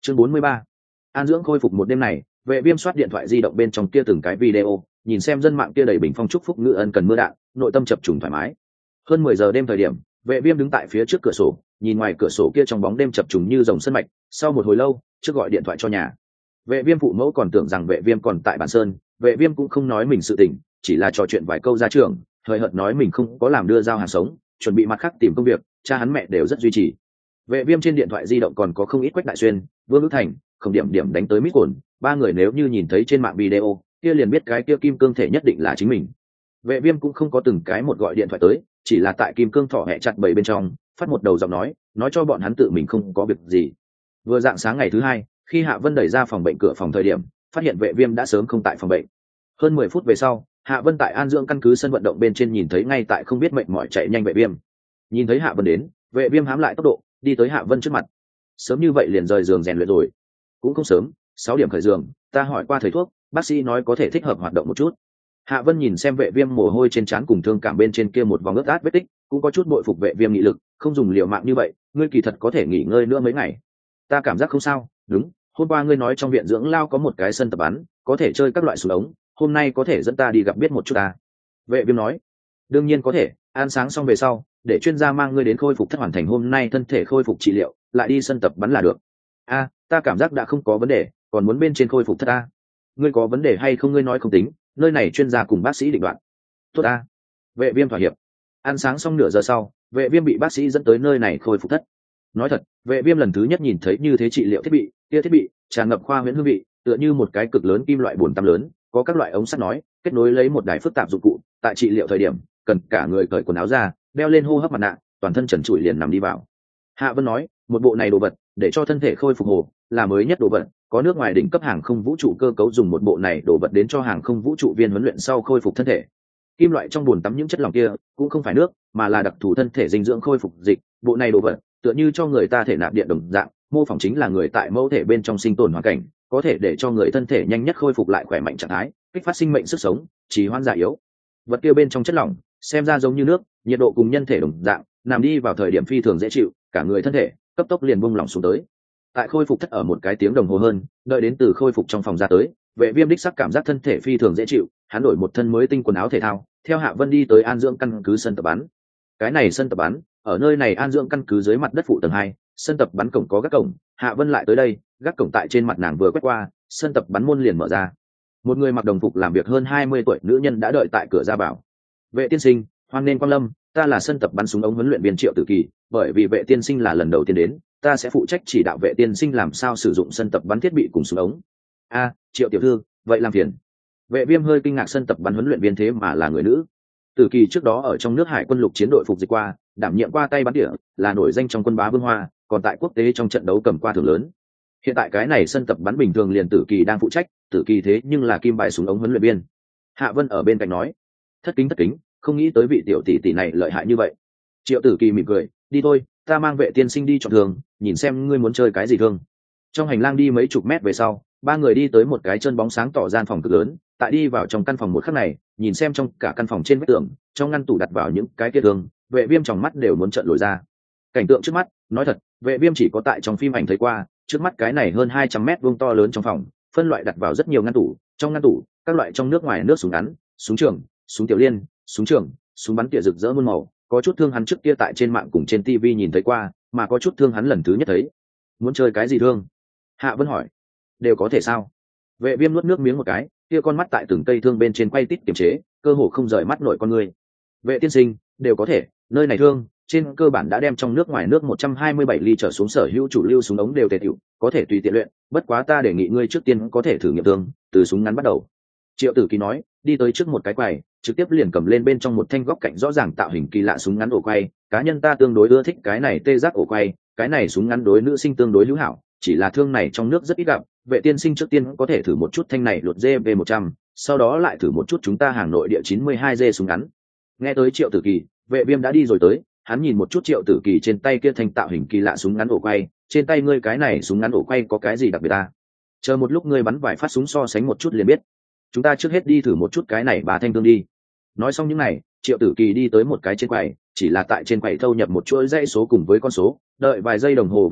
Chương 43. An dưỡng khôi phục một đêm này, Vệ Viêm soát điện thoại di động bên trong kia từng cái video, nhìn xem dân mạng kia đầy bình phong chúc phúc ngữ ân cần mưa đạn, nội tâm chập trùng thoải mái. Hơn 10 giờ đêm thời điểm, Vệ Viêm đứng tại phía trước cửa sổ, nhìn ngoài cửa sổ kia trong bóng đêm chập trùng như dòng sân mạch, sau một hồi lâu, trước gọi điện thoại cho nhà. Vệ Viêm phụ mẫu còn tưởng rằng Vệ Viêm còn tại Bản Sơn, Vệ Viêm cũng không nói mình sự tình, chỉ là trò chuyện vài câu ra trường, hời hợt nói mình không có làm đưa giao hàng sống, chuẩn bị mặt khác tìm công việc, cha hắn mẹ đều rất duy trì. Vệ Viêm trên điện thoại di động còn có không ít Quách Đại Xuyên, Vương Ước Thành, không điểm điểm đánh tới mít ổn, ba người nếu như nhìn thấy trên mạng video, kia liền biết cái kia kim cương thể nhất định là chính mình. Vệ Viêm cũng không có từng cái một gọi điện thoại tới, chỉ là tại kim cương thỏ hẹ chặt bầy bên trong, phát một đầu giọng nói cho bọn hắn tự mình không có việc gì. Vừa dạng sáng ngày thứ hai, khi Hạ Vân đẩy ra phòng bệnh cửa phòng thời điểm, phát hiện Vệ Viêm đã sớm không tại phòng bệnh. Hơn 10 phút về sau, Hạ Vân tại An dưỡng căn cứ sân vận động bên trên nhìn thấy ngay tại không biết mệnh mỏi chạy nhanh Vệ Viêm. Nhìn thấy Hạ Vân đến, Vệ Viêm hám lại tốc độ, đi tới Hạ Vân trước mặt. Sớm như vậy liền rời giường rèn luyện rồi? Cũng không sớm, 6 điểm khởi giường, ta hỏi qua thầy thuốc, bác sĩ nói có thể thích hợp hoạt động một chút. Hạ Vân nhìn xem Vệ Viêm mồ hôi trên trán cùng thương cảm bên trên kia một vòng ướt át vết tích, cũng có chút bội phục Vệ Viêm nghị lực, không dùng liều mạng như vậy, ngươi kỳ thật có thể nghỉ ngơi nữa mấy ngày. Ta cảm giác không sao, đúng, hôm qua ngươi nói trong viện dưỡng lao có một cái sân tập bắn, có thể chơi các loại súng ống, hôm nay có thể dẫn ta đi gặp biết một chút ta. Vệ Viêm nói, đương nhiên có thể, ăn sáng xong về sau, để chuyên gia mang ngươi đến khôi phục thất hoàn thành hôm nay thân thể khôi phục trị liệu, lại đi sân tập bắn là được. Ta cảm giác đã không có vấn đề, còn muốn bên trên khôi phục thất ta. Ngươi có vấn đề hay không ngươi nói không tính, nơi này chuyên gia cùng bác sĩ định đoạt. Tốt a. Vệ Viêm thỏa hiệp. Ăn sáng xong nửa giờ sau, Vệ Viêm bị bác sĩ dẫn tới nơi này khôi phục thất. Nói thật, Vệ Viêm lần thứ nhất nhìn thấy như thế trị liệu thiết bị, kia thiết bị tràn ngập khoa huyễn hương vị, tựa như một cái cực lớn kim loại bồn tăm lớn, có các loại ống sắt nói, kết nối lấy một đài phức tạp dụng cụ, tại trị liệu thời điểm, cần cả người cởi quần áo ra, đeo lên hô hấp mặt nạ, toàn thân trần trụi liền nằm đi vào. Hạ Vân nói, một bộ này đồ vật, để cho thân thể khôi phục hồ, là mới nhất đồ vật, có nước ngoài đỉnh cấp hàng không vũ trụ cơ cấu dùng một bộ này đồ vật đến cho hàng không vũ trụ viên huấn luyện sau khôi phục thân thể. Kim loại trong bồn tắm những chất lỏng kia cũng không phải nước, mà là đặc thù thân thể dinh dưỡng khôi phục dịch, bộ này đồ vật tựa như cho người ta thể nạp điện đồng dạng, mô phỏng chính là người tại mẫu thể bên trong sinh tồn hoàn cảnh, có thể để cho người thân thể nhanh nhất khôi phục lại khỏe mạnh trạng thái, kích phát sinh mệnh sức sống, trì hoãn già yếu. Vật kia bên trong chất lỏng xem ra giống như nước, nhiệt độ cùng nhân thể đồng dạng, nằm đi vào thời điểm phi thường dễ chịu, cả người thân thể cấp tốc liền buông lỏng xuống tới. Tại khôi phục thất ở một cái tiếng đồng hồ hơn, đợi đến từ khôi phục trong phòng ra tới, Vệ Viêm đích sắc cảm giác thân thể phi thường dễ chịu, hắn đổi một thân mới tinh quần áo thể thao, theo Hạ Vân đi tới an dưỡng căn cứ sân tập bắn. Cái này sân tập bắn, ở nơi này an dưỡng căn cứ dưới mặt đất phụ tầng 2, sân tập bắn cổng có gác cổng, Hạ Vân lại tới đây, gác cổng tại trên mặt nàng vừa quét qua, sân tập bắn môn liền mở ra. Một người mặc đồng phục làm việc hơn 20 tuổi nữ nhân đã đợi tại cửa ra vào. Vệ tiên sinh, hoan nghênh quang lâm, ta là sân tập bắn súng ống huấn luyện viên Triệu Tử Kỳ, bởi vì Vệ tiên sinh là lần đầu tiên đến, ta sẽ phụ trách chỉ đạo Vệ tiên sinh làm sao sử dụng sân tập bắn thiết bị cùng súng ống. Triệu tiểu thư, vậy làm phiền. Vệ Viêm hơi kinh ngạc, sân tập bắn huấn luyện viên thế mà là người nữ. Tử Kỳ trước đó ở trong nước Hải quân lục chiến đội phục dịch qua, đảm nhiệm qua tay bắn tỉa, là nổi danh trong quân bá vương hoa, còn tại quốc tế trong trận đấu cầm qua thưởng lớn. Hiện tại cái này sân tập bắn bình thường liền Tử Kỳ đang phụ trách, Tử Kỳ thế nhưng là kim bài súng ống huấn luyện viên. Hạ Vân ở bên cạnh nói, thất kính, không nghĩ tới vị tiểu tỷ tỷ này lợi hại như vậy. Triệu Tử Kỳ mỉm cười, đi thôi, ta mang Vệ tiên sinh đi chọn thương, nhìn xem ngươi muốn chơi cái gì thương. Trong hành lang đi mấy chục mét về sau, ba người đi tới một cái chân bóng sáng tỏ gian phòng cực lớn, tại đi vào trong căn phòng một khắc này, nhìn xem trong cả căn phòng trên vách tường, trong ngăn tủ đặt vào những cái kia thương, Vệ Viêm trong mắt đều muốn trợn lồi ra. Cảnh tượng trước mắt, nói thật, Vệ Viêm chỉ có tại trong phim ảnh thấy qua, trước mắt cái này hơn 200 mét vuông to lớn trong phòng, phân loại đặt vào rất nhiều ngăn tủ, trong ngăn tủ, các loại trong nước ngoài nước súng ngắn, súng trường, súng tiểu liên, súng trường, súng bắn tỉa rực rỡ muôn màu, có chút thương hắn trước kia tại trên mạng cùng trên TV nhìn thấy qua, mà có chút thương hắn lần thứ nhất thấy. Muốn chơi cái gì thương? Hạ Vân hỏi. Đều có thể sao? Vệ Viêm nuốt nước miếng một cái, kia con mắt tại từng cây thương bên trên quay tít kiềm chế, cơ hồ không rời mắt nổi con người. Vệ tiên sinh, đều có thể, nơi này thương, trên cơ bản đã đem trong nước ngoài nước 127 ly trở xuống sở hữu chủ lưu súng ống đều tề tiểu, có thể tùy tiện luyện, bất quá ta đề nghị ngươi trước tiên có thể thử nghiệm thương, từ súng ngắn bắt đầu. Triệu Tử Kỳ nói, đi tới trước một cái quầy, trực tiếp liền cầm lên bên trong một thanh góc cạnh rõ ràng tạo hình kỳ lạ súng ngắn ổ quay, cá nhân ta tương đối ưa thích cái này tê giác ổ quay, cái này súng ngắn đối nữ sinh tương đối hữu hảo, chỉ là thương này trong nước rất ít gặp, Vệ tiên sinh trước tiên có thể thử một chút thanh này lột GV100, sau đó lại thử một chút chúng ta hàng nội địa 92G súng ngắn. Nghe tới Triệu Tử Kỳ, Vệ Viêm đã đi rồi tới, hắn nhìn một chút Triệu Tử Kỳ trên tay kia thanh tạo hình kỳ lạ súng ngắn ổ quay, trên tay ngươi cái này súng ngắn ổ quay có cái gì đặc biệt ta? Chờ một lúc ngươi bắn vài phát súng so sánh một chút liền biết. Chúng ta trước hết đi thử một chút cái này bà thanh thương đi. Nói xong những này, Triệu Tử Kỳ đi tới một cái trên quầy, chỉ là tại trên quầy thâu nhập một chuỗi dãy số cùng với con số, đợi vài giây đồng hồ về sau,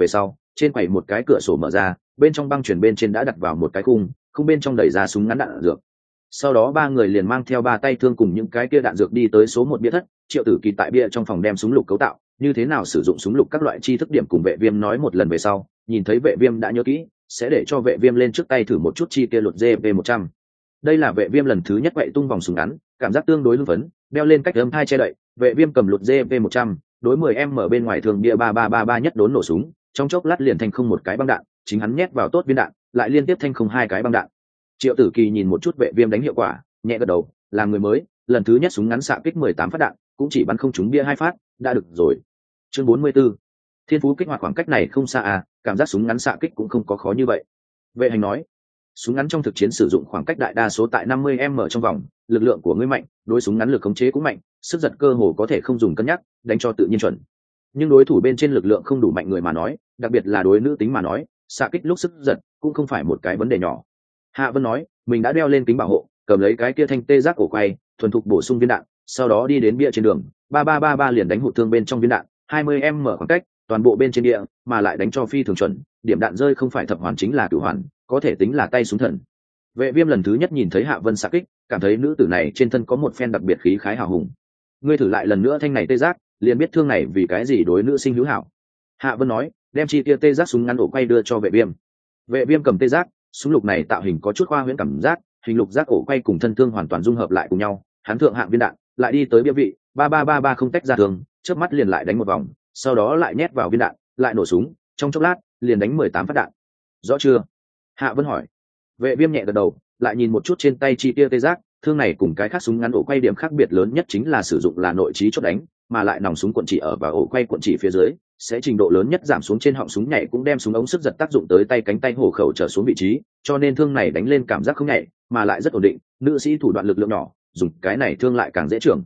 trên quầy một cái cửa sổ mở ra, bên trong băng chuyển bên trên đã đặt vào một cái khung, không bên trong đẩy ra súng ngắn đạn dược. Sau đó ba người liền mang theo ba tay thương cùng những cái kia đạn dược đi tới số 1 bia thất. Triệu Tử Kỳ tại bia trong phòng đem súng lục cấu tạo, như thế nào sử dụng súng lục các loại chi thức điểm cùng Vệ Viêm nói một lần về sau, nhìn thấy Vệ Viêm đã nhớ kỹ, sẽ để cho Vệ Viêm lên trước tay thử một chút chi kia lột GP100. Đây là Vệ Viêm lần thứ nhất vậy tung vòng súng ngắn, cảm giác tương đối hưng phấn, đeo lên cách âm thai che đậy, Vệ Viêm cầm lột GP100, đối 10m ở bên ngoài thường bia 3333 nhất đốn nổ súng, trong chốc lát liền thành không một cái băng đạn, chính hắn nhét vào tốt viên đạn, lại liên tiếp thành không hai cái băng đạn. Triệu Tử Kỳ nhìn một chút Vệ Viêm đánh hiệu quả, nhẹ gật đầu, làm người mới, lần thứ nhất súng ngắn xạ kích 18 phát đạn, cũng chỉ bắn không trúng bia 2 phát, đã được rồi. Chương 44. Thiên phú kích hoạt khoảng cách này không xa à, cảm giác súng ngắn xạ kích cũng không có khó như vậy. Vệ Hành nói, súng ngắn trong thực chiến sử dụng khoảng cách đại đa số tại 50m trong vòng, lực lượng của ngươi mạnh, đối súng ngắn lực khống chế cũng mạnh, sức giật cơ hồ có thể không dùng cân nhắc, đánh cho tự nhiên chuẩn. Nhưng đối thủ bên trên lực lượng không đủ mạnh người mà nói, đặc biệt là đối nữ tính mà nói, xạ kích lúc sức giật cũng không phải một cái vấn đề nhỏ. Hạ Vân nói, mình đã đeo lên kính bảo hộ, cầm lấy cái kia thanh tê giác ổ quay, thuần thục bổ sung viên đạn, sau đó đi đến bia trên đường, 3333 liền đánh hụt thương bên trong viên đạn, 20m khoảng cách, toàn bộ bên trên địa, mà lại đánh cho phi thường chuẩn, điểm đạn rơi không phải thập hoàn chính là cửu hoàn, có thể tính là tay súng thần. Vệ Viêm lần thứ nhất nhìn thấy Hạ Vân xạ kích, cảm thấy nữ tử này trên thân có một phen đặc biệt khí khái hào hùng. Ngươi thử lại lần nữa thanh này tê giác, liền biết thương này vì cái gì đối nữ sinh hữu hảo. Hạ Vân nói, đem chi kia tê giác súng ngắn ổ quay đưa cho Vệ Viêm. Vệ Viêm cầm tê giác, súng lục này tạo hình có chút khoa huyễn cảm giác, hình lục giác ổ quay cùng thân thương hoàn toàn dung hợp lại cùng nhau, hắn thượng hạng viên đạn, lại đi tới bia vị, 3333 không tách ra thương, chớp mắt liền lại đánh một vòng, sau đó lại nhét vào viên đạn, lại nổ súng, trong chốc lát, liền đánh 18 phát đạn. Rõ chưa? Hạ Vân hỏi. Vệ Viêm nhẹ gật đầu, lại nhìn một chút trên tay chi kia tê giác, thương này cùng cái khác súng ngắn ổ quay điểm khác biệt lớn nhất chính là sử dụng là nội trí chốt đánh, mà lại nòng súng cuộn chỉ ở và ổ quay cuộn chỉ phía dưới, sẽ trình độ lớn nhất giảm xuống trên họng súng nhảy, cũng đem súng ống sức giật tác dụng tới tay cánh tay hổ khẩu trở xuống vị trí, cho nên thương này đánh lên cảm giác không nhảy, mà lại rất ổn định, nữ sĩ thủ đoạn lực lượng nhỏ, dùng cái này thương lại càng dễ trưởng.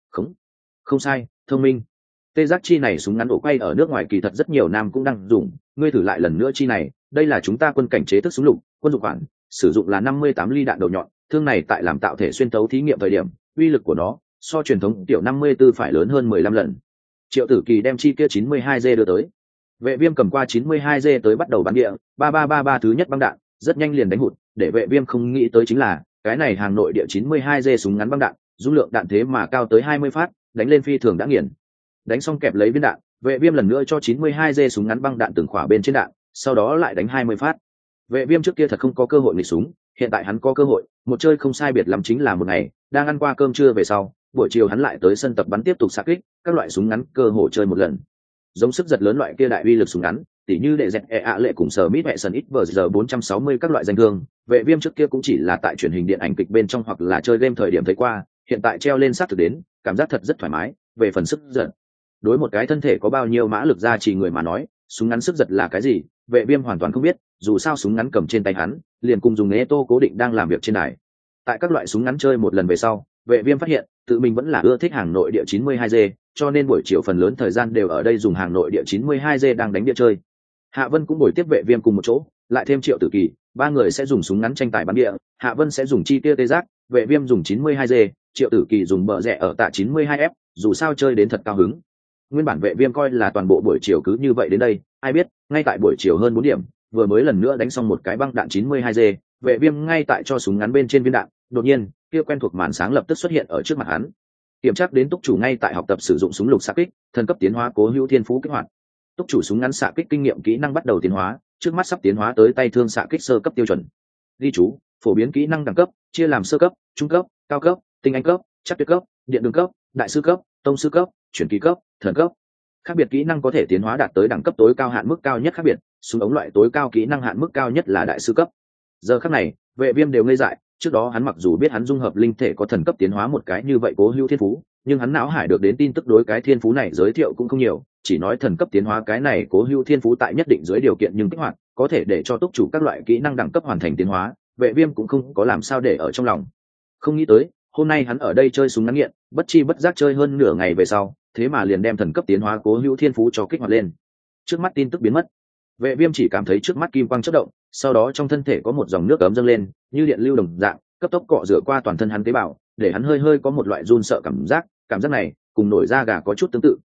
Không sai, thông minh. Tê giác chi này súng ngắn ổ quay ở nước ngoài kỳ thật rất nhiều nam cũng đang dùng, ngươi thử lại lần nữa chi này, đây là chúng ta quân cảnh chế thức súng lục, quân dụng khoản, sử dụng là 58 ly đạn đầu nhọn, thương này tại làm tạo thể xuyên tấu thí nghiệm thời điểm, uy lực của nó so truyền thống tiểu 54 phải lớn hơn 15 lần. Triệu Tử Kỳ đem chi kia 92G đưa tới. Vệ Viêm cầm qua 92G tới bắt đầu bắn địa, 3333 thứ nhất băng đạn, rất nhanh liền đánh hụt, để Vệ Viêm không nghĩ tới chính là, cái này hàng nội địa 92G súng ngắn băng đạn, dung lượng đạn thế mà cao tới 20 phát, đánh lên phi thường đã nghiền. Đánh xong kẹp lấy viên đạn, Vệ Viêm lần nữa cho 92G súng ngắn băng đạn từng khỏa bên trên đạn, sau đó lại đánh 20 phát. Vệ Viêm trước kia thật không có cơ hội nghịch súng, hiện tại hắn có cơ hội, một chơi không sai biệt lắm chính là một ngày, đang ăn qua cơm trưa về sau, buổi chiều hắn lại tới sân tập bắn tiếp tục xạ kích, các loại súng ngắn cơ hội chơi một lần. Giống sức giật lớn loại kia đại uy lực súng ngắn, tỉ như đệ dẹt lệ cùng Smith Wesson XVR 460 các loại danh thương, Vệ Viêm trước kia cũng chỉ là tại truyền hình điện ảnh kịch bên trong hoặc là chơi game thời điểm thấy qua, hiện tại treo lên sát thực đến, cảm giác thật rất thoải mái. Về phần sức giật, đối một cái thân thể có bao nhiêu mã lực ra chỉ người mà nói, súng ngắn sức giật là cái gì, Vệ Viêm hoàn toàn không biết, dù sao súng ngắn cầm trên tay hắn, liền cùng dùng ê tô cố định đang làm việc trên đài. Tại các loại súng ngắn chơi một lần về sau, Vệ Viêm phát hiện, tự mình vẫn là ưa thích hàng nội địa 92G, cho nên buổi chiều phần lớn thời gian đều ở đây dùng hàng nội địa 92G đang đánh địa chơi. Hạ Vân cũng buổi tiếp Vệ Viêm cùng một chỗ, lại thêm Triệu Tử Kỳ, ba người sẽ dùng súng ngắn tranh tài bắn địa, Hạ Vân sẽ dùng chi tiêu tê giác, Vệ Viêm dùng 92G, Triệu Tử Kỳ dùng bờ rẽ ở tạ 92F, dù sao chơi đến thật cao hứng. Nguyên bản Vệ Viêm coi là toàn bộ buổi chiều cứ như vậy đến đây, ai biết, ngay tại buổi chiều hơn 4 điểm, vừa mới lần nữa đánh xong một cái băng đạn 92G, Vệ Viêm ngay tại cho súng ngắn bên trên viên đạn, đột nhiên, kia quen thuộc màn sáng lập tức xuất hiện ở trước mặt hắn. Kiểm tra đến túc chủ ngay tại học tập sử dụng súng lục xạ kích, thần cấp tiến hóa cố hữu thiên phú kích hoạt. Túc chủ súng ngắn xạ kích kinh nghiệm kỹ năng bắt đầu tiến hóa, trước mắt sắp tiến hóa tới tay thương xạ kích sơ cấp tiêu chuẩn. Ghi chú, phổ biến kỹ năng đẳng cấp, chia làm sơ cấp, trung cấp, cao cấp, tinh anh cấp, chắc tuyệt cấp, điện đường cấp, đại sư cấp, tông sư cấp, chuyển kỳ cấp, thần cấp. Khác biệt kỹ năng có thể tiến hóa đạt tới đẳng cấp tối cao hạn mức cao nhất khác biệt, súng ống loại tối cao kỹ năng hạn mức cao nhất là đại sư cấp. Giờ khắc này, Vệ Viêm đều ngây dại, trước đó hắn mặc dù biết hắn dung hợp linh thể có thần cấp tiến hóa một cái như vậy cố hữu thiên phú, nhưng hắn não hải được đến tin tức đối cái thiên phú này giới thiệu cũng không nhiều, chỉ nói thần cấp tiến hóa cái này cố hữu thiên phú tại nhất định dưới điều kiện nhưng kích hoạt, có thể để cho túc chủ các loại kỹ năng đẳng cấp hoàn thành tiến hóa, Vệ Viêm cũng không có làm sao để ở trong lòng. Không nghĩ tới, hôm nay hắn ở đây chơi súng ngắn nghiện, bất chi bất giác chơi hơn nửa ngày về sau, thế mà liền đem thần cấp tiến hóa cố hữu thiên phú cho kích hoạt lên. Trước mắt tin tức biến mất, Vệ Viêm chỉ cảm thấy trước mắt kim quang chớp động, sau đó trong thân thể có một dòng nước ấm dâng lên, như điện lưu đồng dạng, cấp tốc cọ rửa qua toàn thân hắn tế bào, để hắn hơi hơi có một loại run sợ cảm giác này cùng nổi da gà có chút tương tự,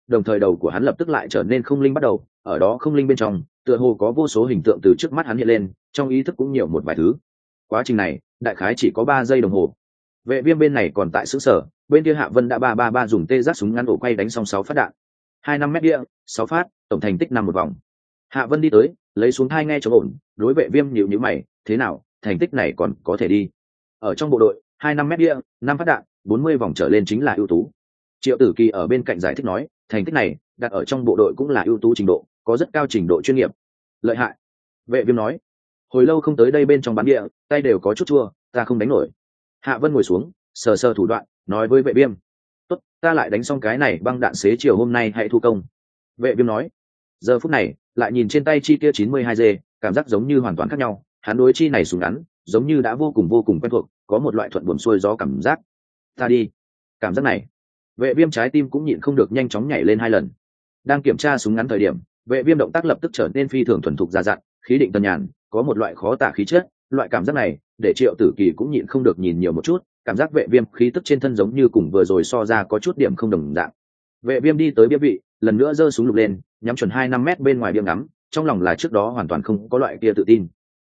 đồng thời đầu của hắn lập tức lại trở nên không linh bắt đầu, ở đó không linh bên trong tựa hồ có vô số hình tượng từ trước mắt hắn hiện lên, trong ý thức cũng nhiều một vài thứ. Quá trình này đại khái chỉ có 3 giây đồng hồ. Vệ Viêm bên này còn tại xứ sở, bên kia Hạ Vân đã ba dùng tê giác súng ngắn ổ quay đánh xong 6 phát đạn. 25 mét địa, 6 phát, tổng thành tích 5 một vòng. Hạ Vân đi tới, lấy xuống tai nghe cho ổn, đối Vệ Viêm nhíu mày, thế nào, thành tích này còn có thể đi. Ở trong bộ đội, 25 mét địa, 5 phát đạn, 40 vòng trở lên chính là ưu tú. Triệu Tử Kỳ ở bên cạnh giải thích nói, thành tích này đặt ở trong bộ đội cũng là ưu tú trình độ, có rất cao trình độ chuyên nghiệp. Lợi hại. Vệ Viêm nói, hồi lâu không tới đây bên trong bán địa, tay đều có chút chua, ta không đánh nổi. Hạ Vân ngồi xuống, sờ sờ thủ đoạn, nói với Vệ Viêm, tốt, ta lại đánh xong cái này băng đạn xế chiều hôm nay hãy thu công. Vệ Viêm nói, giờ phút này lại nhìn trên tay chi kia 92G, cảm giác giống như hoàn toàn khác nhau, hắn đối chi này súng ngắn giống như đã vô cùng quen thuộc, có một loại thuận buồm xuôi gió cảm giác. Ta đi. Cảm giác này, Vệ Viêm trái tim cũng nhịn không được nhanh chóng nhảy lên 2 lần. Đang kiểm tra súng ngắn thời điểm, Vệ Viêm động tác lập tức trở nên phi thường thuần thục, ra dặn, khí định tần nhàn, có một loại khó tả khí chất, loại cảm giác này để Triệu Tử Kỳ cũng nhịn không được nhìn nhiều một chút, cảm giác Vệ Viêm khí tức trên thân giống như cùng vừa rồi so ra có chút điểm không đồng dạng. Vệ Viêm đi tới bia vị, lần nữa giơ súng lục lên, nhắm chuẩn 25 mét bên ngoài bia ngắm, trong lòng là trước đó hoàn toàn không có loại kia tự tin.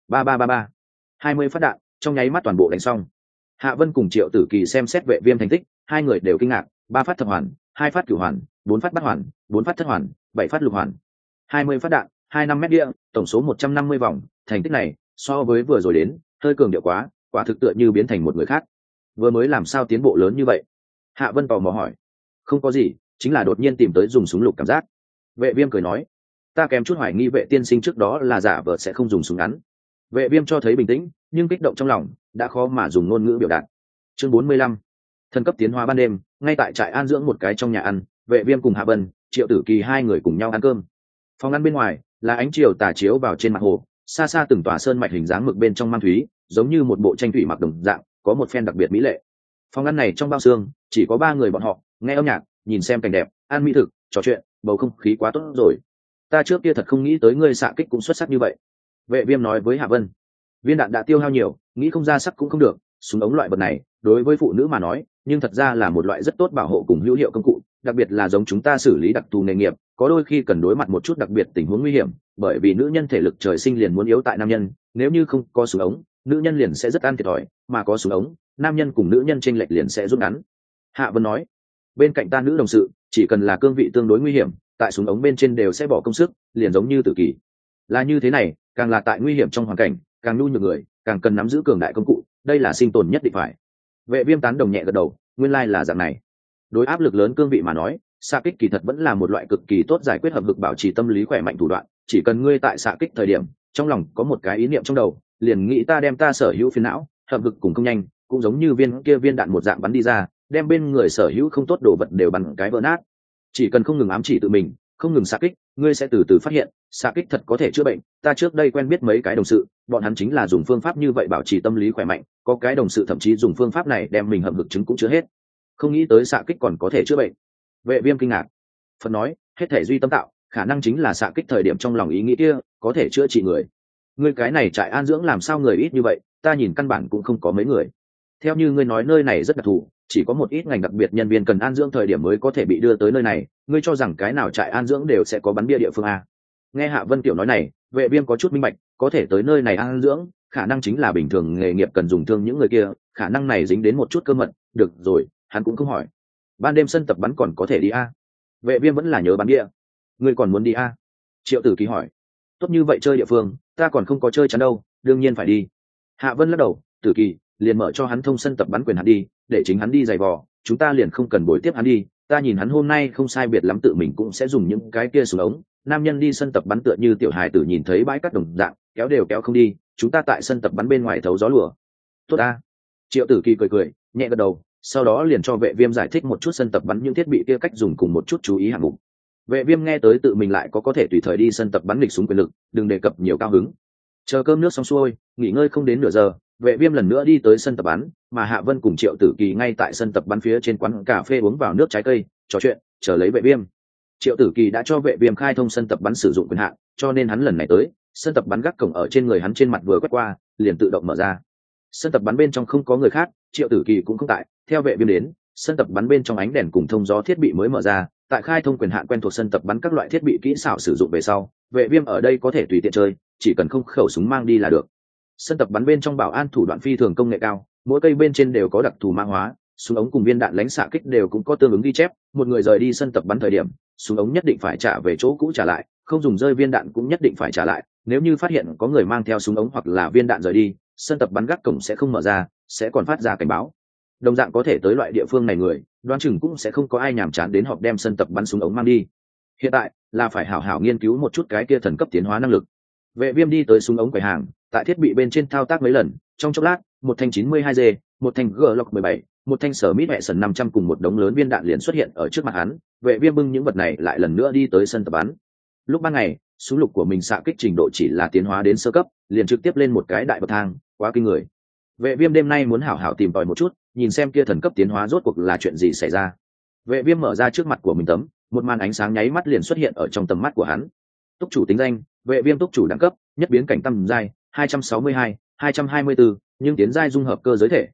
20 phát đạn, trong nháy mắt toàn bộ đánh xong. Hạ Vân cùng Triệu Tử Kỳ xem xét Vệ Viêm thành tích, hai người đều kinh ngạc, 3 phát thập hoàn, 2 phát cửu hoàn, 4 phát bát hoàn, 4 phát thất hoàn, 7 phát lục hoàn. 20 phát đạn, 25 mét địa, tổng số 150 vòng, thành tích này so với vừa rồi đến, hơi cường điệu quá, quả thực tựa như biến thành một người khác. Vừa mới làm sao tiến bộ lớn như vậy? Hạ Vân tò mò hỏi. Không có gì, chính là đột nhiên tìm tới dùng súng lục cảm giác. Vệ Viêm cười nói, ta kèm chút hoài nghi Vệ tiên sinh trước đó là giả vờ sẽ không dùng súng ngắn. Vệ Viêm cho thấy bình tĩnh, nhưng kích động trong lòng đã khó mà dùng ngôn ngữ biểu đạt. Chương 45. Thần cấp tiến hóa ban đêm, ngay tại trại an dưỡng một cái trong nhà ăn, Vệ Viêm cùng Hạ Vân, Triệu Tử Kỳ hai người cùng nhau ăn cơm. Phòng ăn bên ngoài là ánh chiều tà chiếu vào trên mặt hồ, xa xa từng tòa sơn mạch hình dáng mực bên trong mang thúy, giống như một bộ tranh thủy mặc đồng dạng, có một phen đặc biệt mỹ lệ. Phòng ăn này trong bao xương chỉ có 3 người bọn họ, nghe âm nhạc, nhìn xem cảnh đẹp, ăn mỹ thực, trò chuyện, bầu không khí quá tốt rồi. Ta trước kia thật không nghĩ tới ngươi xạ kích cũng xuất sắc như vậy. Vệ Viêm nói với Hạ Vân. Viên đạn đã tiêu hao nhiều, nghĩ không ra sắc cũng không được, súng ống loại vật này đối với phụ nữ mà nói nhưng thật ra là một loại rất tốt bảo hộ cùng hữu hiệu công cụ, đặc biệt là giống chúng ta xử lý đặc thù nghề nghiệp, có đôi khi cần đối mặt một chút đặc biệt tình huống nguy hiểm, bởi vì nữ nhân thể lực trời sinh liền muốn yếu tại nam nhân, nếu như không có súng ống, nữ nhân liền sẽ rất ăn thiệt thòi, mà có súng ống, nam nhân cùng nữ nhân chênh lệch liền sẽ rút ngắn. Hạ Vân nói, bên cạnh ta nữ đồng sự chỉ cần là cương vị tương đối nguy hiểm, tại súng ống bên trên đều sẽ bỏ công sức, liền giống như Tử Kỳ. Là như thế này, càng là tại nguy hiểm trong hoàn cảnh, càng nhu nhược người, càng cần nắm giữ cường đại công cụ, đây là sinh tồn nhất định phải. Vệ Viêm tán đồng nhẹ gật đầu, nguyên lai là dạng này. Đối áp lực lớn cương vị mà nói, xạ kích kỳ thật vẫn là một loại cực kỳ tốt giải quyết hợp lực bảo trì tâm lý khỏe mạnh thủ đoạn, chỉ cần ngươi tại xạ kích thời điểm, trong lòng có một cái ý niệm trong đầu, liền nghĩ ta đem ta sở hữu phiền não, hợp lực cùng không nhanh, cũng giống như viên đạn một dạng bắn đi ra, đem bên người sở hữu không tốt đồ vật đều bắn cái vỡ nát. Chỉ cần không ngừng ám chỉ tự mình, không ngừng xạ kích, ngươi sẽ từ từ phát hiện, xạ kích thật có thể chữa bệnh. Ta trước đây quen biết mấy cái đồng sự, bọn hắn chính là dùng phương pháp như vậy bảo trì tâm lý khỏe mạnh, có cái đồng sự thậm chí dùng phương pháp này đem mình hầm hực chứng cũng chữa hết. Không nghĩ tới xạ kích còn có thể chữa bệnh. Vệ Viêm kinh ngạc. Phật nói, hết thể duy tâm tạo, khả năng chính là xạ kích thời điểm trong lòng ý nghĩ kia, có thể chữa trị người. Ngươi cái này trại an dưỡng làm sao người ít như vậy, ta nhìn căn bản cũng không có mấy người. Theo như ngươi nói nơi này rất đặc thù, chỉ có một ít ngành đặc biệt nhân viên cần an dưỡng thời điểm mới có thể bị đưa tới nơi này, ngươi cho rằng cái nào trại an dưỡng đều sẽ có bắn bia địa phương a? Nghe Hạ Vân tiểu nói này, Vệ Viêm có chút minh bạch, có thể tới nơi này an dưỡng, khả năng chính là bình thường nghề nghiệp cần dùng thương những người kia, khả năng này dính đến một chút cơ mật, được rồi, hắn cũng không hỏi. Ban đêm sân tập bắn còn có thể đi a? Vệ Viêm vẫn là nhớ bắn bia. Ngươi còn muốn đi a? Triệu Tử Kỳ hỏi. Tốt như vậy chơi địa phương, ta còn không có chơi chắn đâu, đương nhiên phải đi. Hạ Vân lắc đầu, Tử Kỳ, liền mở cho hắn thông sân tập bắn quyền hắn đi, để chính hắn đi giày vò, chúng ta liền không cần bồi tiếp hắn đi. Ta nhìn hắn hôm nay không sai biệt lắm tự mình cũng sẽ dùng những cái kia súng ống. Nam nhân đi sân tập bắn tựa như tiểu hài tử nhìn thấy bãi cát đồng dạng, kéo đều kéo không đi, chúng ta tại sân tập bắn bên ngoài thấu gió lùa. Tốt a. Triệu Tử Kỳ cười, nhẹ gật đầu, sau đó liền cho Vệ Viêm giải thích một chút sân tập bắn những thiết bị kia cách dùng cùng một chút chú ý hạng mục. Vệ Viêm nghe tới tự mình lại có thể tùy thời đi sân tập bắn nghịch súng quyền lực, đừng đề cập nhiều cao hứng. Chờ cơm nước xong xuôi, nghỉ ngơi không đến nửa giờ, Vệ Viêm lần nữa đi tới sân tập bắn, mà Hạ Vân cùng Triệu Tử Kỳ ngay tại sân tập bắn phía trên quán cà phê uống vào nước trái cây, trò chuyện, chờ lấy Vệ Viêm. Triệu Tử Kỳ đã cho Vệ Viêm khai thông sân tập bắn sử dụng quyền hạn, cho nên hắn lần này tới, sân tập bắn gác cổng ở trên người hắn trên mặt vừa quét qua, liền tự động mở ra. Sân tập bắn bên trong không có người khác, Triệu Tử Kỳ cũng không tại, theo Vệ Viêm đến, sân tập bắn bên trong ánh đèn cùng thông gió thiết bị mới mở ra, tại khai thông quyền hạn quen thuộc sân tập bắn các loại thiết bị kỹ xảo sử dụng về sau, vệ viêm ở đây có thể tùy tiện chơi, chỉ cần không khẩu súng mang đi là được. Sân tập bắn bên trong bảo an thủ đoạn phi thường công nghệ cao, mỗi cây bên trên đều có đặc thù mã hóa, súng ống cùng viên đạn lánh xạ kích đều cũng có tương ứng ghi chép. Một người rời đi sân tập bắn thời điểm, súng ống nhất định phải trả về chỗ cũ trả lại, không dùng rơi viên đạn cũng nhất định phải trả lại. Nếu như phát hiện có người mang theo súng ống hoặc là viên đạn rời đi, sân tập bắn gác cổng sẽ không mở ra, sẽ còn phát ra cảnh báo. Đồng dạng có thể tới loại địa phương này người, đoán chừng cũng sẽ không có ai nhàm chán đến họp đem sân tập bắn súng ống mang đi. Hiện tại là phải hảo hảo nghiên cứu một chút cái kia thần cấp tiến hóa năng lực. Vệ viêm đi tới súng ống quầy hàng, tại thiết bị bên trên thao tác mấy lần, trong chốc lát, một thanh 92G, một thanh Glock 17, một thanh Smith Wesson 500 cùng một đống lớn viên đạn liền xuất hiện ở trước mặt hắn. Vệ viêm bưng những vật này lại lần nữa đi tới sân tập bắn. Lúc ban ngày, súng lục của mình xạ kích trình độ chỉ là tiến hóa đến sơ cấp, liền trực tiếp lên một cái đại bậc thang, quá kinh người. Vệ viêm đêm nay muốn hảo hảo tìm tòi một chút, nhìn xem kia thần cấp tiến hóa rốt cuộc là chuyện gì xảy ra. Vệ viêm mở ra trước mặt của mình tấm, một màn ánh sáng nháy mắt liền xuất hiện ở trong tầm mắt của hắn. Túc chủ tính danh: vệ viêm túc chủ đẳng cấp, nhất biến cảnh tầm giai 262, 224, nhưng tiến giai dung hợp cơ giới thể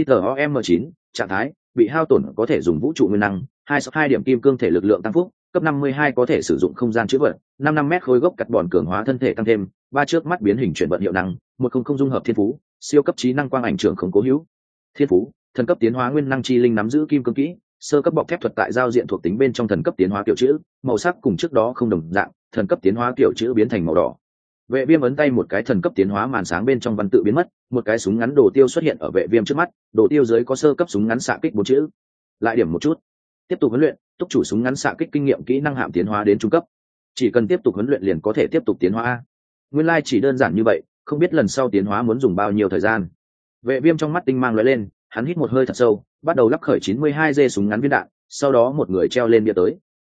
AITOM9, trạng thái bị hao tổn có thể dùng vũ trụ nguyên năng, 2 điểm kim cương thể lực lượng tăng phúc, cấp 52 có thể sử dụng không gian chữ vật, 5 mét khối gốc cắt bòn cường hóa thân thể tăng thêm, 3 trước mắt biến hình chuyển vận hiệu năng, 100 dung hợp thiên phú, siêu cấp trí năng quang ảnh trưởng không cố hữu. Thiên phú: thần cấp tiến hóa nguyên năng chi linh nắm giữ kim cương kỹ, sơ cấp bọc thép thuật tại giao diện thuộc tính bên trong thần cấp tiến hóa kiểu chữ, màu sắc cùng trước đó không đồng dạng, thần cấp tiến hóa kiểu chữ biến thành màu đỏ. Vệ viêm ấn tay một cái thần cấp tiến hóa màn sáng bên trong văn tự biến mất, một cái súng ngắn đồ tiêu xuất hiện ở vệ viêm trước mắt, đồ tiêu dưới có sơ cấp súng ngắn xạ kích 4 chữ. Lại điểm một chút. Tiếp tục huấn luyện, túc chủ súng ngắn xạ kích kinh nghiệm kỹ năng hạm tiến hóa đến trung cấp. Chỉ cần tiếp tục huấn luyện liền có thể tiếp tục tiến hóa. Nguyên lai chỉ đơn giản như vậy, không biết lần sau tiến hóa muốn dùng bao nhiêu thời gian. Vệ viêm trong mắt tinh mang lóe lên, hắn hít một hơi thật sâu, bắt đầu lắp khởi 92G súng ngắn viên đạn, sau đó một người treo lên bia tới.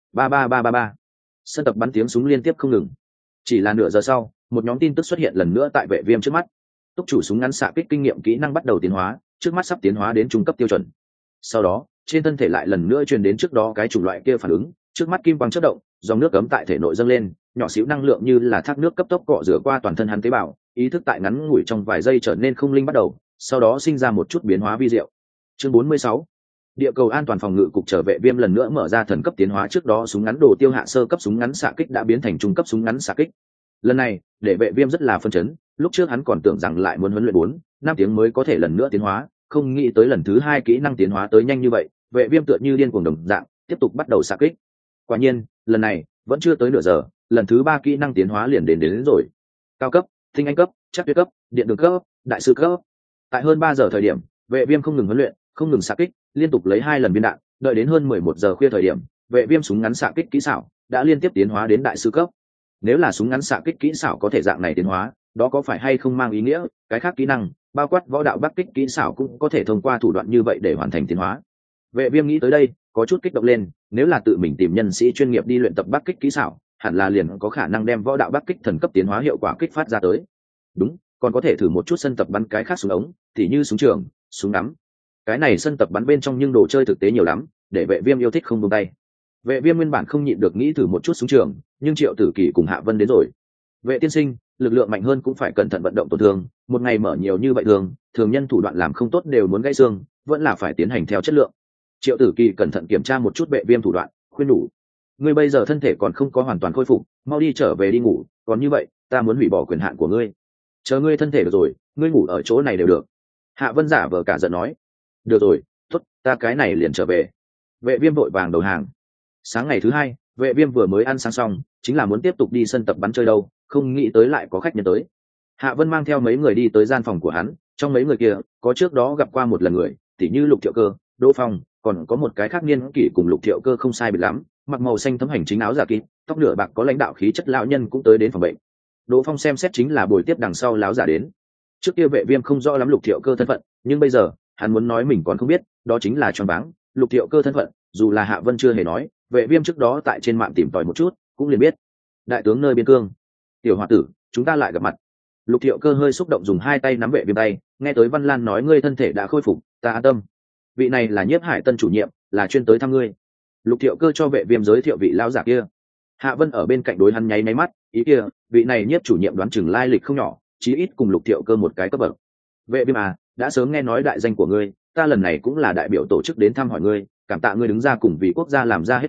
33333. Sân tập bắn tiếng súng liên tiếp không ngừng. Chỉ là nửa giờ sau, một nhóm tin tức xuất hiện lần nữa tại vệ viêm trước mắt. Túc chủ súng ngắn xạ kích kinh nghiệm kỹ năng bắt đầu tiến hóa, trước mắt sắp tiến hóa đến trung cấp tiêu chuẩn. Sau đó, trên thân thể lại lần nữa truyền đến trước đó cái chủng loại kia phản ứng, trước mắt kim quang chớp động, dòng nước cấm tại thể nội dâng lên, nhỏ xíu năng lượng như là thác nước cấp tốc cọ rửa qua toàn thân hắn tế bào, ý thức tại ngắn ngủi trong vài giây trở nên không linh bắt đầu, sau đó sinh ra một chút biến hóa vi diệu. Chương 46. Địa cầu an toàn phòng ngự cục trở vệ viêm lần nữa mở ra thần cấp tiến hóa, trước đó súng ngắn đồ tiêu hạ sơ cấp súng ngắn xạ kích đã biến thành trung cấp súng ngắn xạ kích. Lần này, để vệ viêm rất là phân chấn, lúc trước hắn còn tưởng rằng lại muốn huấn luyện 4-5 tiếng mới có thể lần nữa tiến hóa, không nghĩ tới lần thứ 2 kỹ năng tiến hóa tới nhanh như vậy, vệ viêm tựa như điên cuồng đồng dạng, tiếp tục bắt đầu xạ kích. Quả nhiên, lần này vẫn chưa tới nửa giờ, lần thứ 3 kỹ năng tiến hóa liền đến rồi. Cao cấp, tinh anh cấp, chắc tuyệt cấp, điện đường cấp, đại sư cấp. Tại hơn 3 giờ thời điểm, vệ viêm không ngừng huấn luyện, không ngừng xạ kích, liên tục lấy 2 lần viên đạn, đợi đến hơn 11 giờ khuya thời điểm, vệ viêm súng ngắn xạ kích kỹ xảo đã liên tiếp tiến hóa đến đại sư cấp. Nếu là súng ngắn xạ kích kỹ xảo có thể dạng này tiến hóa, đó có phải hay không mang ý nghĩa cái khác kỹ năng, bao quát võ đạo bắc kích kỹ xảo cũng có thể thông qua thủ đoạn như vậy để hoàn thành tiến hóa. Vệ viêm nghĩ tới đây, có chút kích động lên, nếu là tự mình tìm nhân sĩ chuyên nghiệp đi luyện tập bắc kích kỹ xảo, hẳn là liền có khả năng đem võ đạo bắc kích thần cấp tiến hóa hiệu quả kích phát ra tới. Đúng, còn có thể thử một chút sân tập bắn cái khác súng ống, tỉ như súng trường, súng ngắm. Cái này sân tập bắn bên trong nhưng đồ chơi thực tế nhiều lắm, để vệ viêm yêu thích không buông tay. Vệ viêm nguyên bản không nhịn được nghĩ thử một chút súng trường, nhưng Triệu Tử Kỳ cùng Hạ Vân đến rồi. Vệ tiên sinh, lực lượng mạnh hơn cũng phải cẩn thận vận động tổn thương, một ngày mở nhiều như vậy thường nhân thủ đoạn làm không tốt đều muốn gãy xương, vẫn là phải tiến hành theo chất lượng. Triệu Tử Kỳ cẩn thận kiểm tra một chút vệ viêm thủ đoạn, khuyên nhủ: ngươi bây giờ thân thể còn không có hoàn toàn khôi phục, mau đi trở về đi ngủ, còn như vậy ta muốn hủy bỏ quyền hạn của ngươi. Chờ ngươi thân thể được rồi, ngươi ngủ ở chỗ này đều được. Hạ Vân giả vờ cả giận nói: được rồi, tốt, ta cái này liền trở về. Vệ viêm vội vàng đầu hàng. Sáng ngày thứ 2, vệ viêm vừa mới ăn sáng xong, chính là muốn tiếp tục đi sân tập bắn chơi đâu, không nghĩ tới lại có khách nhân tới. Hạ Vân mang theo mấy người đi tới gian phòng của hắn, trong mấy người kia có trước đó gặp qua một lần người, tỉ như Lục Thiệu Cơ, Đỗ Phong, còn có một cái khác niên kỷ cùng Lục Thiệu Cơ không sai biệt lắm, mặc màu xanh thấm hành chính áo giả kín, tóc nửa bạc có lãnh đạo khí chất lão nhân cũng tới đến phòng bệnh. Đỗ Phong xem xét chính là buổi tiếp đằng sau láo giả đến. Trước kia vệ viêm không rõ lắm Lục Thiệu Cơ thân phận, nhưng bây giờ hắn muốn nói mình còn không biết, đó chính là choáng váng. Lục Thiệu Cơ thân phận, dù là Hạ Vân chưa hề nói, vệ viêm trước đó tại trên mạng tìm tòi một chút cũng liền biết. Đại tướng nơi biên cương, tiểu hòa tử, chúng ta lại gặp mặt. Lục Thiệu Cơ hơi xúc động dùng 2 tay nắm vệ viêm tay, nghe tới Văn Lan nói ngươi thân thể đã khôi phục, ta an tâm. Vị này là Nhiếp Hải Tân chủ nhiệm, là chuyên tới thăm ngươi. Lục Thiệu Cơ cho vệ viêm giới thiệu vị lão giả kia. Hạ Vân ở bên cạnh đối hắn nháy mắt, ý kia vị này Nhiếp chủ nhiệm đoán chừng lai lịch không nhỏ, chí ít cùng Lục Thiệu Cơ một cái cấp bậc. Vệ viêm à, đã sớm nghe nói đại danh của ngươi, ta lần này cũng là đại biểu tổ chức đến thăm hỏi ngươi, cảm tạ ngươi đứng ra cùng vì quốc gia làm ra hết thảy,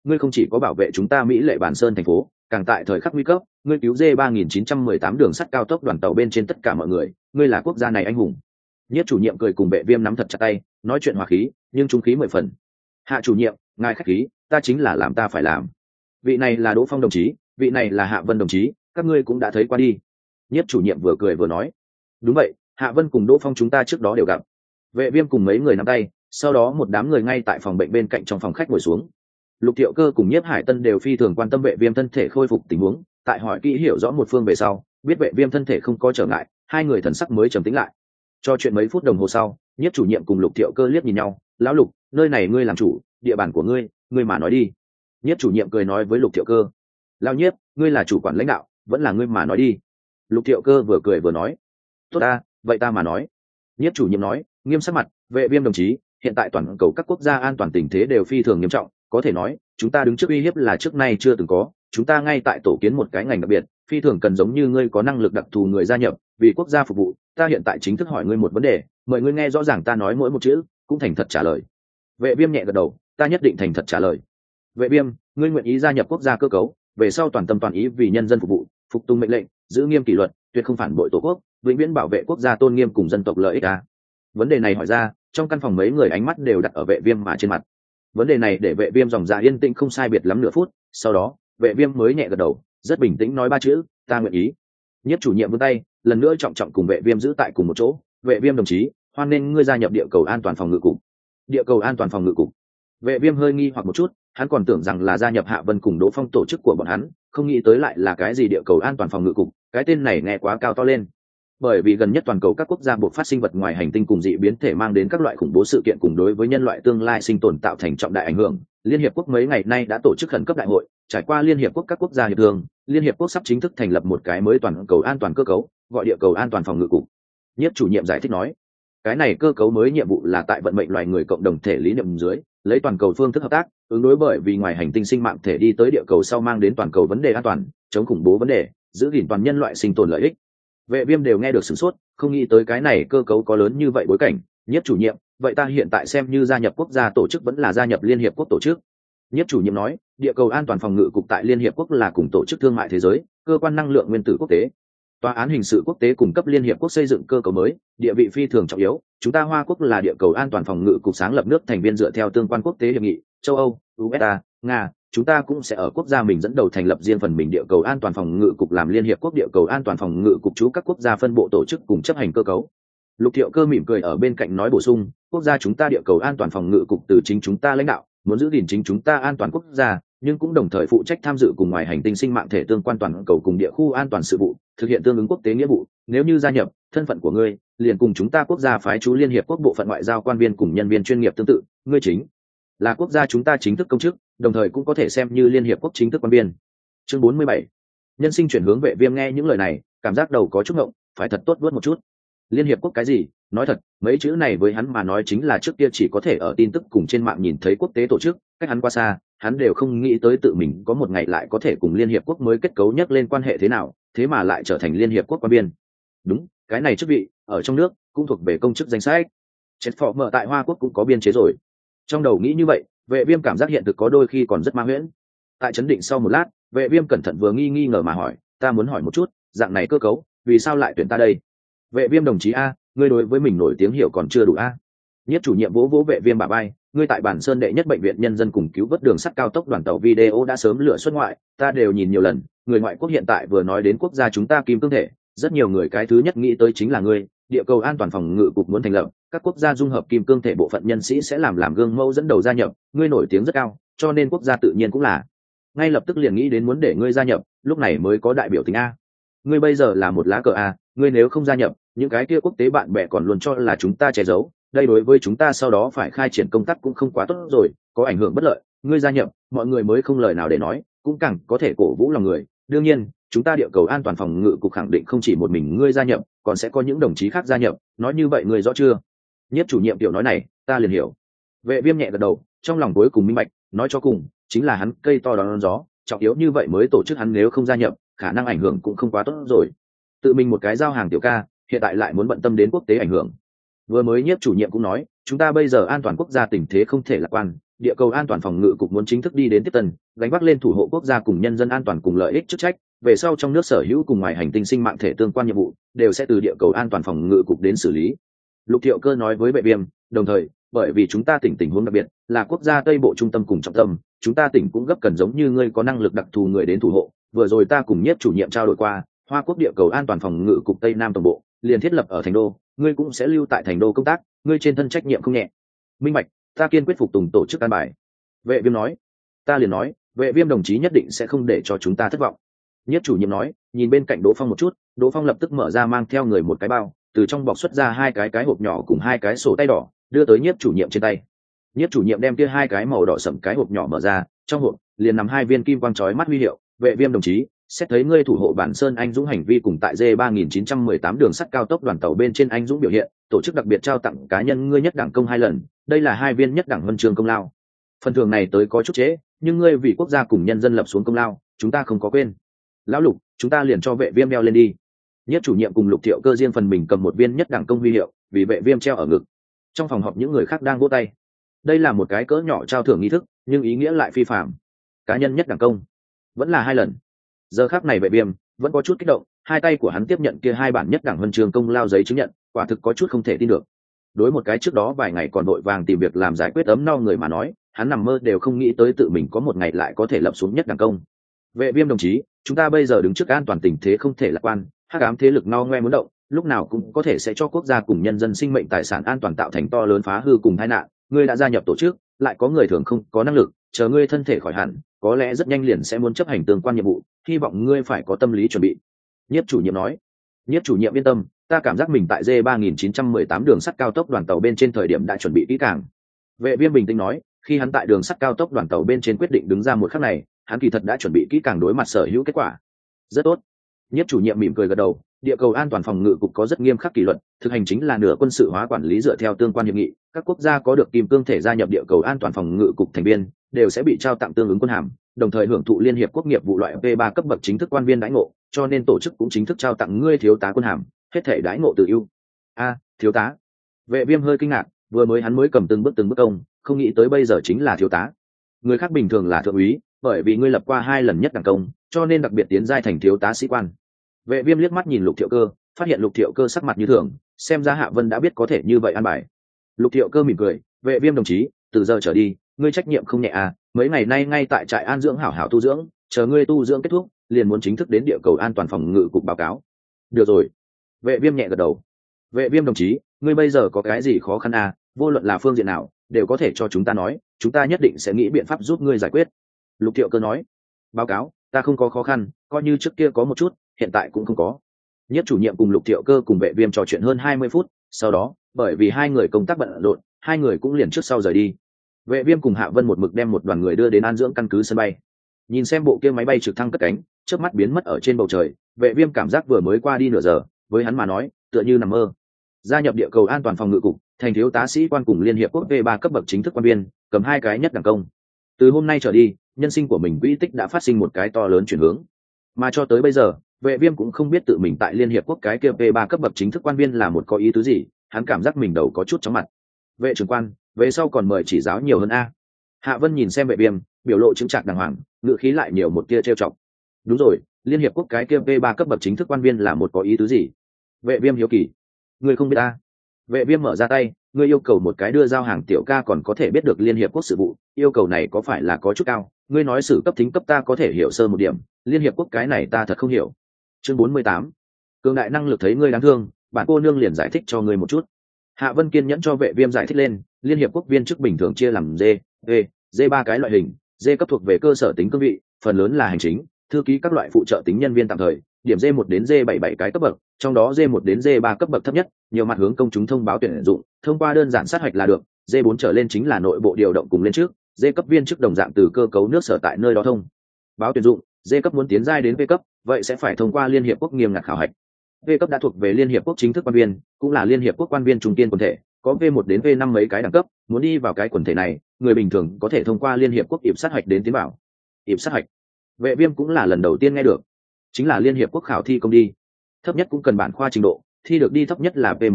ngươi không chỉ có bảo vệ chúng ta Mỹ Lệ Bản Sơn thành phố, càng tại thời khắc nguy cấp, ngươi cứu D3918 đường sắt cao tốc đoàn tàu bên trên tất cả mọi người, ngươi là quốc gia này anh hùng. Nhiếp chủ nhiệm cười cùng vệ viêm nắm thật chặt tay, nói chuyện hòa khí, nhưng trung khí 10 phần. Hạ chủ nhiệm, ngài khách khí, ta chính là làm ta phải làm. Vị này là Đỗ Phong đồng chí, vị này là Hạ Vân đồng chí, các ngươi cũng đã thấy qua đi. Nhiếp chủ nhiệm vừa cười vừa nói, đúng vậy, Hạ Vân cùng Đỗ Phong chúng ta trước đó đều gặp. Vệ viêm cùng mấy người nắm tay, sau đó một đám người ngay tại phòng bệnh bên cạnh trong phòng khách ngồi xuống. Lục Thiệu Cơ cùng Nhiếp Hải Tân đều phi thường quan tâm vệ viêm thân thể khôi phục tình huống, tại hỏi kỹ hiểu rõ một phương về sau, biết vệ viêm thân thể không có trở ngại, hai người thần sắc mới trầm tĩnh lại. Cho chuyện mấy phút đồng hồ sau, Nhiếp chủ nhiệm cùng Lục Thiệu Cơ liếc nhìn nhau, lão Lục, nơi này ngươi làm chủ, địa bàn của ngươi, ngươi mà nói đi. Nhiếp chủ nhiệm cười nói với Lục Thiệu Cơ, lão Nhiếp, ngươi là chủ quản lãnh đạo, vẫn là ngươi mà nói đi. Lục Thiệu Cơ vừa cười vừa nói, tốt ta, vậy ta mà nói. Nhiếp chủ nhiệm nói, nghiêm sắc mặt, vệ viêm đồng chí, hiện tại toàn cầu các quốc gia an toàn tình thế đều phi thường nghiêm trọng, có thể nói chúng ta đứng trước uy hiếp là trước nay chưa từng có, chúng ta ngay tại tổ kiến một cái ngành đặc biệt, phi thường cần giống như ngươi có năng lực đặc thù người gia nhập vì quốc gia phục vụ. Ta hiện tại chính thức hỏi ngươi một vấn đề, mời ngươi nghe rõ ràng ta nói mỗi một chữ, cũng thành thật trả lời. Vệ viêm nhẹ gật đầu, ta nhất định thành thật trả lời. Vệ viêm, ngươi nguyện ý gia nhập quốc gia cơ cấu, về sau toàn tâm toàn ý vì nhân dân phục vụ, phục tùng mệnh lệnh, giữ nghiêm kỷ luật, tuyệt không phản bội tổ quốc, vĩnh viễn bảo vệ quốc gia tôn nghiêm cùng dân tộc lợi ích à? Vấn đề này hỏi ra, trong căn phòng mấy người ánh mắt đều đặt ở vệ viêm mà trên mặt. Vấn đề này để vệ viêm dòng dạ yên tĩnh không sai biệt lắm nửa phút, sau đó vệ viêm mới nhẹ gật đầu, rất bình tĩnh nói 3 chữ, ta nguyện ý. Nhiếp chủ nhiệm vươn tay, lần nữa trọng trọng cùng vệ viêm giữ tại cùng một chỗ. Vệ viêm đồng chí, hoan nghênh ngươi gia nhập địa cầu an toàn phòng ngự cục. Địa cầu an toàn phòng ngự cục. Vệ viêm hơi nghi hoặc một chút, hắn còn tưởng rằng là gia nhập Hạ Vân cùng Đỗ Phong tổ chức của bọn hắn, không nghĩ tới lại là cái gì địa cầu an toàn phòng ngự cục, cái tên này nghe quá cao to lên. Bởi vì gần nhất toàn cầu các quốc gia buộc phát sinh vật ngoài hành tinh cùng dị biến thể mang đến các loại khủng bố sự kiện cùng đối với nhân loại tương lai sinh tồn tạo thành trọng đại ảnh hưởng, Liên hiệp quốc mấy ngày nay đã tổ chức khẩn cấp đại hội, trải qua Liên hiệp quốc các quốc gia hiệp thương, Liên hiệp quốc sắp chính thức thành lập một cái mới toàn cầu an toàn cơ cấu, gọi địa cầu an toàn phòng ngự cục. Nhiếp chủ nhiệm giải thích nói, cái này cơ cấu mới nhiệm vụ là tại vận mệnh loài người cộng đồng thể lý niệm dưới, lấy toàn cầu phương thức hợp tác, ứng đối bởi vì ngoài hành tinh sinh mạng thể đi tới địa cầu sau mang đến toàn cầu vấn đề an toàn, chống khủng bố vấn đề, giữ gìn toàn nhân loại sinh tồn lợi ích. Vệ viêm đều nghe được sửng sốt, không nghĩ tới cái này cơ cấu có lớn như vậy bối cảnh. Nhiếp chủ nhiệm, vậy ta hiện tại xem như gia nhập quốc gia tổ chức vẫn là gia nhập Liên hiệp quốc tổ chức? Nhiếp chủ nhiệm nói, địa cầu an toàn phòng ngự cục tại Liên hiệp quốc là cùng tổ chức thương mại thế giới, cơ quan năng lượng nguyên tử quốc tế, tòa án hình sự quốc tế cung cấp Liên hiệp quốc xây dựng cơ cấu mới, địa vị phi thường trọng yếu. Chúng ta Hoa Quốc là địa cầu an toàn phòng ngự cục sáng lập nước thành viên dựa theo tương quan quốc tế hiệp nghị, châu Âu, USA, Nga, chúng ta cũng sẽ ở quốc gia mình dẫn đầu thành lập riêng phần mình địa cầu an toàn phòng ngự cục làm Liên hiệp quốc địa cầu an toàn phòng ngự cục chú các quốc gia phân bộ tổ chức cùng chấp hành cơ cấu. Lục Thiệu Cơ mỉm cười ở bên cạnh nói bổ sung, quốc gia chúng ta địa cầu an toàn phòng ngự cục từ chính chúng ta lãnh đạo, muốn giữ gìn chính chúng ta an toàn quốc gia, nhưng cũng đồng thời phụ trách tham dự cùng ngoài hành tinh sinh mạng thể tương quan toàn cầu cùng địa khu an toàn sự vụ, thực hiện tương ứng quốc tế nghĩa vụ. Nếu như gia nhập, thân phận của ngươi liền cùng chúng ta quốc gia phái chú Liên hiệp quốc bộ phận ngoại giao quan viên cùng nhân viên chuyên nghiệp tương tự, ngươi chính là quốc gia chúng ta chính thức công chức, đồng thời cũng có thể xem như Liên hiệp quốc chính thức quan viên. Chương 47. Nhân sinh chuyển hướng. Vệ viêm nghe những lời này, cảm giác đầu có chút ngộng, phải thật tốt vuốt một chút. Liên hiệp quốc cái gì? Nói thật, mấy chữ này với hắn mà nói chính là trước kia chỉ có thể ở tin tức cùng trên mạng nhìn thấy quốc tế tổ chức, cách hắn quá xa, hắn đều không nghĩ tới tự mình có một ngày lại có thể cùng Liên hiệp quốc mới kết cấu nhắc lên quan hệ thế nào, thế mà lại trở thành Liên hiệp quốc quan viên. Đúng, cái này chức vị ở trong nước cũng thuộc về công chức danh sách. Chết phò mở tại Hoa Quốc cũng có biên chế rồi. Trong đầu nghĩ như vậy, vệ viêm cảm giác hiện thực có đôi khi còn rất ma huyễn. Tại chấn định sau một lát, vệ viêm cẩn thận vừa nghi ngờ mà hỏi, ta muốn hỏi một chút, dạng này cơ cấu vì sao lại tuyển ta đây? Vệ viêm đồng chí a, ngươi đối với mình nổi tiếng hiểu còn chưa đủ a. Nhiếp chủ nhiệm vỗ vỗ vệ viêm bả vai, ngươi tại Bản Sơn đệ nhất bệnh viện nhân dân cùng cứu vớt đường sắt cao tốc đoàn tàu video đã sớm lựa xuất ngoại, ta đều nhìn nhiều lần, người ngoại quốc hiện tại vừa nói đến quốc gia chúng ta kim cương thể, rất nhiều người cái thứ nhất nghĩ tới chính là ngươi. Địa cầu an toàn phòng ngự cục muốn thành lập, các quốc gia dung hợp kim cương thể bộ phận nhân sĩ sẽ làm gương mẫu dẫn đầu gia nhập, ngươi nổi tiếng rất cao, cho nên quốc gia tự nhiên cũng là ngay lập tức liền nghĩ đến muốn để ngươi gia nhập, lúc này mới có đại biểu tính a. Ngươi bây giờ là một lá cờ a, ngươi nếu không gia nhập, những cái kia quốc tế bạn bè còn luôn cho là chúng ta che giấu, đây đối với chúng ta sau đó phải khai triển công tác cũng không quá tốt rồi, có ảnh hưởng bất lợi. Ngươi gia nhập, mọi người mới không lời nào để nói, cũng càng có thể cổ vũ lòng người. Đương nhiên, chúng ta địa cầu an toàn phòng ngự cục khẳng định không chỉ một mình ngươi gia nhập, còn sẽ có những đồng chí khác gia nhập, nói như vậy ngươi rõ chưa? Nhiếp chủ nhiệm tiểu nói này, ta liền hiểu. Vệ viêm nhẹ gật đầu, trong lòng cuối cùng minh bạch, nói cho cùng chính là hắn cây to đón gió, trọng yếu như vậy mới tổ chức, hắn nếu không gia nhập, khả năng ảnh hưởng cũng không quá tốt rồi. Tự mình một cái giao hàng tiểu ca, hiện tại lại muốn bận tâm đến quốc tế ảnh hưởng. Vừa mới nhiếp chủ nhiệm cũng nói, chúng ta bây giờ an toàn quốc gia tình thế không thể lạc quan, địa cầu an toàn phòng ngự cục muốn chính thức đi đến tiếp tân, gánh vác lên thủ hộ quốc gia cùng nhân dân an toàn cùng lợi ích chức trách. Về sau trong nước sở hữu cùng ngoài hành tinh sinh mạng thể tương quan nhiệm vụ đều sẽ từ địa cầu an toàn phòng ngự cục đến xử lý. Lục Thiệu Cơ nói với Vệ Viêm, đồng thời, bởi vì chúng ta tỉnh tình huống đặc biệt, là quốc gia Tây Bộ trung tâm cùng trọng tâm, chúng ta tỉnh cũng gấp cần giống như ngươi có năng lực đặc thù người đến thủ hộ. Vừa rồi ta cùng Nhiếp chủ nhiệm trao đổi qua, Hoa Quốc địa cầu an toàn phòng ngự cục Tây Nam tổng bộ liền thiết lập ở Thành Đô, ngươi cũng sẽ lưu tại Thành Đô công tác, ngươi trên thân trách nhiệm không nhẹ. Minh bạch, ta kiên quyết phục tùng tổ chức an bài. Vệ Viêm nói. Ta liền nói, Vệ Viêm đồng chí nhất định sẽ không để cho chúng ta thất vọng. Nhiếp chủ nhiệm nói, nhìn bên cạnh Đỗ Phong một chút, Đỗ Phong lập tức mở ra mang theo người một cái bao, từ trong bọc xuất ra hai cái hộp nhỏ cùng hai cái sổ tay đỏ, đưa tới Nhiếp chủ nhiệm trên tay. Nhiếp chủ nhiệm đem kia hai cái màu đỏ sẫm cái hộp nhỏ mở ra, trong hộp liền nằm hai viên kim quang chói mắt huy hiệu. Vệ Viêm đồng chí, xét thấy ngươi thủ hộ bản sơn anh dũng hành vi cùng tại D3918 đường sắt cao tốc đoàn tàu bên trên anh dũng biểu hiện, tổ chức đặc biệt trao tặng cá nhân ngươi nhất đẳng công 2 lần, đây là 2 viên nhất đẳng huân chương công lao. Phần thưởng này tới có chút trễ, nhưng ngươi vì quốc gia cùng nhân dân lập xuống công lao, chúng ta không có quên. Lão Lục, chúng ta liền cho Vệ Viêm đeo lên đi. Nhất chủ nhiệm cùng Lục Thiệu Cơ riêng phần mình cầm một viên nhất đẳng công huy hiệu, vì Vệ Viêm treo ở ngực. Trong phòng họp những người khác đang vỗ tay. Đây là một cái cỡ nhỏ trao thưởng nghi thức, nhưng ý nghĩa lại phi phàm. Cá nhân nhất đẳng công, vẫn là 2 lần. Giờ khắc này Vệ Viêm vẫn có chút kích động, hai tay của hắn tiếp nhận kia hai bản nhất đẳng huân chương công lao giấy chứng nhận, quả thực có chút không thể tin được. Đối một cái trước đó vài ngày còn đội vàng tìm việc làm giải quyết ấm no người mà nói, hắn nằm mơ đều không nghĩ tới tự mình có một ngày lại có thể lập xuống nhất đẳng công. Vệ Viêm đồng chí, chúng ta bây giờ đứng trước an toàn tình thế không thể lạc quan, hắc ám thế lực no ngoe muốn động, lúc nào cũng có thể sẽ cho quốc gia cùng nhân dân sinh mệnh tài sản an toàn tạo thành to lớn phá hư cùng tai nạn. Ngươi đã gia nhập tổ chức, lại có người thường không có năng lực, chờ ngươi thân thể khỏi hẳn, có lẽ rất nhanh liền sẽ muốn chấp hành tương quan nhiệm vụ, hy vọng ngươi phải có tâm lý chuẩn bị. Nhiếp chủ nhiệm nói. Nhiếp chủ nhiệm yên tâm, ta cảm giác mình tại D3918 đường sắt cao tốc đoàn tàu bên trên thời điểm đã chuẩn bị kỹ càng. Vệ Viêm bình tĩnh nói, khi hắn tại đường sắt cao tốc đoàn tàu bên trên quyết định đứng ra một khắc này, hắn kỳ thật đã chuẩn bị kỹ càng đối mặt sở hữu kết quả. Rất tốt. Nhiếp chủ nhiệm mỉm cười gật đầu, địa cầu an toàn phòng ngự cục có rất nghiêm khắc kỷ luật, thực hành chính là nửa quân sự hóa quản lý dựa theo tương quan hiệp nghị, các quốc gia có được kim cương thể gia nhập địa cầu an toàn phòng ngự cục thành viên đều sẽ bị trao tặng tương ứng quân hàm, đồng thời hưởng thụ liên hiệp quốc nghiệp vụ loại P3 cấp bậc chính thức quan viên đãi ngộ, cho nên tổ chức cũng chính thức trao tặng ngươi thiếu tá quân hàm, hết thể đãi ngộ tự ưu. Thiếu tá. Vệ Viêm hơi kinh ngạc, vừa mới hắn mới cầm từng bước công, không nghĩ tới bây giờ chính là thiếu tá. Người khác bình thường là thượng úy, bởi vì ngươi lập qua 2 lần nhất đẳng công, cho nên đặc biệt tiến giai thành thiếu tá sĩ quan. Vệ Viêm liếc mắt nhìn Lục Thiệu Cơ, phát hiện Lục Thiệu Cơ sắc mặt như thường, xem ra Hạ Vân đã biết có thể như vậy an bài. Lục Thiệu Cơ mỉm cười, Vệ Viêm đồng chí, từ giờ trở đi, ngươi trách nhiệm không nhẹ à, mấy ngày nay ngay tại trại an dưỡng hảo hảo tu dưỡng, chờ ngươi tu dưỡng kết thúc, liền muốn chính thức đến địa cầu an toàn phòng ngự cục báo cáo. Được rồi. Vệ Viêm nhẹ gật đầu. Vệ Viêm đồng chí, ngươi bây giờ có cái gì khó khăn à, vô luận là phương diện nào, đều có thể cho chúng ta nói, chúng ta nhất định sẽ nghĩ biện pháp giúp ngươi giải quyết. Lục Thiệu Cơ nói. Báo cáo, ta không có khó khăn, coi như trước kia có một chút, hiện tại cũng không có. Nhất chủ nhiệm cùng Lục Thiệu Cơ cùng Vệ Viêm trò chuyện hơn 20 phút, sau đó, bởi vì hai người công tác bận rộn, hai người cũng liền trước sau rời đi. Vệ Viêm cùng Hạ Vân một mực đem một đoàn người đưa đến an dưỡng căn cứ sân bay. Nhìn xem bộ kia máy bay trực thăng cất cánh, chớp mắt biến mất ở trên bầu trời, Vệ Viêm cảm giác vừa mới qua đi nửa giờ, với hắn mà nói, tựa như nằm mơ. Gia nhập địa cầu an toàn phòng ngự cục, thành thiếu tá sĩ quan cùng liên hiệp quốc V3 cấp bậc chính thức quan viên, cầm 2 cái nhất đẳng công. Từ hôm nay trở đi, nhân sinh của mình quỹ tích đã phát sinh một cái to lớn chuyển hướng. Mà cho tới bây giờ, Vệ Viêm cũng không biết tự mình tại liên hiệp quốc cái kia V3 cấp bậc chính thức quan viên là một có ý tứ gì, hắn cảm giác mình đầu có chút chóng mặt. Vệ trưởng quan, về sau còn mời chỉ giáo nhiều hơn a. Hạ Vân nhìn xem Vệ Viêm, biểu lộ chứng trạc đàng hoàng, ngữ khí lại nhiều một tia trêu chọc. Đúng rồi, liên hiệp quốc cái kia V3 cấp bậc chính thức quan viên là một có ý tứ gì? Vệ Viêm hiếu kỳ. Ngươi không biết a? Vệ Viêm mở ra tay, ngươi yêu cầu một cái đưa giao hàng tiểu ca còn có thể biết được liên hiệp quốc sự vụ, yêu cầu này có phải là có chút cao? Ngươi nói sử cấp thính cấp ta có thể hiểu sơ một điểm, liên hiệp quốc cái này ta thật không hiểu. Chương 48. Cường đại năng lực thấy ngươi đáng thương, bản cô nương liền giải thích cho ngươi một chút. Hạ Vân kiên nhẫn cho Vệ Viêm giải thích lên, liên hiệp quốc viên chức bình thường chia làm D, E, D3 cái loại hình, D cấp thuộc về cơ sở tính cương vị, phần lớn là hành chính, thư ký các loại phụ trợ tính nhân viên tạm thời, điểm D1 đến D77 cái cấp bậc, trong đó D1 đến D3 cấp bậc thấp nhất, nhiều mặt hướng công chúng thông báo tuyển dụng, thông qua đơn giản sát hạch là được, D4 trở lên chính là nội bộ điều động cùng lên trước, D cấp viên chức đồng dạng từ cơ cấu nước sở tại nơi đó thông báo tuyển dụng, D cấp muốn tiến giai đến V cấp, vậy sẽ phải thông qua liên hiệp quốc nghiêm ngặt khảo hạch. V cấp đã thuộc về liên hiệp quốc chính thức quan viên, cũng là liên hiệp quốc quan viên trung kiên quần thể, có V1 đến V5 mấy cái đẳng cấp, muốn đi vào cái quần thể này, người bình thường có thể thông qua liên hiệp quốc ịp sát hạch đến tiến vào. Ịp sát hạch, Vệ Viêm cũng là lần đầu tiên nghe được, chính là liên hiệp quốc khảo thi công đi, thấp nhất cũng cần bản khoa trình độ, thi được đi thấp nhất là V1 cấp,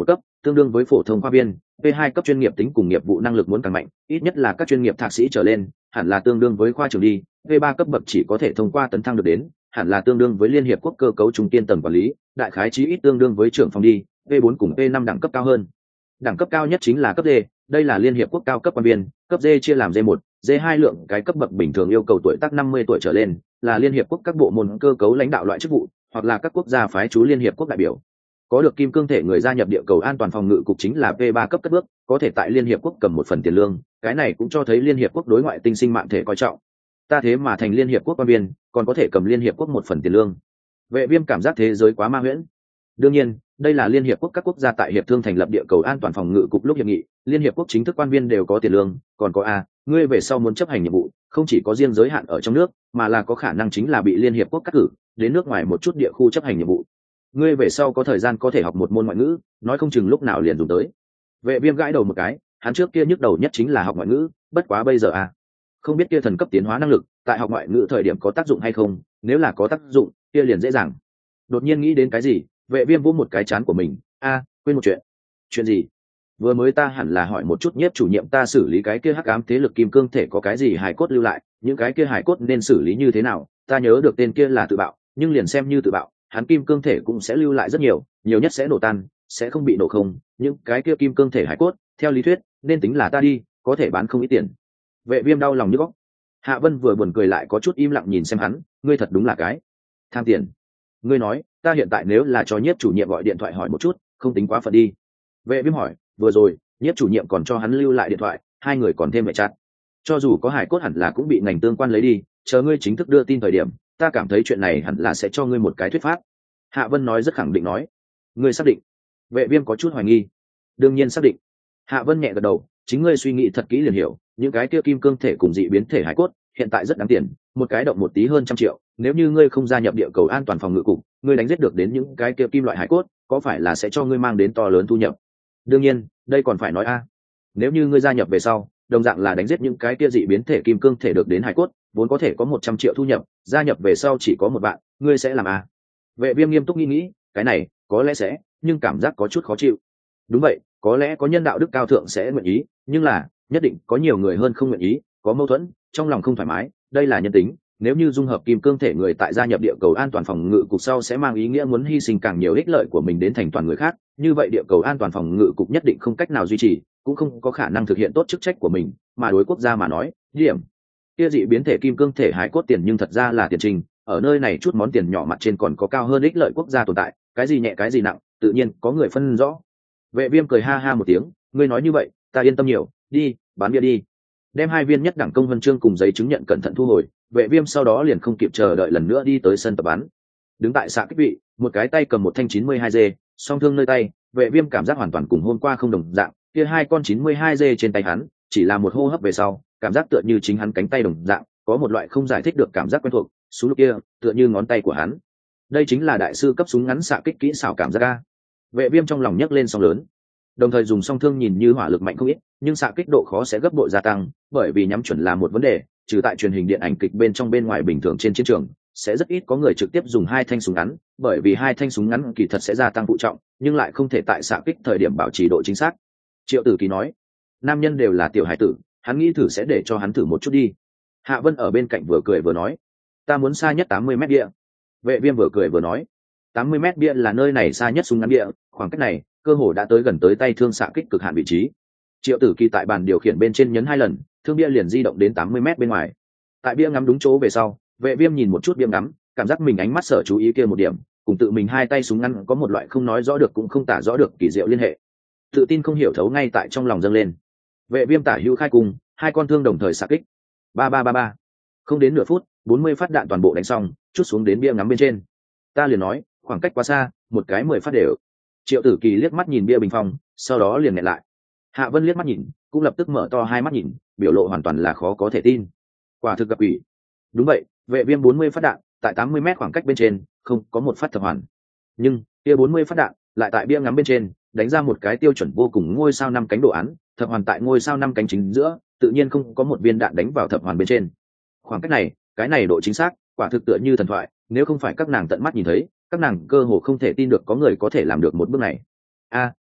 tương đương với phổ thông khoa viên. V2 cấp chuyên nghiệp tính cùng nghiệp vụ năng lực muốn càng mạnh, ít nhất là các chuyên nghiệp thạc sĩ trở lên, hẳn là tương đương với khoa trưởng đi. V3 cấp bậc chỉ có thể thông qua tấn thăng được đến, hẳn là tương đương với liên hiệp quốc cơ cấu trung kiên tầng quản lý, đại khái chí ít tương đương với trưởng phòng đi. V4 cùng V5 đẳng cấp cao hơn. Đẳng cấp cao nhất chính là cấp D, đây là liên hiệp quốc cao cấp quan viên, cấp D chia làm D1, D2 lượng cái cấp bậc bình thường yêu cầu tuổi tác 50 tuổi trở lên, là liên hiệp quốc các bộ môn cơ cấu lãnh đạo loại chức vụ, hoặc là các quốc gia phái trú liên hiệp quốc đại biểu. Có được kim cương thể người gia nhập địa cầu an toàn phòng ngự cục chính là V3 cấp cất bước, có thể tại liên hiệp quốc cầm một phần tiền lương, cái này cũng cho thấy liên hiệp quốc đối ngoại tinh sinh mạng thể coi trọng. Ta thế mà thành liên hiệp quốc quan viên, còn có thể cầm liên hiệp quốc một phần tiền lương. Vệ Viêm cảm giác thế giới quá ma huyễn. Đương nhiên, đây là liên hiệp quốc các quốc gia tại hiệp thương thành lập địa cầu an toàn phòng ngự cục lúc hiệp nghị, liên hiệp quốc chính thức quan viên đều có tiền lương, còn có ngươi về sau muốn chấp hành nhiệm vụ, không chỉ có riêng giới hạn ở trong nước, mà là có khả năng chính là bị liên hiệp quốc cắt cử đến nước ngoài một chút địa khu chấp hành nhiệm vụ. Ngươi về sau có thời gian có thể học một môn ngoại ngữ, nói không chừng lúc nào liền dùng tới. Vệ Viêm gãi đầu một cái, hắn trước kia nhức đầu nhất chính là học ngoại ngữ, bất quá bây giờ không biết kia thần cấp tiến hóa năng lực tại học ngoại ngữ thời điểm có tác dụng hay không, nếu là có tác dụng kia liền dễ dàng. Đột nhiên nghĩ đến cái gì, Vệ Viêm vỗ một cái trán của mình, quên một chuyện. Chuyện gì? Vừa mới ta hẳn là hỏi một chút nhiếp chủ nhiệm ta xử lý cái kia hắc ám thế lực kim cương thể có cái gì hài cốt lưu lại, những cái kia hài cốt nên xử lý như thế nào. Ta nhớ được tên kia là tự bạo, nhưng liền xem như tự bạo, hắn kim cương thể cũng sẽ lưu lại rất nhiều, nhiều nhất sẽ nổ tan, sẽ không bị nổ không. Những cái kia kim cương thể hài cốt, theo lý thuyết nên tính là ta đi, có thể bán không ít tiền. Vệ Viêm đau lòng như góc. Hạ Vân vừa buồn cười lại có chút im lặng nhìn xem hắn, ngươi thật đúng là cái tham tiền. Ngươi nói, ta hiện tại nếu là cho nhiếp chủ nhiệm gọi điện thoại hỏi một chút, không tính quá phận đi. Vệ Viêm hỏi, vừa rồi nhiếp chủ nhiệm còn cho hắn lưu lại điện thoại, hai người còn thêm mẹ chặt. Cho dù có hải cốt hẳn là cũng bị ngành tương quan lấy đi, chờ ngươi chính thức đưa tin thời điểm, ta cảm thấy chuyện này hẳn là sẽ cho ngươi một cái thuyết pháp. Hạ Vân nói rất khẳng định nói. Ngươi xác định? Vệ Viêm có chút hoài nghi. Đương nhiên xác định. Hạ Vân nhẹ gật đầu, chính ngươi suy nghĩ thật kỹ liền hiểu, những cái kia kim cương thể cùng dị biến thể hải cốt hiện tại rất đáng tiền, một cái động một tí hơn 100 triệu, nếu như ngươi không gia nhập địa cầu an toàn phòng ngự cục, ngươi đánh giết được đến những cái kia kim loại hải cốt, có phải là sẽ cho ngươi mang đến to lớn thu nhập? Đương nhiên, đây còn phải nói nếu như ngươi gia nhập về sau, đồng dạng là đánh giết những cái kia dị biến thể kim cương thể được đến hải cốt, vốn có thể có 100 triệu thu nhập, gia nhập về sau chỉ có một bạn, ngươi sẽ làm Vệ Viêm nghiêm túc nghĩ, cái này có lẽ sẽ, nhưng cảm giác có chút khó chịu. Đúng vậy, có lẽ có nhân đạo đức cao thượng sẽ nguyện ý, nhưng là nhất định có nhiều người hơn không nguyện ý, có mâu thuẫn, trong lòng không thoải mái, đây là nhân tính. Nếu như dung hợp kim cương thể người tại gia nhập địa cầu an toàn phòng ngự cục sau sẽ mang ý nghĩa muốn hy sinh càng nhiều ích lợi của mình đến thành toàn người khác, như vậy địa cầu an toàn phòng ngự cục nhất định không cách nào duy trì, cũng không có khả năng thực hiện tốt chức trách của mình, mà đối quốc gia mà nói, điểm kia dị biến thể kim cương thể hải cốt tiền nhưng thật ra là tiền trình, ở nơi này chút món tiền nhỏ mặt trên còn có cao hơn ích lợi quốc gia tồn tại, cái gì nhẹ cái gì nặng, tự nhiên có người phân rõ. Vệ Viêm cười ha ha một tiếng, ngươi nói như vậy, ta yên tâm nhiều, đi, bán bia đi. Đem 2 viên nhất đẳng công huân chương cùng giấy chứng nhận cẩn thận thu hồi, Vệ Viêm sau đó liền không kịp chờ đợi lần nữa đi tới sân tập bắn. Đứng tại xạ kích vị, một cái tay cầm một thanh 92G, song thương nơi tay, Vệ Viêm cảm giác hoàn toàn cùng hôm qua không đồng dạng, kia 2 con 92G trên tay hắn, chỉ là một hô hấp về sau, cảm giác tựa như chính hắn cánh tay đồng dạng, có một loại không giải thích được cảm giác quen thuộc, súng lúc kia, tựa như ngón tay của hắn. Đây chính là đại sư cấp súng ngắn xạ kích kỹ xảo cảm giác Vệ Viêm trong lòng nhấc lên sóng lớn. Đồng thời dùng song thương nhìn như hỏa lực mạnh không ít, nhưng xạ kích độ khó sẽ gấp bội gia tăng, bởi vì nhắm chuẩn là một vấn đề, trừ tại truyền hình điện ảnh kịch bên trong bên ngoài bình thường trên chiến trường, sẽ rất ít có người trực tiếp dùng 2 thanh súng ngắn, bởi vì 2 thanh súng ngắn kỳ thật sẽ gia tăng phụ trọng, nhưng lại không thể tại xạ kích thời điểm bảo trì độ chính xác. Triệu Tử Kỳ nói, nam nhân đều là tiểu hải tử, hắn nghĩ thử sẽ để cho hắn thử một chút đi. Hạ Vân ở bên cạnh vừa cười vừa nói, ta muốn xa nhất 80 mét bia. Vệ Viêm vừa cười vừa nói, 80 mét bia là nơi này xa nhất súng ngắn bia, khoảng cách này cơ hồ đã tới gần tới tay thương xạ kích cực hạn vị trí. Triệu Tử Kỳ tại bàn điều khiển bên trên nhấn 2 lần, thương bia liền di động đến 80 mét bên ngoài. Tại bia ngắm đúng chỗ về sau, Vệ Viêm nhìn một chút bia ngắm, cảm giác mình ánh mắt sở chú ý kia một điểm, cùng tự mình 2 tay súng ngắn có một loại không nói rõ được cũng không tả rõ được kỳ diệu liên hệ. Tự tin không hiểu thấu ngay tại trong lòng dâng lên. Vệ Viêm tả hữu khai cùng, 2 con thương đồng thời xạ kích. Ba ba ba ba. Không đến nửa phút, 40 phát đạn toàn bộ đánh xong, chút xuống đến bia ngắm bên trên. Ta liền nói, khoảng cách quá xa, một cái 10 phát đều. Triệu Tử Kỳ liếc mắt nhìn bia bình phong, sau đó liền nghẹn lại. Hạ Vân liếc mắt nhìn, cũng lập tức mở to 2 mắt nhìn, biểu lộ hoàn toàn là khó có thể tin. Quả thực gặp ủy. Đúng vậy, Vệ Viêm 40 phát đạn, tại 80 mét khoảng cách bên trên, không có một phát thập hoàn. Nhưng, kia 40 phát đạn, lại tại bia ngắm bên trên, đánh ra một cái tiêu chuẩn vô cùng ngôi sao 5 cánh đồ án, thập hoàn tại ngôi sao 5 cánh chính giữa, tự nhiên không có một viên đạn đánh vào thập hoàn bên trên. Khoảng cách này, cái này độ chính xác, quả thực tựa như thần thoại, nếu không phải các nàng tận mắt nhìn thấy, các nàng cơ hồ không thể tin được có người có thể làm được một bước này.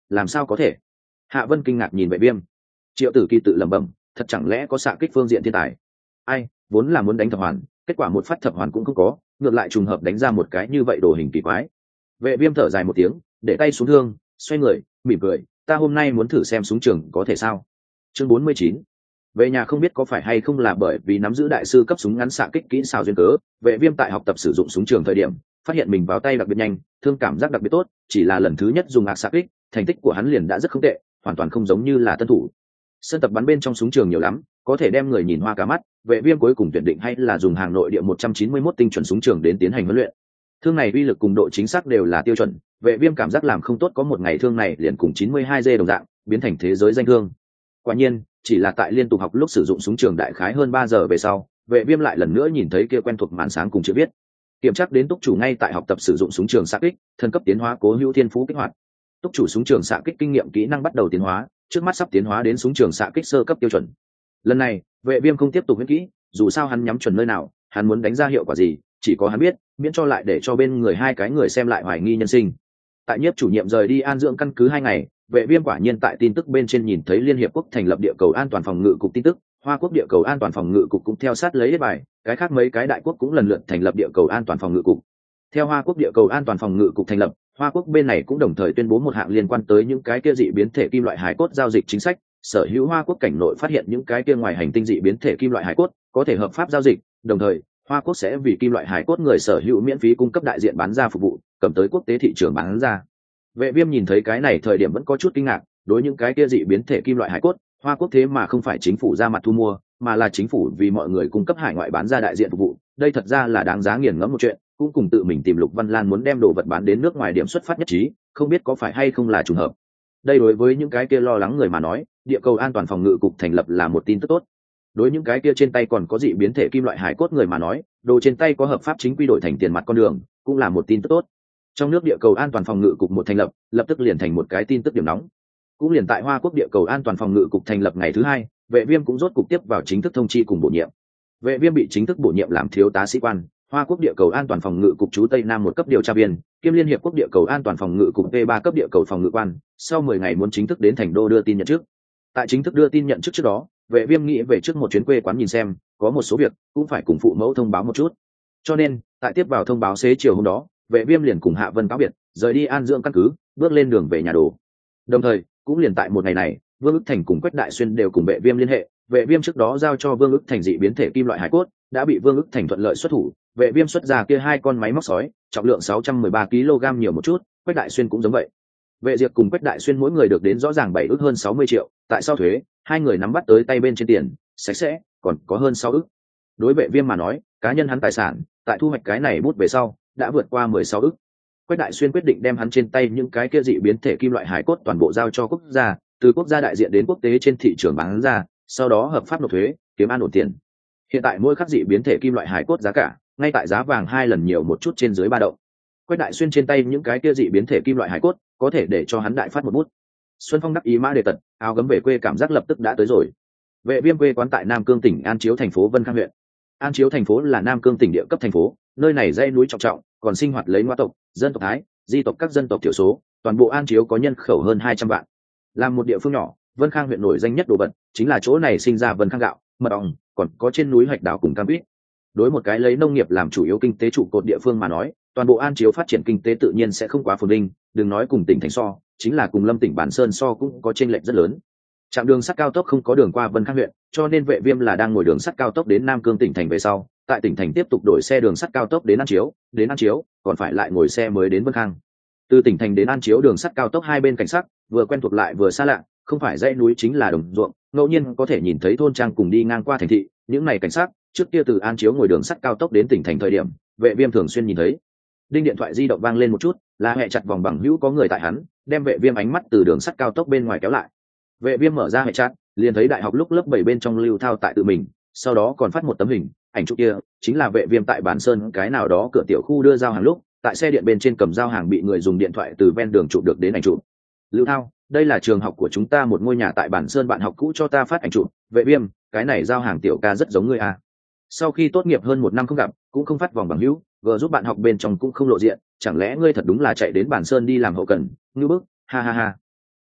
làm sao có thể? Hạ Vân kinh ngạc nhìn Vệ Viêm. Triệu Tử Kỳ tự lẩm bẩm, thật chẳng lẽ có xạ kích phương diện thiên tài? Ai, vốn là muốn đánh thập hoàn, kết quả một phát thập hoàn cũng không có, ngược lại trùng hợp đánh ra một cái như vậy đồ hình kỳ quái. Vệ Viêm thở dài một tiếng, để tay xuống thương, xoay người, mỉm cười, ta hôm nay muốn thử xem súng trường có thể sao. Chương 49. Về nhà không biết có phải hay không là bởi vì nắm giữ đại sư cấp súng ngắn xạ kích kỹ xảo duyên cớ, Vệ Viêm tại học tập sử dụng súng trường thời điểm, phát hiện mình vào tay đặc biệt nhanh, thương cảm giác đặc biệt tốt, chỉ là lần thứ nhất dùng ạc xạ kích, thành tích của hắn liền đã rất không tệ, hoàn toàn không giống như là tân thủ. Sân tập bắn bên trong súng trường nhiều lắm, có thể đem người nhìn hoa cả mắt, Vệ Viêm cuối cùng tuyển định hay là dùng hàng nội địa 191 tinh chuẩn súng trường đến tiến hành huấn luyện. Thương này uy lực cùng độ chính xác đều là tiêu chuẩn, Vệ Viêm cảm giác làm không tốt có một ngày thương này liền cùng 92G đồng dạng, biến thành thế giới danh thương. Quả nhiên, chỉ là tại liên tục học lúc sử dụng súng trường đại khái hơn 3 giờ về sau, Vệ Viêm lại lần nữa nhìn thấy kia quen thuộc màn sáng cùng chữ viết. Kiểm tra đến túc chủ ngay tại học tập sử dụng súng trường xạ kích, thân cấp tiến hóa cố hữu thiên phú kích hoạt. Túc chủ súng trường xạ kích kinh nghiệm kỹ năng bắt đầu tiến hóa, trước mắt sắp tiến hóa đến súng trường xạ kích sơ cấp tiêu chuẩn. Lần này, Vệ Viêm không tiếp tục huyễn kỹ, dù sao hắn nhắm chuẩn nơi nào, hắn muốn đánh ra hiệu quả gì, chỉ có hắn biết, miễn cho lại để cho bên người hai cái người xem lại hoài nghi nhân sinh. Tại nhiếp chủ nhiệm rời đi an dưỡng căn cứ 2 ngày, Vệ Viêm quả nhiên tại tin tức bên trên nhìn thấy Liên hiệp quốc thành lập địa cầu an toàn phòng ngự cục tin tức, Hoa quốc địa cầu an toàn phòng ngự cục cũng theo sát lấy bài, cái khác mấy cái đại quốc cũng lần lượt thành lập địa cầu an toàn phòng ngự cục. Theo Hoa quốc địa cầu an toàn phòng ngự cục thành lập, Hoa quốc bên này cũng đồng thời tuyên bố một hạng liên quan tới những cái kia dị biến thể kim loại hài cốt giao dịch chính sách, sở hữu Hoa quốc cảnh nội phát hiện những cái kia ngoài hành tinh dị biến thể kim loại hài cốt, có thể hợp pháp giao dịch, đồng thời, Hoa quốc sẽ vì kim loại hài cốt người sở hữu miễn phí cung cấp đại diện bán ra phục vụ, cầm tới quốc tế thị trường bán ra. Vệ Viêm nhìn thấy cái này thời điểm vẫn có chút kinh ngạc, đối những cái kia dị biến thể kim loại hài cốt, Hoa quốc thế mà không phải chính phủ ra mặt thu mua, mà là chính phủ vì mọi người cung cấp hải ngoại bán ra đại diện phục vụ, đây thật ra là đáng giá nghiền ngẫm một chuyện, cũng cùng tự mình tìm Lục Văn Lan muốn đem đồ vật bán đến nước ngoài điểm xuất phát nhất trí, không biết có phải hay không là trùng hợp. Đây đối với những cái kia lo lắng người mà nói, địa cầu an toàn phòng ngự cục thành lập là một tin tức tốt. Đối những cái kia trên tay còn có dị biến thể kim loại hải cốt người mà nói, đồ trên tay có hợp pháp chính quy đổi thành tiền mặt con đường, cũng là một tin tức tốt. Trong nước địa cầu an toàn phòng ngự cục một thành lập, lập tức liền thành một cái tin tức điểm nóng. Cũng liền tại Hoa quốc địa cầu an toàn phòng ngự cục thành lập ngày thứ 2, Vệ Viêm cũng rốt cục tiếp vào chính thức thông chi cùng bổ nhiệm. Vệ Viêm bị chính thức bổ nhiệm làm thiếu tá sĩ quan, Hoa quốc địa cầu an toàn phòng ngự cục chú Tây Nam một cấp điều tra viên, kiêm Liên hiệp quốc địa cầu an toàn phòng ngự cục P3 cấp địa cầu phòng ngự quan, sau 10 ngày muốn chính thức đến thành đô đưa tin nhận chức. Tại chính thức đưa tin nhận chức trước đó, Vệ Viêm nghĩ về trước một chuyến quê quán nhìn xem, có một số việc cũng phải cùng phụ mẫu thông báo một chút. Cho nên, tại tiếp vào thông báo xế chiều hôm đó, Vệ Viêm liền cùng Hạ Vân cáo biệt, rời đi an dưỡng căn cứ, bước lên đường về nhà đồ. Đồng thời, cũng liền tại một ngày này, Vương Ức Thành cùng Quách Đại Xuyên đều cùng Vệ Viêm liên hệ, Vệ Viêm trước đó giao cho Vương Ức Thành dị biến thể kim loại hải cốt, đã bị Vương Ức Thành thuận lợi xuất thủ, Vệ Viêm xuất ra kia 2 con máy móc sói, trọng lượng 613 kg nhiều một chút, Quách Đại Xuyên cũng giống vậy. Vệ Diệp cùng Quách Đại Xuyên mỗi người được đến rõ ràng 7 ức hơn 60 triệu, tại sau thuế, hai người nắm bắt tới tay bên trên tiền, sạch sẽ, còn có hơn 6 ức. Đối Vệ Viêm mà nói, cá nhân hắn tài sản, tại thu hoạch cái này bút về sau, đã vượt qua 16 ức. Quách Đại Xuyên quyết định đem hắn trên tay những cái kia dị biến thể kim loại hải cốt toàn bộ giao cho quốc gia, từ quốc gia đại diện đến quốc tế trên thị trường bán ra, sau đó hợp pháp nộp thuế, kiếm an ổn tiền. Hiện tại mỗi khắc dị biến thể kim loại hải cốt giá cả, ngay tại giá vàng 2 lần nhiều một chút trên dưới 3 động. Quách Đại Xuyên trên tay những cái kia dị biến thể kim loại hải cốt, có thể để cho hắn đại phát một bút. Xuân Phong đắc ý mã đề tật, áo gấm về quê cảm giác lập tức đã tới rồi. Vệ Viêm quê quán tại Nam Cương tỉnh An Chiếu thành phố Vân Khang huyện. An Chiếu thành phố là Nam Cương tỉnh địa cấp thành phố, nơi này dãy núi trọng trọng, còn sinh hoạt lấy ngoại tộc, dân tộc Thái, di tộc các dân tộc thiểu số, toàn bộ An Chiếu có nhân khẩu hơn 200 vạn. Là một địa phương nhỏ, Vân Khang huyện nổi danh nhất đồ vật chính là chỗ này sinh ra Vân Khang gạo, mật ong, còn có trên núi Hạch Đảo cùng cam quýt. Đối một cái lấy nông nghiệp làm chủ yếu kinh tế trụ cột địa phương mà nói, toàn bộ An Chiếu phát triển kinh tế tự nhiên sẽ không quá phồn vinh, đừng nói cùng tỉnh thành so, chính là cùng Lâm tỉnh Bản Sơn so cũng có chênh lệch rất lớn. Trạm đường sắt cao tốc không có đường qua Vân Khang huyện, cho nên Vệ Viêm là đang ngồi đường sắt cao tốc đến Nam Cương tỉnh thành về sau, tại tỉnh thành tiếp tục đổi xe đường sắt cao tốc đến An Chiếu, còn phải lại ngồi xe mới đến Vân Khang. Từ tỉnh thành đến An Chiếu đường sắt cao tốc hai bên cảnh sắc, vừa quen thuộc lại vừa xa lạ, không phải dãy núi chính là đồng ruộng, ngẫu nhiên có thể nhìn thấy thôn trang cùng đi ngang qua thành thị, những này cảnh sắc, trước kia từ An Chiếu ngồi đường sắt cao tốc đến tỉnh thành thời điểm, Vệ Viêm thường xuyên nhìn thấy. Đinh điện thoại di động vang lên một chút, là hệ chặt vòng bằng hữu có người tại hắn, đem Vệ Viêm ánh mắt từ đường sắt cao tốc bên ngoài kéo lại. Vệ Viêm mở ra hệ chat, liền thấy đại học lúc lớp 7 bên trong Lưu Thao tại tự mình, sau đó còn phát một tấm hình, ảnh chụp kia chính là Vệ Viêm tại Bản Sơn cái nào đó cửa tiểu khu đưa giao hàng lúc, tại xe điện bên trên cầm giao hàng bị người dùng điện thoại từ ven đường chụp được đến ảnh chụp. Lưu Thao, đây là trường học của chúng ta một ngôi nhà tại Bản Sơn bạn học cũ cho ta phát ảnh chụp, Vệ Viêm, cái này giao hàng tiểu ca rất giống ngươi à. Sau khi tốt nghiệp hơn 1 năm không gặp, cũng không phát vòng bằng hữu, vừa giúp bạn học bên trong cũng không lộ diện, chẳng lẽ ngươi thật đúng là chạy đến Bản Sơn đi làm hậu cần, ngư bức, ha ha ha.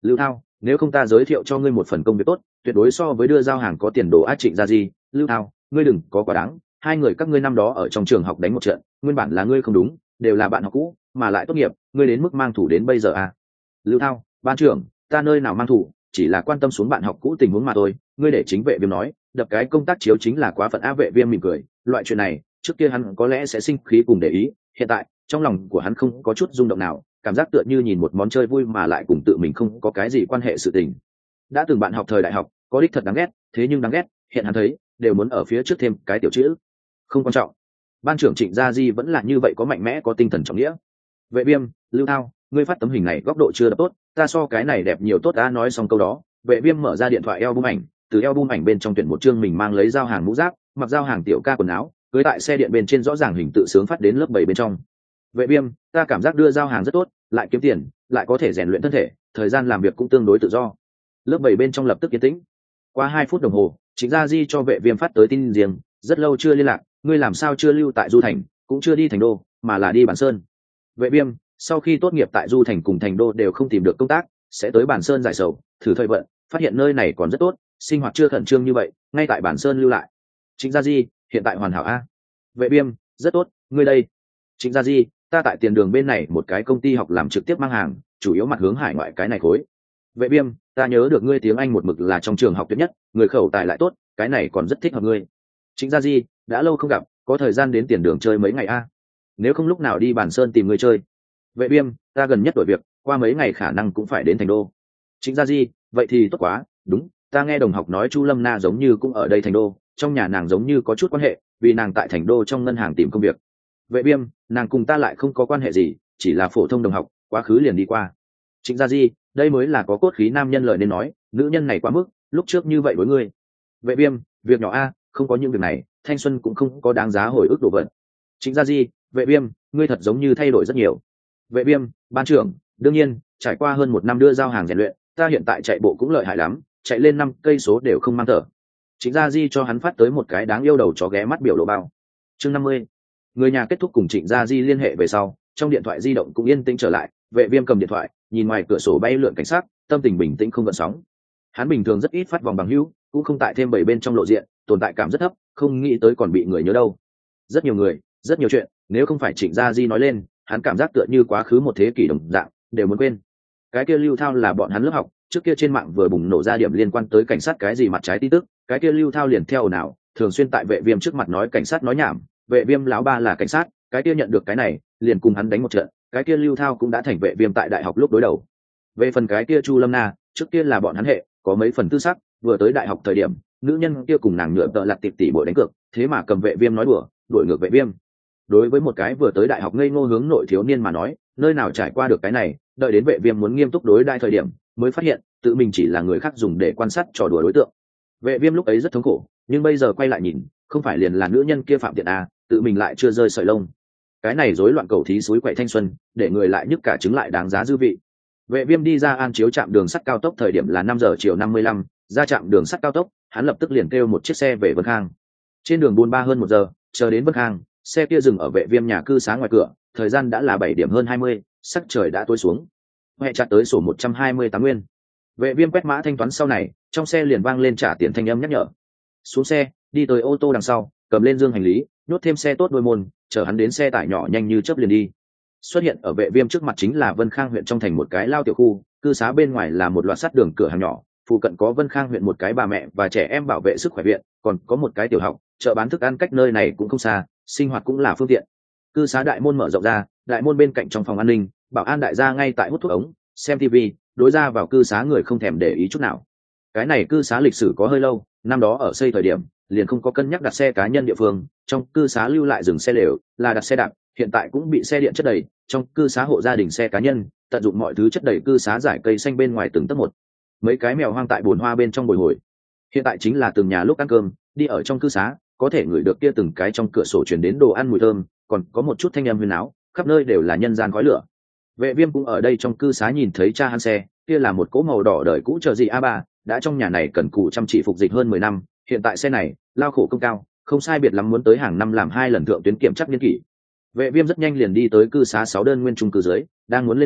Lưu Thao, nếu không ta giới thiệu cho ngươi một phần công việc tốt, tuyệt đối so với đưa giao hàng có tiền đồ ác Trịnh Gia Di. Lưu Thao, ngươi đừng có quá đáng, hai người các ngươi năm đó ở trong trường học đánh một trận, nguyên bản là ngươi không đúng, đều là bạn học cũ, mà lại tốt nghiệp, ngươi đến mức mang thủ đến bây giờ à? Lưu Thao, ban trưởng, ta nơi nào mang thủ, chỉ là quan tâm xuống bạn học cũ tình huống mà thôi. Ngươi để chính Vệ Viêm nói, đập cái công tác chiếu chính là quá phận á. Vệ Viêm mỉm cười, loại chuyện này trước kia hắn có lẽ sẽ sinh khí cùng để ý, hiện tại trong lòng của hắn không có chút rung động nào, cảm giác tựa như nhìn một món chơi vui mà lại cùng tự mình không có cái gì quan hệ sự tình. Đã từng bạn học thời đại học có đích thật đáng ghét, thế nhưng đáng ghét hiện hắn thấy đều muốn ở phía trước thêm cái tiểu chữ không quan trọng. Ban trưởng Trịnh Gia Di vẫn là như vậy, có mạnh mẽ, có tinh thần trọng nghĩa. Vệ Viêm, Lưu Thao, ngươi phát tấm hình này góc độ chưa đập tốt, ta so cái này đẹp nhiều tốt. Đã nói xong câu đó, Vệ Viêm mở ra điện thoại album ảnh, từ album ảnh bên trong tuyển một chương mình mang lấy giao hàng mũ giáp, mặc giao hàng tiểu ca quần áo, cưới tại xe điện bên trên, rõ ràng hình tự sướng phát đến lớp 7 bên trong. Vệ Viêm, ta cảm giác đưa giao hàng rất tốt, lại kiếm tiền, lại có thể rèn luyện thân thể, thời gian làm việc cũng tương đối tự do. Lớp 7 bên trong lập tức yên tĩnh. Qua 2 phút đồng hồ, Trịnh Gia Di cho Vệ Viêm phát tới tin riêng, rất lâu chưa liên lạc, ngươi làm sao chưa lưu tại Du Thành, cũng chưa đi Thành Đô, mà là đi Bản Sơn. Vệ Viêm, sau khi tốt nghiệp tại Du Thành cùng Thành Đô đều không tìm được công tác, sẽ tới Bản Sơn giải sầu, thử thời vận, phát hiện nơi này còn rất tốt, sinh hoạt chưa khẩn trương như vậy, ngay tại Bản Sơn lưu lại. Trịnh Gia Di, hiện tại hoàn hảo a. Vệ Viêm, rất tốt, ngươi đây. Trịnh Gia Di, ta tại tiền đường bên này một cái công ty học làm trực tiếp mang hàng, chủ yếu mặt hướng hải ngoại cái này khối. Vệ Viêm, ta nhớ được ngươi tiếng Anh một mực là trong trường học tuyệt nhất, người khẩu tài lại tốt, cái này còn rất thích hợp ngươi. Trịnh Gia Di, đã lâu không gặp, có thời gian đến tiền đường chơi mấy ngày a? Nếu không lúc nào đi Bản Sơn tìm ngươi chơi. Vệ Viêm, ta gần nhất đổi việc, qua mấy ngày khả năng cũng phải đến Thành Đô. Trịnh Gia Di, vậy thì tốt quá, đúng, ta nghe đồng học nói Chu Lâm Na giống như cũng ở đây Thành Đô, trong nhà nàng giống như có chút quan hệ, vì nàng tại Thành Đô trong ngân hàng tìm công việc. Vệ Viêm, nàng cùng ta lại không có quan hệ gì, chỉ là phổ thông đồng học, quá khứ liền đi qua. Trịnh Gia Di, đây mới là có cốt khí nam nhân lời nên nói, nữ nhân này quá mức, lúc trước như vậy với ngươi. Vệ Viêm, việc nhỏ a, không có những việc này, thanh xuân cũng không có đáng giá hồi ức đồ vật. Trịnh Gia Di, Vệ Viêm, ngươi thật giống như thay đổi rất nhiều. Vệ Viêm, ban trưởng, đương nhiên, trải qua hơn 1 năm đưa giao hàng rèn luyện, ta hiện tại chạy bộ cũng lợi hại lắm, chạy lên 5 cây số đều không mang thở. Trịnh Gia Di cho hắn phát tới một cái đáng yêu đầu chó ghé mắt biểu lộ bao. Chương 50. Người nhà kết thúc cùng Trịnh Gia Di liên hệ về sau, trong điện thoại di động cũng yên tĩnh trở lại. Vệ Viêm cầm điện thoại, nhìn ngoài cửa sổ bay lượn cảnh sát, tâm tình bình tĩnh không gợn sóng. Hắn bình thường rất ít phát vòng bằng hữu, cũng không tại thêm 7 bên trong lộ diện, tồn tại cảm rất thấp, không nghĩ tới còn bị người nhớ đâu. Rất nhiều người, rất nhiều chuyện, nếu không phải Trịnh Gia Di nói lên, hắn cảm giác tựa như quá khứ một thế kỷ đồng dạng, đều muốn quên. Cái kia Lưu Thao là bọn hắn lớp học, trước kia trên mạng vừa bùng nổ ra điểm liên quan tới cảnh sát cái gì mặt trái tin tức, cái kia Lưu Thao liền theo nào, thường xuyên tại Vệ Viêm trước mặt nói cảnh sát nói nhảm, Vệ Viêm lão ba là cảnh sát, cái kia nhận được cái này, liền cùng hắn đánh một trận, cái kia Lưu Thao cũng đã thành Vệ Viêm tại đại học lúc đối đầu. Về phần cái kia Chu Lâm Na, trước kia là bọn hắn hệ, có mấy phần tư sắc, vừa tới đại học thời điểm, nữ nhân kia cùng nàng nhựa tợ lặt tỉ bội đánh cược, thế mà cầm Vệ Viêm nói đùa, đuổi ngược Vệ Viêm. Đối với một cái vừa tới đại học ngây ngô hướng nội thiếu niên mà nói, nơi nào trải qua được cái này, đợi đến Vệ Viêm muốn nghiêm túc đối đãi thời điểm, mới phát hiện tự mình chỉ là người khác dùng để quan sát trò đùa đối tượng. Vệ Viêm lúc ấy rất thống khổ, nhưng bây giờ quay lại nhìn, không phải liền là nữ nhân kia phạm tiện à, tự mình lại chưa rơi sợi lông. Cái này rối loạn cầu thí suối quậy thanh xuân, để người lại nhức cả trứng lại đáng giá dư vị. Vệ Viêm đi ra An Chiếu trạm đường sắt cao tốc thời điểm là 5 giờ chiều 55, ra trạm đường sắt cao tốc, hắn lập tức liền kêu một chiếc xe về Vân Khang. Trên đường buôn ba hơn 1 giờ, chờ đến Vân Khang, xe kia dừng ở Vệ Viêm nhà cư xá ngoài cửa, thời gian đã là 7 điểm hơn 20, sắc trời đã tối xuống. Hệ chặt tới sổ 128 nguyên. Vệ Viêm quét mã thanh toán sau này, trong xe liền vang lên trả tiền thanh âm nhắc nhở. Xuống xe, đi tới ô tô đằng sau, cầm lên dương hành lý, nhốt thêm xe tốt đôi môn, chở hắn đến xe tải nhỏ nhanh như chớp liền đi. Xuất hiện ở Vệ Viêm trước mặt chính là Vân Khang huyện trong thành một cái lao tiểu khu, cư xá bên ngoài là một loạt sắt đường cửa hàng nhỏ, phụ cận có Vân Khang huyện một cái bà mẹ và trẻ em bảo vệ sức khỏe viện, còn có một cái tiểu học, chợ bán thức ăn cách nơi này cũng không xa, sinh hoạt cũng là phương tiện. Cư xá đại môn mở rộng ra, đại môn bên cạnh trong phòng an ninh, bảo an đại gia ngay tại hút thuốc ống, xem TV, đối ra vào cư xá người không thèm để ý chút nào. Cái này cư xá lịch sử có hơi lâu, năm đó ở xây thời điểm, liền không có cân nhắc đặt xe cá nhân địa phương, trong cư xá lưu lại dừng xe lều, là đặt xe đạp, hiện tại cũng bị xe điện chất đầy, trong cư xá hộ gia đình xe cá nhân, tận dụng mọi thứ chất đầy cư xá giải cây xanh bên ngoài từng tấc một. Mấy cái mèo hoang tại bồn hoa bên trong bồi hồi. Hiện tại chính là từng nhà lúc ăn cơm, đi ở trong cư xá, có thể ngửi được kia từng cái trong cửa sổ truyền đến đồ ăn mùi thơm, còn có một chút thanh âm huyền áo, khắp nơi đều là nhân gian khói lửa. Vệ Viêm cũng ở đây trong cư xá nhìn thấy cha hắn xe, kia là một cỗ màu đỏ đời cũ chờ gì A3, đã trong nhà này cần cù chăm chỉ phục dịch hơn 10 năm, hiện tại xe này, lao khổ công cao, không sai biệt lắm muốn tới hàng năm làm 2 lần thượng tuyến kiểm tra niên kỷ. Vệ Viêm rất nhanh liền đi tới cư xá 6 đơn nguyên chung cư dưới, đang muốn lên lầu,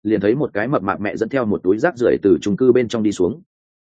liền thấy một cái mập mạp mẹ dẫn theo một túi rác rưởi từ chung cư bên trong đi xuống.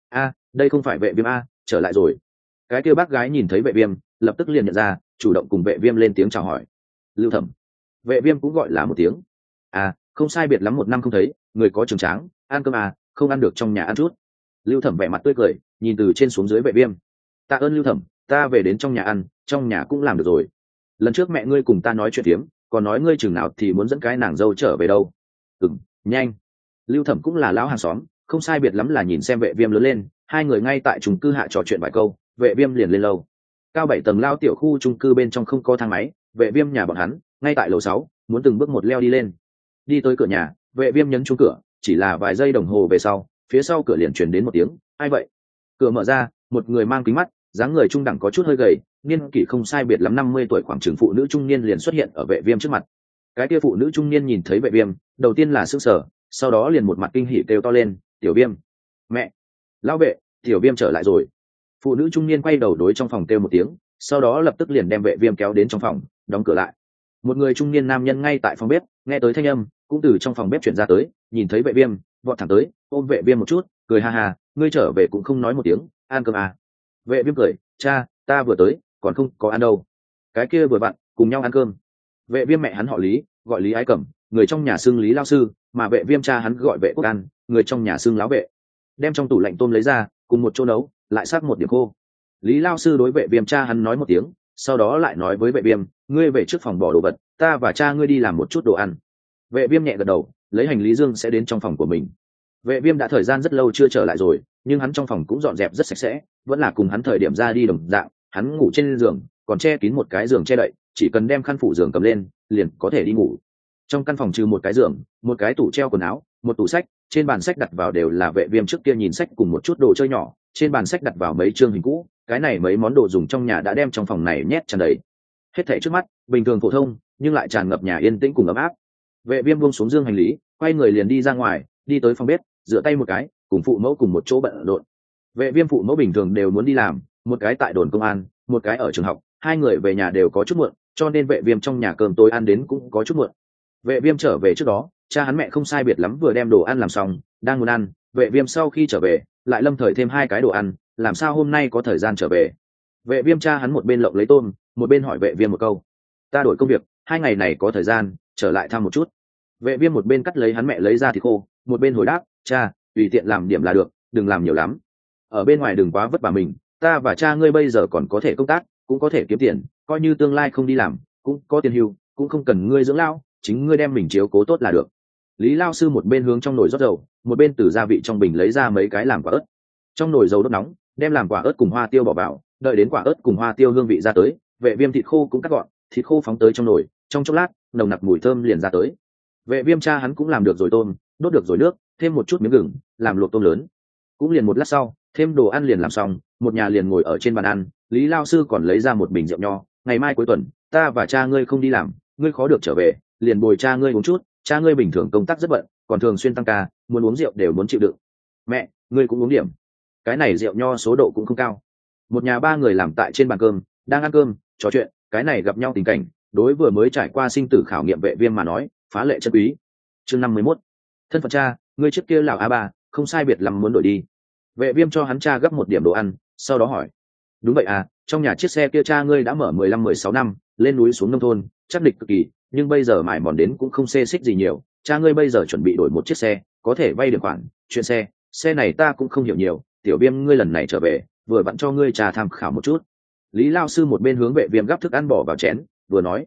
Đây không phải Vệ Viêm a, trở lại rồi. Cái kia bác gái nhìn thấy Vệ Viêm, lập tức liền nhận ra, chủ động cùng Vệ Viêm lên tiếng chào hỏi. Lưu Thẩm. Vệ Viêm cũng gọi là một tiếng. Không sai biệt lắm 1 năm không thấy, người có trường tráng, ăn cơm không ăn được trong nhà ăn chút. Lưu Thẩm vẻ mặt tươi cười, nhìn từ trên xuống dưới Vệ Viêm. Tạ ơn Lưu Thẩm, ta về đến trong nhà ăn, trong nhà cũng làm được rồi. Lần trước mẹ ngươi cùng ta nói chuyện phiếm, còn nói ngươi chừng nào thì muốn dẫn cái nàng dâu trở về đâu. Nhanh. Lưu Thẩm cũng là lão hàng xóm, không sai biệt lắm là nhìn xem Vệ Viêm lớn lên, hai người ngay tại chung cư hạ trò chuyện vài câu, Vệ Viêm liền lên lầu. Cao 7 tầng lao tiểu khu chung cư bên trong không có thang máy, Vệ Viêm nhà bọn hắn ngay tại lầu 6, muốn từng bước một leo đi lên. Đi tới cửa nhà, Vệ Viêm nhấn chuông cửa, chỉ là vài giây đồng hồ về sau, phía sau cửa liền truyền đến một tiếng, "Ai vậy?" Cửa mở ra, một người mang kính mắt, dáng người trung đẳng có chút hơi gầy, niên kỷ không sai biệt lắm 50 tuổi khoảng chừng phụ nữ trung niên liền xuất hiện ở Vệ Viêm trước mặt. Cái kia phụ nữ trung niên nhìn thấy Vệ Viêm, đầu tiên là sửng sở, sau đó liền một mặt kinh hỉ kêu to lên, "Tiểu Viêm, mẹ, lão Vệ, Tiểu Viêm trở lại rồi." Phụ nữ trung niên quay đầu đối trong phòng kêu một tiếng, sau đó lập tức liền đem Vệ Viêm kéo đến trong phòng, đóng cửa lại. Một người trung niên nam nhân ngay tại phòng bếp, nghe tới thanh âm, cũng từ trong phòng bếp chuyển ra tới, nhìn thấy Vệ Viêm, vọt thẳng tới, ôm Vệ Viêm một chút, cười ha ha, "Ngươi trở về cũng không nói một tiếng, ăn cơm à?" Vệ Viêm cười, "Cha, ta vừa tới, còn không có ăn đâu." Cái kia vừa vặn, cùng nhau ăn cơm. Vệ Viêm mẹ hắn họ Lý, gọi Lý Ái Cẩm, người trong nhà xưng Lý lão sư, mà Vệ Viêm cha hắn gọi Vệ Quốc An, người trong nhà xưng lão Vệ. Đem trong tủ lạnh tôm lấy ra, cùng một chỗ nấu, lại sắc một điểm khô. Lý lão sư đối Vệ Viêm cha hắn nói một tiếng, sau đó lại nói với Vệ Viêm, "Ngươi về trước phòng bỏ đồ vật, ta và cha ngươi đi làm một chút đồ ăn." Vệ Viêm nhẹ gật đầu, lấy hành lý dương sẽ đến trong phòng của mình. Vệ Viêm đã thời gian rất lâu chưa trở lại rồi, nhưng hắn trong phòng cũng dọn dẹp rất sạch sẽ, vẫn là cùng hắn thời điểm ra đi đồng dạng, hắn ngủ trên giường, còn che kín một cái giường che đậy, chỉ cần đem khăn phủ giường cầm lên, liền có thể đi ngủ. Trong căn phòng trừ một cái giường, một cái tủ treo quần áo, một tủ sách, trên bàn sách đặt vào đều là Vệ Viêm trước kia nhìn sách cùng một chút đồ chơi nhỏ, trên bàn sách đặt vào mấy chương hình cũ, cái này mấy món đồ dùng trong nhà đã đem trong phòng này nhét tràn đầy. Hết thảy trước mắt, bình thường phổ thông, nhưng lại tràn ngập nhà yên tĩnh cùng ấm áp. Vệ Viêm buông xuống dương hành lý, quay người liền đi ra ngoài, đi tới phòng bếp, rửa tay một cái, cùng phụ mẫu cùng một chỗ bận rộn. Vệ Viêm phụ mẫu bình thường đều muốn đi làm, một cái tại đồn công an, một cái ở trường học, hai người về nhà đều có chút muộn, cho nên Vệ Viêm trong nhà cơm tối ăn đến cũng có chút muộn. Vệ Viêm trở về trước đó, cha hắn mẹ không sai biệt lắm vừa đem đồ ăn làm xong, đang muốn ăn, Vệ Viêm sau khi trở về, lại lâm thời thêm 2 cái đồ ăn, làm sao hôm nay có thời gian trở về. Vệ Viêm cha hắn một bên lộng lấy tôm, một bên hỏi Vệ Viêm một câu, "Ta đổi công việc, 2 ngày này có thời gian, trở lại thăm một chút." Vệ Viêm một bên cắt lấy hắn mẹ lấy ra thịt khô, một bên hồi đáp, "Cha, tùy tiện làm điểm là được, đừng làm nhiều lắm. Ở bên ngoài đừng quá vất vả mình, ta và cha ngươi bây giờ còn có thể công tác, cũng có thể kiếm tiền, coi như tương lai không đi làm, cũng có tiền hưu, cũng không cần ngươi dưỡng lão, chính ngươi đem mình chiếu cố tốt là được." Lý lão sư một bên hướng trong nồi rót dầu, một bên từ gia vị trong bình lấy ra mấy cái làm quả ớt. Trong nồi dầu đốt nóng, đem làm quả ớt cùng hoa tiêu bỏ vào, đợi đến quả ớt cùng hoa tiêu hương vị ra tới, Vệ Viêm thịt khô cũng cắt gọn, thịt khô phóng tới trong nồi, trong chốc lát, nồng nặc mùi thơm liền ra tới. Vệ Viêm cha hắn cũng làm được rồi tôm, đốt được rồi nước, thêm một chút miếng gừng, làm luộc tôm lớn. Cũng liền một lát sau, thêm đồ ăn liền làm xong, một nhà liền ngồi ở trên bàn ăn, Lý lão sư còn lấy ra một bình rượu nho, "Ngày mai cuối tuần, ta và cha ngươi không đi làm, ngươi khó được trở về, liền bồi cha ngươi uống chút, cha ngươi bình thường công tác rất bận, còn thường xuyên tăng ca, muốn uống rượu đều muốn chịu đựng. Mẹ, ngươi cũng uống điểm." Cái này rượu nho số độ cũng không cao. Một nhà 3 người làm tại trên bàn cơm, đang ăn cơm, trò chuyện, cái này gặp nhau tình cảnh, đối vừa mới trải qua sinh tử khảo nghiệm Vệ Viêm mà nói, phá lệ chân quý. Chương 51. Thân phận cha, ngươi trước kia lão A3, không sai biệt lắm muốn đổi đi. Vệ Viêm cho hắn cha gấp một điểm đồ ăn, sau đó hỏi, "Đúng vậy à, trong nhà chiếc xe kia cha ngươi đã mở 15-16 năm, lên núi xuống nông thôn, chắc địch cực kỳ, nhưng bây giờ mải mòn đến cũng không xê xích gì nhiều, cha ngươi bây giờ chuẩn bị đổi một chiếc xe, có thể vay được khoản, chuyện xe này ta cũng không hiểu nhiều, Tiểu Viêm ngươi lần này trở về, vừa vặn cho ngươi trà tham khảo một chút." Lý lão sư một bên hướng Vệ Viêm gắp thức ăn bỏ vào chén, vừa nói,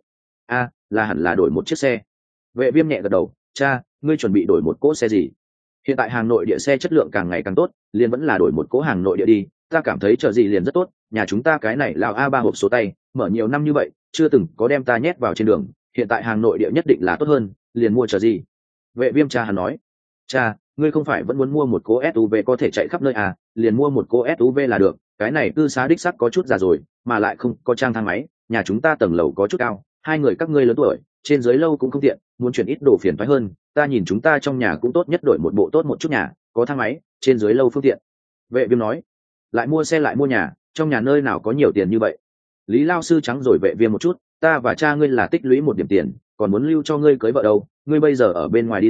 là hẳn là đổi một chiếc xe." Vệ Viêm nhẹ gật đầu, "Cha, ngươi chuẩn bị đổi một cỗ xe gì?" "Hiện tại hàng nội địa xe chất lượng càng ngày càng tốt, liền vẫn là đổi một cỗ hàng nội địa đi, ta cảm thấy chờ gì liền rất tốt, nhà chúng ta cái này lão A3 hộp số tay, mở nhiều năm như vậy, chưa từng có đem ta nhét vào trên đường, hiện tại hàng nội địa nhất định là tốt hơn, liền mua chờ gì." Vệ Viêm cha hắn nói, "Cha, ngươi không phải vẫn muốn mua một cỗ SUV có thể chạy khắp nơi à, liền mua một cỗ SUV là được, cái này cư xá đích sắc có chút già rồi, mà lại không có trang thang máy, nhà chúng ta tầng lầu có chút cao, 2 người các ngươi lớn tuổi, trên dưới lâu cũng không tiện, muốn chuyển ít đồ phiền toái hơn, ta nhìn chúng ta trong nhà cũng tốt nhất đổi một bộ tốt một chút nhà, có thang máy, trên dưới lâu phương tiện." Vệ Viêm nói, "Lại mua xe lại mua nhà, trong nhà nơi nào có nhiều tiền như vậy?" Lý lão sư trắng rồi Vệ Viêm một chút, "Ta và cha ngươi là tích lũy một điểm tiền, còn muốn lưu cho ngươi cưới vợ đâu, ngươi bây giờ ở bên ngoài đi làm,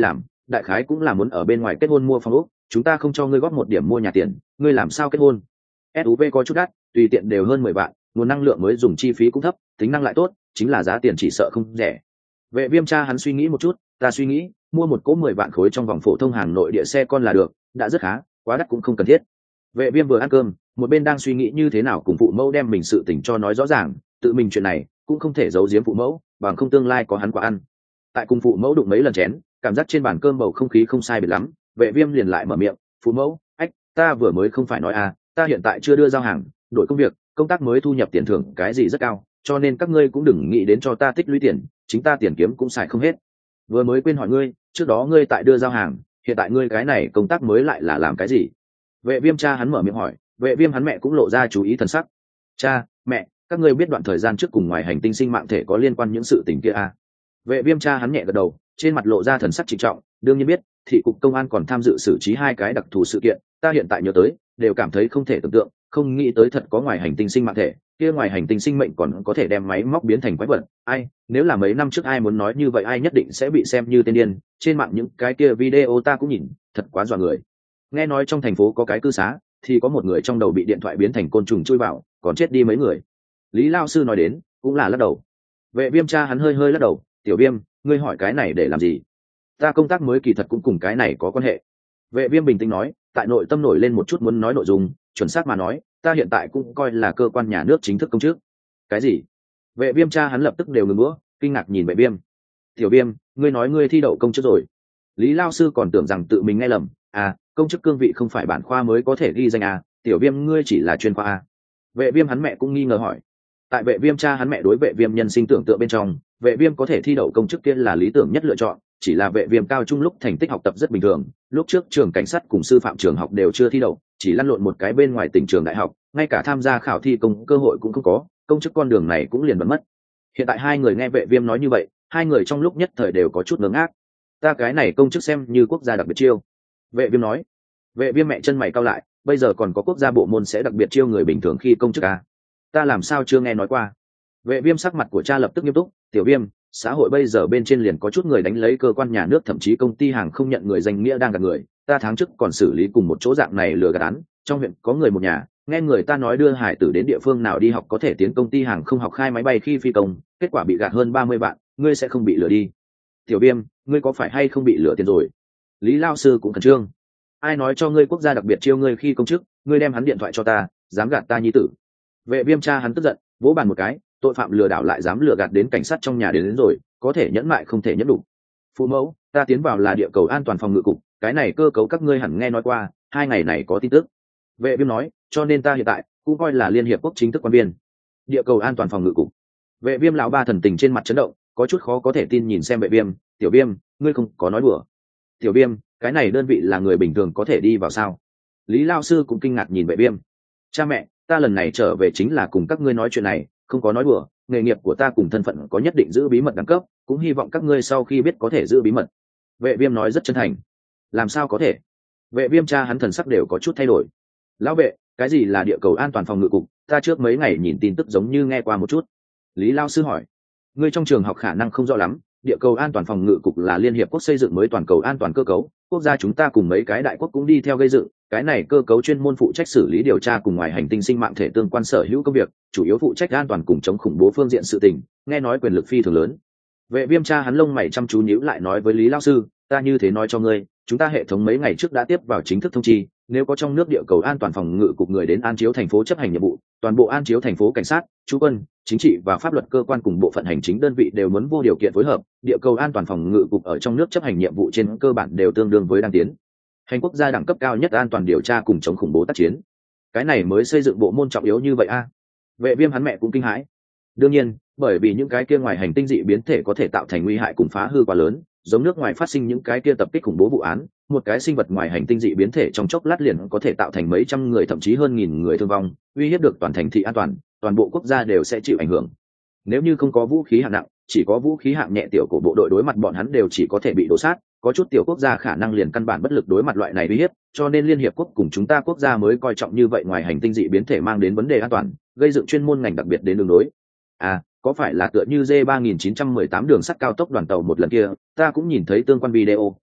đại khái cũng là muốn ở bên ngoài kết hôn mua phòng ốc, chúng ta không cho ngươi góp một điểm mua nhà tiền, ngươi làm sao kết hôn? SUV có chút đắt, tùy tiện đều hơn 10 vạn, nguồn năng lượng mới dùng chi phí cũng thấp, tính năng lại tốt, chính là giá tiền chỉ sợ không rẻ. Vệ Viêm cha hắn suy nghĩ một chút, ta suy nghĩ, mua một cỗ 10 vạn khối trong vòng phổ thông hàng nội địa xe con là được, đã rất khá, quá đắt cũng không cần thiết. Vệ Viêm vừa ăn cơm, một bên đang suy nghĩ như thế nào cùng phụ mẫu đem mình sự tình cho nói rõ ràng, tự mình chuyện này cũng không thể giấu giếm phụ mẫu, bằng không tương lai có hắn quả ăn. Tại cùng phụ mẫu đụng mấy lần chén, cảm giác trên bàn cơm bầu không khí không sai biệt lắm, Vệ Viêm liền lại mở miệng, phụ mẫu, ách, ta vừa mới không phải nói à, ta hiện tại chưa đưa giao hàng, đổi công việc, công tác mới thu nhập tiền thưởng cái gì rất cao, cho nên các ngươi cũng đừng nghĩ đến cho ta tích lũy tiền, chính ta tiền kiếm cũng xài không hết. Vừa mới quên hỏi ngươi, trước đó ngươi tại đưa giao hàng, hiện tại ngươi cái này công tác mới lại là làm cái gì? Vệ Viêm cha hắn mở miệng hỏi, Vệ Viêm hắn mẹ cũng lộ ra chú ý thần sắc. Cha, mẹ, các ngươi biết đoạn thời gian trước cùng ngoài hành tinh sinh mạng thể có liên quan những sự tình kia à? Vệ Viêm cha hắn nhẹ gật đầu, trên mặt lộ ra thần sắc trịnh trọng, đương nhiên biết, thị cục công an còn tham dự xử trí 2 cái đặc thù sự kiện, ta hiện tại nhớ tới, đều cảm thấy không thể tưởng tượng, không nghĩ tới thật có ngoài hành tinh sinh mạng thể, kia ngoài hành tinh sinh mệnh còn có thể đem máy móc biến thành quái vật. Ai, nếu là mấy năm trước ai muốn nói như vậy ai nhất định sẽ bị xem như tên điên, trên mạng những cái kia video ta cũng nhìn, thật quá dọa người. Nghe nói trong thành phố có cái cư xá, thì có một người trong đầu bị điện thoại biến thành côn trùng chui vào, còn chết đi mấy người. Lý Lao sư nói đến, cũng là lắc đầu. Vệ Viêm cha hắn hơi hơi lắc đầu, tiểu Viêm, ngươi hỏi cái này để làm gì? Ta công tác mới kỳ thật cũng cùng cái này có quan hệ. Vệ Viêm bình tĩnh nói, tại nội tâm nổi lên một chút muốn nói nội dung, chuẩn xác mà nói, ta hiện tại cũng coi là cơ quan nhà nước chính thức công chức. Cái gì? Vệ Viêm cha hắn lập tức đều ngừng đũa, kinh ngạc nhìn Vệ Viêm. Tiểu Viêm, ngươi nói ngươi thi đậu công chức rồi? Lý Lao sư còn tưởng rằng tự mình nghe lầm, à, công chức cương vị không phải bản khoa mới có thể ghi danh à, tiểu Viêm ngươi chỉ là chuyên khoa à? Vệ Viêm hắn mẹ cũng nghi ngờ hỏi. Tại Vệ Viêm cha hắn mẹ đối Vệ Viêm nhân sinh tưởng tượng bên trong, Vệ Viêm có thể thi đậu công chức kia là lý tưởng nhất lựa chọn, chỉ là Vệ Viêm cao trung lúc thành tích học tập rất bình thường, lúc trước trường cảnh sát cùng sư phạm trường học đều chưa thi đậu, chỉ lăn lộn một cái bên ngoài tỉnh trường đại học, ngay cả tham gia khảo thi công cơ hội cũng không có, công chức con đường này cũng liền bận mất. Hiện tại hai người nghe Vệ Viêm nói như vậy, hai người trong lúc nhất thời đều có chút ngớ ngác. Ta cái này công chức xem như quốc gia đặc biệt chiêu. Vệ Viêm nói. Vệ Viêm mẹ chân mày cau lại, bây giờ còn có quốc gia bộ môn sẽ đặc biệt chiêu người bình thường khi công chức à? Ta làm sao chưa nghe nói qua? Vệ Viêm sắc mặt của cha lập tức nghiêm túc, tiểu Viêm, xã hội bây giờ bên trên liền có chút người đánh lấy cơ quan nhà nước thậm chí công ty hàng không nhận người danh nghĩa đang gạt người, ta tháng trước còn xử lý cùng một chỗ dạng này lừa gạt án, trong huyện có người một nhà, nghe người ta nói đưa hải tử đến địa phương nào đi học có thể tiến công ty hàng không học khai máy bay khi phi công, kết quả bị gạt hơn 30 vạn, ngươi sẽ không bị lừa đi. Tiểu Viêm, ngươi có phải hay không bị lừa tiền rồi? Lý Lao sư cũng khẩn trương. Ai nói cho ngươi quốc gia đặc biệt chiêu ngươi khi công chức, ngươi đem hắn điện thoại cho ta, dám gạt ta nhi tử. Vệ Viêm cha hắn tức giận, vỗ bàn một cái, tội phạm lừa đảo lại dám lừa gạt đến cảnh sát trong nhà đến rồi, có thể nhẫn mại không thể nhẫn đủ. Phụ mẫu, ta tiến vào là địa cầu an toàn phòng ngự cục, cái này cơ cấu các ngươi hẳn nghe nói qua, 2 ngày này có tin tức. Vệ Viêm nói, cho nên ta hiện tại cũng coi là liên hiệp quốc chính thức quan viên. Địa cầu an toàn phòng ngự cục. Vệ Viêm lão ba thần tình trên mặt chấn động, có chút khó có thể tin nhìn xem Vệ Viêm, tiểu Viêm, ngươi không có nói đùa. Tiểu Viêm, cái này đơn vị là người bình thường có thể đi vào sao? Lý Lao sư cũng kinh ngạc nhìn Vệ Viêm. Cha mẹ, ta lần này trở về chính là cùng các ngươi nói chuyện này, không có nói đùa, nghề nghiệp của ta cùng thân phận có nhất định giữ bí mật đẳng cấp, cũng hy vọng các ngươi sau khi biết có thể giữ bí mật. Vệ Viêm nói rất chân thành. Làm sao có thể? Vệ Viêm cha hắn thần sắc đều có chút thay đổi. Lão vệ, cái gì là địa cầu an toàn phòng ngự cục, ta trước mấy ngày nhìn tin tức giống như nghe qua một chút. Lý Lao sư hỏi. Ngươi trong trường học khả năng không rõ lắm, địa cầu an toàn phòng ngự cục là liên hiệp quốc xây dựng mới toàn cầu an toàn cơ cấu, quốc gia chúng ta cùng mấy cái đại quốc cũng đi theo gây dựng, cái này cơ cấu chuyên môn phụ trách xử lý điều tra cùng ngoài hành tinh sinh mạng thể tương quan sở hữu công việc, chủ yếu phụ trách an toàn cùng chống khủng bố phương diện sự tình, nghe nói quyền lực phi thường lớn. Vệ Viêm cha hắn lông mày chăm chú nhíu lại nói với Lý Lao sư, ta như thế nói cho ngươi, chúng ta hệ thống mấy ngày trước đã tiếp vào chính thức thông chi, nếu có trong nước địa cầu an toàn phòng ngự cục người đến An Chiếu thành phố chấp hành nhiệm vụ, toàn bộ An Chiếu thành phố cảnh sát, chú quân, chính trị và pháp luật cơ quan cùng bộ phận hành chính đơn vị đều muốn vô điều kiện phối hợp, địa cầu an toàn phòng ngự cục ở trong nước chấp hành nhiệm vụ trên cơ bản đều tương đương với đang tiến hành quốc gia đẳng cấp cao nhất an toàn điều tra cùng chống khủng bố tác chiến. Cái này mới xây dựng bộ môn trọng yếu như vậy a. Vệ Viêm hắn mẹ cũng kinh hãi. Đương nhiên, bởi vì những cái kia ngoài hành tinh dị biến thể có thể tạo thành nguy hại cùng phá hư quá lớn, giống nước ngoài phát sinh những cái kia tập kích khủng bố vụ án, một cái sinh vật ngoài hành tinh dị biến thể trong chốc lát liền có thể tạo thành mấy trăm người thậm chí hơn nghìn người thương vong, uy hiếp được toàn thành thị an toàn, toàn bộ quốc gia đều sẽ chịu ảnh hưởng. Nếu như không có vũ khí hạng nặng, chỉ có vũ khí hạng nhẹ tiểu của bộ đội đối mặt bọn hắn đều chỉ có thể bị đổ sát, có chút tiểu quốc gia khả năng liền căn bản bất lực đối mặt loại này uy hiếp, cho nên liên hiệp quốc cùng chúng ta quốc gia mới coi trọng như vậy ngoài hành tinh dị biến thể mang đến vấn đề an toàn, gây dựng chuyên môn ngành đặc biệt đến đường đối. À, có phải là tựa như J3918 đường sắt cao tốc đoàn tàu một lần kia, ta cũng nhìn thấy tương quan video,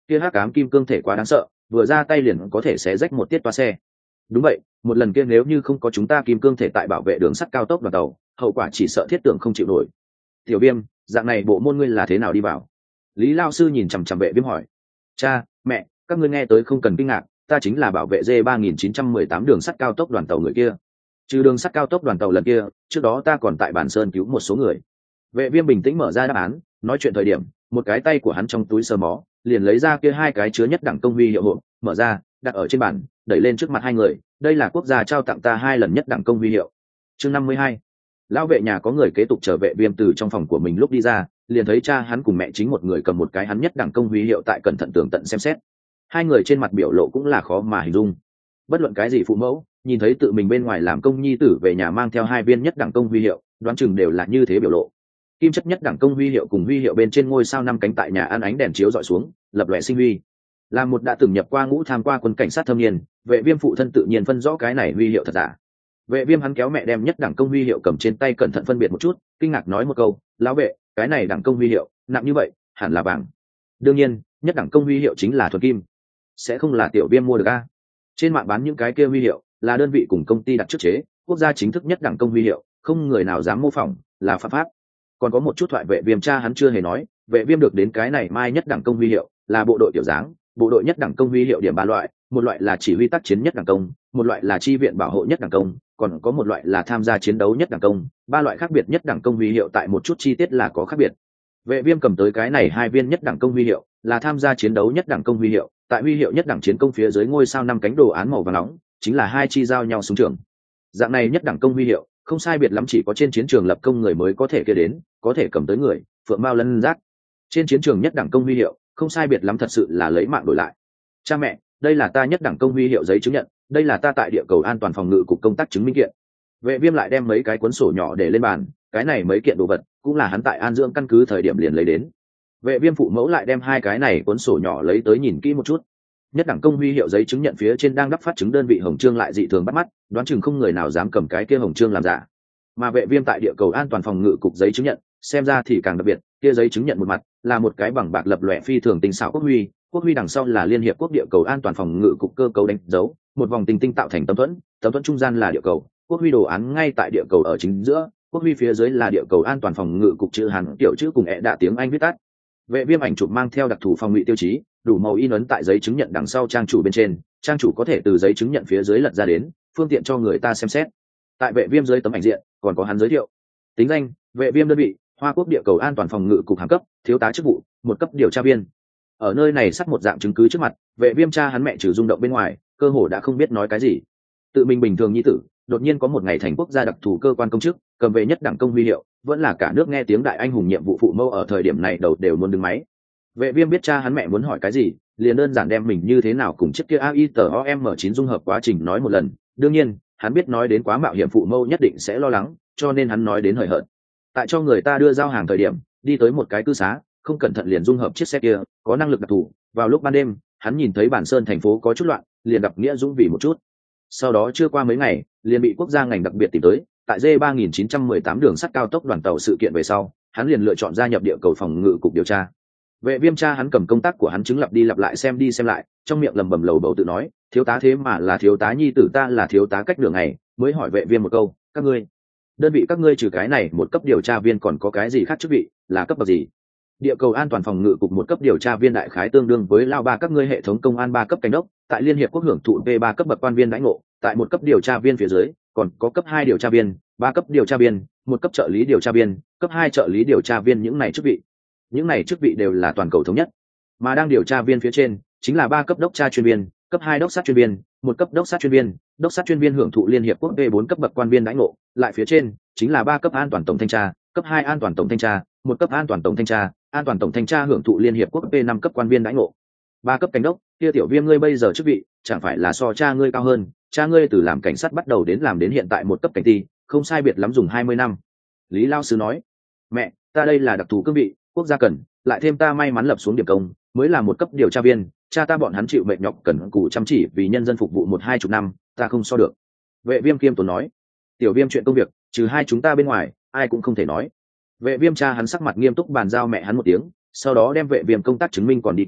kia hắc ám kim cương thể quá đáng sợ, vừa ra tay liền có thể xé rách một tiết toa xe. Đúng vậy, một lần kia nếu như không có chúng ta kim cương thể tại bảo vệ đường sắt cao tốc đoàn tàu, hậu quả chỉ sợ thiết tưởng không chịu nổi. Tiểu Viêm, dạng này bộ môn ngươi là thế nào đi vào? Lý Lao sư nhìn chằm chằm Vệ Viêm hỏi. Cha, mẹ, các ngươi nghe tới không cần kinh ngạc, ta chính là bảo vệ D3918 đường sắt cao tốc đoàn tàu người kia. Trừ đường sắt cao tốc đoàn tàu lần kia, trước đó ta còn tại Bản Sơn cứu một số người. Vệ Viêm bình tĩnh mở ra đáp án, nói chuyện thời điểm, một cái tay của hắn trong túi sờ mó, liền lấy ra kia hai cái chứa nhất đẳng công huy hiệu hộp, mở ra, đặt ở trên bàn, đẩy lên trước mặt hai người. Đây là quốc gia trao tặng ta 2 lần nhất đẳng công huy hiệu. Chương 52. Lão vệ nhà có người kế tục trở Vệ Viêm từ trong phòng của mình lúc đi ra, liền thấy cha hắn cùng mẹ chính một người cầm một cái hắn nhất đẳng công huy hiệu tại cẩn thận tường tận xem xét. Hai người trên mặt biểu lộ cũng là khó mà hình dung. Bất luận cái gì phụ mẫu, nhìn thấy tự mình bên ngoài làm công nhi tử về nhà mang theo 2 viên nhất đẳng công huy hiệu, đoán chừng đều là như thế biểu lộ. Kim chất nhất đẳng công huy hiệu cùng huy hiệu bên trên ngôi sao 5 cánh tại nhà ăn ánh đèn chiếu dọi xuống, lập lòe sinh huy. Là một đã từng nhập qua ngũ tham qua quân cảnh sát thâm niên, Vệ Viêm phụ thân tự nhiên phân rõ cái này huy hiệu thật giả. Vệ Viêm hắn kéo mẹ đem nhất đẳng công huy hiệu cầm trên tay cẩn thận phân biệt một chút, kinh ngạc nói một câu, "Lão vệ, cái này đẳng công huy hiệu, nặng như vậy, hẳn là vàng." Đương nhiên, nhất đẳng công huy hiệu chính là thuần kim, sẽ không là Tiểu Viêm mua được a. Trên mạng bán những cái kia huy hiệu, là đơn vị cùng công ty đặt trước chế, quốc gia chính thức nhất đẳng công huy hiệu, không người nào dám mô phỏng, là phạm pháp. Còn có một chút thoại Vệ Viêm cha hắn chưa hề nói, Vệ Viêm được đến cái này mai nhất đẳng công huy hiệu, là bộ đội tiểu dáng, bộ đội nhất đẳng công huy hiệu điểm 3 loại, một loại là chỉ huy tác chiến nhất đẳng công, một loại là chi viện bảo hộ nhất đẳng công, còn có một loại là tham gia chiến đấu nhất đẳng công. 3 loại khác biệt nhất đẳng công huy hiệu tại một chút chi tiết là có khác biệt. Vệ Viêm cầm tới cái này 2 viên nhất đẳng công huy hiệu, là tham gia chiến đấu nhất đẳng công huy hiệu, tại huy hiệu nhất đẳng chiến công phía dưới ngôi sao 5 cánh đồ án màu vàng nóng, chính là 2 chi giao nhau súng trường. Dạng này nhất đẳng công huy hiệu, không sai biệt lắm chỉ có trên chiến trường lập công người mới có thể kia đến, có thể cầm tới người, phượng mao lân giác. Trên chiến trường nhất đẳng công huy hiệu, không sai biệt lắm thật sự là lấy mạng đổi lại. Cha mẹ, đây là ta nhất đẳng công huy hiệu giấy chứng nhận, đây là ta tại địa cầu an toàn phòng ngự cục công tác chứng minh kiện. Vệ Viêm lại đem mấy cái cuốn sổ nhỏ để lên bàn, cái này mấy kiện đồ vật cũng là hắn tại An Dưỡng căn cứ thời điểm liền lấy đến. Vệ Viêm phụ mẫu lại đem 2 cái này cuốn sổ nhỏ lấy tới nhìn kỹ một chút. Nhất đẳng công huy hiệu giấy chứng nhận phía trên đang đắp phát chứng đơn vị hồng chương lại dị thường bắt mắt, đoán chừng không người nào dám cầm cái kia hồng chương làm giả. Mà Vệ Viêm tại địa cầu an toàn phòng ngự cục giấy chứng nhận, xem ra thì càng đặc biệt, kia giấy chứng nhận một mặt là một cái bằng bạc lập lòe phi thường tinh xảo quốc huy đằng sau là Liên hiệp quốc địa cầu an toàn phòng ngự cục cơ cấu đánh dấu, một vòng tinh tinh tạo thành tấm thuẫn trung gian là địa cầu, quốc huy đồ án ngay tại địa cầu ở chính giữa, quốc huy phía dưới là địa cầu an toàn phòng ngự cục chữ Hàn tiểu chữ cùng đạ tiếng Anh viết tắt. Vệ Viêm ảnh chụp mang theo đặc thù phòng ngụy tiêu chí, đủ màu in ấn tại giấy chứng nhận đằng sau trang chủ bên trên, trang chủ có thể từ giấy chứng nhận phía dưới lật ra đến, phương tiện cho người ta xem xét. Tại Vệ Viêm dưới tấm ảnh diện, còn có hắn giới thiệu. Tính danh: Vệ Viêm đơn vị, Hoa Quốc địa cầu an toàn phòng ngự cục hàm cấp, thiếu tá chức vụ, 1 cấp điều tra viên. Ở nơi này sắp một dạng chứng cứ trước mặt, Vệ Viêm cha hắn mẹ trừ rung động bên ngoài, cơ hồ đã không biết nói cái gì. Tự mình bình thường nhi tử, đột nhiên có một ngày thành quốc gia đặc thù cơ quan công chức, cầm về nhất đẳng công huy hiệu, vẫn là cả nước nghe tiếng đại anh hùng nhiệm vụ phụ mẫu ở thời điểm này đầu đều muốn đứng máy. Vệ Viêm biết cha hắn mẹ muốn hỏi cái gì, liền đơn giản đem mình như thế nào cùng chiếc kia AITOM9 dung hợp quá trình nói một lần. Đương nhiên, hắn biết nói đến quá mạo hiểm phụ mẫu nhất định sẽ lo lắng, cho nên hắn nói đến hời hợt. Tại cho người ta đưa giao hàng thời điểm, đi tới một cái cư xá, không cẩn thận liền dung hợp chiếc xe kia, có năng lực đặc thù. Vào lúc ban đêm, hắn nhìn thấy Bản Sơn thành phố có chút loạn, liền gặp Nghĩa Dũng vì một chút. Sau đó chưa qua mấy ngày, liền bị quốc gia ngành đặc biệt tìm tới. Tại D3918 đường sắt cao tốc đoàn tàu sự kiện về sau, hắn liền lựa chọn gia nhập địa cầu phòng ngự cục điều tra. Vệ Viêm cha hắn cầm công tác của hắn chứng lặp đi lặp lại xem đi xem lại, trong miệng lầm bầm lầu bầu tự nói, thiếu tá thế mà là thiếu tá nhi tử ta là thiếu tá cách đường ngày, mới hỏi Vệ Viêm một câu, các ngươi, đơn vị các ngươi trừ cái này 1 cấp điều tra viên còn có cái gì khác chức vị, là cấp bậc gì? Địa cầu an toàn phòng ngự cục 1 cấp điều tra viên đại khái tương đương với lao 3 các ngươi hệ thống công an 3 cấp cảnh đốc, tại Liên hiệp quốc hưởng thụ V3 cấp bậc quan viên đãi ngộ, tại 1 cấp điều tra viên phía dưới, còn có cấp 2 điều tra viên, 3 cấp điều tra viên, 1 cấp trợ lý điều tra viên, cấp 2 trợ lý điều tra viên, những này chức vị. Những này chức vị đều là toàn cầu thống nhất. Mà đang điều tra viên phía trên, chính là 3 cấp đốc tra chuyên viên, cấp 2 đốc sát chuyên viên, 1 cấp đốc sát chuyên viên hưởng thụ Liên hiệp quốc V4 cấp bậc quan viên đãi ngộ, lại phía trên chính là 3 cấp an toàn tổng thanh tra, cấp 2 an toàn tổng thanh tra, 1 cấp an toàn tổng thanh tra hưởng thụ Liên hiệp quốc V5 cấp quan viên đãi ngộ. 3 cấp cảnh đốc, kia Tiểu Viêm ngươi bây giờ chức vị, chẳng phải là so cha ngươi cao hơn, cha ngươi từ làm cảnh sát bắt đầu đến làm đến hiện tại 1 cấp cảnh ty, không sai biệt lắm dùng 20 năm. Lý Lao sư nói, mẹ, ta đây là đặc thù cương vị, quốc gia cần, lại thêm ta may mắn lập xuống điểm công, mới là 1 cấp điều tra viên, cha ta bọn hắn chịu mệt nhọc cần cù chăm chỉ vì nhân dân phục vụ 1-20 năm, ta không so được. Vệ Viêm kiêm tốn nói, Tiểu Viêm chuyện công việc, trừ hai chúng ta bên ngoài, ai cũng không thể nói. Vệ Viêm cha hắn sắc mặt nghiêm túc bàn giao mẹ hắn một tiếng, sau đó đem Vệ Viêm công tác chứng minh còn đi qua,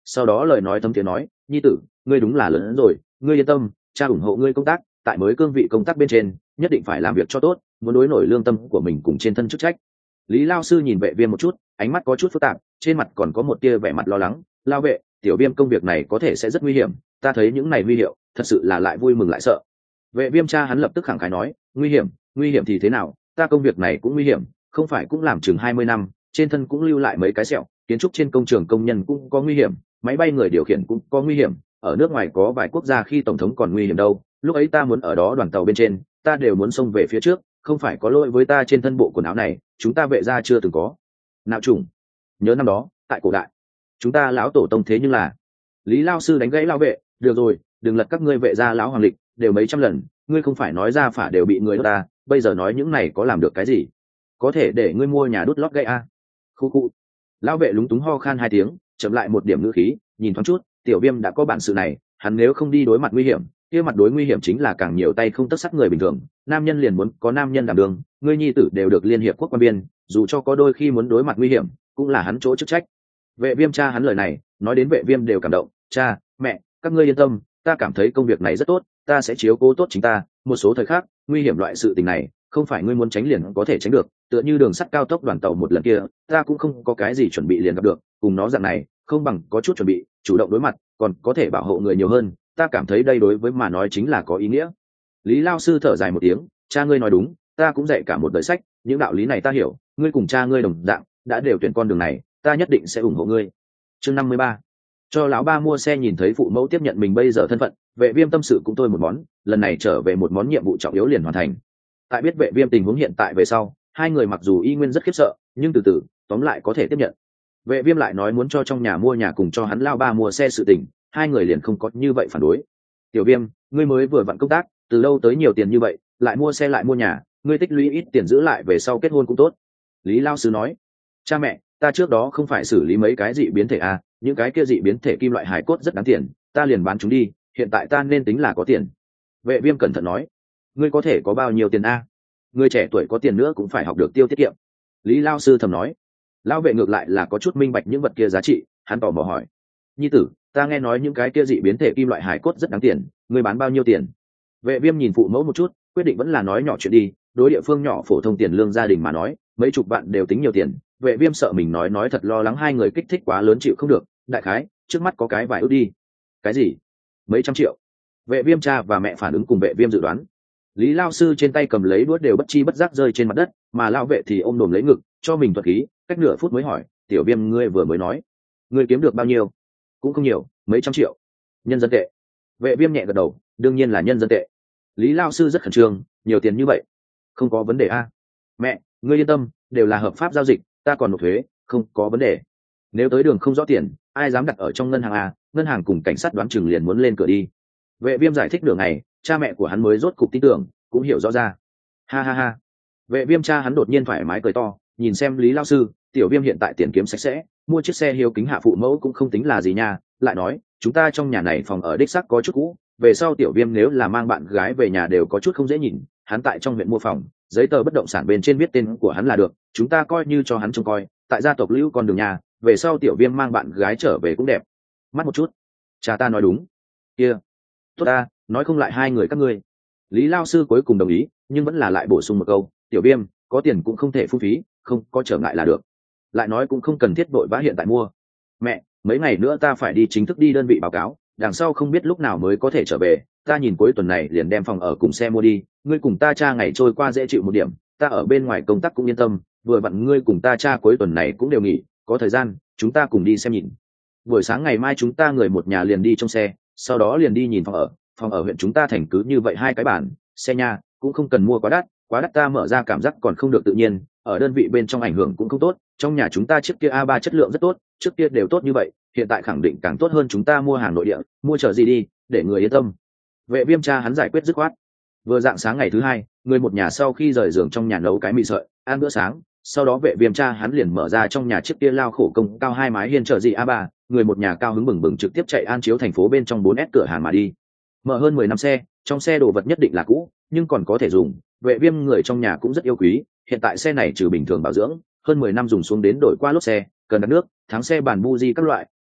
sau đó lời nói thấm tiếng nói, nhi tử, ngươi đúng là lớn hơn rồi, ngươi yên tâm, cha ủng hộ ngươi công tác, tại mới cương vị công tác bên trên nhất định phải làm việc cho tốt, muốn đối nổi lương tâm của mình cùng trên thân chức trách. Lý Lao sư nhìn Vệ Viêm một chút, ánh mắt có chút phức tạp, trên mặt còn có một tia vẻ mặt lo lắng. Lao vệ, tiểu Viêm công việc này có thể sẽ rất nguy hiểm, ta thấy những này nguy hiệu, thật sự là lại vui mừng lại sợ. Vệ Viêm cha hắn lập tức khẳng khái nói, nguy hiểm thì thế nào, ta công việc này cũng nguy hiểm, không phải cũng làm chừng 20 năm, trên thân cũng lưu lại mấy cái sẹo, kiến trúc trên công trường công nhân cũng có nguy hiểm, máy bay người điều khiển cũng có nguy hiểm, ở nước ngoài có vài quốc gia khi tổng thống còn nguy hiểm đâu, lúc ấy ta muốn ở đó đoàn tàu bên trên, ta đều muốn xông về phía trước, không phải có lỗi với ta trên thân bộ quần áo này, chúng ta vệ gia chưa từng có nạo trùng. Nhớ năm đó tại cổ đại chúng ta lão tổ tông thế nhưng là. Lý Lao sư đánh gãy Lao vệ, được rồi, đừng lật các ngươi vệ gia lão hoàng lịch, đều mấy trăm lần, ngươi không phải nói ra phả đều bị người đốt ta, bây giờ nói những này có làm được cái gì? Có thể để ngươi mua nhà đốt lót gãy a. Khu khu. Lão vệ lúng túng ho khan 2 tiếng, chậm lại một điểm ngữ khí, nhìn thoáng chút, tiểu Viêm đã có bản sự này, hắn nếu không đi đối mặt nguy hiểm, kia mặt đối nguy hiểm chính là càng nhiều tay không tất sắt người bình thường, nam nhân liền muốn có nam nhân đảm đường, ngươi nhi tử đều được liên hiệp quốc quan biên, dù cho có đôi khi muốn đối mặt nguy hiểm cũng là hắn chỗ chức trách. Vệ Viêm cha hắn lời này nói đến Vệ Viêm đều cảm động, cha mẹ các ngươi yên tâm, ta cảm thấy công việc này rất tốt, ta sẽ chiếu cố tốt chính ta, một số thời khắc nguy hiểm loại sự tình này không phải ngươi muốn tránh liền có thể tránh được, tựa như đường sắt cao tốc đoàn tàu một lần kia, ta cũng không có cái gì chuẩn bị liền gặp được, cùng nó dạng này không bằng có chút chuẩn bị, chủ động đối mặt còn có thể bảo hộ người nhiều hơn, ta cảm thấy đây đối với mà nói chính là có ý nghĩa. Lý Lao sư thở dài một tiếng, cha ngươi nói đúng, ta cũng dạy cả một đời sách, những đạo lý này ta hiểu, ngươi cùng cha ngươi đồng dạng đã đều tuyển con đường này, ta nhất định sẽ ủng hộ ngươi. Chương 53. Cho lão ba mua xe. Nhìn thấy phụ mẫu tiếp nhận mình bây giờ thân phận, Vệ Viêm tâm sự cũng tôi một món, lần này trở về một món nhiệm vụ trọng yếu liền hoàn thành. Tại biết Vệ Viêm tình huống hiện tại về sau, hai người mặc dù y nguyên rất khiếp sợ, nhưng từ từ tóm lại có thể tiếp nhận. Vệ Viêm lại nói muốn cho trong nhà mua nhà cùng cho hắn lao ba mua xe sự tình, hai người liền không có như vậy phản đối. Tiểu Viêm, ngươi mới vừa vặn công tác, từ đâu tới nhiều tiền như vậy, lại mua xe lại mua nhà, ngươi tích lũy ít tiền giữ lại về sau kết hôn cũng tốt. Lý Lao sư nói, cha mẹ, ta trước đó không phải xử lý mấy cái dị biến thể à, những cái kia dị biến thể kim loại hải cốt rất đáng tiền, ta liền bán chúng đi, hiện tại ta nên tính là có tiền. Vệ Viêm cẩn thận nói, ngươi có thể có bao nhiêu tiền a? Ngươi trẻ tuổi có tiền nữa cũng phải học được tiêu tiết kiệm. Lý Lao sư thầm nói. Lão vệ ngược lại là có chút minh bạch những vật kia giá trị, hắn tò mò hỏi, nhi tử, ta nghe nói những cái kia dị biến thể kim loại hải cốt rất đáng tiền, ngươi bán bao nhiêu tiền? Vệ Viêm nhìn phụ mẫu một chút, quyết định vẫn là nói nhỏ chuyện đi, đối địa phương nhỏ phổ thông tiền lương gia đình mà nói, mấy chục vạn đều tính nhiều tiền. Vệ Viêm sợ mình nói thật lo lắng hai người kích thích quá lớn chịu không được, đại khái trước mắt có cái vài ước đi. Cái gì? Mấy trăm triệu? Vệ Viêm cha và mẹ phản ứng cùng Vệ Viêm dự đoán. Lý Lao sư trên tay cầm lấy đũa đều bất chi bất giác rơi trên mặt đất, mà Lao vệ thì ôm đồm lấy ngực cho mình thuật khí, cách nửa phút mới hỏi, tiểu Viêm, ngươi vừa mới nói ngươi kiếm được bao nhiêu? Cũng không nhiều, mấy trăm triệu. Nhân dân tệ. Vệ Viêm nhẹ gật đầu, đương nhiên là nhân dân tệ. Lý Lao sư rất khẩn trương, nhiều tiền như vậy không có vấn đề a. Mẹ, ngươi yên tâm, đều là hợp pháp giao dịch, ta còn nộp thuế, không có vấn đề. Nếu tới đường không rõ tiền, ai dám đặt ở trong ngân hàng a? Ngân hàng cùng cảnh sát đoán chừng liền muốn lên cửa đi. Vệ Viêm giải thích nửa ngày, cha mẹ của hắn mới rốt cục tin tưởng, cũng hiểu rõ ra. Ha ha ha. Vệ Viêm cha hắn đột nhiên thoải mái cười to, nhìn xem Lý Lao sư, tiểu Viêm hiện tại tiền kiếm sạch sẽ, mua chiếc xe hiếu kính hạ phụ mẫu cũng không tính là gì nha, lại nói chúng ta trong nhà này phòng ở đích xác có chút cũ, về sau tiểu Viêm nếu là mang bạn gái về nhà đều có chút không dễ nhìn, hắn tại trong huyện mua phòng, giấy tờ bất động sản bên trên viết tên của hắn là được, chúng ta coi như cho hắn trông coi, tại gia tộc lưu con đường nhà, về sau tiểu Viêm mang bạn gái trở về cũng đẹp. Mắt một chút, cha ta nói đúng. Kia, tốt ta, nói không lại hai người các ngươi. Lý Lao sư cuối cùng đồng ý, nhưng vẫn là lại bổ sung một câu, tiểu Viêm, có tiền cũng không thể phung phí, không có trở ngại là được. Lại nói cũng không cần thiết vội vã hiện tại mua. Mẹ, mấy ngày nữa ta phải đi chính thức đi đơn vị báo cáo, đằng sau không biết lúc nào mới có thể trở về, ta nhìn cuối tuần này liền đem phòng ở cùng xe mua đi, ngươi cùng ta cha ngày trôi qua dễ chịu một điểm, ta ở bên ngoài công tác cũng yên tâm, vừa vặn ngươi cùng ta cha cuối tuần này cũng đều nghỉ, có thời gian chúng ta cùng đi xem nhìn. Buổi sáng ngày mai chúng ta người một nhà liền đi trong xe, sau đó liền đi nhìn phòng ở huyện chúng ta thành cứ như vậy 2 cái bản, xe nha, cũng không cần mua quá đắt ta mở ra cảm giác còn không được tự nhiên, ở đơn vị bên trong ảnh hưởng cũng không tốt, trong nhà chúng ta chiếc kia A3 chất lượng rất tốt, trước kia đều tốt như vậy, hiện tại khẳng định càng tốt hơn, chúng ta mua hàng nội địa, mua chở gì đi, để người yên tâm. Vệ Viêm cha hắn giải quyết dứt khoát. Vừa dạng sáng ngày thứ hai, người một nhà sau khi rời giường trong nhà nấu cái mì sợi, ăn bữa sáng, sau đó Vệ Viêm cha hắn liền mở ra trong nhà chiếc kia lao khổ công cao 2 mái hiên chở gì A3, người một nhà cao hứng bừng bừng trực tiếp chạy An Chiếu thành phố bên trong 4S cửa hàng mà đi. Mở hơn 10 năm xe, trong xe đồ vật nhất định là cũ, nhưng còn có thể dùng, Vệ Viêm người trong nhà cũng rất yêu quý, hiện tại xe này trừ bình thường bảo dưỡng, hơn 10 năm dùng xuống đến đổi qua lốp xe, cần đặt nước, thắng xe bản buji các loại,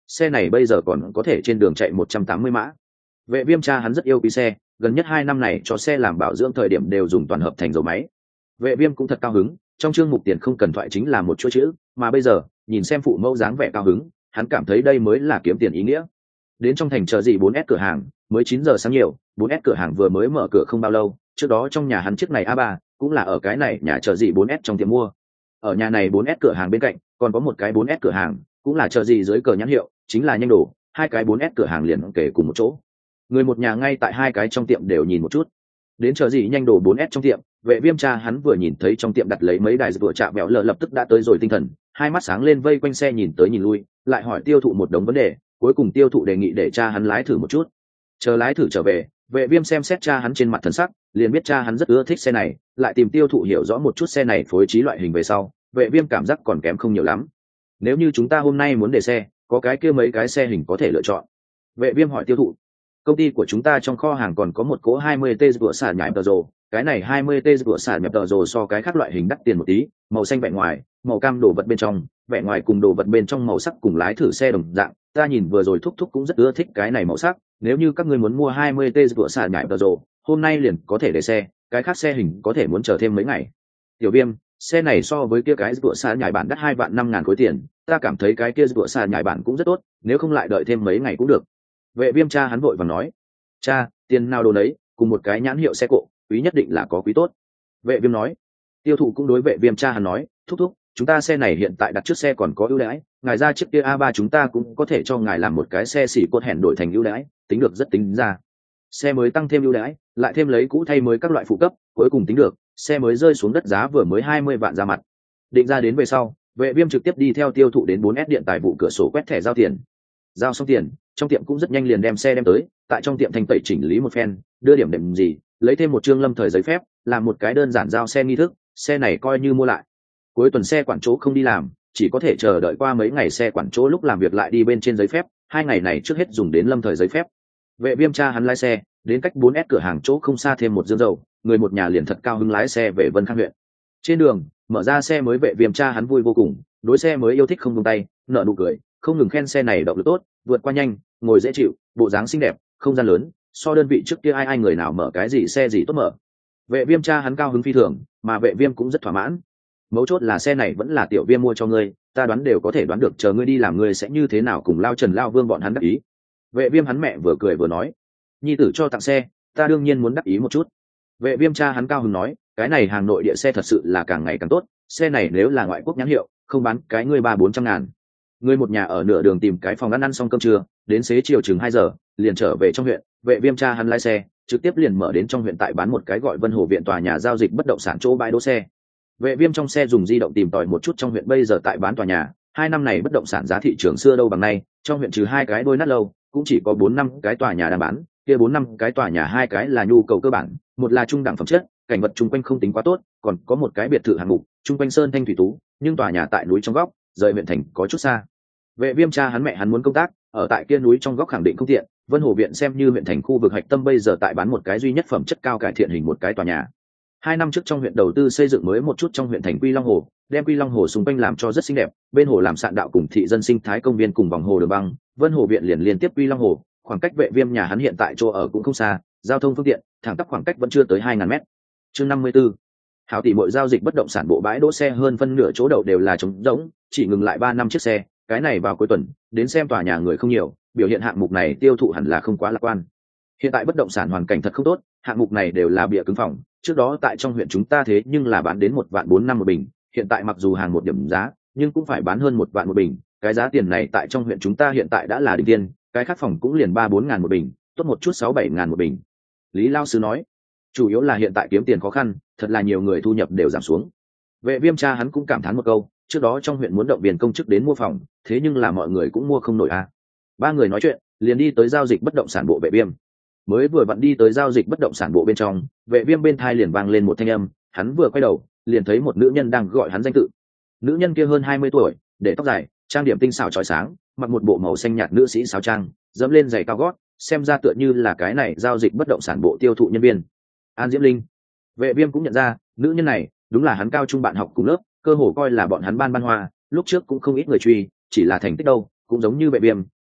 xe này bây giờ còn có thể trên đường chạy 180 mã. Vệ Viêm cha hắn rất yêu quý xe, gần nhất 2 năm này cho xe làm bảo dưỡng thời điểm đều dùng toàn hợp thành dầu máy. Vệ Viêm cũng thật cao hứng, trong chương mục tiền không cần thoại chính là một chuỗi chữ, mà bây giờ, nhìn xem phụ mẫu dáng vẻ cao hứng, hắn cảm thấy đây mới là kiếm tiền ý nghĩa. Đến trong thành chờ gì 4S cửa hàng, mới 9 giờ sáng nhiều, 4S cửa hàng vừa mới mở cửa không bao lâu, trước đó trong nhà hắn chiếc này A3, cũng là ở cái này nhà chờ gì 4S trong tiệm mua. Ở nhà này 4S cửa hàng bên cạnh, còn có một cái 4S cửa hàng, cũng là chờ gì dưới cờ nhãn hiệu, chính là nhanh đồ, hai cái 4S cửa hàng liền kể cùng một chỗ. Người một nhà ngay tại hai cái trong tiệm đều nhìn một chút. Đến chờ gì nhanh đồ 4S trong tiệm, Vệ Viêm cha hắn vừa nhìn thấy trong tiệm đặt lấy mấy đài vừa chạm bẹo lờ lập tức đã tới rồi tinh thần, hai mắt sáng lên vây quanh xe nhìn tới nhìn lui, lại hỏi tiêu thụ một đống vấn đề, cuối cùng tiêu thụ đề nghị để cha hắn lái thử một chút. Chờ lái thử trở về, Vệ Viêm xem xét cha hắn trên mặt thần sắc, liền biết cha hắn rất ưa thích xe này, lại tìm tiêu thụ hiểu rõ một chút xe này phối trí loại hình về sau, Vệ Viêm cảm giác còn kém không nhiều lắm. Nếu như chúng ta hôm nay muốn để xe, có cái kia mấy cái xe hình có thể lựa chọn. Vệ Viêm hỏi tiêu thụ. Công ty của chúng ta trong kho hàng còn có một cỗ 20T vừa xả nhảy tờ rồ, cái này 20T vừa xả nhập tờ rồ so cái khác loại hình đắt tiền một tí, màu xanh vẻ ngoài, màu cam đồ vật bên trong, vẻ ngoài cùng đồ vật bên trong màu sắc cùng lái thử xe đồng dạng, ta nhìn vừa rồi thúc thúc cũng rất ưa thích cái này màu sắc, nếu như các ngươi muốn mua 20T vừa xả nhảy tờ rồ, hôm nay liền có thể để xe, cái khác xe hình có thể muốn chờ thêm mấy ngày. Tiểu Viêm, xe này so với kia cái vừa xả nhảy bản đắt 2.500.000 khối tiền, ta cảm thấy cái kia vừa xả nhảy bản cũng rất tốt, nếu không lại đợi thêm mấy ngày cũng được. Vệ Viêm cha hắn vội vàng nói, cha, tiền nào đồ đấy, cùng một cái nhãn hiệu xe cộ, quý nhất định là có quý tốt. Vệ Viêm nói. Tiêu thụ cũng đối Vệ Viêm cha hắn nói, thúc thúc, chúng ta xe này hiện tại đặt trước xe còn có ưu đãi, ngài ra chiếc kia A3 chúng ta cũng có thể cho ngài làm một cái xe xỉ cột hẹn đổi thành ưu đãi, tính được rất tính ra. Xe mới tăng thêm ưu đãi, lại thêm lấy cũ thay mới các loại phụ cấp, cuối cùng tính được, xe mới rơi xuống đất giá vừa mới 20 vạn ra mặt. Định ra đến về sau, Vệ Viêm trực tiếp đi theo tiêu thụ đến 4S điện tài vụ cửa sổ quét thẻ giao tiền. Giao xong tiền, trong tiệm cũng rất nhanh liền đem xe đem tới, tại trong tiệm thanh tẩy chỉnh lý một phen, đưa điểm đệm gì, lấy thêm một chương lâm thời giấy phép, làm một cái đơn giản giao xe nghi thức, xe này coi như mua lại. Cuối tuần xe quản chỗ không đi làm, chỉ có thể chờ đợi qua mấy ngày xe quản chỗ lúc làm việc lại đi bên trên giấy phép, 2 ngày này trước hết dùng đến lâm thời giấy phép. Vệ Viêm cha hắn lái xe, đến cách 4S cửa hàng chỗ không xa thêm một dương dầu, người một nhà liền thật cao hứng lái xe về Vân Khang huyện. Trên đường, mở ra xe mới Vệ Viêm cha hắn vui vô cùng, đối xe mới yêu thích không buông tay, nở nụ cười, không ngừng khen xe này động lực tốt, vượt qua nhanh, ngồi dễ chịu, bộ dáng xinh đẹp, không gian lớn, so đơn vị trước kia ai người nào mở cái gì xe gì tốt mở. Vệ Viêm cha hắn cao hứng phi thường, mà Vệ Viêm cũng rất thỏa mãn. Mấu chốt là xe này vẫn là Tiểu Viêm mua cho ngươi, ta đoán đều có thể đoán được chờ ngươi đi làm ngươi sẽ như thế nào cùng Lao Trần Lao Vương bọn hắn đắc ý. Vệ Viêm hắn mẹ vừa cười vừa nói, nhi tử cho tặng xe, ta đương nhiên muốn đắc ý một chút. Vệ Viêm cha hắn cao hứng nói, cái này hàng nội địa xe thật sự là càng ngày càng tốt, xe này nếu là ngoại quốc nhãn hiệu, không bán cái ngươi 300-400 ngàn. Người một nhà ở nửa đường tìm cái phòng ăn xong cơm trưa, đến xế chiều chừng 2 giờ, liền trở về trong huyện. Vệ Viêm cha hắn lái xe, trực tiếp liền mở đến trong huyện tại bán một cái gọi Vân Hồ viện tòa nhà giao dịch bất động sản chỗ bãi đỗ xe. Vệ Viêm trong xe dùng di động tìm tòi một chút trong huyện bây giờ tại bán tòa nhà, 2 năm này bất động sản giá thị trường xưa đâu bằng nay, trong huyện trừ 2 cái đôi nát lâu, cũng chỉ có 4-5 cái tòa nhà đang bán, kia 4-5 cái tòa nhà 2 cái là nhu cầu cơ bản, một là trung đẳng phẩm chất, cảnh vật chung quanh không tính quá tốt, còn có một cái biệt thự hạng mục, chung quanh sơn thanh thủy tú, nhưng tòa nhà tại núi trong góc, rời huyện thành có chút xa. Vệ Viêm cha hắn mẹ hắn muốn công tác, ở tại kia núi trong góc khẳng định không tiện, Vân Hồ viện xem như huyện thành khu vực hạch tâm bây giờ tại bán một cái duy nhất phẩm chất cao cải thiện hình một cái tòa nhà. 2 năm trước trong huyện đầu tư xây dựng mới một chút trong huyện thành Quy Long Hồ, đem Quy Long Hồ xung quanh làm cho rất xinh đẹp, bên hồ làm sạn đạo cùng thị dân sinh thái công viên cùng vòng hồ đường băng, Vân Hồ viện liền liên tiếp Quy Long Hồ, khoảng cách Vệ Viêm nhà hắn hiện tại chỗ ở cũng không xa, giao thông phương tiện, thẳng tắp khoảng cách vẫn chưa tới 2000 mét. Chương 54. Hảo tỷ muội giao dịch bất động sản bộ bãi đỗ xe hơn phân nửa chỗ đậu đều là trống rỗng, chỉ ngừng lại 3 năm chiếc xe, cái này vào cuối tuần, đến xem tòa nhà người không nhiều, biểu hiện hạng mục này tiêu thụ hẳn là không quá lạc quan. Hiện tại bất động sản hoàn cảnh thật không tốt, hạng mục này đều là bịa cứng phòng, trước đó tại trong huyện chúng ta thế nhưng là bán đến 1.400.000 một bình, hiện tại mặc dù hàng một điểm giá, nhưng cũng phải bán hơn 1 vạn một bình, cái giá tiền này tại trong huyện chúng ta hiện tại đã là đỉnh tiền, cái khác phòng cũng liền 3-4 ngàn một bình, tốt một chút 6-7 ngàn một bình. Lý Lao sư nói, chủ yếu là hiện tại kiếm tiền khó khăn, thật là nhiều người thu nhập đều giảm xuống. Vệ Viêm cha hắn cũng cảm thán một câu, trước đó trong huyện muốn động viên công chức đến mua phòng, thế nhưng là mọi người cũng mua không nổi a. 3 người nói chuyện, liền đi tới giao dịch bất động sản bộ Vệ Viêm. Mới vừa vặn đi tới giao dịch bất động sản bộ bên trong, Vệ Viêm bên tai liền vang lên một thanh âm, hắn vừa quay đầu, liền thấy một nữ nhân đang gọi hắn danh tự. Nữ nhân kia hơn 20 tuổi, để tóc dài, trang điểm tinh xảo chói sáng, mặc một bộ màu xanh nhạt nữ sĩ sáo trang, dẫm lên giày cao gót, xem ra tựa như là cái này giao dịch bất động sản bộ tiêu thụ nhân viên. An Diễm Linh. Vệ Viêm cũng nhận ra, nữ nhân này đúng là hắn cao trung bạn học cùng lớp, cơ hồ coi là bọn hắn ban hoa, lúc trước cũng không ít người truy, chỉ là thành tích đâu, cũng giống như Vệ Viêm,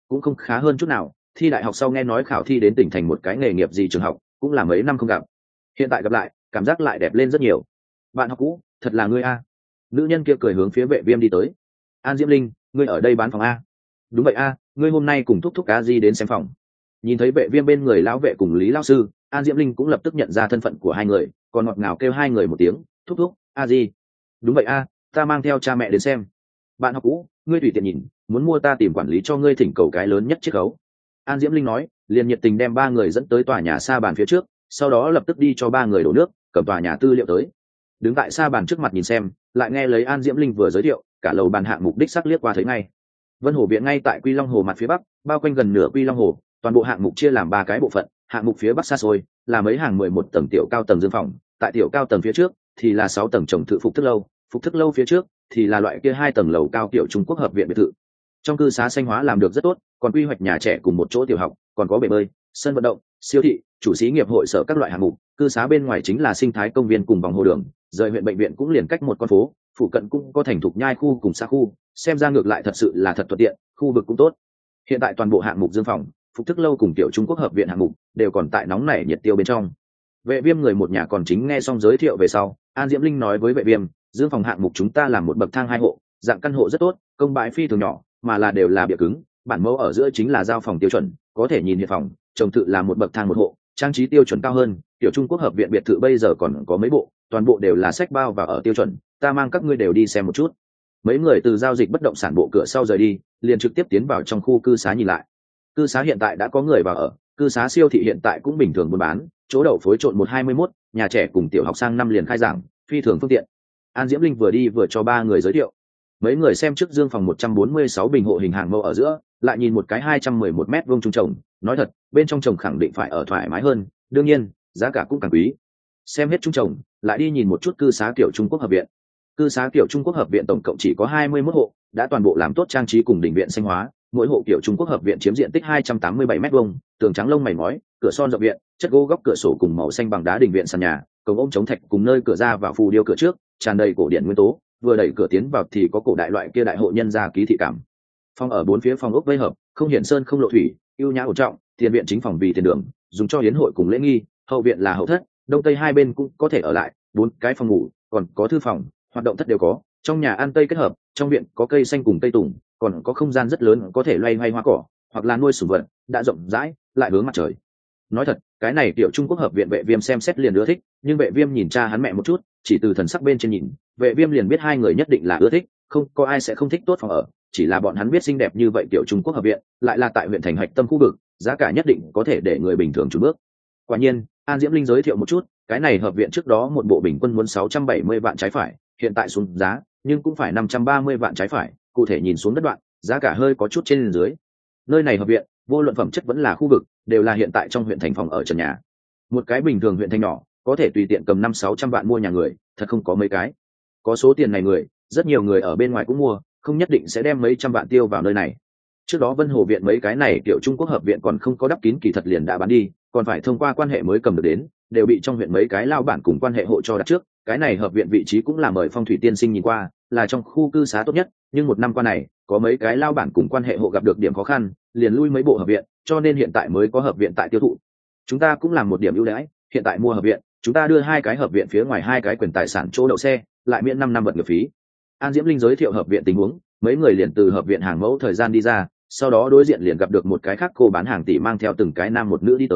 cũng không khá hơn chút nào. Thi đại học sau nghe nói khảo thi đến tỉnh thành một cái nghề nghiệp gì trường học, cũng là mấy năm không gặp. Hiện tại gặp lại, cảm giác lại đẹp lên rất nhiều. Bạn học cũ, thật là ngươi a. Nữ nhân kia cười hướng phía Vệ Viêm đi tới. An Diễm Linh, ngươi ở đây bán phòng a? Đúng vậy a, ngươi hôm nay cùng thúc thúc a di đến xem phòng. Nhìn thấy Vệ Viêm bên người lão vệ cùng Lý lão sư, An Diễm Linh cũng lập tức nhận ra thân phận của hai người, còn ngọt ngào kêu hai người một tiếng thúc thúc a di. Đúng vậy a, ta mang theo cha mẹ đến xem. Bạn học cũ, ngươi tùy tiện nhìn, muốn mua ta tìm quản lý cho ngươi thỉnh cầu cái lớn nhất chiết khấu. An Diễm Linh nói, liền nhiệt tình đem ba người dẫn tới tòa nhà sa bàn phía trước, sau đó lập tức đi cho ba người đổ nước, cầm tòa nhà tư liệu tới. Đứng tại sa bàn trước mặt nhìn xem, lại nghe lấy An Diễm Linh vừa giới thiệu, cả lầu bàn hạng mục đích sắc liếc qua thấy ngay. Vân Hồ viện ngay tại Quy Long Hồ mặt phía bắc, bao quanh gần nửa Quy Long Hồ, toàn bộ hạng mục chia làm ba cái bộ phận. Hạng mục phía bắc xa xôi là mấy hàng 11 tầng tiểu cao tầng dương phòng, tại tiểu cao tầng phía trước thì là 6 tầng trồng thự phục thức lâu phía trước thì là loại kia 2 tầng lầu cao kiểu Trung Quốc hợp viện biệt thự. Trong cư xá xanh hóa làm được rất tốt, còn quy hoạch nhà trẻ cùng một chỗ tiểu học, còn có bể bơi, sân vận động, siêu thị, chủ xí nghiệp hội sở các loại hạng mục. Cư xá bên ngoài chính là sinh thái công viên cùng vòng hồ đường, rời huyện bệnh viện cũng liền cách một con phố, phụ cận cũng có thành thục nhai khu cùng xa khu, xem ra ngược lại thật sự là thật thuận tiện, khu vực cũng tốt. Hiện tại toàn bộ hạng mục dương phòng, phục thức lâu cùng tiểu Trung Quốc hợp viện hạng mục đều còn tại nóng nảy nhiệt tiêu bên trong. Vệ Viêm người một nhà còn chính nghe xong giới thiệu về sau, An Diễm Linh nói với Vệ Viêm, dương phòng hạng mục chúng ta làm một bậc thang 2 hộ, dạng căn hộ rất tốt, công bãi phi thường nhỏ, mà là đều là bìa cứng, bản mẫu ở giữa chính là giao phòng tiêu chuẩn, có thể nhìn hiện phòng, trồng tự là một bậc thang một hộ, trang trí tiêu chuẩn cao hơn, tiểu Trung Quốc hợp viện biệt thự bây giờ còn có mấy bộ, toàn bộ đều là sách bao và ở tiêu chuẩn, ta mang các ngươi đều đi xem một chút. Mấy người từ giao dịch bất động sản bộ cửa sau rời đi, liền trực tiếp tiến vào trong khu cư xá nhìn lại. Cư xá hiện tại đã có người vào ở, cư xá siêu thị hiện tại cũng bình thường buôn bán, chỗ đậu phối trộn 121, nhà trẻ cùng tiểu học sang năm liền khai giảng, phi thường phương tiện. An Diễm Linh vừa đi vừa cho ba người giới thiệu. Mấy người xem trước dương phòng 146 bình hộ hình hàng mẫu ở giữa, lại nhìn một cái 211 mét vuông trung trồng, nói thật, bên trong trồng khẳng định phải ở thoải mái hơn, đương nhiên, giá cả cũng càng quý. Xem hết trung trồng, lại đi nhìn một chút cư xá kiểu Trung Quốc hợp viện. Cư xá kiểu Trung Quốc hợp viện tổng cộng chỉ có 21 hộ, đã toàn bộ làm tốt trang trí cùng đình viện xanh hóa, mỗi hộ kiểu Trung Quốc hợp viện chiếm diện tích 287 mét vuông, tường trắng lông mày ngói, cửa son rộng viện, chất gỗ góc cửa sổ cùng màu xanh bằng đá đình viện sàn nhà, cổng ôm chống thạch cùng nơi cửa ra vào phù điêu cửa trước, tràn đầy cổ điển nguyên tố, vừa đẩy cửa tiến vào thì có cổ đại loại kia đại hộ nhân gia ký thị cảm. Phòng ở bốn phía phòng ốc vây hợp, không hiển sơn không lộ thủy, ưu nhã ổn trọng, tiền viện chính phòng vì tiền đường, dùng cho hiến hội cùng lễ nghi, hậu viện là hậu thất, đông tây hai bên cũng có thể ở lại, 4 cái phòng ngủ, còn có thư phòng, hoạt động thất đều có, trong nhà ăn tây kết hợp, trong viện có cây xanh cùng cây tùng, còn có không gian rất lớn có thể loay hoay hoa cỏ, hoặc là nuôi sủng vật, đã rộng rãi, lại hướng mặt trời. Nói thật, cái này tiểu Trung Quốc hợp viện Vệ Viêm xem xét liền ưa thích, nhưng Vệ Viêm nhìn cha hắn mẹ một chút, chỉ từ thần sắc bên trên nhìn, Vệ Viêm liền biết hai người nhất định là ưa thích, không có ai sẽ không thích tốt phòng ở, chỉ là bọn hắn biết xinh đẹp như vậy tiểu Trung Quốc hợp viện, lại là tại huyện thành hạch tâm khu vực, giá cả nhất định có thể để người bình thường chùn bước. Quả nhiên, An Diễm Linh giới thiệu một chút, cái này hợp viện trước đó một bộ bình quân muốn 670 vạn trái phải, hiện tại xuống giá, nhưng cũng phải 530 vạn trái phải, cụ thể nhìn xuống đất đoạn, giá cả hơi có chút trên dưới. Nơi này hợp viện, vô luận phẩm chất vẫn là khu vực, đều là hiện tại trong huyện thành phòng ở trần nhà. Một cái bình thường huyện thành nhỏ, có thể tùy tiện cầm 500-600 vạn mua nhà người, thật không có mấy cái. Có số tiền này người, rất nhiều người ở bên ngoài cũng mua, không nhất định sẽ đem mấy trăm vạn tiêu vào nơi này. Trước đó Vân Hồ viện mấy cái này tiểu Trung Quốc hợp viện còn không có đắp kín kỳ thật liền đã bán đi, còn phải thông qua quan hệ mới cầm được đến, đều bị trong huyện mấy cái lao bản cùng quan hệ hộ cho đặt trước. Cái này hợp viện vị trí cũng là mời phong thủy tiên sinh nhìn qua, là trong khu cư xá tốt nhất, nhưng một năm qua này, có mấy cái lao bản cùng quan hệ hộ gặp được điểm khó khăn, liền lui mấy bộ hợp viện, cho nên hiện tại mới có hợp viện tại tiêu thụ. Chúng ta cũng làm một điểm ưu đãi, hiện tại mua hợp viện, chúng ta đưa 2 cái hợp viện phía ngoài 2 cái quyền tài sản chỗ đậu xe, lại miễn 5 năm vật nghiệp phí. An Diễm Linh giới thiệu hợp viện tình huống, mấy người liền từ hợp viện hàng mẫu thời gian đi ra, sau đó đối diện liền gặp được một cái khác cô bán hàng tỷ mang theo từng cái nam một nữ đi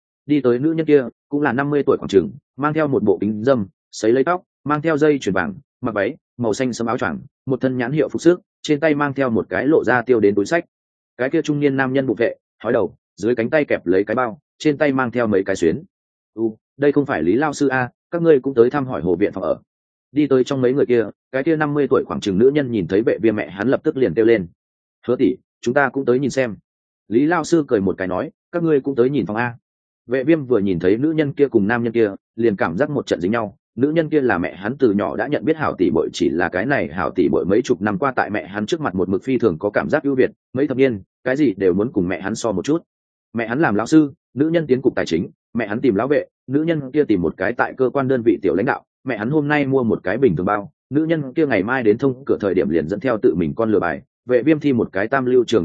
tới nữ nhân kia cũng là 50 tuổi khoảng chừng, mang theo một bộ kính dâm, sấy lấy tóc, mang theo dây chuyền vàng, mặc váy màu xanh sẫm áo choàng, một thân nhãn hiệu phục sức, trên tay mang theo một cái lộ ra tiêu đến túi sách. Cái kia trung niên nam nhân bụng vệ, hói đầu, dưới cánh tay kẹp lấy cái bao, trên tay mang theo mấy cái xuyến. Đây không phải Lý lao sư a, các ngươi cũng tới thăm hỏi hồ viện phòng ở. Đi tới trong mấy người kia, cái kia 50 tuổi khoảng chừng nữ nhân nhìn thấy Vệ Viêm mẹ hắn lập tức liền kêu lên: "Hứa tỷ, chúng ta cũng tới nhìn xem." Lý lao sư cười một cái nói: "Các ngươi cũng tới nhìn phòng a." Vệ Viêm vừa nhìn thấy nữ nhân kia cùng nam nhân kia, liền cảm giác một trận dính nhau. Nữ nhân kia là mẹ hắn từ nhỏ đã nhận biết hảo tỷ muội, chỉ là cái này hảo tỷ muội mấy chục năm qua tại mẹ hắn trước mặt một mực phi thường có cảm giác ưu việt, mấy thập niên, cái gì đều muốn cùng mẹ hắn so một chút. Mẹ hắn làm lão sư, nữ nhân tiến cục tài chính, mẹ hắn tìm lão vệ, nữ nhân kia tìm một cái tại cơ quan đơn vị tiểu lãnh đạo, mẹ hắn hôm nay mua một cái bình thường bao, nữ nhân kia ngày mai đến thông cửa thời điểm liền dẫn theo tự mình con lừa bài. Vệ Viêm thi một cái tam lưu trường đại học,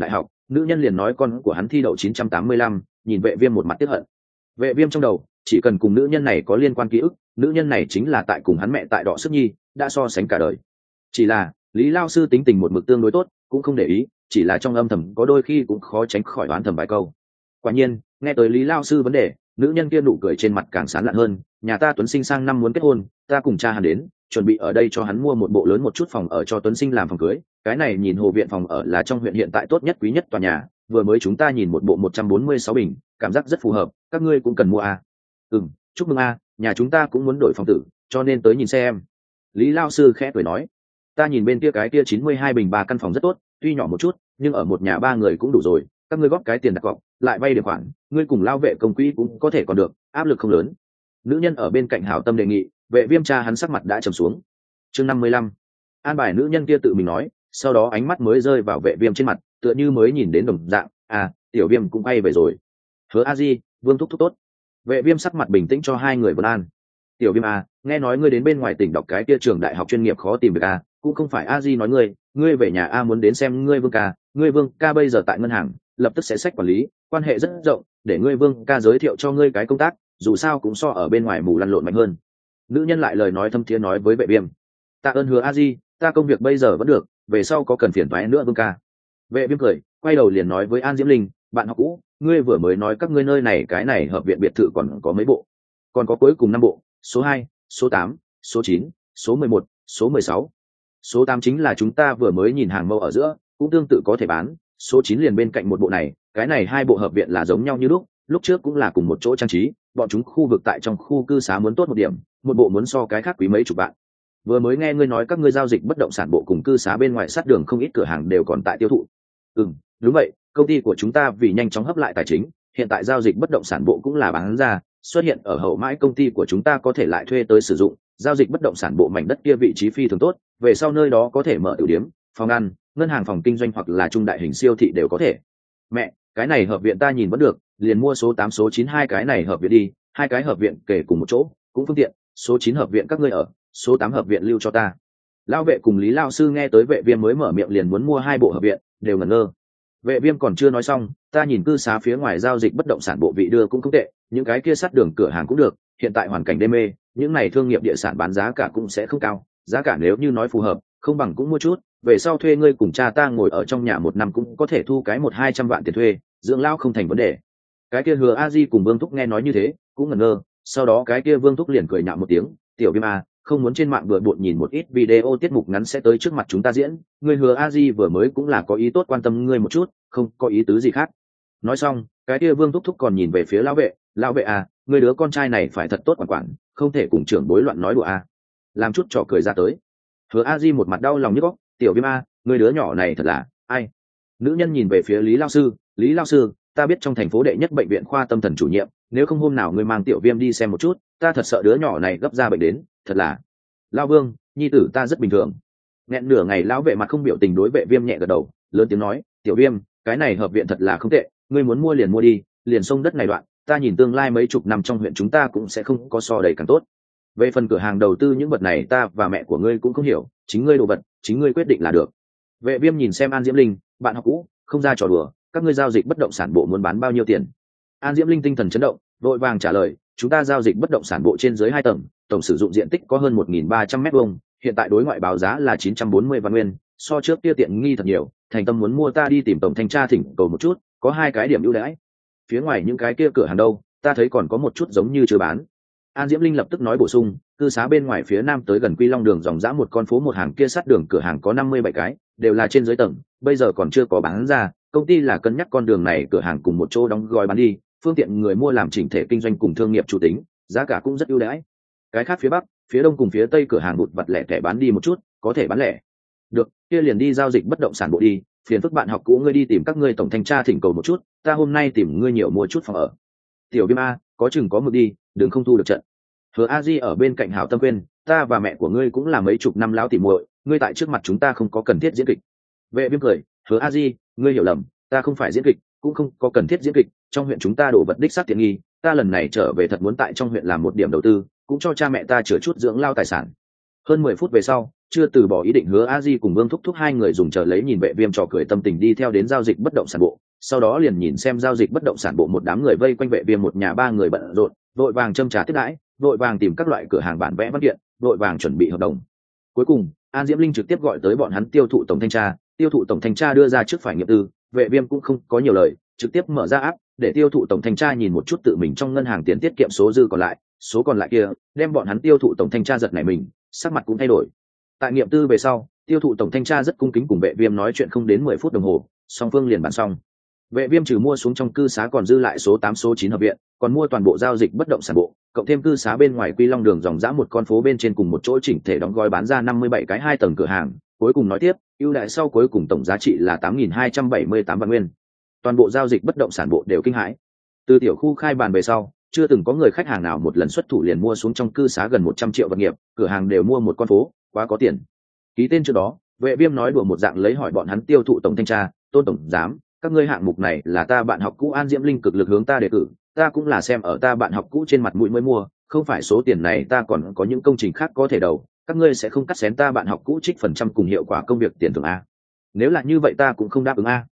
nữ nhân liền nói con của hắn thi đậu 985, nhìn Vệ Viêm một mặt tiếc hận. Vệ Viêm trong đầu chỉ cần cùng nữ nhân này có liên quan ký ức, nữ nhân này chính là tại cùng hắn mẹ tại Đọ Sức Nhi, đã so sánh cả đời. Chỉ là Lý lao sư tính tình một mực tương đối tốt, cũng không để ý, chỉ là trong âm thầm có đôi khi cũng khó tránh khỏi đoán thầm vài câu. Quả nhiên, nghe tới Lý lao sư vấn đề, nữ nhân kia nụ cười trên mặt càng sán lạn hơn. Nhà ta Tuấn Sinh sang năm muốn kết hôn, ta cùng cha hắn đến, chuẩn bị ở đây cho hắn mua một bộ lớn một chút phòng ở cho Tuấn Sinh làm phòng cưới. Cái này nhìn hồ viện phòng ở là trong huyện hiện tại tốt nhất quý nhất tòa nhà, vừa mới chúng ta nhìn một bộ 146 bình, cảm giác rất phù hợp, các ngươi cũng cần mua à? Chúc mừng à, nhà chúng ta cũng muốn đổi phòng tử, cho nên tới nhìn xem. Lý lao sư khẽ cười nói, ta nhìn bên kia cái kia 92 bình 3 căn phòng rất tốt, tuy nhỏ một chút, nhưng ở một nhà 3 người cũng đủ rồi. Các ngươi góp cái tiền đặt cọc, lại vay được khoản, ngươi cùng lao vệ công quỹ cũng có thể còn được, áp lực không lớn. Nữ nhân ở bên cạnh hảo tâm đề nghị. Vệ Viêm cha hắn sắc mặt đã trầm xuống. Chương 55. An bài nữ nhân kia tự mình nói, sau đó ánh mắt mới rơi vào Vệ Viêm trên mặt, tựa như mới nhìn đến đồng dạng. À, Tiểu Viêm cũng bay về rồi. Hứa A Di, Vương thúc thúc tốt. Vệ Viêm sắc mặt bình tĩnh cho hai người vân an. Tiểu Viêm à, nghe nói ngươi đến bên ngoài tỉnh đọc cái kia trường đại học chuyên nghiệp khó tìm việc à, cũng không phải A Di nói ngươi về nhà A muốn đến xem ngươi Vương ca bây giờ tại ngân hàng, lập tức sẽ sách quản lý, quan hệ rất rộng, để ngươi Vương ca giới thiệu cho ngươi cái công tác, dù sao cũng so ở bên ngoài mù lăn lộn mạnh hơn. Nữ nhân lại lời nói thâm thiế nói với Vệ Viêm. Tạ ơn Hứa A Di, ta công việc bây giờ vẫn được, về sau có cần phiền toái nữa Vương ca. Vệ Viêm cười, quay đầu liền nói với An Diễm Linh, bạn học cũ, ngươi vừa mới nói các ngươi nơi này cái này hợp viện biệt thự còn có mấy bộ, còn có cuối cùng 5 bộ, số 2, số 8, số 9, số 11, số 16. Số 8 chính là chúng ta vừa mới nhìn hàng mẫu ở giữa, cũng tương tự có thể bán, số 9 liền bên cạnh một bộ này, cái này 2 bộ hợp viện là giống nhau như lúc trước cũng là cùng một chỗ trang trí, bọn chúng khu vực tại trong khu cư xá muốn tốt một điểm, một bộ muốn so cái khác quý mấy chục vạn. Vừa mới nghe ngươi nói các ngươi giao dịch bất động sản bộ cùng cư xá bên ngoài sát đường không ít cửa hàng đều còn tại tiêu thụ. Đúng vậy, công ty của chúng ta vì nhanh chóng hấp lại tài chính, hiện tại giao dịch bất động sản bộ cũng là bán ra, xuất hiện ở hậu mãi công ty của chúng ta có thể lại thuê tới sử dụng, giao dịch bất động sản bộ mảnh đất kia vị trí phi thường tốt, về sau nơi đó có thể mở tiểu điếm, phòng ăn, ngân hàng phòng kinh doanh hoặc là trung đại hình siêu thị đều có thể. Mẹ, cái này hợp viện ta nhìn vẫn được, liền mua số 8 số 9 hai cái này hợp viện đi, hai cái hợp viện kể cùng một chỗ, cũng phương tiện, số 9 hợp viện các ngươi ở, số 8 hợp viện lưu cho ta. Lão vệ cùng Lý lao sư nghe tới Vệ Viêm mới mở miệng liền muốn mua 2 bộ hợp viện, đều ngẩn ngơ. Vệ Viêm còn chưa nói xong, ta nhìn cư xá phía ngoài giao dịch bất động sản bộ vị đưa cũng không tệ, những cái kia sát đường cửa hàng cũng được, hiện tại hoàn cảnh đê mê, những này thương nghiệp địa sản bán giá cả cũng sẽ không cao, giá cả nếu như nói phù hợp, không bằng cũng mua chút, về sau thuê ngươi cùng cha ta ngồi ở trong nhà 1 năm cũng có thể thu cái 100-200 vạn tiền thuê, dưỡng lão không thành vấn đề. Cái kia Hứa A Di cùng Vương thúc nghe nói như thế, cũng ngẩn ngơ, sau đó cái kia Vương thúc liền cười nhạo một tiếng, Tiểu Viêm à, không muốn trên mạng vừa bộn nhìn một ít video tiết mục ngắn sẽ tới trước mặt chúng ta diễn, ngươi Hứa A Di vừa mới cũng là có ý tốt quan tâm ngươi một chút, không có ý tứ gì khác. Nói xong, cái kia Vương thúc thúc còn nhìn về phía lão vệ à, ngươi đứa con trai này phải thật tốt quản, không thể cùng trưởng bối loạn nói đùa à. Làm chút trò cười ra tới. Hứa A Di một mặt đau lòng nhức óc, Tiểu Viêm à, ngươi đứa nhỏ này thật là ai? Nữ nhân nhìn về phía Lý lao sư, ta biết trong thành phố đệ nhất bệnh viện khoa tâm thần chủ nhiệm, nếu không hôm nào ngươi mang Tiểu Viêm đi xem một chút, ta thật sợ đứa nhỏ này gấp ra bệnh đến, thật là. Lao Vương, nhi tử ta rất bình thường. Nghẹn nửa ngày lão vệ mặt không biểu tình đối Vệ Viêm nhẹ gật đầu, lớn tiếng nói, Tiểu Viêm, cái này hợp viện thật là không tệ, ngươi muốn mua liền mua đi, liền sông đất này đoạn, ta nhìn tương lai mấy chục năm trong huyện chúng ta cũng sẽ không có so đầy càng tốt. Về phần cửa hàng đầu tư những vật này ta và mẹ của ngươi cũng không hiểu, chính ngươi đồ vật, chính ngươi quyết định là được. Vệ Viêm nhìn xem An Diễm Linh, bạn học cũ, không ra trò đùa, các ngươi giao dịch bất động sản bộ muốn bán bao nhiêu tiền? An Diễm Linh tinh thần chấn động, vội vàng trả lời, chúng ta giao dịch bất động sản bộ trên dưới 2 tầng, tổng sử dụng diện tích có hơn 1.300 m², hiện tại đối ngoại báo giá là 940 vạn nguyên, so trước kia tiện nghi thật nhiều, thành tâm muốn mua ta đi tìm tổng thanh tra thỉnh cầu một chút, có 2 cái điểm ưu đãi. Phía ngoài những cái kia cửa hàng đâu, ta thấy còn có một chút giống như chưa bán. An Diễm Linh lập tức nói bổ sung, cư xá bên ngoài phía nam tới gần Quy Long đường dòng dã một con phố một hàng kia sát đường cửa hàng có 57 cái, đều là trên dưới tầng, bây giờ còn chưa có bán ra, công ty là cân nhắc con đường này cửa hàng cùng một chỗ đóng gói bán đi, phương tiện người mua làm chỉnh thể kinh doanh cùng thương nghiệp chủ tính, giá cả cũng rất ưu đãi. Cái khác phía bắc, phía đông cùng phía tây cửa hàng bụt vặt lẻ tẻ bán đi một chút, có thể bán lẻ. Được, kia liền đi giao dịch bất động sản bộ đi, phiền phức bạn học cũ ngươi đi tìm các ngươi tổng thanh tra thỉnh cầu một chút, ta hôm nay tìm ngươi nhiều mua chút phòng ở. Tiểu Viêm a, có chừng có mực đi, đừng không thu được trận. Hứa A Di ở bên cạnh hảo tâm quên, ta và mẹ của ngươi cũng là mấy chục năm lão tỉ muội, ngươi tại trước mặt chúng ta không có cần thiết diễn kịch. Vệ Viêm cười, Hứa A Di, ngươi hiểu lầm, ta không phải diễn kịch, cũng không có cần thiết diễn kịch, trong huyện chúng ta đổ vật đích xác tiện nghi, ta lần này trở về thật muốn tại trong huyện làm một điểm đầu tư, cũng cho cha mẹ ta chữa chút dưỡng lao tài sản. Hơn 10 phút về sau, chưa từ bỏ ý định, Hứa A Di cùng Vương Thúc Thúc hai người dùng chờ lấy nhìn Vệ Viêm trò cười tâm tình đi theo đến giao dịch bất động sản bộ, sau đó liền nhìn xem giao dịch bất động sản bộ một đám người vây quanh Vệ Viêm một nhà ba người bận rộn, vội vàng châm trà tiếp đãi, vội vàng tìm các loại cửa hàng bản vẽ văn kiện, vội vàng chuẩn bị hợp đồng. Cuối cùng An Diễm Linh trực tiếp gọi tới bọn hắn tiêu thụ tổng thanh tra, tiêu thụ tổng thanh tra đưa ra trước phải nghiệm tư, Vệ Viêm cũng không có nhiều lời, trực tiếp mở ra app để tiêu thụ tổng thanh tra nhìn một chút tự mình trong ngân hàng tiền tiết kiệm số dư còn lại, số còn lại kia đem bọn hắn tiêu thụ tổng thanh tra giật nảy mình, sắc mặt cũng thay đổi. Tại nghiệm tư về sau, tiêu thụ tổng thanh tra rất cung kính cùng Vệ Viêm nói chuyện không đến 10 phút đồng hồ, song phương liền bàn xong. Vệ Viêm trừ mua xuống trong cư xá còn dư lại số 8 số 9 hợp viện, còn mua toàn bộ giao dịch bất động sản bộ, cộng thêm cư xá bên ngoài Quy Long đường dòng dã một con phố bên trên cùng một chỗ chỉnh thể đóng gói bán ra 57 cái 2 tầng cửa hàng, cuối cùng nói tiếp, ưu đãi sau cuối cùng tổng giá trị là 8.278 vạn nguyên. Toàn bộ giao dịch bất động sản bộ đều kinh hãi. Từ tiểu khu khai bàn về sau, chưa từng có người khách hàng nào một lần xuất thủ liền mua xuống trong cư xá gần 100 triệu vật nghiệp, cửa hàng đều mua một con phố, quá có tiền. Ký tên trước đó, Vệ Viêm nói đùa một dạng lấy hỏi bọn hắn tiêu thụ tổng thanh tra, Tôn tổng giám, các ngươi hạng mục này là ta bạn học cũ An Diễm Linh cực lực hướng ta đề cử, ta cũng là xem ở ta bạn học cũ trên mặt mũi mới mua, không phải số tiền này ta còn có những công trình khác có thể đầu, các ngươi sẽ không cắt xén ta bạn học cũ trích phần trăm cùng hiệu quả công việc tiền thưởng a? Nếu là như vậy ta cũng không đáp ứng a.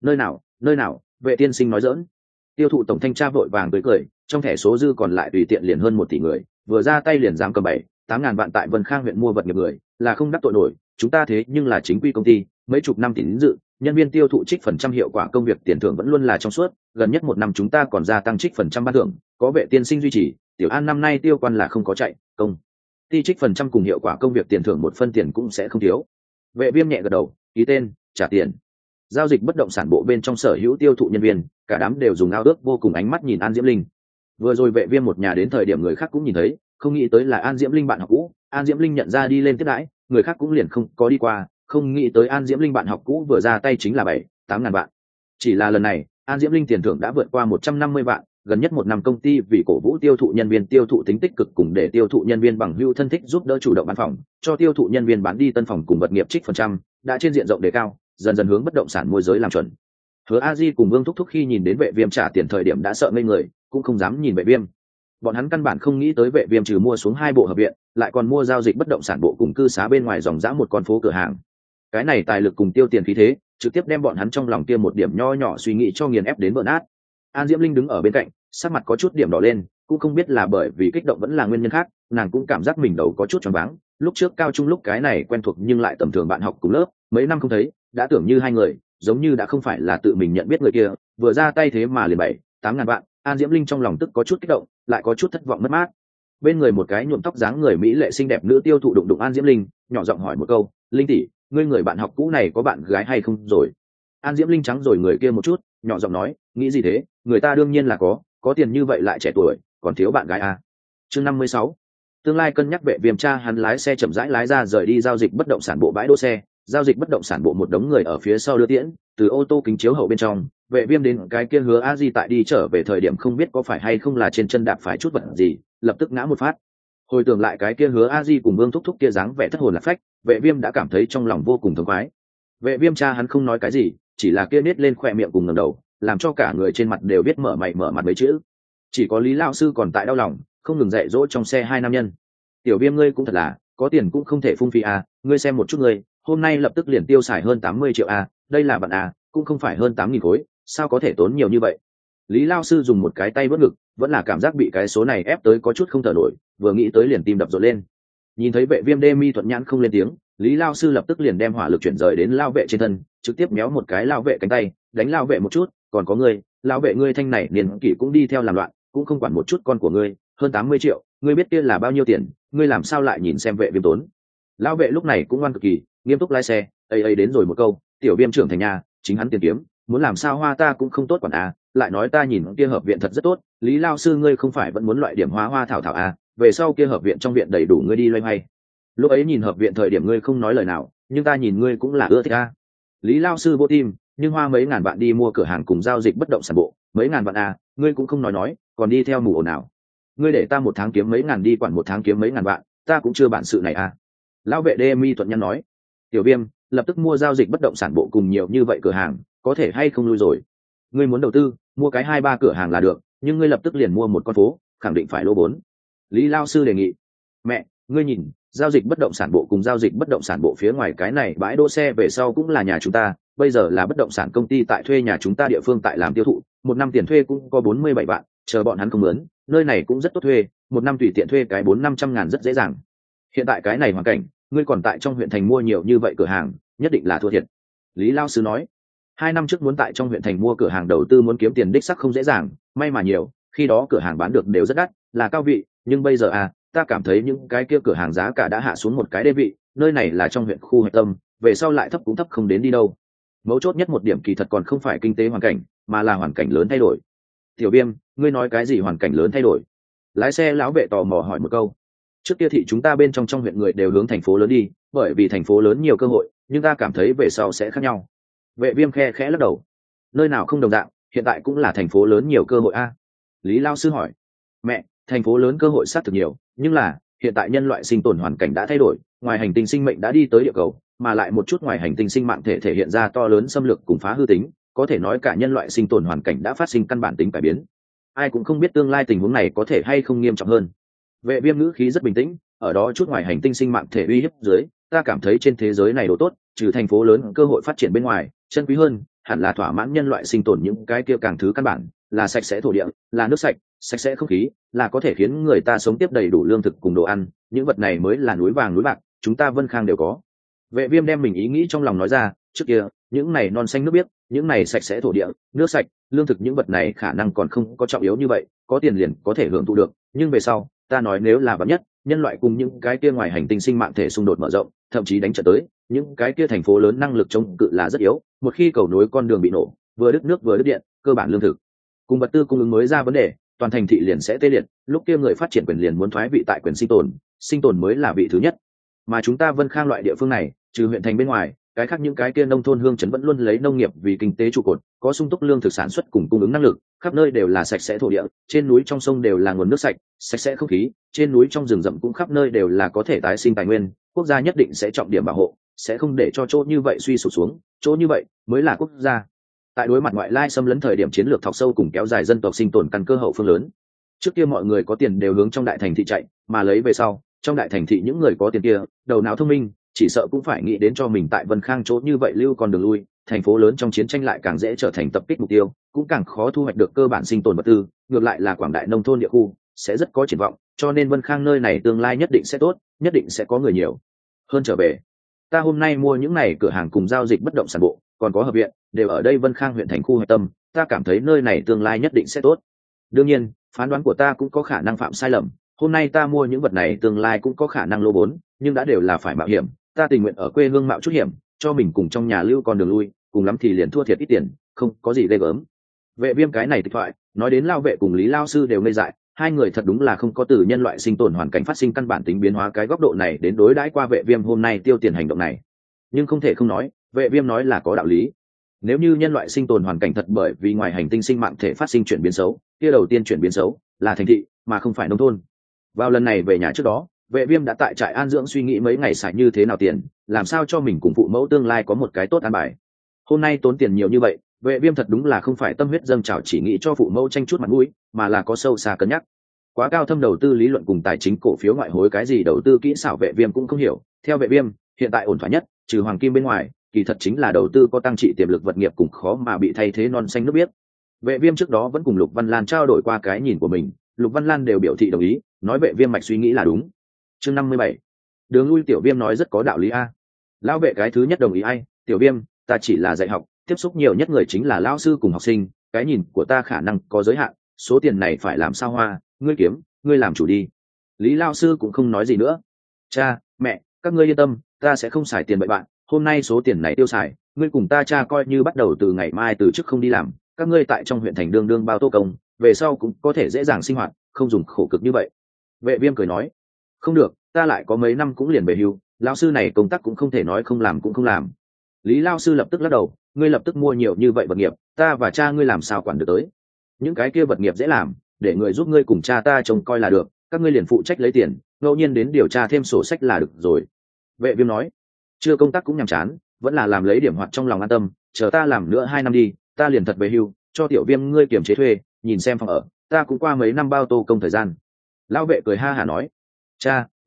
Nơi nào, Vệ tiên sinh nói giỡn. Tiêu thụ tổng thanh tra vội vàng tới cười, trong thẻ số dư còn lại tùy tiện liền hơn 1 tỷ người, vừa ra tay liền dám cầm 7-8 ngàn vạn tại Vân Khang huyện mua vật nghiệp người, là không đắc tội nổi, chúng ta thế nhưng là chính quy công ty, mấy chục năm tín dự, nhân viên tiêu thụ trích phần trăm hiệu quả công việc tiền thưởng vẫn luôn là trong suốt, gần nhất 1 năm chúng ta còn gia tăng trích phần trăm ban thưởng, có Vệ tiên sinh duy trì, Tiểu An năm nay tiêu quan là không có chạy, công ty trích phần trăm cùng hiệu quả công việc tiền thưởng 1 phân tiền cũng sẽ không thiếu. Vệ Viêm nhẹ gật đầu, ký tên, trả tiền. Giao dịch bất động sản bộ bên trong sở hữu tiêu thụ nhân viên, cả đám đều dùng ao ước vô cùng ánh mắt nhìn An Diễm Linh. Vừa rồi Vệ Viêm một nhà đến thời điểm người khác cũng nhìn thấy, không nghĩ tới là An Diễm Linh bạn học cũ, An Diễm Linh nhận ra đi lên tiếp đãi, người khác cũng liền không có đi qua, không nghĩ tới An Diễm Linh bạn học cũ vừa ra tay chính là 7-8 ngàn vạn. Chỉ là lần này, An Diễm Linh tiền thưởng đã vượt qua 150 vạn, gần nhất 1 năm công ty vì cổ vũ tiêu thụ nhân viên tiêu thụ tính tích cực cùng để tiêu thụ nhân viên bằng hữu thân thích giúp đỡ chủ động bán phòng, cho tiêu thụ nhân viên bán đi tân phòng cùng vật nghiệp trích phần trăm, đã trên diện rộng đề cao, dần dần hướng bất động sản môi giới làm chuẩn. Hứa A Di cùng Vương Thúc Thúc khi nhìn đến Vệ Viêm trả tiền thời điểm đã sợ ngây người, cũng không dám nhìn Vệ Viêm. Bọn hắn căn bản không nghĩ tới Vệ Viêm trừ mua xuống 2 bộ hợp viện, lại còn mua giao dịch bất động sản bộ cùng cư xá bên ngoài dòng dã một con phố cửa hàng. Cái này tài lực cùng tiêu tiền khí thế, trực tiếp đem bọn hắn trong lòng kia một điểm nho nhỏ suy nghĩ cho nghiền ép đến vỡ nát. An Diễm Linh đứng ở bên cạnh, sắc mặt có chút điểm đỏ lên, cũng không biết là bởi vì kích động vẫn là nguyên nhân khác, nàng cũng cảm giác mình đầu có chút choáng váng. Lúc trước cao trung lúc cái này quen thuộc nhưng lại tầm thường bạn học cùng lớp, mấy năm không thấy, đã tưởng như hai người, giống như đã không phải là tự mình nhận biết người kia, vừa ra tay thế mà liền 7-8 ngàn vạn. An Diễm Linh trong lòng tức có chút kích động, lại có chút thất vọng mất mát. Bên người một cái nhuộm tóc dáng người mỹ lệ xinh đẹp nữ tiêu thụ đụng đụng An Diễm Linh, nhỏ giọng hỏi một câu, Linh tỷ, ngươi người bạn học cũ này có bạn gái hay không rồi? An Diễm Linh trắng rồi người kia một chút, nhỏ giọng nói, nghĩ gì thế, người ta đương nhiên là có tiền như vậy lại trẻ tuổi, còn thiếu bạn gái à? Chương 56. Tương lai cân nhắc Vệ Viêm cha hắn lái xe chậm rãi lái ra rời đi giao dịch bất động sản bộ bãi đỗ xe, giao dịch bất động sản bộ một đống người ở phía sau đưa tiễn, từ ô tô kính chiếu hậu bên trong, Vệ Viêm đến cái kia Hứa A Di tại đi trở về thời điểm không biết có phải hay không là trên chân đạp phải chút vật gì, lập tức ngã một phát. Hồi tưởng lại cái kia Hứa A Di cùng Vương Thúc Thúc kia dáng vẻ thất hồn lạc phách, Vệ Viêm đã cảm thấy trong lòng vô cùng thống khoái. Vệ Viêm cha hắn không nói cái gì, chỉ là kia nết lên khóe miệng cùng ngẩng đầu, làm cho cả người trên mặt đều biết mở mày mở mặt mấy chữ. Chỉ có Lý lão sư còn tại đau lòng, không ngừng dạy dỗ trong xe 2 nam nhân. Tiểu Viêm ngươi cũng thật là, có tiền cũng không thể phung phí à, ngươi xem một chút ngươi, hôm nay lập tức liền tiêu xài hơn 80 triệu à, đây là bạn à, cũng không phải hơn 8.000 khối, sao có thể tốn nhiều như vậy. Lý lão sư dùng một cái tay vớt ngực, vẫn là cảm giác bị cái số này ép tới có chút không thở nổi, vừa nghĩ tới liền tim đập rộn lên. Nhìn thấy Vệ Viêm đê mi thuận nhãn không lên tiếng, Lý lão sư lập tức liền đem hỏa lực chuyển rời đến lão vệ trên thân, trực tiếp méo một cái lão vệ cánh tay, đánh lão vệ một chút, còn có ngươi, lão vệ ngươi thanh này niên kỷ cũng đi theo làm loạn, cũng không quản một chút con của ngươi, hơn 80 triệu, ngươi biết kia là bao nhiêu tiền, ngươi làm sao lại nhìn xem Vệ Viêm tốn. Lão vệ lúc này cũng ngoan cực kỳ, nghiêm túc lái xe, ấy đến rồi một câu, Tiểu Viêm trưởng thành nhà, chính hắn tiền kiếm, muốn làm sao hoa ta cũng không tốt quản à, lại nói ta nhìn kia hợp viện thật rất tốt, Lý lão sư ngươi không phải vẫn muốn loại điểm hóa hoa thảo thảo à, về sau kia hợp viện trong viện đầy đủ ngươi đi loay hoay. Lúc ấy nhìn hợp viện thời điểm ngươi không nói lời nào, nhưng ta nhìn ngươi cũng là ưa thích à. Lý lão sư vô tim, nhưng hoa mấy ngàn vạn đi mua cửa hàng cùng giao dịch bất động sản bộ, mấy ngàn vạn à, ngươi cũng không nói, còn đi theo mù ồn nào. Ngươi để ta 1 tháng kiếm mấy ngàn đi quản 1 tháng kiếm mấy ngàn vạn, ta cũng chưa bản sự này à. Lão vệ đê mi thuận nhăn nói, Tiểu Viêm, lập tức mua giao dịch bất động sản bộ cùng nhiều như vậy cửa hàng, có thể hay không lui rồi. Ngươi muốn đầu tư, mua cái 2-3 cửa hàng là được, nhưng ngươi lập tức liền mua một con phố, khẳng định phải lỗ vốn. Lý lão sư đề nghị. Mẹ, ngươi nhìn, giao dịch bất động sản bộ cùng giao dịch bất động sản bộ phía ngoài cái này bãi đỗ xe về sau cũng là nhà chúng ta, bây giờ là bất động sản công ty tại thuê nhà chúng ta địa phương tại làm tiêu thụ, một năm tiền thuê cũng có 47 vạn, chờ bọn hắn không mướn, nơi này cũng rất tốt thuê, một năm tùy tiện thuê cái 400-500 ngàn rất dễ dàng. Hiện tại cái này hoàn cảnh, ngươi còn tại trong huyện thành mua nhiều như vậy cửa hàng, nhất định là thua thiệt. Lý Lao Sư nói, 2 năm trước muốn tại trong huyện thành mua cửa hàng đầu tư muốn kiếm tiền đích sắc không dễ dàng, may mà nhiều, khi đó cửa hàng bán được đều rất đắt, là cao vị, nhưng bây giờ ta cảm thấy những cái kia cửa hàng giá cả đã hạ xuống một cái đê vị, nơi này là trong huyện khu hạch tâm, về sau lại thấp cũng thấp không đến đi đâu. Mấu chốt nhất một điểm kỳ thật còn không phải kinh tế hoàn cảnh, mà là hoàn cảnh lớn thay đổi. Tiểu Viêm, ngươi nói cái gì hoàn cảnh lớn thay đổi? Lái xe lão vệ tò mò hỏi một câu. Trước kia thị chúng ta bên trong huyện người đều hướng thành phố lớn đi, bởi vì thành phố lớn nhiều cơ hội, nhưng ta cảm thấy về sau sẽ khác nhau. Vệ Viêm khe khẽ lắc đầu. Nơi nào không đồng dạng, hiện tại cũng là thành phố lớn nhiều cơ hội a. Lý Lao Sư hỏi. Mẹ, thành phố lớn cơ hội sát thực nhiều, nhưng là hiện tại nhân loại sinh tồn hoàn cảnh đã thay đổi, ngoài hành tinh sinh mệnh đã đi tới địa cầu, mà lại một chút ngoài hành tinh sinh mạng thể thể hiện ra to lớn xâm lược cùng phá hư tính, có thể nói cả nhân loại sinh tồn hoàn cảnh đã phát sinh căn bản tính cải biến. Ai cũng không biết tương lai tình huống này có thể hay không nghiêm trọng hơn. Vệ Viêm ngữ khí rất bình tĩnh, ở đó chút ngoài hành tinh sinh mạng thể uy hiếp dưới, ta cảm thấy trên thế giới này đồ tốt, trừ thành phố lớn cơ hội phát triển bên ngoài, chân quý hơn hẳn là thỏa mãn nhân loại sinh tồn những cái kia càng thứ căn bản, là sạch sẽ thổ địa, là nước sạch, sạch sẽ không khí, là có thể khiến người ta sống tiếp đầy đủ lương thực cùng đồ ăn, những vật này mới là núi vàng núi bạc, chúng ta Vân Khang đều có. Vệ Viêm đem mình ý nghĩ trong lòng nói ra, trước kia, những này non xanh nước biếc, những này sạch sẽ thổ địa, nước sạch, lương thực những vật này khả năng còn không có trọng yếu như vậy, có tiền liền có thể hưởng thụ được, nhưng về sau, ta nói nếu là vạn nhất, nhân loại cùng những cái kia ngoài hành tinh sinh mạng thể xung đột mở rộng, thậm chí đánh trận tới, những cái kia thành phố lớn năng lực chống cự là rất yếu, một khi cầu nối con đường bị nổ, vừa đứt nước vừa đứt điện, cơ bản lương thực cùng vật tư cung ứng mới ra vấn đề, toàn thành thị liền sẽ tê liệt, lúc kia người phát triển quyền liền muốn thoái vị tại quyền sinh tồn mới là vị thứ nhất. Mà chúng ta Vân Khang loại địa phương này, trừ huyện thành bên ngoài, cái khác những cái kia nông thôn hương trấn vẫn luôn lấy nông nghiệp vì kinh tế trụ cột, có sung túc lương thực sản xuất cùng cung ứng năng lực, khắp nơi đều là sạch sẽ thổ địa, trên núi trong sông đều là nguồn nước sạch, sạch sẽ không khí, trên núi trong rừng rậm cũng khắp nơi đều là có thể tái sinh tài nguyên, quốc gia nhất định sẽ trọng điểm bảo hộ, sẽ không để cho chỗ như vậy suy sụp xuống, chỗ như vậy mới là quốc gia. Tại đối mặt ngoại lai xâm lấn thời điểm chiến lược thọc sâu cùng kéo dài dân tộc sinh tồn căn cơ hậu phương lớn. Trước kia mọi người có tiền đều hướng trong đại thành thị chạy, mà lấy về sau, trong đại thành thị những người có tiền kia, đầu não thông minh, chỉ sợ cũng phải nghĩ đến cho mình tại Vân Khang chỗ như vậy lưu con đường lui, thành phố lớn trong chiến tranh lại càng dễ trở thành tập kích mục tiêu, cũng càng khó thu hoạch được cơ bản sinh tồn vật tư, ngược lại là quảng đại nông thôn địa khu sẽ rất có triển vọng, cho nên Vân Khang nơi này tương lai nhất định sẽ tốt, nhất định sẽ có người nhiều hơn trở về. Ta hôm nay mua những này cửa hàng cùng giao dịch bất động sản bộ, còn có hợp viện, đều ở đây Vân Khang huyện thành khu hạch tâm, ta cảm thấy nơi này tương lai nhất định sẽ tốt. Đương nhiên, phán đoán của ta cũng có khả năng phạm sai lầm, hôm nay ta mua những vật này tương lai cũng có khả năng lỗ vốn, nhưng đã đều là phải mạo hiểm, ta tình nguyện ở quê hương mạo chút hiểm, cho mình cùng trong nhà lưu con đường lui, cùng lắm thì liền thua thiệt ít tiền, không có gì ghê gớm. Vệ Viêm cái này tịch thoại, nói đến Lao Vệ cùng Lý Lao Sư đều ngây dại, hai người thật đúng là không có từ nhân loại sinh tồn hoàn cảnh phát sinh căn bản tính biến hóa cái góc độ này đến đối đãi qua Vệ Viêm hôm nay tiêu tiền hành động này. Nhưng không thể không nói, Vệ Viêm nói là có đạo lý. Nếu như nhân loại sinh tồn hoàn cảnh thật bởi vì ngoài hành tinh sinh mạng thể phát sinh chuyển biến xấu, kia đầu tiên chuyển biến xấu là thành thị, mà không phải nông thôn. Vào lần này về nhà trước đó, Vệ Viêm đã tại trại an dưỡng suy nghĩ mấy ngày xài như thế nào tiền, làm sao cho mình cùng phụ mẫu tương lai có một cái tốt an bài. Hôm nay tốn tiền nhiều như vậy, Vệ Viêm thật đúng là không phải tâm huyết dâng trào chỉ nghĩ cho phụ mẫu tranh chút mặt mũi, mà là có sâu xa cân nhắc. Quá cao thâm đầu tư lý luận cùng tài chính cổ phiếu ngoại hối cái gì đầu tư kỹ xảo Vệ Viêm cũng không hiểu. Theo Vệ Viêm, hiện tại ổn thỏa nhất, trừ hoàng kim bên ngoài, kỳ thật chính là đầu tư có tăng trị tiềm lực vật nghiệp cùng khó mà bị thay thế non xanh nước biếc. Vệ Viêm trước đó vẫn cùng Lục Văn Lan trao đổi qua cái nhìn của mình, Lục Văn Lan đều biểu thị đồng ý, nói Vệ Viêm mạch suy nghĩ là đúng. Chương 57. Đường lui Tiểu Viêm nói rất có đạo lý a. Lão Vệ cái thứ nhất đồng ý ai? Tiểu Viêm, ta chỉ là dạy học, tiếp xúc nhiều nhất người chính là lão sư cùng học sinh, cái nhìn của ta khả năng có giới hạn, số tiền này phải làm sao hoa, ngươi kiếm, ngươi làm chủ đi. Lý lão sư cũng không nói gì nữa. Cha, mẹ, các ngươi yên tâm, ta sẽ không xài tiền bậy bạn, hôm nay số tiền này tiêu xài, ngươi cùng ta cha coi như bắt đầu từ ngày mai từ chức không đi làm, các ngươi tại trong huyện thành đương bao tô công, về sau cũng có thể dễ dàng sinh hoạt, không dùng khổ cực như vậy. Vệ Viêm cười nói, không được, ta lại có mấy năm cũng liền về hưu, lão sư này công tác cũng không thể nói không làm cũng không làm. Lý lão sư lập tức lắc đầu, ngươi lập tức mua nhiều như vậy vật nghiệp, ta và cha ngươi làm sao quản được tới. Những cái kia vật nghiệp dễ làm, để người giúp ngươi cùng cha ta trông coi là được, các ngươi liền phụ trách lấy tiền, ngẫu nhiên đến điều tra thêm sổ sách là được rồi. Vệ Viêm nói, chưa công tác cũng nhàm chán, vẫn là làm lấy điểm hoạt trong lòng an tâm, chờ ta làm nữa 2 năm đi, ta liền thật về hưu, cho Tiểu Viêm ngươi kiềm chế thuê, nhìn xem phòng ở, ta cũng qua mấy năm bao tô công thời gian. Lão Vệ cười ha hả nói, cha, đúng,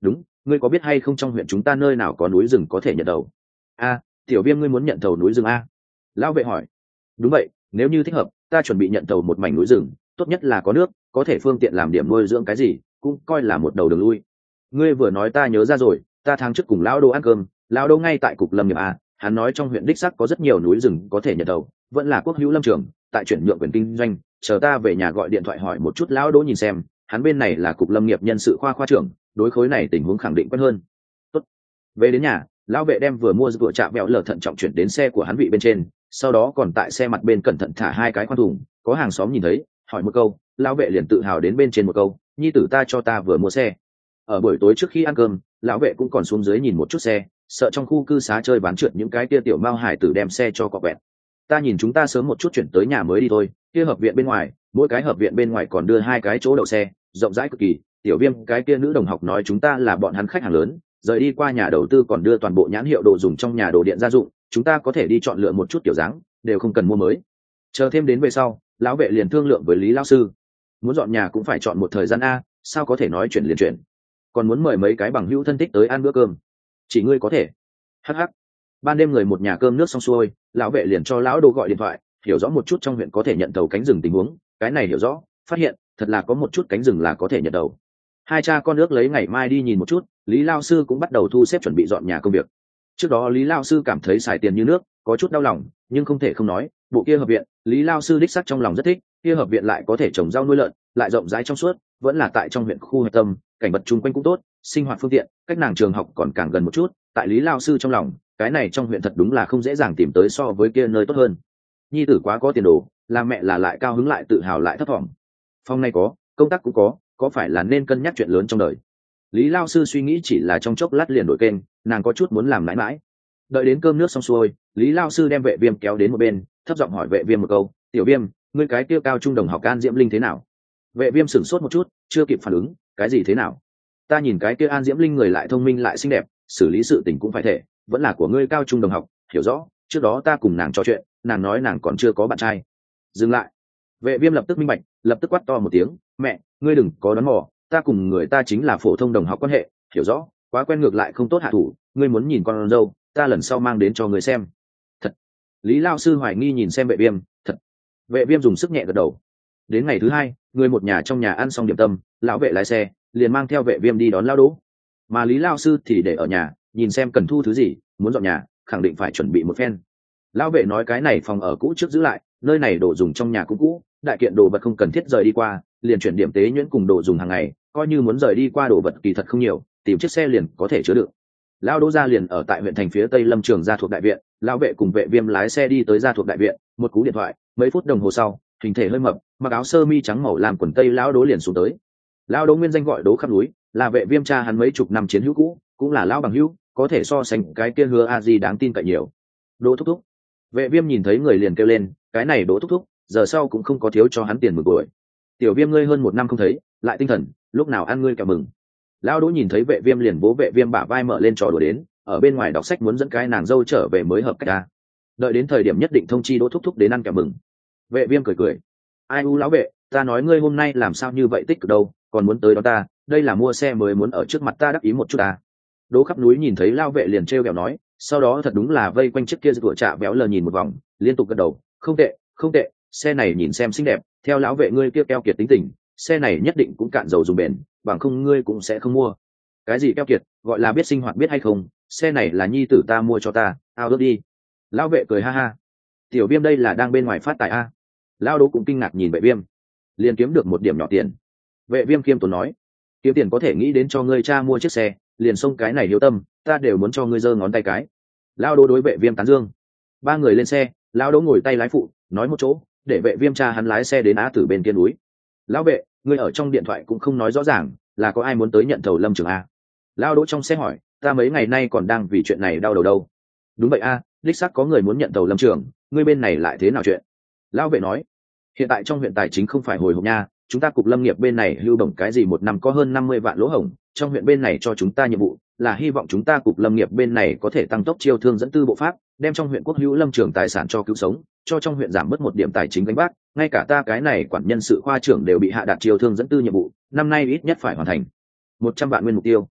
ngươi có biết hay không trong huyện chúng ta nơi nào có núi rừng có thể nhận đầu? A, tiểu viêm ngươi muốn nhận thầu núi rừng a? Lão vệ hỏi. Đúng vậy, nếu như thích hợp ta chuẩn bị nhận thầu một mảnh núi rừng, tốt nhất là có nước, có thể phương tiện làm điểm nuôi dưỡng cái gì, cũng coi là một đầu đường lui. Ngươi vừa nói ta nhớ ra rồi, ta tháng trước cùng lão đô ăn cơm, lão đô ngay tại cục lâm nghiệp a, hắn nói trong huyện đích sắc có rất nhiều núi rừng có thể nhận thầu, vẫn là quốc hữu lâm trường, tại chuyển nhượng quyền kinh doanh, chờ ta về nhà gọi điện thoại hỏi một chút lão đỗ nhìn xem, hắn bên này là cục lâm nghiệp nhân sự khoa trưởng, đối khối này tình huống khẳng định quen hơn. Tốt. Về đến nhà, lão vệ đem vừa mua vừa chạm bẹo lờ thận trọng chuyển đến xe của hắn vị bên trên, sau đó còn tại xe mặt bên cẩn thận thả hai cái khoan thùng, có hàng xóm nhìn thấy hỏi một câu, lão vệ liền tự hào đến bên trên một câu, nhi tử ta cho ta vừa mua xe. Ở buổi tối trước khi ăn cơm, lão vệ cũng còn xuống dưới nhìn một chút xe, sợ trong khu cư xá chơi bán trượt những cái kia tiểu mao hải tử đem xe cho cọ quẹt. Ta nhìn chúng ta sớm một chút chuyển tới nhà mới đi thôi, kia hợp viện bên ngoài, mỗi cái hợp viện bên ngoài còn đưa hai cái chỗ đậu xe, rộng rãi cực kỳ. Tiểu viêm cái kia nữ đồng học nói chúng ta là bọn hắn khách hàng lớn, rời đi qua nhà đầu tư còn đưa toàn bộ nhãn hiệu đồ dùng trong nhà đồ điện gia dụng, chúng ta có thể đi chọn lựa một chút kiểu dáng, đều không cần mua mới. Chờ thêm đến về sau, lão vệ liền thương lượng với Lý lão sư, muốn dọn nhà cũng phải chọn một thời gian a, sao có thể nói chuyện liền chuyển, còn muốn mời mấy cái bằng hữu thân thích tới ăn bữa cơm, chỉ ngươi có thể. Hắc hắc. Ban đêm người một nhà cơm nước xong xuôi, lão vệ liền cho lão đô gọi điện thoại, hiểu rõ một chút trong huyện có thể nhận tàu cánh rừng tình huống. Cái này hiểu rõ, phát hiện thật là có một chút cánh rừng là có thể nhận đầu. Hai cha con nước lấy ngày mai đi nhìn một chút. Lý lao sư cũng bắt đầu thu xếp chuẩn bị dọn nhà công việc. Trước đó Lý lao sư cảm thấy xài tiền như nước, có chút đau lòng, nhưng không thể không nói, bộ kia hợp viện, Lý lao sư đích xác trong lòng rất thích. Kia hợp viện lại có thể trồng rau nuôi lợn, lại rộng rãi trong suốt, vẫn là tại trong huyện khu hạch tâm, cảnh vật chung quanh cũng tốt, sinh hoạt phương tiện, cách nàng trường học còn càng gần một chút. Tại Lý lao sư trong lòng, cái này trong huyện thật đúng là không dễ dàng tìm tới so với kia nơi tốt hơn. Nhi tử quá có tiền đồ, làm mẹ là lại cao hứng lại tự hào lại thấp thỏm. Phòng này có, công tác cũng có phải là nên cân nhắc chuyện lớn trong đời. Lý lao sư suy nghĩ chỉ là trong chốc lát liền đổi kênh, nàng có chút muốn làm mãi mãi. Đợi đến cơm nước xong xuôi, Lý lao sư đem Vệ Viêm kéo đến một bên, thấp giọng hỏi Vệ Viêm một câu, tiểu Viêm, ngươi cái kia cao trung đồng học An Diễm Linh thế nào? Vệ Viêm sửng sốt một chút, chưa kịp phản ứng, cái gì thế nào? Ta nhìn cái kia An Diễm Linh người lại thông minh lại xinh đẹp, xử lý sự tình cũng phải thể, vẫn là của ngươi cao trung đồng học, hiểu rõ, trước đó ta cùng nàng trò chuyện, nàng nói nàng còn chưa có bạn trai. Dừng lại. Vệ Viêm lập tức minh bạch, lập tức quát to một tiếng, mẹ, ngươi đừng có đoán mò, ta cùng người ta chính là phổ thông đồng học quan hệ, hiểu rõ, quá quen ngược lại không tốt hạ thủ, ngươi muốn nhìn con dâu, ta lần sau mang đến cho ngươi xem. Thật. Lý lao sư hoài nghi nhìn xem Vệ Viêm, thật. Vệ Viêm dùng sức nhẹ gật đầu. Đến ngày thứ hai, người một nhà trong nhà ăn xong điểm tâm, lão vệ lái xe liền mang theo Vệ Viêm đi đón lao đỗ, mà Lý lao sư thì để ở nhà nhìn xem cần thu thứ gì, muốn dọn nhà khẳng định phải chuẩn bị một phen. Lão vệ nói cái này phòng ở cũ trước giữ lại, nơi này đồ dùng trong nhà cũng cũ, đại kiện đồ vật không cần thiết rời đi qua, liền chuyển điểm tế nhuyễn cùng đồ dùng hàng ngày, coi như muốn rời đi qua đồ vật kỳ thật không nhiều, tìm chiếc xe liền có thể chứa đựng. Lão đỗ gia liền ở tại huyện thành phía tây lâm trường gia thuộc đại viện, lão vệ cùng Vệ Viêm lái xe đi tới gia thuộc đại viện, một cú điện thoại, mấy phút đồng hồ sau, hình thể hơi mập, mặc áo sơ mi trắng màu làm quần tây lão đỗ liền xuống tới. Lão đỗ nguyên danh gọi Đỗ Khắp Núi, là Vệ Viêm cha hắn mấy chục năm chiến hữu cũ, cũng là lão bằng hữu, có thể so sánh cái kia Hứa A Di đáng tin cậy nhiều. Đỗ thúc thúc. Vệ Viêm nhìn thấy người liền kêu lên, cái này Đỗ thúc thúc, giờ sau cũng không có thiếu cho hắn tiền mừng tuổi. Tiểu Viêm ngươi hơn một năm không thấy, lại tinh thần, lúc nào ăn ngươi kẹo mừng. Lão Đỗ nhìn thấy Vệ Viêm liền vỗ Vệ Viêm bả vai mở lên trò đùa đến, ở bên ngoài đọc sách muốn dẫn cái nàng dâu trở về mới hợp cách ta. Đợi đến thời điểm nhất định thông chi Đỗ thúc thúc đến ăn kẹo mừng. Vệ Viêm cười cười, ai u lão vệ, ta nói ngươi hôm nay làm sao như vậy tích cực đâu, còn muốn tới đó ta, đây là mua xe mới muốn ở trước mặt ta đắc ý một chút ta. Đỗ Khắp Núi nhìn thấy lão vệ liền trêu ghẹo nói, sau đó thật đúng là vây quanh chiếc kia rượu chạ béo lờ nhìn một vòng, liên tục gật đầu, không tệ, không tệ, xe này nhìn xem xinh đẹp, theo lão vệ ngươi kia keo kiệt tính tình, xe này nhất định cũng cạn dầu dùng bền, bằng không ngươi cũng sẽ không mua. Cái gì keo kiệt, gọi là biết sinh hoạt biết hay không, xe này là nhi tử ta mua cho ta, ao ước đi. Lão vệ cười ha ha, tiểu Viêm đây là đang bên ngoài phát tài a. Lão Đỗ cũng kinh ngạc nhìn Vệ Viêm, liền kiếm được một điểm nhỏ tiền. Vệ Viêm khiêm tốn nói, kiếm tiền có thể nghĩ đến cho ngươi cha mua chiếc xe, liền xông cái này hiếu tâm, ta đều muốn cho ngươi giơ ngón tay cái. Lão Đỗ đối Vệ Viêm tán dương. Ba người lên xe, Lão Đỗ ngồi tay lái phụ, nói một chỗ, để Vệ Viêm cha hắn lái xe đến Á Tử bên kia núi. Lão vệ, ngươi ở trong điện thoại cũng không nói rõ ràng, là có ai muốn tới nhận thầu lâm trường a? Lão Đỗ trong xe hỏi, ta mấy ngày nay còn đang vì chuyện này đau đầu đâu. Đúng vậy a, đích xác có người muốn nhận thầu lâm trường, ngươi bên này lại thế nào chuyện? Lão vệ nói, hiện tại trong huyện tài chính không phải hồi hộp nha, chúng ta cục lâm nghiệp bên này lưu động cái gì một năm có hơn 50 vạn lỗ hổng, trong huyện bên này cho chúng ta nhiệm vụ là hy vọng chúng ta cục lâm nghiệp bên này có thể tăng tốc chiêu thương dẫn tư bộ pháp, đem trong huyện quốc hữu lâm trường tài sản cho cứu sống, cho trong huyện giảm bớt một điểm tài chính gánh vác, ngay cả ta cái này quản nhân sự khoa trưởng đều bị hạ đạt chiêu thương dẫn tư nhiệm vụ, năm nay ít nhất phải hoàn thành 100 vạn nguyên mục tiêu.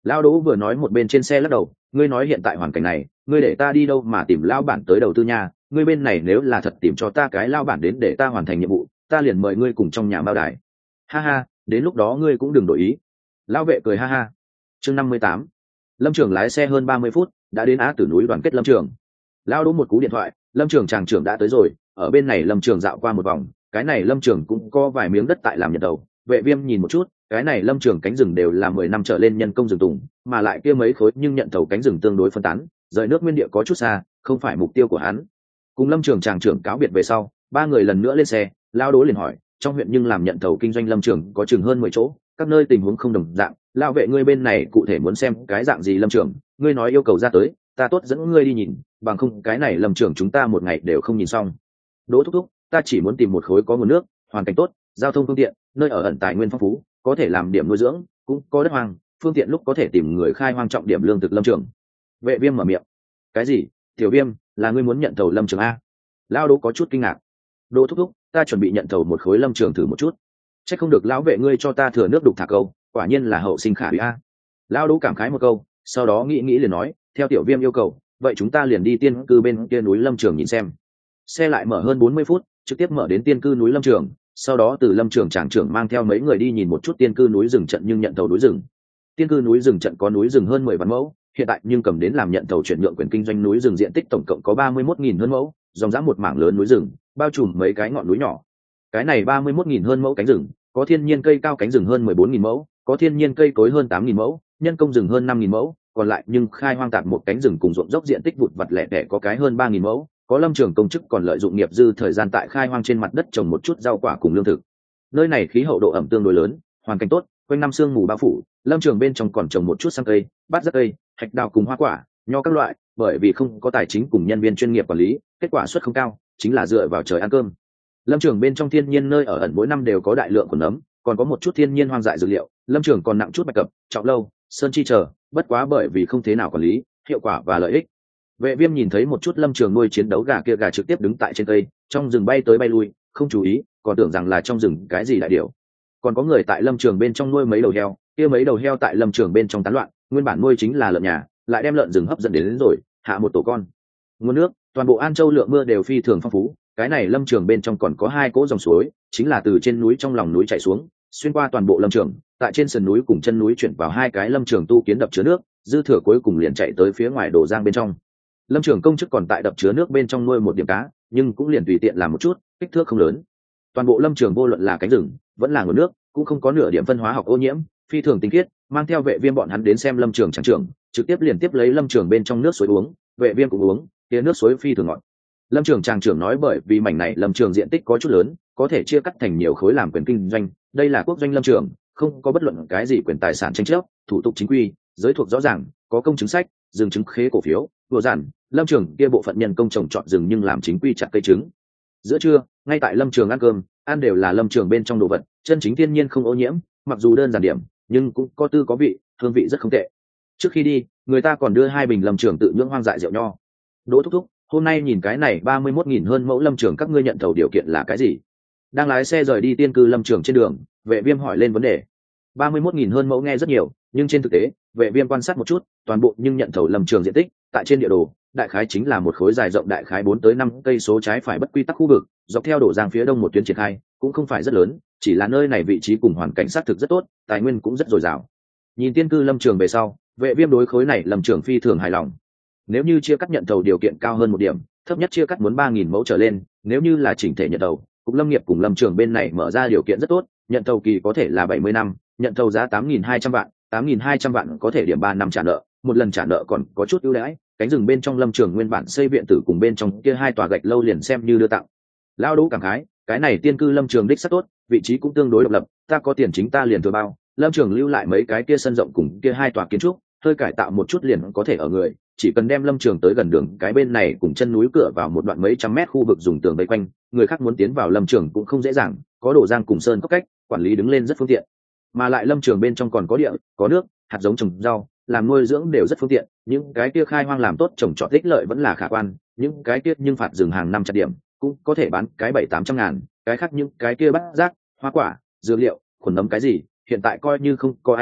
Lão Đỗ vừa nói một bên trên xe lắc đầu, ngươi nói hiện tại hoàn cảnh này, ngươi để ta đi đâu mà tìm lão bản tới đầu tư nhà, ngươi bên này nếu là thật tìm cho ta cái lão bản đến để ta hoàn thành nhiệm vụ, ta liền mời ngươi cùng trong nhà bao đài. Ha ha, đến lúc đó ngươi cũng đừng đổi ý. Lão vệ cười ha ha. Chương 58. Lâm Trường lái xe hơn 30 phút, đã đến Á Tử núi đoàn kết Lâm Trường. Lão Đỗ một cú điện thoại, Lâm Trường tràng trưởng đã tới rồi, ở bên này Lâm Trường dạo qua một vòng, cái này Lâm Trường cũng có vài miếng đất tại làm nhận đầu. Vệ Viêm nhìn một chút, cái này Lâm Trường cánh rừng đều là 10 năm trở lên nhân công rừng tùng, mà lại kia mấy khối nhưng nhận thầu cánh rừng tương đối phân tán, rời nước nguyên địa có chút xa, không phải mục tiêu của hắn. Cùng Lâm Trường tràng trưởng cáo biệt về sau, ba người lần nữa lên xe, Lão Đỗ liền hỏi, trong huyện nhưng làm nhận thầu kinh doanh Lâm Trường có chừng hơn 10 chỗ, các nơi tình huống không đồng dạng, lão vệ ngươi bên này cụ thể muốn xem cái dạng gì Lâm Trường, ngươi nói yêu cầu ra tới, ta tốt dẫn ngươi đi nhìn, bằng không cái này Lâm Trường chúng ta một ngày đều không nhìn xong. Đỗ thúc thúc, ta chỉ muốn tìm một khối có nguồn nước, hoàn cảnh tốt, giao thông phương tiện, nơi ở ẩn tài nguyên phong phú, có thể làm điểm nuôi dưỡng, cũng có đất hoang, phương tiện lúc có thể tìm người khai hoang trọng điểm lương thực Lâm Trường. Vệ Viêm mở miệng. Cái gì? Tiểu Viêm, là ngươi muốn nhận thầu Lâm Trường a? Lão Đỗ có chút kinh ngạc. Đỗ thúc thúc, ta chuẩn bị nhận thầu một khối Lâm Trường thử một chút. Chắc không được lão vệ ngươi cho ta thừa nước đục thả câu, quả nhiên là hậu sinh khả úy a. Lão Đỗ cảm khái một câu, sau đó nghĩ liền nói, theo Tiểu Viêm yêu cầu, vậy chúng ta liền đi tiên cư bên kia núi Lâm Trường nhìn xem. Xe lại mở hơn 40 phút, trực tiếp mở đến tiên cư núi Lâm Trường, sau đó từ Lâm Trường tràng trưởng mang theo mấy người đi nhìn một chút tiên cư núi rừng trận nhưng nhận thầu núi rừng. Tiên cư núi rừng trận có núi rừng hơn 10 vạn mẫu, hiện tại nhưng cầm đến làm nhận thầu chuyển nhượng quyền kinh doanh núi rừng diện tích tổng cộng có 31.000 hơn mẫu, dòng dã một mảng lớn núi rừng, bao trùm mấy cái ngọn núi nhỏ. Cái này 31.000 hơn mẫu cánh rừng, có thiên nhiên cây cao cánh rừng hơn 14.000 mẫu, có thiên nhiên cây cối hơn 8.000 mẫu, nhân công rừng hơn 5.000 mẫu, còn lại nhưng khai hoang tạp một cánh rừng cùng ruộng dốc diện tích vụt vặt lẻ tẻ có cái hơn 3.000 mẫu, có Lâm Trường công chức còn lợi dụng nghiệp dư thời gian tại khai hoang trên mặt đất trồng một chút rau quả cùng lương thực. Nơi này khí hậu độ ẩm tương đối lớn, hoàn cảnh tốt, quanh năm sương mù bao phủ, Lâm Trường bên trong còn trồng một chút sang cây, bát giác cây, hạch đào cùng hoa quả, nho các loại, bởi vì không có tài chính cùng nhân viên chuyên nghiệp quản lý, kết quả suất không cao, chính là dựa vào trời ăn cơm. Lâm Trường bên trong thiên nhiên nơi ở ẩn mỗi năm đều có đại lượng quần nấm, còn có một chút thiên nhiên hoang dại dược liệu, Lâm Trường còn nặng chút bạch cập, trọng lâu, sơn chi chờ, bất quá bởi vì không thế nào quản lý, hiệu quả và lợi ích. Vệ Viêm nhìn thấy một chút Lâm Trường nuôi chiến đấu gà kia gà trực tiếp đứng tại trên cây, trong rừng bay tới bay lui, không chú ý, còn tưởng rằng là trong rừng cái gì đại điểu. Còn có người tại Lâm Trường bên trong nuôi mấy đầu heo, kia mấy đầu heo tại Lâm Trường bên trong tán loạn, nguyên bản nuôi chính là lợn nhà, lại đem lợn rừng hấp dẫn đến rồi, hạ một tổ con. Nguồn nước, toàn bộ An Châu lượng mưa đều phi thường phong phú, cái này Lâm Trường bên trong còn có hai cỗ dòng suối, chính là từ trên núi trong lòng núi chảy xuống, xuyên qua toàn bộ Lâm Trường, tại trên sườn núi cùng chân núi chuyển vào hai cái Lâm Trường tu kiến đập chứa nước, dư thừa cuối cùng liền chạy tới phía ngoài đổ giang bên trong. Lâm Trường công chức còn tại đập chứa nước bên trong nuôi một điểm cá, nhưng cũng liền tùy tiện làm một chút, kích thước không lớn. Toàn bộ Lâm Trường vô luận là cánh rừng, vẫn là nguồn nước, cũng không có nửa điểm phân hóa học ô nhiễm, phi thường tinh khiết, mang theo Vệ Viêm bọn hắn đến xem Lâm Trường tràng trưởng, trực tiếp liền tiếp lấy Lâm Trường bên trong nước suối uống, Vệ Viêm cũng uống, kia nước suối phi thường ngọt. Lâm Trường tràng trưởng nói bởi vì mảnh này Lâm Trường diện tích có chút lớn, có thể chia cắt thành nhiều khối làm quyền kinh doanh, đây là quốc doanh Lâm Trường, không có bất luận cái gì quyền tài sản tranh chấp, thủ tục chính quy, giới thuộc rõ ràng, có công chứng sách, dừng chứng khế cổ phiếu, vừa giản, Lâm Trường kia bộ phận nhân công trồng trọt rừng nhưng làm chính quy chặt cây trứng. Giữa trưa, ngay tại Lâm Trường ăn cơm, ăn đều là Lâm Trường bên trong đồ vật, chân chính thiên nhiên không ô nhiễm, mặc dù đơn giản điểm, nhưng cũng có tư có vị, hương vị rất không tệ. Trước khi đi, người ta còn đưa 2 bình Lâm Trường tự nhưỡng hoang dại rượu nho. Đỗ thúc thúc, hôm nay nhìn cái này 31.000 hơn mẫu Lâm Trường các ngươi nhận thầu điều kiện là cái gì? Đang lái xe rời đi tiên cư Lâm Trường trên đường, Vệ Viêm hỏi lên vấn đề. 31.000 hơn mẫu nghe rất nhiều, nhưng trên thực tế, Vệ Viêm quan sát một chút, toàn bộ nhưng nhận thầu Lâm Trường diện tích, tại trên địa đồ, đại khái chính là một khối dài rộng đại khái 4 tới 5 cây số trái phải bất quy tắc khu vực, dọc theo đổ giang phía đông một tuyến triển khai, cũng không phải rất lớn, chỉ là nơi này vị trí cùng hoàn cảnh xác thực rất tốt, tài nguyên cũng rất dồi dào. Nhìn tiên cư Lâm Trường về sau, Vệ Viêm đối khối này Lâm Trường phi thường hài lòng. Nếu như chia cắt nhận thầu điều kiện cao hơn một điểm, thấp nhất chia cắt muốn 3.000 mẫu trở lên, nếu như là chỉnh thể nhận thầu, cục lâm nghiệp cùng Lâm Trường bên này mở ra điều kiện rất tốt, nhận thầu kỳ có thể là 70 năm, nhận thầu giá 8.200 vạn, 8.200 vạn có thể điểm 3 năm trả nợ, một lần trả nợ còn có chút ưu đãi, cánh rừng bên trong Lâm Trường nguyên bản xây viện tử cùng bên trong kia 2 tòa gạch lâu liền xem như đưa tặng. Lão Đỗ cảm khái, cái này tiên cư Lâm Trường đích rất tốt, vị trí cũng tương đối độc lập, ta có tiền chính ta liền thừa bao, Lâm Trường lưu lại mấy cái kia sân rộng cùng kia 2 tòa kiến trúc, hơi cải tạo một chút liền có thể ở người, chỉ cần đem Lâm Trường tới gần đường cái bên này cùng chân núi cửa vào một đoạn mấy trăm mét khu vực dùng tường vây quanh, người khác muốn tiến vào Lâm Trường cũng không dễ dàng, có đổ giang cùng sơn cốc cách, quản lý đứng lên rất phương tiện. Mà lại Lâm Trường bên trong còn có địa, có nước, hạt giống trồng rau, làm nuôi dưỡng đều rất phương tiện, những cái kia khai hoang làm tốt trồng trọt ích lợi vẫn là khả quan, những cái kia nhưng phạt rừng hàng năm chặt điểm, cũng có thể bán cái 700-800 ngàn, cái khác những cái kia bắt rác, hoa quả, dược liệu, khuẩn nấm cái gì, hiện tại coi như không có ai quản,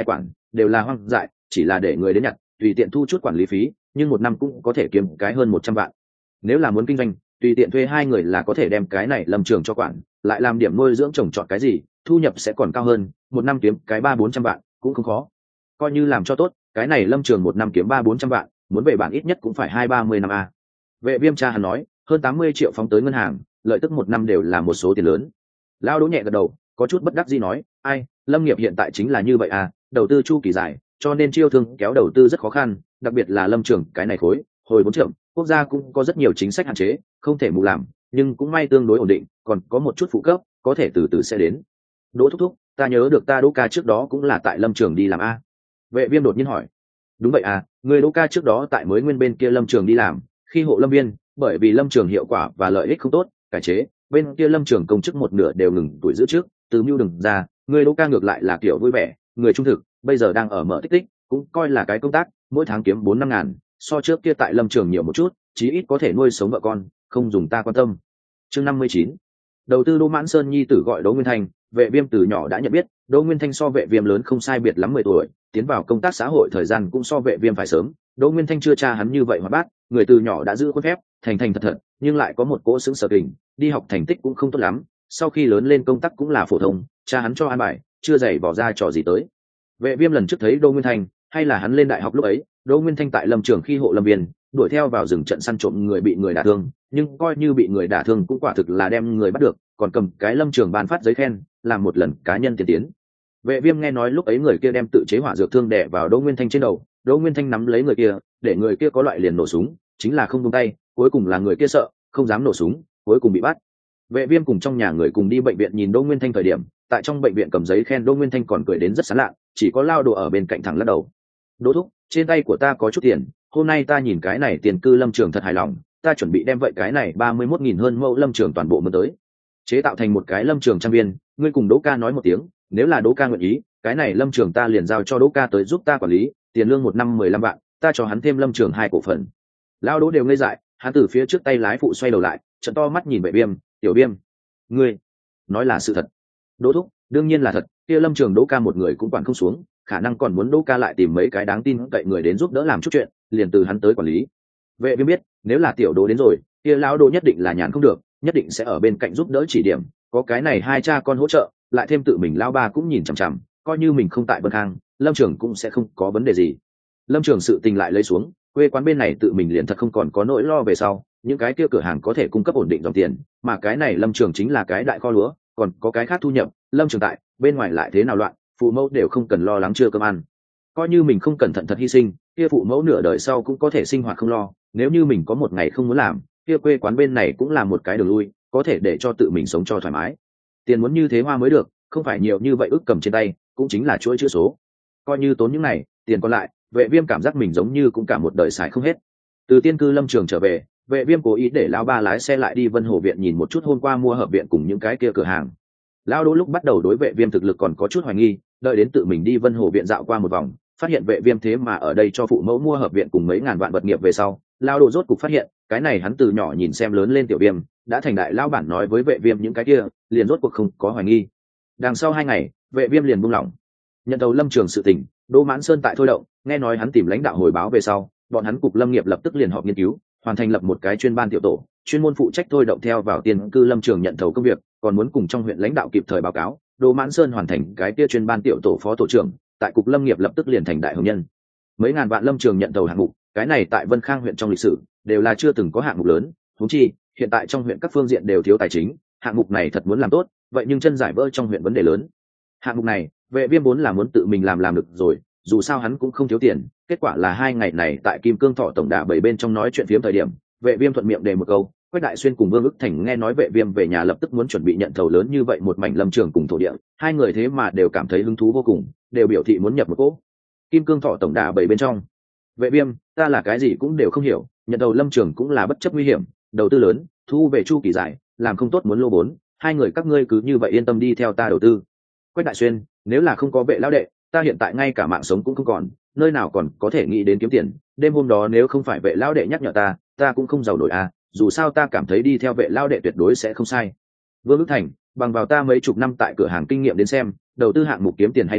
đều là hoang dại, chỉ là để người đến nhặt, tùy tiện thu chút quản lý phí, nhưng một năm cũng có thể kiếm cái hơn 100 vạn. Nếu là muốn kinh doanh, tùy tiện thuê 2 người là có thể đem cái này lâm trường cho quản, lại làm điểm nuôi dưỡng trồng trọt cái gì, thu nhập sẽ còn cao hơn, một năm kiếm cái 300-400 vạn cũng không khó. Coi như làm cho tốt, cái này lâm trường một năm kiếm 300-400 vạn, muốn về bản ít nhất cũng phải 20-30 năm a. Vệ Viêm cha hắn nói, hơn 80 triệu phóng tới ngân hàng, lợi tức một năm đều là một số tiền lớn. Lão Đỗ nhẹ gật đầu, có chút bất đắc dĩ nói, ai, lâm nghiệp hiện tại chính là như vậy à, đầu tư chu kỳ dài, cho nên chiêu thương kéo đầu tư rất khó khăn, đặc biệt là lâm trường cái này khối, hồi vốn chậm, quốc gia cũng có rất nhiều chính sách hạn chế, không thể mù làm, nhưng cũng may tương đối ổn định, còn có một chút phụ cấp, có thể từ từ sẽ đến. Đỗ thúc thúc, ta nhớ được ta Đỗ ca trước đó cũng là tại lâm trường đi làm a. Vệ Viêm đột nhiên hỏi. Đúng vậy à, người Đỗ ca trước đó tại mới nguyên bên kia lâm trường đi làm, khi hộ lâm viên, bởi vì lâm trường hiệu quả và lợi ích không tốt, cải chế, bên kia lâm trường công chức một nửa đều ngừng tuổi giữ trước, từ mưu đừng ra, người Đỗ ca ngược lại là kiểu vui vẻ, người trung thực, bây giờ đang ở mở tích tích, cũng coi là cái công tác, mỗi tháng kiếm 4-5 ngàn, so trước kia tại lâm trường nhiều một chút, chí ít có thể nuôi sống vợ con, không dùng ta quan tâm. Chương 59. Đầu tư Đỗ Mãn Sơn nhi tử gọi Đỗ Nguyên Thanh, Vệ Viêm từ nhỏ đã nhận biết, Đỗ Nguyên Thanh so Vệ Viêm lớn không sai biệt lắm 10 tuổi, tiến vào công tác xã hội thời gian cũng so Vệ Viêm phải sớm. Đỗ Nguyên Thanh chưa cha hắn như vậy hoạt bát, người từ nhỏ đã giữ khuôn phép, thành thành thật thật, nhưng lại có một cỗ sững sờ kình, đi học thành tích cũng không tốt lắm, sau khi lớn lên công tác cũng là phổ thông, cha hắn cho an bài, chưa dày bỏ ra trò gì tới. Vệ Viêm lần trước thấy Đỗ Nguyên Thanh, hay là hắn lên đại học lúc ấy, Đỗ Nguyên Thanh tại lâm trường khi hộ lâm viên, đuổi theo vào rừng trận săn trộm người bị người đả thương, nhưng coi như bị người đả thương cũng quả thực là đem người bắt được, còn cầm cái lâm trường ban phát giấy khen, làm một lần cá nhân tiên tiến. Vệ Viêm nghe nói lúc ấy người kia đem tự chế hỏa dược thương đè vào Đỗ Nguyên Thanh trên đầu, Đỗ Nguyên Thanh nắm lấy người kia, để người kia có loại liền nổ súng, chính là không buông tay, cuối cùng là người kia sợ, không dám nổ súng, cuối cùng bị bắt. Vệ Viêm cùng trong nhà người cùng đi bệnh viện nhìn Đỗ Nguyên Thanh thời điểm, tại trong bệnh viện cầm giấy khen Đỗ Nguyên Thanh còn cười đến rất sảng lạ, chỉ có Lao Đồ ở bên cạnh thẳng lắc đầu. Đỗ thúc, trên tay của ta có chút tiền, hôm nay ta nhìn cái này tiền cư lâm trường thật hài lòng, ta chuẩn bị đem vậy cái này 31.000 hơn mẫu lâm trường toàn bộ mướn tới, chế tạo thành một cái lâm trường trang viên, ngươi cùng Đỗ ca nói một tiếng, nếu là Đỗ ca nguyện ý, cái này lâm trường ta liền giao cho Đỗ ca tới giúp ta quản lý, tiền lương một năm 15 vạn, ta cho hắn thêm lâm trường 2 cổ phần. Lao Đỗ đều ngây dại, hắn từ phía trước tay lái phụ xoay đầu lại, trợn to mắt nhìn Vệ Viêm, "Tiểu Viêm, ngươi nói là sự thật?" "Đỗ thúc, đương nhiên là thật, kia lâm trường Đỗ ca một người cũng quản không xuống, khả năng còn muốn Đỗ ca lại tìm mấy cái đáng tin cậy người đến giúp đỡ làm chút chuyện, liền từ hắn tới quản lý." Vệ Viêm biết, nếu là tiểu Đỗ đến rồi, kia lão Đỗ nhất định là nhàn không được, nhất định sẽ ở bên cạnh giúp đỡ chỉ điểm, có cái này hai cha con hỗ trợ, lại thêm tự mình lão ba cũng nhìn chằm chằm, coi như mình không tại Vân Khang, lâm trường cũng sẽ không có vấn đề gì. Lâm trường sự tình lại lấy xuống, quê quán bên này tự mình liền thật không còn có nỗi lo về sau, những cái kia cửa hàng có thể cung cấp ổn định dòng tiền, mà cái này lâm trường chính là cái đại kho lúa, còn có cái khác thu nhập, lâm trường tại bên ngoài lại thế nào loạn, phụ mẫu đều không cần lo lắng chưa cơm ăn. Coi như mình không cẩn thận thật hy sinh, kia phụ mẫu nửa đời sau cũng có thể sinh hoạt không lo, nếu như mình có một ngày không muốn làm, kia quê quán bên này cũng là một cái đường lui, có thể để cho tự mình sống cho thoải mái. Tiền muốn như thế hoa mới được, không phải nhiều như vậy ức cầm trên tay, cũng chính là chuỗi chữ số. Coi như tốn những này, tiền còn lại, Vệ Viêm cảm giác mình giống như cũng cả một đời xài không hết. Từ tiên cư lâm trường trở về, Vệ Viêm cố ý để lão ba lái xe lại đi Vân Hồ viện nhìn một chút hôm qua mua hợp viện cùng những cái kia cửa hàng. Lão Đỗ lúc bắt đầu đối Vệ Viêm thực lực còn có chút hoài nghi, đợi đến tự mình đi Vân Hồ viện dạo qua một vòng, phát hiện Vệ Viêm thế mà ở đây cho phụ mẫu mua hợp viện cùng mấy ngàn vạn vật nghiệp về sau, Lão Đỗ rốt cục phát hiện, cái này hắn từ nhỏ nhìn xem lớn lên tiểu Viêm, đã thành đại lão bản nói với Vệ Viêm những cái kia, liền rốt cuộc không có hoài nghi. Đằng sau 2 ngày, Vệ Viêm liền buông lỏng. Nhận đầu lâm trường sự tình, Đỗ Mãn Sơn tại thôi động, nghe nói hắn tìm lãnh đạo hồi báo về sau, bọn hắn cục lâm nghiệp lập tức liền họp nghiên cứu, hoàn thành lập một cái chuyên ban tiểu tổ, chuyên môn phụ trách thôi động theo vào tiền cư lâm trường nhận thầu công việc, còn muốn cùng trong huyện lãnh đạo kịp thời báo cáo. Đỗ Mãn Sơn hoàn thành cái kia chuyên ban tiểu tổ phó tổ trưởng, tại cục lâm nghiệp lập tức liền thành đại hồng nhân. Mấy ngàn vạn lâm trường nhận thầu hạng mục, cái này tại Vân Khang huyện trong lịch sử đều là chưa từng có hạng mục lớn, huống chi hiện tại trong huyện các phương diện đều thiếu tài chính, hạng mục này thật muốn làm tốt, vậy nhưng chân giải vỡ trong huyện vấn đề lớn. Hạng mục này, Vệ Viêm vốn là muốn tự mình làm được rồi, dù sao hắn cũng không thiếu tiền, kết quả là 2 ngày này tại Kim Cương Thọ tổng đà 7 bên trong nói chuyện phiếm thời điểm, Vệ Viêm thuận miệng đề một câu, Quách Đại Xuyên cùng Vương Ức Thành nghe nói Vệ Viêm về nhà lập tức muốn chuẩn bị nhận thầu lớn như vậy một mảnh lâm trường cùng thổ địa, hai người thế mà đều cảm thấy hứng thú vô cùng, đều biểu thị muốn nhập một cỗ. Kim Cương Thọ tổng đà 7 bên trong, Vệ Viêm, ta là cái gì cũng đều không hiểu, nhận thầu lâm trường cũng là bất chấp nguy hiểm, đầu tư lớn, thu về chu kỳ dài, làm không tốt muốn lô vốn, hai người các ngươi cứ như vậy yên tâm đi theo ta đầu tư. Quách Đại Xuyên, nếu là không có Vệ lão đệ, ta hiện tại ngay cả mạng sống cũng không còn, nơi nào còn có thể nghĩ đến kiếm tiền, đêm hôm đó nếu không phải Vệ lão đệ nhắc nhở ta cũng không giàu nổi à, dù sao ta cảm thấy đi theo Vệ lão đệ tuyệt đối sẽ không sai. Vương Ức Thành, bằng vào ta mấy chục năm tại cửa hàng kinh nghiệm đến xem, đầu tư hạng mục kiếm tiền hay không,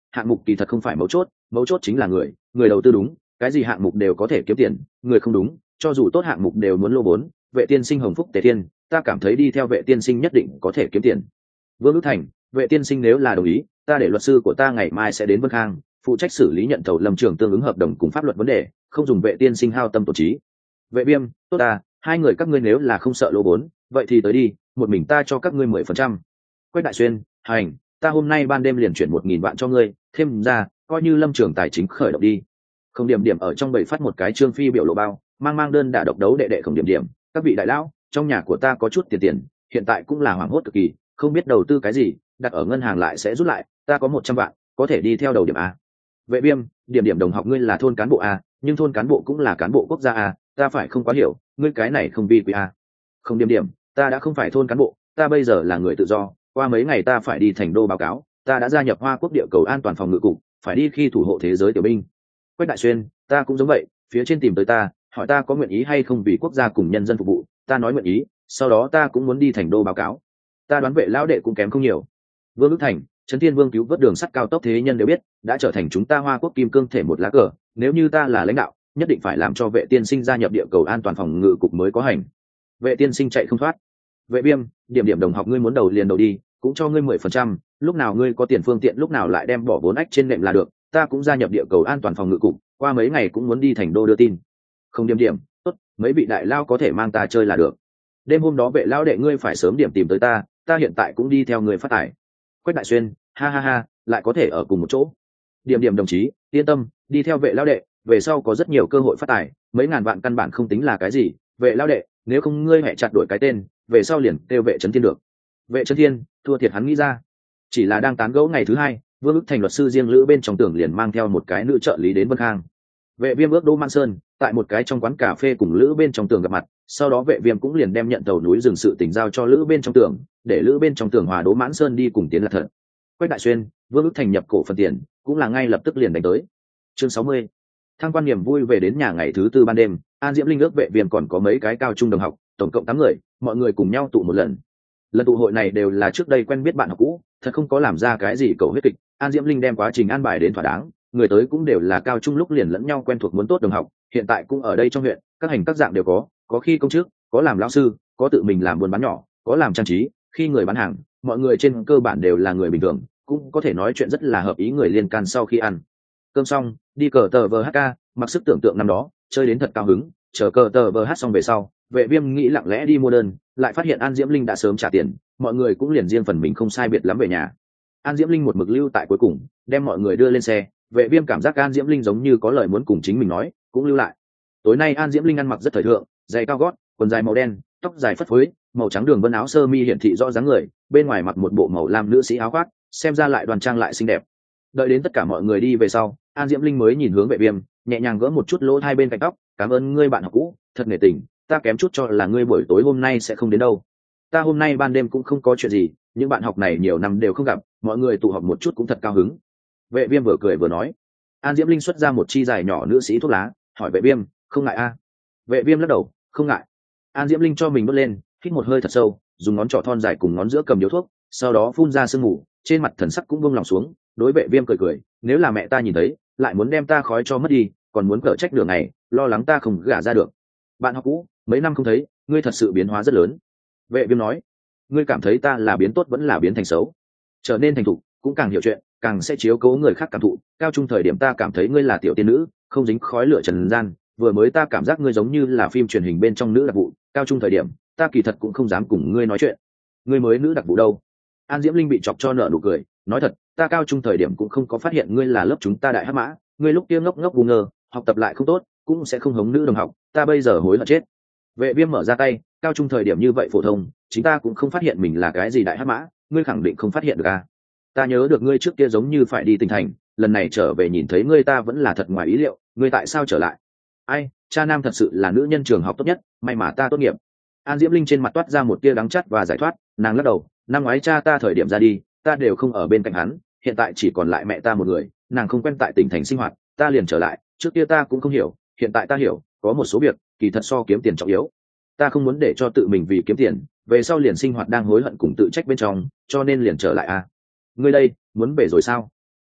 hạng mục kỳ thật không phải mấu chốt chính là người đầu tư đúng, cái gì hạng mục đều có thể kiếm tiền, người không đúng, cho dù tốt hạng mục đều muốn lô vốn. Vệ tiên sinh hồng phúc tề thiên, ta cảm thấy đi theo Vệ tiên sinh nhất định có thể kiếm tiền. Vương Ước Thành, Vệ tiên sinh nếu là đồng ý, ta để luật sư của ta ngày mai sẽ đến Vân Khang, phụ trách xử lý nhận thầu lâm trường tương ứng hợp đồng cùng pháp luật vấn đề, không dùng Vệ tiên sinh hao tâm tổn trí. Vệ Viêm, tốt ta, hai người các ngươi nếu là không sợ lỗ vốn, vậy thì tới đi, một mình ta cho các ngươi 10%. Quách Đại Xuyên, hành, ta hôm nay ban đêm liền chuyển 1.000 vạn cho ngươi, thêm ra, coi như lâm trường tài chính khởi động đi. Không Điểm Điểm ở trong bầy phát một cái trương phi biểu lộ bao, mang đơn đả độc đấu đệ đệ Không Điểm Điểm, các vị đại lão, trong nhà của ta có chút tiền, hiện tại cũng là hoảng hốt cực kỳ, không biết đầu tư cái gì, đặt ở ngân hàng lại sẽ rút lại, ta có 100 vạn, có thể đi theo đầu điểm a. Vệ Viêm, Điểm Điểm đồng học ngươi là thôn cán bộ a, nhưng thôn cán bộ cũng là cán bộ quốc gia a, ta phải không quá hiểu, ngươi cái này không vi quý a. Không Điểm Điểm, ta đã không phải thôn cán bộ, ta bây giờ là người tự do, qua mấy ngày ta phải đi thành đô báo cáo, ta đã gia nhập Hoa Quốc địa cầu an toàn phòng ngự cục, phải đi khi thủ hộ thế giới tiểu binh. Quách Đại Xuyên, ta cũng giống vậy, phía trên tìm tới ta, hỏi ta có nguyện ý hay không vì quốc gia cùng nhân dân phục vụ, ta nói nguyện ý, sau đó ta cũng muốn đi thành đô báo cáo. Ta đoán Vệ lão đệ cũng kém không nhiều. Vương Ước Thành, Trấn Thiên Vương cứu vớt đường sắt cao tốc thế nhân đều biết, đã trở thành chúng ta Hoa Quốc kim cương thể một lá cờ, nếu như ta là lãnh đạo, nhất định phải làm cho Vệ tiên sinh gia nhập địa cầu an toàn phòng ngự cục mới có hành. Vệ tiên sinh chạy không thoát. Vệ Viêm, Điểm Điểm đồng học ngươi muốn đầu liền đầu đi, cũng cho ngươi 10%, lúc nào ngươi có tiền phương tiện lúc nào lại đem bỏ vốn ách trên nệm là được, ta cũng gia nhập địa cầu an toàn phòng ngự cục, qua mấy ngày cũng muốn đi thành đô đưa tin. Không Điểm Điểm, tốt, mấy vị đại lao có thể mang ta chơi là được. Đêm hôm đó Vệ lão đệ ngươi phải sớm điểm tìm tới ta, ta hiện tại cũng đi theo người phát tải. Quách Đại Xuyên, ha ha ha, lại có thể ở cùng một chỗ. Điểm Điểm đồng chí, yên tâm, đi theo Vệ lão đệ, về sau có rất nhiều cơ hội phát tài, mấy ngàn vạn căn bản không tính là cái gì. Vệ lão đệ, nếu không ngươi hẹ chặt đổi cái tên, về sau liền kêu Vệ Trấn Thiên được. Vệ Trấn Thiên, thua thiệt hắn nghĩ ra. Chỉ là đang tán gẫu ngày thứ hai, Vương Ước Thành luật sư riêng lữ bên trong tưởng liền mang theo một cái nữ trợ lý đến Vân Khang. Vệ Viêm ước Đỗ Mãn Sơn tại một cái trong quán cà phê cùng lữ bên trong tường gặp mặt, sau đó Vệ Viêm cũng liền đem nhận tàu núi rừng sự tình giao cho lữ bên trong tường, để lữ bên trong tường hòa Đỗ Mãn Sơn đi cùng tiến là thật. Quách Đại Xuyên, Vương Ước Thành nhập cổ phần tiền, cũng là ngay lập tức liền đánh tới. Chương 60. Thăng quan niềm vui về đến nhà ngày thứ tư ban đêm, An Diễm Linh ước Vệ Viêm còn có mấy cái cao trung đồng học, tổng cộng 8 người, mọi người cùng nhau tụ một lần. Lần tụ hội này đều là trước đây quen biết bạn học cũ, thật không có làm ra cái gì cầu huyết kịch. An Diễm Linh đem quá trình an bài đến thỏa đáng, người tới cũng đều là cao trung lúc liền lẫn nhau quen thuộc muốn tốt đồng học, hiện tại cũng ở đây trong huyện, các hành các dạng đều có khi công chức, có làm lão sư, có tự mình làm buôn bán nhỏ, có làm trang trí, khi người bán hàng, mọi người trên cơ bản đều là người bình thường, cũng có thể nói chuyện rất là hợp ý người liên can. Sau khi ăn cơm xong, đi cờ tờ vờ hát ca, mặc sức tưởng tượng năm đó, chơi đến thật cao hứng, chờ cờ tờ vờ hát xong về sau, Vệ Viêm nghĩ lặng lẽ đi mua đơn, lại phát hiện An Diễm Linh đã sớm trả tiền, mọi người cũng liền riêng phần mình không sai biệt lắm về nhà. An Diễm Linh một mực lưu tại cuối cùng, đem mọi người đưa lên xe. Vệ Viêm cảm giác An Diễm Linh giống như có lời muốn cùng chính mình nói, cũng lưu lại. Tối nay An Diễm Linh ăn mặc rất thời thượng, giày cao gót, quần dài màu đen, tóc dài phất phới, màu trắng đường vân áo sơ mi hiển thị rõ dáng người, bên ngoài mặc một bộ màu lam nữ sĩ áo khoác, xem ra lại đoan trang lại xinh đẹp. Đợi đến tất cả mọi người đi về sau, An Diễm Linh mới nhìn hướng Vệ Viêm, nhẹ nhàng gỡ một chút lỗ hai bên cạnh tóc, cảm ơn ngươi bạn học cũ, thật nể tình, ta kém chút cho là ngươi buổi tối hôm nay sẽ không đến đâu. Ta hôm nay ban đêm cũng không có chuyện gì, những bạn học này nhiều năm đều không gặp, mọi người tụ họp một chút cũng thật cao hứng. Vệ Viêm vừa cười vừa nói. An Diễm Linh xuất ra một chi dài nhỏ nữ sĩ thuốc lá, hỏi Vệ Viêm, không ngại a? Vệ Viêm lắc đầu, không ngại. An Diễm Linh cho mình đốt lên, hít một hơi thật sâu, dùng ngón trỏ thon dài cùng ngón giữa cầm điếu thuốc, sau đó phun ra sương mù, trên mặt thần sắc cũng buông lòng xuống, đối Vệ Viêm cười cười, nếu là mẹ ta nhìn thấy, lại muốn đem ta khói cho mất đi, còn muốn cở trách đường này, lo lắng ta không gả ra được. Bạn học cũ, mấy năm không thấy, ngươi thật sự biến hóa rất lớn. Vệ Viêm nói, ngươi cảm thấy ta là biến tốt vẫn là biến thành xấu? Trở nên thành thục, cũng càng hiểu chuyện, càng sẽ chiếu cố người khác cảm thụ. Cao trung thời điểm ta cảm thấy ngươi là tiểu tiên nữ, không dính khói lửa trần gian, vừa mới ta cảm giác ngươi giống như là phim truyền hình bên trong nữ đặc vụ. Cao trung thời điểm ta kỳ thật cũng không dám cùng ngươi nói chuyện. Ngươi mới nữ đặc vụ đâu? An Diễm Linh bị chọc cho nở nụ cười, nói thật, ta cao trung thời điểm cũng không có phát hiện ngươi là lớp chúng ta đại hắc mã, ngươi lúc kia ngốc ngốc ngu ngơ, học tập lại không tốt, cũng sẽ không hống nữ đồng học, ta bây giờ hối hận chết. Vệ Viêm mở ra tay, cao trung thời điểm như vậy phổ thông, chính ta cũng không phát hiện mình là cái gì đại hắc mã, ngươi khẳng định không phát hiện được à? Ta nhớ được ngươi trước kia giống như phải đi tỉnh thành, lần này trở về nhìn thấy ngươi ta vẫn là thật ngoài ý liệu, ngươi tại sao trở lại? Ai, cha nam thật sự là nữ nhân trường học tốt nhất, may mà ta tốt nghiệp. An Diễm Linh trên mặt toát ra một tia đắng chắt và giải thoát, nàng lắc đầu, năm ngoái cha ta thời điểm ra đi, ta đều không ở bên cạnh hắn, hiện tại chỉ còn lại mẹ ta một người, nàng không quen tại tỉnh thành sinh hoạt, ta liền trở lại, trước kia ta cũng không hiểu, hiện tại ta hiểu, có một số việc kỳ thật so kiếm tiền trọng yếu. Ta không muốn để cho tự mình vì kiếm tiền, về sau liền sinh hoạt đang hối hận cùng tự trách bên trong, cho nên liền trở lại à. Ngươi đây, muốn về rồi sao?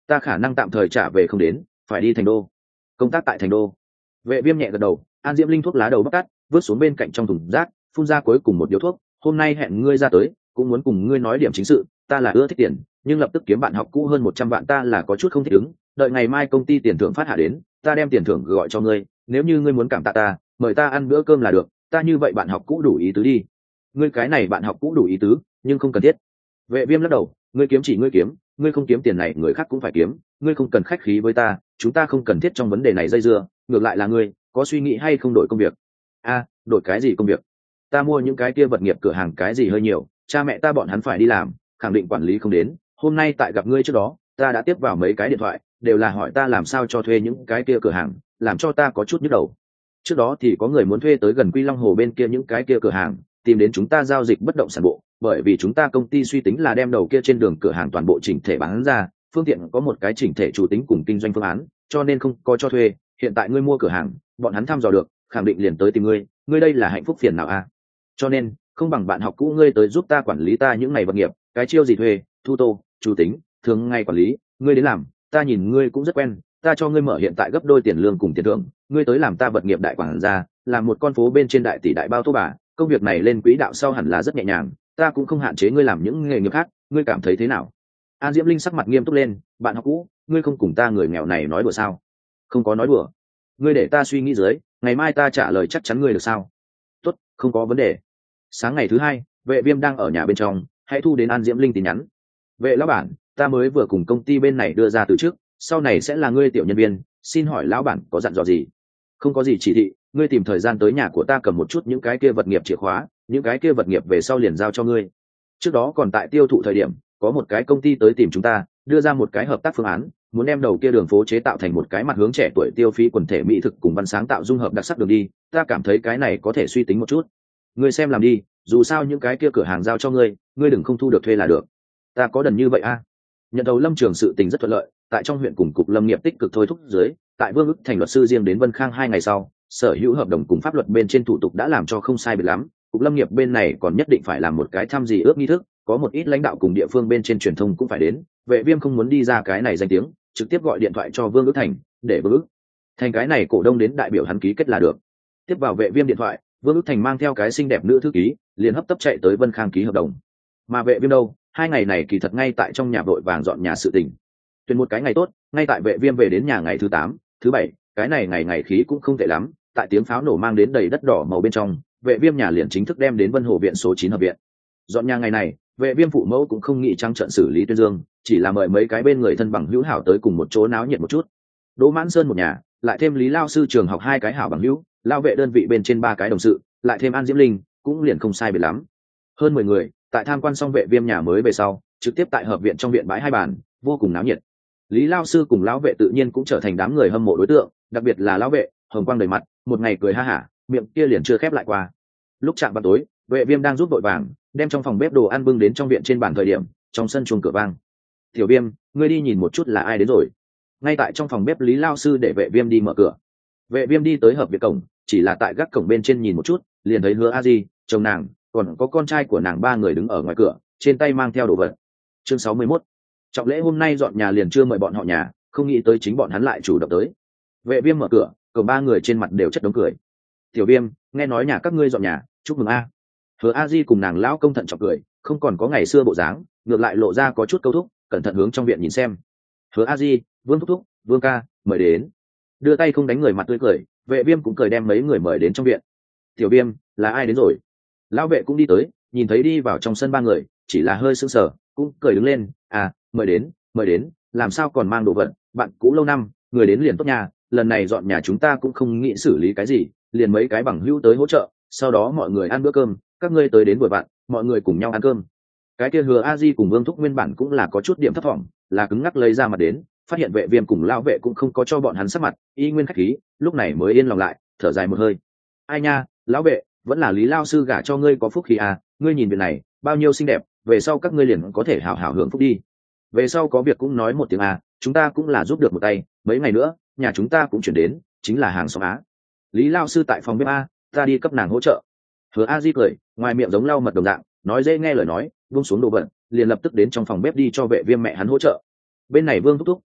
ta khả năng tạm thời trả về không đến, phải đi thành đô công tác tại thành đô. Vệ viêm nhẹ gật đầu. An Diễm Linh thuốc lá đầu bóc tắt, vứt xuống bên cạnh trong thùng rác, phun ra cuối cùng một điếu thuốc. Hôm nay hẹn ngươi ra tới, cũng muốn cùng ngươi nói điểm chính sự. Ta là ưa thích tiền, nhưng lập tức kiếm bạn học cũ hơn 100 vạn ta là có chút không thích ứng. Đợi ngày mai công ty tiền thưởng phát hạ đến, ta đem tiền thưởng gọi cho ngươi. Nếu như ngươi muốn cảm tạ ta, mời ta ăn bữa cơm là được. Ta như vậy bạn học cũ đủ ý tứ đi. Ngươi cái này bạn học cũ đủ ý tứ, nhưng không cần thiết. Vệ viêm lắc đầu. Ngươi kiếm chỉ ngươi kiếm, ngươi không kiếm tiền này người khác cũng phải kiếm. Ngươi không cần khách khí với ta, chúng ta không cần thiết trong vấn đề này dây dưa. Ngược lại là ngươi có suy nghĩ hay không đổi công việc? Đổi cái gì công việc? Ta mua những cái kia vật nghiệp cửa hàng cái gì hơi nhiều, cha mẹ ta bọn hắn phải đi làm, khẳng định quản lý không đến. Hôm nay tại gặp ngươi trước đó, ta đã tiếp vào mấy cái điện thoại, đều là hỏi ta làm sao cho thuê những cái kia cửa hàng, làm cho ta có chút nhức đầu. Trước đó thì có người muốn thuê tới gần Quy Long Hồ bên kia những cái kia cửa hàng, tìm đến chúng ta giao dịch bất động sản bộ, bởi vì chúng ta công ty suy tính là đem đầu kia trên đường cửa hàng toàn bộ chỉnh thể bán ra, phương tiện có một cái chỉnh thể chủ tính cùng kinh doanh phương án, cho nên không có cho thuê. Hiện tại ngươi mua cửa hàng, bọn hắn thăm dò được, khẳng định liền tới tìm ngươi. Ngươi đây là hạnh phúc phiền nào a? Cho nên không bằng bạn học cũ ngươi tới giúp ta quản lý ta những ngày vật nghiệp, cái chiêu gì thuê, thu tô, chủ tính, thường ngày quản lý, ngươi đến làm. Ta nhìn ngươi cũng rất quen, ta cho ngươi mở hiện tại gấp đôi tiền lương cùng tiền thưởng, ngươi tới làm ta vật nghiệp đại quản gia, làm một con phố bên trên đại tỷ đại bao tô bà. Công việc này lên quỹ đạo sau hẳn là rất nhẹ nhàng, ta cũng không hạn chế ngươi làm những nghề nghiệp khác, ngươi cảm thấy thế nào? An Diễm Linh sắc mặt nghiêm túc lên. Bạn học cũ, ngươi không cùng ta người nghèo này nói đùa sao? Không có nói đùa. Ngươi để ta suy nghĩ dưới, ngày mai ta trả lời chắc chắn ngươi được sao? Tốt, không có vấn đề. Sáng ngày thứ hai, Vệ Viêm đang ở nhà bên trong, hãy thu đến An Diễm Linh tin nhắn. Vệ lão bản, ta mới vừa cùng công ty bên này đưa ra từ trước, sau này sẽ là ngươi tiểu nhân viên, xin hỏi lão bản có dặn dò gì? Không có gì chỉ thị, ngươi tìm thời gian tới nhà của ta cầm một chút những cái kia vật nghiệp chìa khóa, những cái kia vật nghiệp về sau liền giao cho ngươi. Trước đó còn tại tiêu thụ thời điểm, có một cái công ty tới tìm chúng ta, đưa ra một cái hợp tác phương án, muốn đem đầu kia đường phố chế tạo thành một cái mặt hướng trẻ tuổi tiêu phí quần thể mỹ thực cùng văn sáng tạo dung hợp đặc sắc đường đi. Ta cảm thấy cái này có thể suy tính một chút, ngươi xem làm đi, dù sao những cái kia cửa hàng giao cho ngươi, ngươi đừng không thu được thuê là được. Ta có đần như vậy Nhận đầu Lâm Trường sự tình rất thuận lợi, tại trong huyện cùng cục lâm nghiệp tích cực thôi thúc dưới, tại Vương Ức thành luật sư riêng đến Vân Khang 2 ngày sau, sở hữu hợp đồng cùng pháp luật bên trên thủ tục đã làm cho không sai biệt lắm. Cục lâm nghiệp bên này còn nhất định phải làm một cái thăm dò ước nghi thức, có một ít lãnh đạo cùng địa phương bên trên truyền thông cũng phải đến. Vệ Viêm không muốn đi ra cái này danh tiếng, trực tiếp gọi điện thoại cho Vương Ức thành, để Vương Ức thành cái này cổ đông đến đại biểu hắn ký kết là được. Tiếp vào Vệ Viêm điện thoại, Vương Ức thành mang theo cái xinh đẹp nữ thư ký, liền hấp tấp chạy tới Vân Khang ký hợp đồng. Mà Vệ Viêm đâu, 2 ngày này kỳ thật ngay tại trong nhà vội vàng dọn nhà sự tình. Tuyển một cái ngày tốt, ngay tại Vệ Viêm về đến nhà ngày thứ 8, thứ 7, cái này ngày khí cũng không tệ lắm, tại tiếng pháo nổ mang đến đầy đất đỏ màu bên trong, Vệ Viêm nhà liền chính thức đem đến Vân Hồ viện số 9 hợp viện. Dọn nhà ngày này, Vệ Viêm phụ mẫu cũng không nghĩ trăng trận xử lý Tuyên Dương, chỉ là mời mấy cái bên người thân bằng hữu hảo tới cùng một chỗ náo nhiệt một chút. Đỗ Mãn Sơn một nhà, lại thêm Lý Lao sư trường học 2 cái hảo bằng hữu, lao vệ đơn vị bên trên 3 cái đồng sự, lại thêm An Diễm Linh, cũng liền không sai biệt lắm. Hơn 10 người, tại tham quan xong Vệ Viêm nhà mới về sau, trực tiếp tại hợp viện trong viện bãi 2 bàn, vô cùng náo nhiệt. Lý Lao sư cùng lão vệ tự nhiên cũng trở thành đám người hâm mộ đối tượng, đặc biệt là lão vệ, hồng quang đầy mặt, một ngày cười ha hả, miệng kia liền chưa khép lại qua. Lúc chạm vào tối, Vệ Viêm đang giúp đội vàng đem trong phòng bếp đồ ăn bưng đến trong viện trên bàn thời điểm, trong sân chuông cửa vang. "Tiểu Viêm, ngươi đi nhìn một chút là ai đến rồi." Ngay tại trong phòng bếp Lý Lao sư để Vệ Viêm đi mở cửa. Vệ Viêm đi tới hợp viện cổng, chỉ là tại gác cổng bên trên nhìn một chút, liền thấy Hứa A Di, chồng nàng, còn có con trai của nàng 3 người đứng ở ngoài cửa, trên tay mang theo đồ vật. Chương 61. Trọng lễ hôm nay dọn nhà liền chưa mời bọn họ nhà, không nghĩ tới chính bọn hắn lại chủ động tới. Vệ Viêm mở cửa, cổng 3 người trên mặt đều chất đống cười. "Tiểu Viêm, nghe nói nhà các ngươi dọn nhà, chúc mừng a." Hứa A Di cùng nàng lão công thận trọng cười, không còn có ngày xưa bộ dáng, ngược lại lộ ra có chút câu thúc, cẩn thận hướng trong viện nhìn xem. "Hứa A Di, Vương thúc thúc, Vương ca, mời đến." Đưa tay không đánh người mặt tươi cười, Vệ Viêm cũng cười đem mấy người mời đến trong viện. "Tiểu Viêm, là ai đến rồi?" Lão vệ cũng đi tới, nhìn thấy đi vào trong sân 3 người, chỉ là hơi sững sờ, cũng cười đứng lên, mời đến, làm sao còn mang đồ vật, bạn cũ lâu năm, người đến liền tốt nhà, lần này dọn nhà chúng ta cũng không nghĩ xử lý cái gì, liền mấy cái bằng hữu tới hỗ trợ, sau đó mọi người ăn bữa cơm, các ngươi tới đến buổi bạn, mọi người cùng nhau ăn cơm. Cái kia Hứa A Di cùng Vương thúc nguyên bản cũng là có chút điểm thấp vọng, là cứng ngắc lấy ra mặt đến, phát hiện Vệ Viêm cùng lão vệ cũng không có cho bọn hắn sắc mặt, y nguyên khách khí, lúc này mới yên lòng lại, thở dài một hơi. "Ai nha, lão vệ, vẫn là Lý Lao sư gả cho ngươi có phúc khí ngươi nhìn việc này, bao nhiêu xinh đẹp, về sau các ngươi liền có thể hảo hảo hưởng phúc đi. Về sau có việc cũng nói một tiếng chúng ta cũng là giúp được một tay, mấy ngày nữa, nhà chúng ta cũng chuyển đến, chính là hàng xóm á." Lý Lao sư tại phòng bếp ta đi cấp nàng hỗ trợ. Hứa A Di cười, ngoài miệng giống lau mật đồng dạng, nói dễ nghe lời nói, buông xuống đồ vật, liền lập tức đến trong phòng bếp đi cho Vệ Viêm mẹ hắn hỗ trợ. Bên này Vương thúc thúc,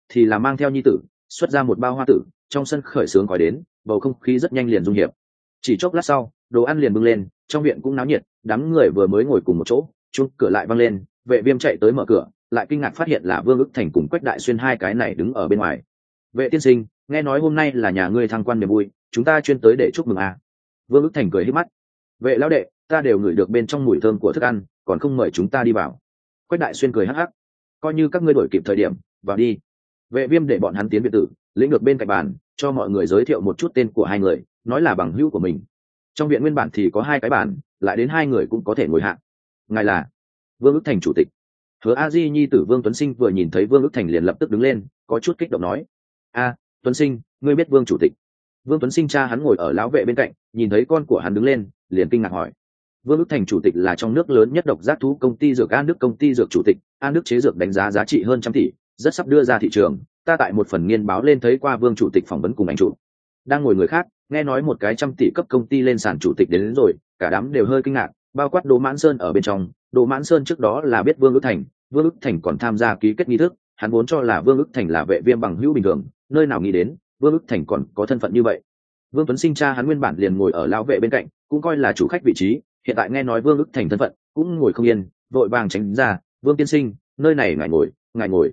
thì là mang theo nhi tử xuất ra một bao hoa tử, trong sân khởi sướng còi đến, bầu không khí rất nhanh liền dung hiệp. Chỉ chốc lát sau, đồ ăn liền bưng lên, trong viện cũng náo nhiệt, đám người vừa mới ngồi cùng một chỗ, chuông cửa lại vang lên, Vệ Viêm chạy tới mở cửa, lại kinh ngạc phát hiện là Vương Ức Thành cùng Quách Đại Xuyên hai cái này đứng ở bên ngoài. Vệ tiên sinh, nghe nói hôm nay là nhà ngươi thăng quan niềm vui, chúng ta chuyên tới để chúc mừng à. Vương Ức Thành cười híp mắt. Vệ lão đệ, ta đều ngửi được bên trong mùi thơm của thức ăn, còn không mời chúng ta đi vào. Quách Đại Xuyên cười hắc hắc, coi như các ngươi đổi kịp thời điểm, vào đi. Vệ Viêm để bọn hắn tiến biệt tử, lĩnh được bên cạnh bàn, cho mọi người giới thiệu một chút tên của hai người, nói là bằng hữu của mình. Trong viện nguyên bản thì có hai cái bàn, lại đến hai người cũng có thể ngồi hạ. Ngài là Vương Ức Thành chủ tịch. Hứa A Di nhi tử Vương Tuấn Sinh vừa nhìn thấy Vương Ức Thành liền lập tức đứng lên, có chút kích động nói: "A, Tuấn Sinh, ngươi biết Vương chủ tịch?" Vương Tuấn Sinh cha hắn ngồi ở lão vệ bên cạnh, nhìn thấy con của hắn đứng lên, liền kinh ngạc hỏi: Vương Ức Thành chủ tịch là trong nước lớn nhất độc giác thú công ty dược An Đức công ty dược chủ tịch, An Đức chế dược đánh giá giá trị hơn 100 tỷ, rất sắp đưa ra thị trường. Ta tại một phần nghiên báo lên thấy qua Vương chủ tịch phỏng vấn cùng anh chủ. Đang ngồi người khác, nghe nói một cái 100 tỷ cấp công ty lên sàn chủ tịch đến rồi, cả đám đều hơi kinh ngạc, bao quát Đỗ Mãn Sơn ở bên trong. Đỗ Mãn Sơn trước đó là biết Vương Ức Thành, Vương Ức Thành còn tham gia ký kết nghi thức, hắn vốn cho là Vương Ức Thành là Vệ Viêm bằng hữu bình thường, nơi nào nghĩ đến Vương Ức Thành còn có thân phận như vậy. Vương Tuấn Sinh cha hắn nguyên bản liền ngồi ở lão vệ bên cạnh, cũng coi là chủ khách vị trí, hiện tại nghe nói Vương Ức Thành thân phận, cũng ngồi không yên, vội vàng tránh ra. Vương tiên sinh, nơi này ngài ngồi, ngài ngồi.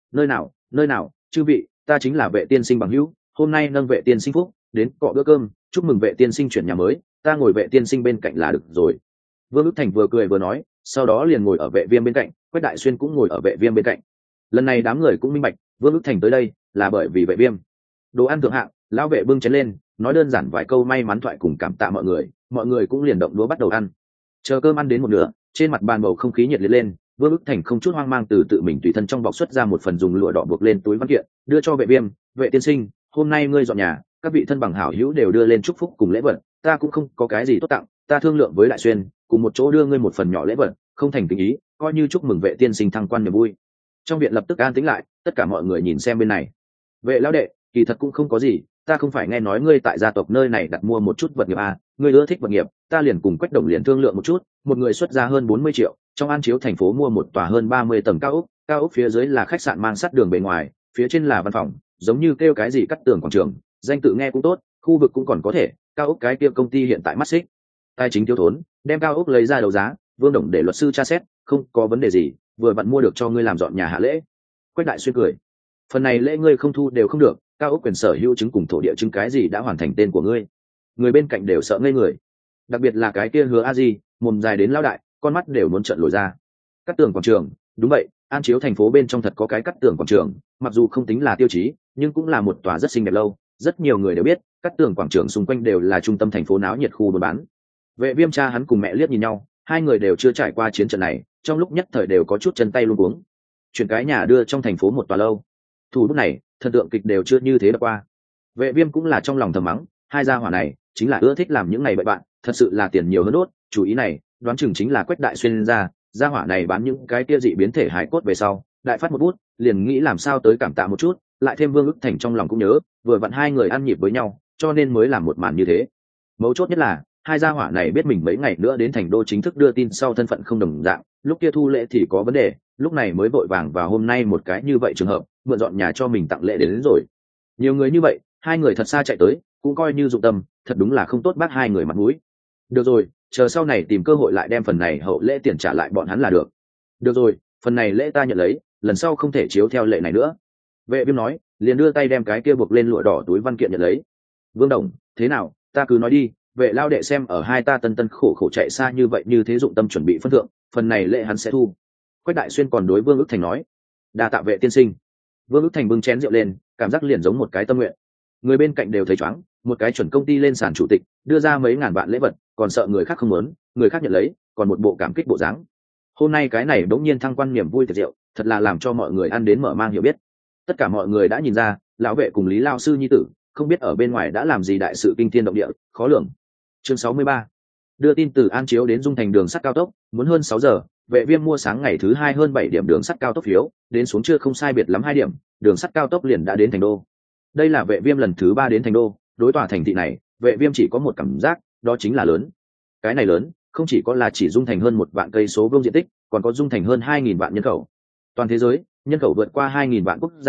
Nơi nào, chư vị, ta chính là Vệ tiên sinh bằng hữu, hôm nay nâng Vệ tiên sinh phúc, đến cọ bữa cơm, chúc mừng Vệ tiên sinh chuyển nhà mới, ta ngồi Vệ tiên sinh bên cạnh là được rồi. Vương Ức Thành vừa cười vừa nói, sau đó liền ngồi ở Vệ Viêm bên cạnh, Quách Đại Xuyên cũng ngồi ở Vệ Viêm bên cạnh. Lần này đám người cũng minh bạch, Vương Ức Thành tới đây là bởi vì Vệ Viêm. Đồ ăn thượng hạng, lão vệ bưng chén lên, nói đơn giản vài câu may mắn thoại cùng cảm tạ mọi người cũng liền động đũa bắt đầu ăn. Chờ cơm ăn đến một nửa, trên mặt bàn bầu không khí nhiệt liệt lên, Vương Ức Thành không chút hoang mang từ tự mình tùy thân trong bọc xuất ra một phần dùng lụa đỏ buộc lên túi văn kiện, đưa cho Vệ Viêm. Vệ tiên sinh, hôm nay ngươi dọn nhà, các vị thân bằng hảo hữu đều đưa lên chúc phúc cùng lễ vật, ta cũng không có cái gì tốt tặng, ta thương lượng với Đại Xuyên, cùng một chỗ đưa ngươi một phần nhỏ lễ vật, không thành kính ý, coi như chúc mừng Vệ tiên sinh thăng quan niềm vui. Trong viện lập tức an tĩnh lại, tất cả mọi người nhìn xem bên này. Vệ lão đệ, kỳ thật cũng không có gì, ta không phải nghe nói ngươi tại gia tộc nơi này đặt mua một chút vật nghiệp à, ngươi ưa thích vật nghiệp, ta liền cùng Quách Đồng liền thương lượng một chút, một người xuất ra hơn 40 triệu, trong An Chiếu thành phố mua một tòa hơn 30 tầng cao ốc phía dưới là khách sạn mang sắt đường bề ngoài, phía trên là văn phòng, giống như kêu cái gì cắt tường quảng trường, danh tự nghe cũng tốt, khu vực cũng còn có thể, cao ốc cái kia công ty hiện tại mắt xích, tài chính thiếu thốn, đem cao ốc lấy ra đấu giá, Vương Đồng để luật sư tra xét, không có vấn đề gì, vừa vặn mua được cho ngươi làm dọn nhà hạ lễ. Quách Đại Xuyên cười, phần này lễ ngươi không thu đều không được, cao ốc quyền sở hữu chứng cùng thổ địa chứng cái gì đã hoàn thành tên của ngươi. Người bên cạnh đều sợ ngây người, đặc biệt là cái kia Hứa A Di, mồm dài đến lão đại, con mắt đều muốn trợn lồi ra. Cắt tường quảng trường, đúng vậy, An Chiếu thành phố bên trong thật có cái cắt tường quảng trường, mặc dù không tính là tiêu chí, nhưng cũng là một tòa rất xinh đẹp lâu, rất nhiều người đều biết, cắt tường quảng trường xung quanh đều là trung tâm thành phố náo nhiệt khu buôn bán. Vệ Viêm cha hắn cùng mẹ liếc nhìn nhau, hai người đều chưa trải qua chiến trận này, trong lúc nhất thời đều có chút chân tay luống cuống. Chuyển cái nhà đưa trong thành phố một tòa lâu, thủ bút này thần tượng kịch đều chưa như thế đã qua. Vệ Viêm cũng là trong lòng thầm mắng, hai gia hỏa này chính là ưa thích làm những này bậy bạn, thật sự là tiền nhiều hơn đốt. Chủ ý này đoán chừng chính là Quách Đại Xuyên ra, gia hỏa này bán những cái kia dị biến thể hải cốt về sau, đại phát một bút, liền nghĩ làm sao tới cảm tạ một chút, lại thêm Vương Ức Thành trong lòng cũng nhớ, vừa vặn hai người ăn nhịp với nhau, cho nên mới làm một màn như thế. Mấu chốt nhất là hai gia hỏa này biết mình mấy ngày nữa đến thành đô chính thức đưa tin sau thân phận không đồng dạng, lúc kia thu lễ thì có vấn đề, lúc này mới vội vàng và hôm nay một cái như vậy trường hợp, mượn dọn nhà cho mình tặng lễ đến rồi. Nhiều người như vậy, hai người thật xa chạy tới, cũng coi như dụng tâm, thật đúng là không tốt bác hai người mặt mũi. Được rồi, chờ sau này tìm cơ hội lại đem phần này hậu lễ tiền trả lại bọn hắn là được. Được rồi, phần này lễ ta nhận lấy, lần sau không thể chiếu theo lệ này nữa. Vệ Viêm nói, liền đưa tay đem cái kia buộc lên lụa đỏ túi văn kiện nhận lấy. Vương Đồng, thế nào, ta cứ nói đi, Vệ lao đệ xem ở hai ta tân khổ khổ chạy xa như vậy như thế dụng tâm chuẩn bị phân thượng, phần này lễ hắn sẽ thu. Quách Đại Xuyên còn đối Vương Ức Thành nói, đa tạ Vệ tiên sinh. Vương Ức Thành bưng chén rượu lên, cảm giác liền giống một cái tâm nguyện. Người bên cạnh đều thấy choáng, một cái chuẩn công ty lên sàn chủ tịch, đưa ra mấy ngàn vạn lễ vật, còn sợ người khác không muốn, người khác nhận lấy, còn một bộ cảm kích bộ dáng. Hôm nay cái này đống nhiên thăng quan niềm vui tiệc rượu, thật là làm cho mọi người ăn đến mở mang hiểu biết. Tất cả mọi người đã nhìn ra, lão Vệ cùng Lý lao sư nhi tử, không biết ở bên ngoài đã làm gì đại sự kinh thiên động địa, khó lường. Chương 63. Đưa tin từ An Chiếu đến Dung Thành đường sắt cao tốc, muốn hơn 6 giờ, Vệ Viêm mua sáng ngày thứ 2 hơn 7 điểm đường sắt cao tốc phiếu, đến xuống trưa không sai biệt lắm 2 điểm, đường sắt cao tốc liền đã đến thành đô. Đây là Vệ Viêm lần thứ 3 đến thành đô, đối tòa thành thị này, Vệ Viêm chỉ có một cảm giác, đó chính là lớn. Cái này lớn, không chỉ có là chỉ Dung Thành hơn 1 vạn cây số vuông diện tích, còn có Dung Thành hơn 2000 vạn nhân khẩu. Toàn thế giới, nhân khẩu vượt qua 2000 vạn quốc gia,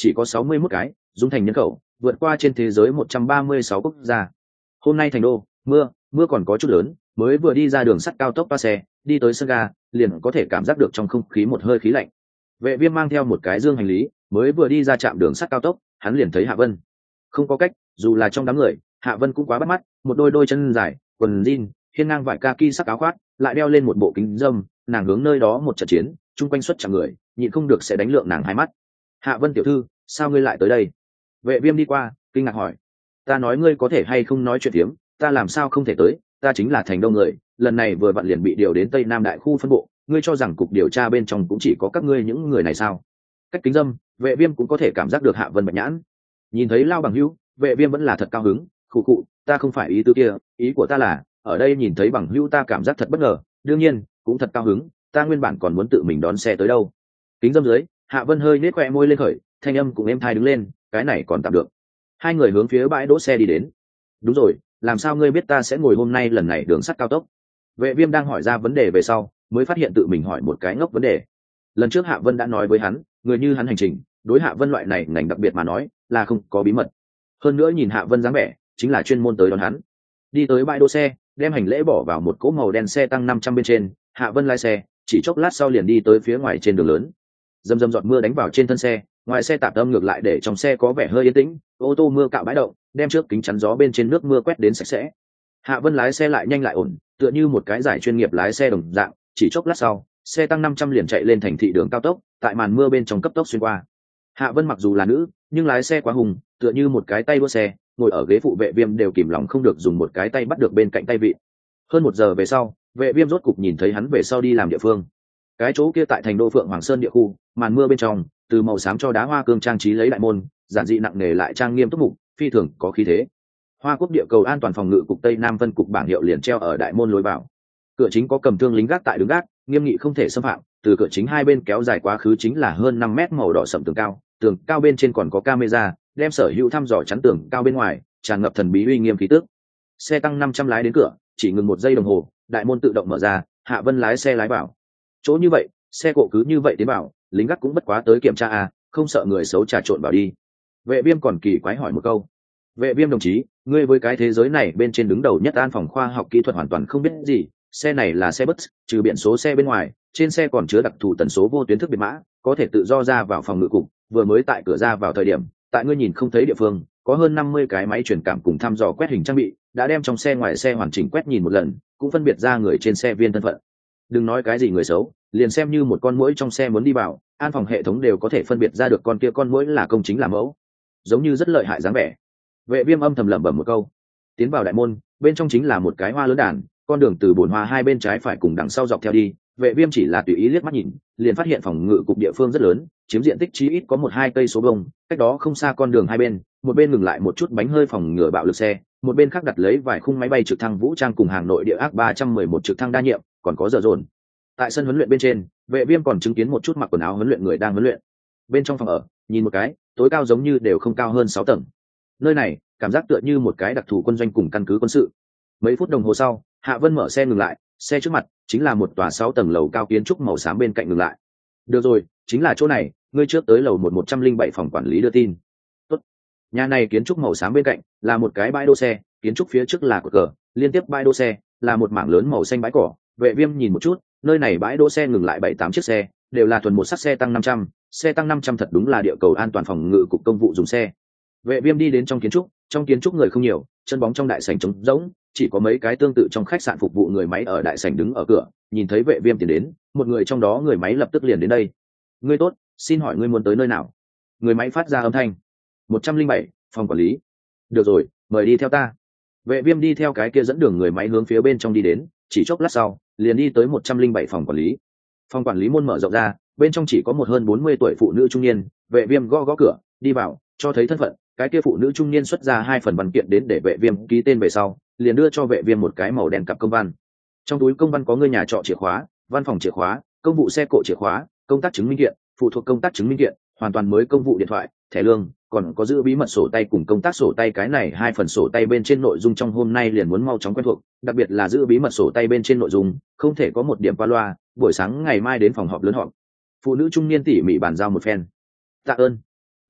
chỉ có 61 cái, dung thành nhân khẩu vượt qua trên thế giới 136 quốc gia. Hôm nay thành đô mưa còn có chút lớn, mới vừa đi ra đường sắt cao tốc toa xe, đi tới sân ga liền có thể cảm giác được trong không khí một hơi khí lạnh. Vệ Viêm mang theo một cái dương hành lý, mới vừa đi ra trạm đường sắt cao tốc, hắn liền thấy Hạ Vân. Không có cách, dù là trong đám người, Hạ Vân cũng quá bắt mắt, một đôi chân dài, quần jean, hiên ngang vải kaki sắc áo khoác, lại đeo lên một bộ kính râm, nàng hướng nơi đó một trận chiến, chung quanh xuất chẳng người, nhịn không được sẽ đánh lượng nàng hai mắt. Hạ Vân tiểu thư, sao ngươi lại tới đây? Vệ Viêm đi qua, kinh ngạc hỏi. Ta nói ngươi có thể hay không nói chuyện tiếm, ta làm sao không thể tới, ta chính là thành đông người, lần này vừa vặn liền bị điều đến Tây Nam đại khu phân bộ, ngươi cho rằng cục điều tra bên trong cũng chỉ có các ngươi những người này sao? Cách kính dâm, Vệ Viêm cũng có thể cảm giác được Hạ Vân bạch nhãn. Nhìn thấy Lao bằng hữu, Vệ Viêm vẫn là thật cao hứng, khụ khụ, ta không phải ý tứ kia, ý của ta là, ở đây nhìn thấy bằng hữu ta cảm giác thật bất ngờ, đương nhiên, cũng thật cao hứng, ta nguyên bản còn muốn tự mình đón xe tới đâu. Kính dâm dưới, Hạ Vân hơi nhếch khóe môi lên khởi, thanh âm cũng êm thai đứng lên, cái này còn tạm được. Hai người hướng phía bãi đỗ xe đi đến. Đúng rồi, làm sao ngươi biết ta sẽ ngồi hôm nay lần này đường sắt cao tốc? Vệ Viêm đang hỏi ra vấn đề về sau, mới phát hiện tự mình hỏi một cái ngốc vấn đề. Lần trước Hạ Vân đã nói với hắn, người như hắn hành trình, đối Hạ Vân loại này ngành đặc biệt mà nói, là không có bí mật. Hơn nữa nhìn Hạ Vân dáng vẻ, chính là chuyên môn tới đón hắn. Đi tới bãi đỗ xe, đem hành lễ bỏ vào một cỗ màu đen xe tăng 500 bên trên, Hạ Vân lái xe, chỉ chốc lát sau liền đi tới phía ngoài trên đường lớn. Dầm dầm giọt mưa đánh vào trên thân xe, ngoài xe tạp âm ngược lại để trong xe có vẻ hơi yên tĩnh, ô tô mưa cạo bãi động, đem trước kính chắn gió bên trên nước mưa quét đến sạch sẽ. Hạ Vân lái xe lại nhanh lại ổn, tựa như một cái giải chuyên nghiệp lái xe đồng dạng, chỉ chốc lát sau, xe tăng 500 liền chạy lên thành thị đường cao tốc, tại màn mưa bên trong cấp tốc xuyên qua. Hạ Vân mặc dù là nữ, nhưng lái xe quá hùng, tựa như một cái tay đua xe, ngồi ở ghế phụ Vệ Viêm đều kìm lòng không được dùng một cái tay bắt được bên cạnh tay vịn. Hơn 1 giờ về sau, Vệ Viêm rốt cục nhìn thấy hắn về sau đi làm địa phương. Cái chỗ kia tại thành đô Phượng Hoàng Sơn địa khu, màn mưa bên trong, từ màu xám cho đá hoa cương trang trí lấy đại môn, giản dị nặng nề lại trang nghiêm túc mục, phi thường có khí thế. Hoa Quốc địa cầu an toàn phòng ngự cục Tây Nam phân cục bảng hiệu liền treo ở đại môn lối vào. Cửa chính có cầm thương lính gác tại đứng gác, nghiêm nghị không thể xâm phạm, từ cửa chính hai bên kéo dài quá khứ chính là hơn 5 mét màu đỏ sẫm tường cao bên trên còn có camera, đem sở hữu thăm dò chắn tường cao bên ngoài, tràn ngập thần bí uy nghiêm khí tức. Xe tăng 500 lái đến cửa, chỉ ngừng 1 giây đồng hồ, đại môn tự động mở ra, Hạ Vân lái xe lái vào. Chỗ như vậy, xe cộ cứ như vậy tiến vào, lính gác cũng bất quá tới kiểm tra à, không sợ người xấu trà trộn vào đi. Vệ Viêm còn kỳ quái hỏi một câu. Vệ Viêm đồng chí, ngươi với cái thế giới này bên trên đứng đầu nhất an phòng khoa học kỹ thuật hoàn toàn không biết gì, xe này là xe bus, trừ biển số xe bên ngoài, trên xe còn chứa đặc thù tần số vô tuyến thức biệt mã, có thể tự do ra vào phòng ngự cục, vừa mới tại cửa ra vào thời điểm, tại ngươi nhìn không thấy địa phương, có hơn 50 cái máy truyền cảm cùng thăm dò quét hình trang bị, đã đem trong xe ngoài xe hoàn chỉnh quét nhìn một lần, cũng phân biệt ra người trên xe viên thân phận. Đừng nói cái gì người xấu, liền xem như một con muỗi trong xe muốn đi vào, an phòng hệ thống đều có thể phân biệt ra được con kia con muỗi là công chính là mẫu, giống như rất lợi hại dáng vẻ. Vệ Viêm âm thầm lẩm bẩm một câu. Tiến vào đại môn, bên trong chính là một cái hoa lớn đàn, con đường từ bồn hoa hai bên trái phải cùng đằng sau dọc theo đi. Vệ Viêm chỉ là tùy ý liếc mắt nhìn, liền phát hiện phòng ngự cục địa phương rất lớn, chiếm diện tích chí ít có 1-2 cây số vuông. Cách đó không xa con đường hai bên, một bên ngừng lại một chút bánh hơi phòng ngừa bạo lực xe, một bên khác đặt lấy vài khung máy bay trực thăng vũ trang cùng hàng nội địa ác 311 trực thăng đa nhiệm, còn có giờ dồn. Tại sân huấn luyện bên trên, Vệ Viêm còn chứng kiến một chút mặc quần áo huấn luyện người đang huấn luyện. Bên trong phòng ở, nhìn một cái, tối cao giống như đều không cao hơn 6 tầng. Nơi này, cảm giác tựa như một cái đặc thù quân doanh cùng căn cứ quân sự. Mấy phút đồng hồ sau, Hạ Vân mở xe ngừng lại, xe trước mặt chính là một tòa 6 tầng lầu cao kiến trúc màu xám bên cạnh ngừng lại. Được rồi, chính là chỗ này, ngươi trước tới lầu 107 phòng quản lý đưa tin. Tốt. Nhà này kiến trúc màu xám bên cạnh là một cái bãi đỗ xe, kiến trúc phía trước là cột cờ, liên tiếp bãi đỗ xe là một mảng lớn màu xanh bãi cỏ. Vệ Viêm nhìn một chút, nơi này bãi đỗ xe ngừng lại 7-8 chiếc xe, đều là thuần một sắc xe tăng 500, xe tăng 500 thật đúng là địa cầu an toàn phòng ngự cục công vụ dùng xe. Vệ Viêm đi đến trong kiến trúc người không nhiều, chân bóng trong đại sảnh trống rỗng, chỉ có mấy cái tương tự trong khách sạn phục vụ người máy ở đại sảnh đứng ở cửa, nhìn thấy Vệ Viêm tiến đến, một người trong đó người máy lập tức liền đến đây. Ngươi tốt, xin hỏi ngươi muốn tới nơi nào? Người máy phát ra âm thanh. 107, phòng quản lý. Được rồi, mời đi theo ta. Vệ Viêm đi theo cái kia dẫn đường người máy hướng phía bên trong đi đến, chỉ chốc lát sau, liền đi tới 107 phòng quản lý. Phòng quản lý môn mở rộng ra, bên trong chỉ có một hơn 40 tuổi phụ nữ trung niên. Vệ Viêm gõ gõ cửa, đi vào, cho thấy thân phận, cái kia phụ nữ trung niên xuất ra 2 phần văn kiện đến để Vệ Viêm ký tên về sau, liền đưa cho Vệ Viêm một cái màu đen cặp công văn. Trong túi công văn có người nhà trọ chìa khóa, văn phòng chìa khóa, công vụ xe cộ chìa khóa, công tác chứng minh kiện, phụ thuộc công tác chứng minh kiện, hoàn toàn mới công vụ điện thoại, thẻ lương, còn có giữ bí mật sổ tay cùng công tác sổ tay. Cái này 2 phần sổ tay bên trên nội dung trong hôm nay liền muốn mau chóng quen thuộc, đặc biệt là giữ bí mật sổ tay bên trên nội dung, không thể có một điểm qua loa, buổi sáng ngày mai đến phòng họp lớn họp. Phụ nữ trung niên tỉ mỉ bàn giao một phen. Tạ ơn.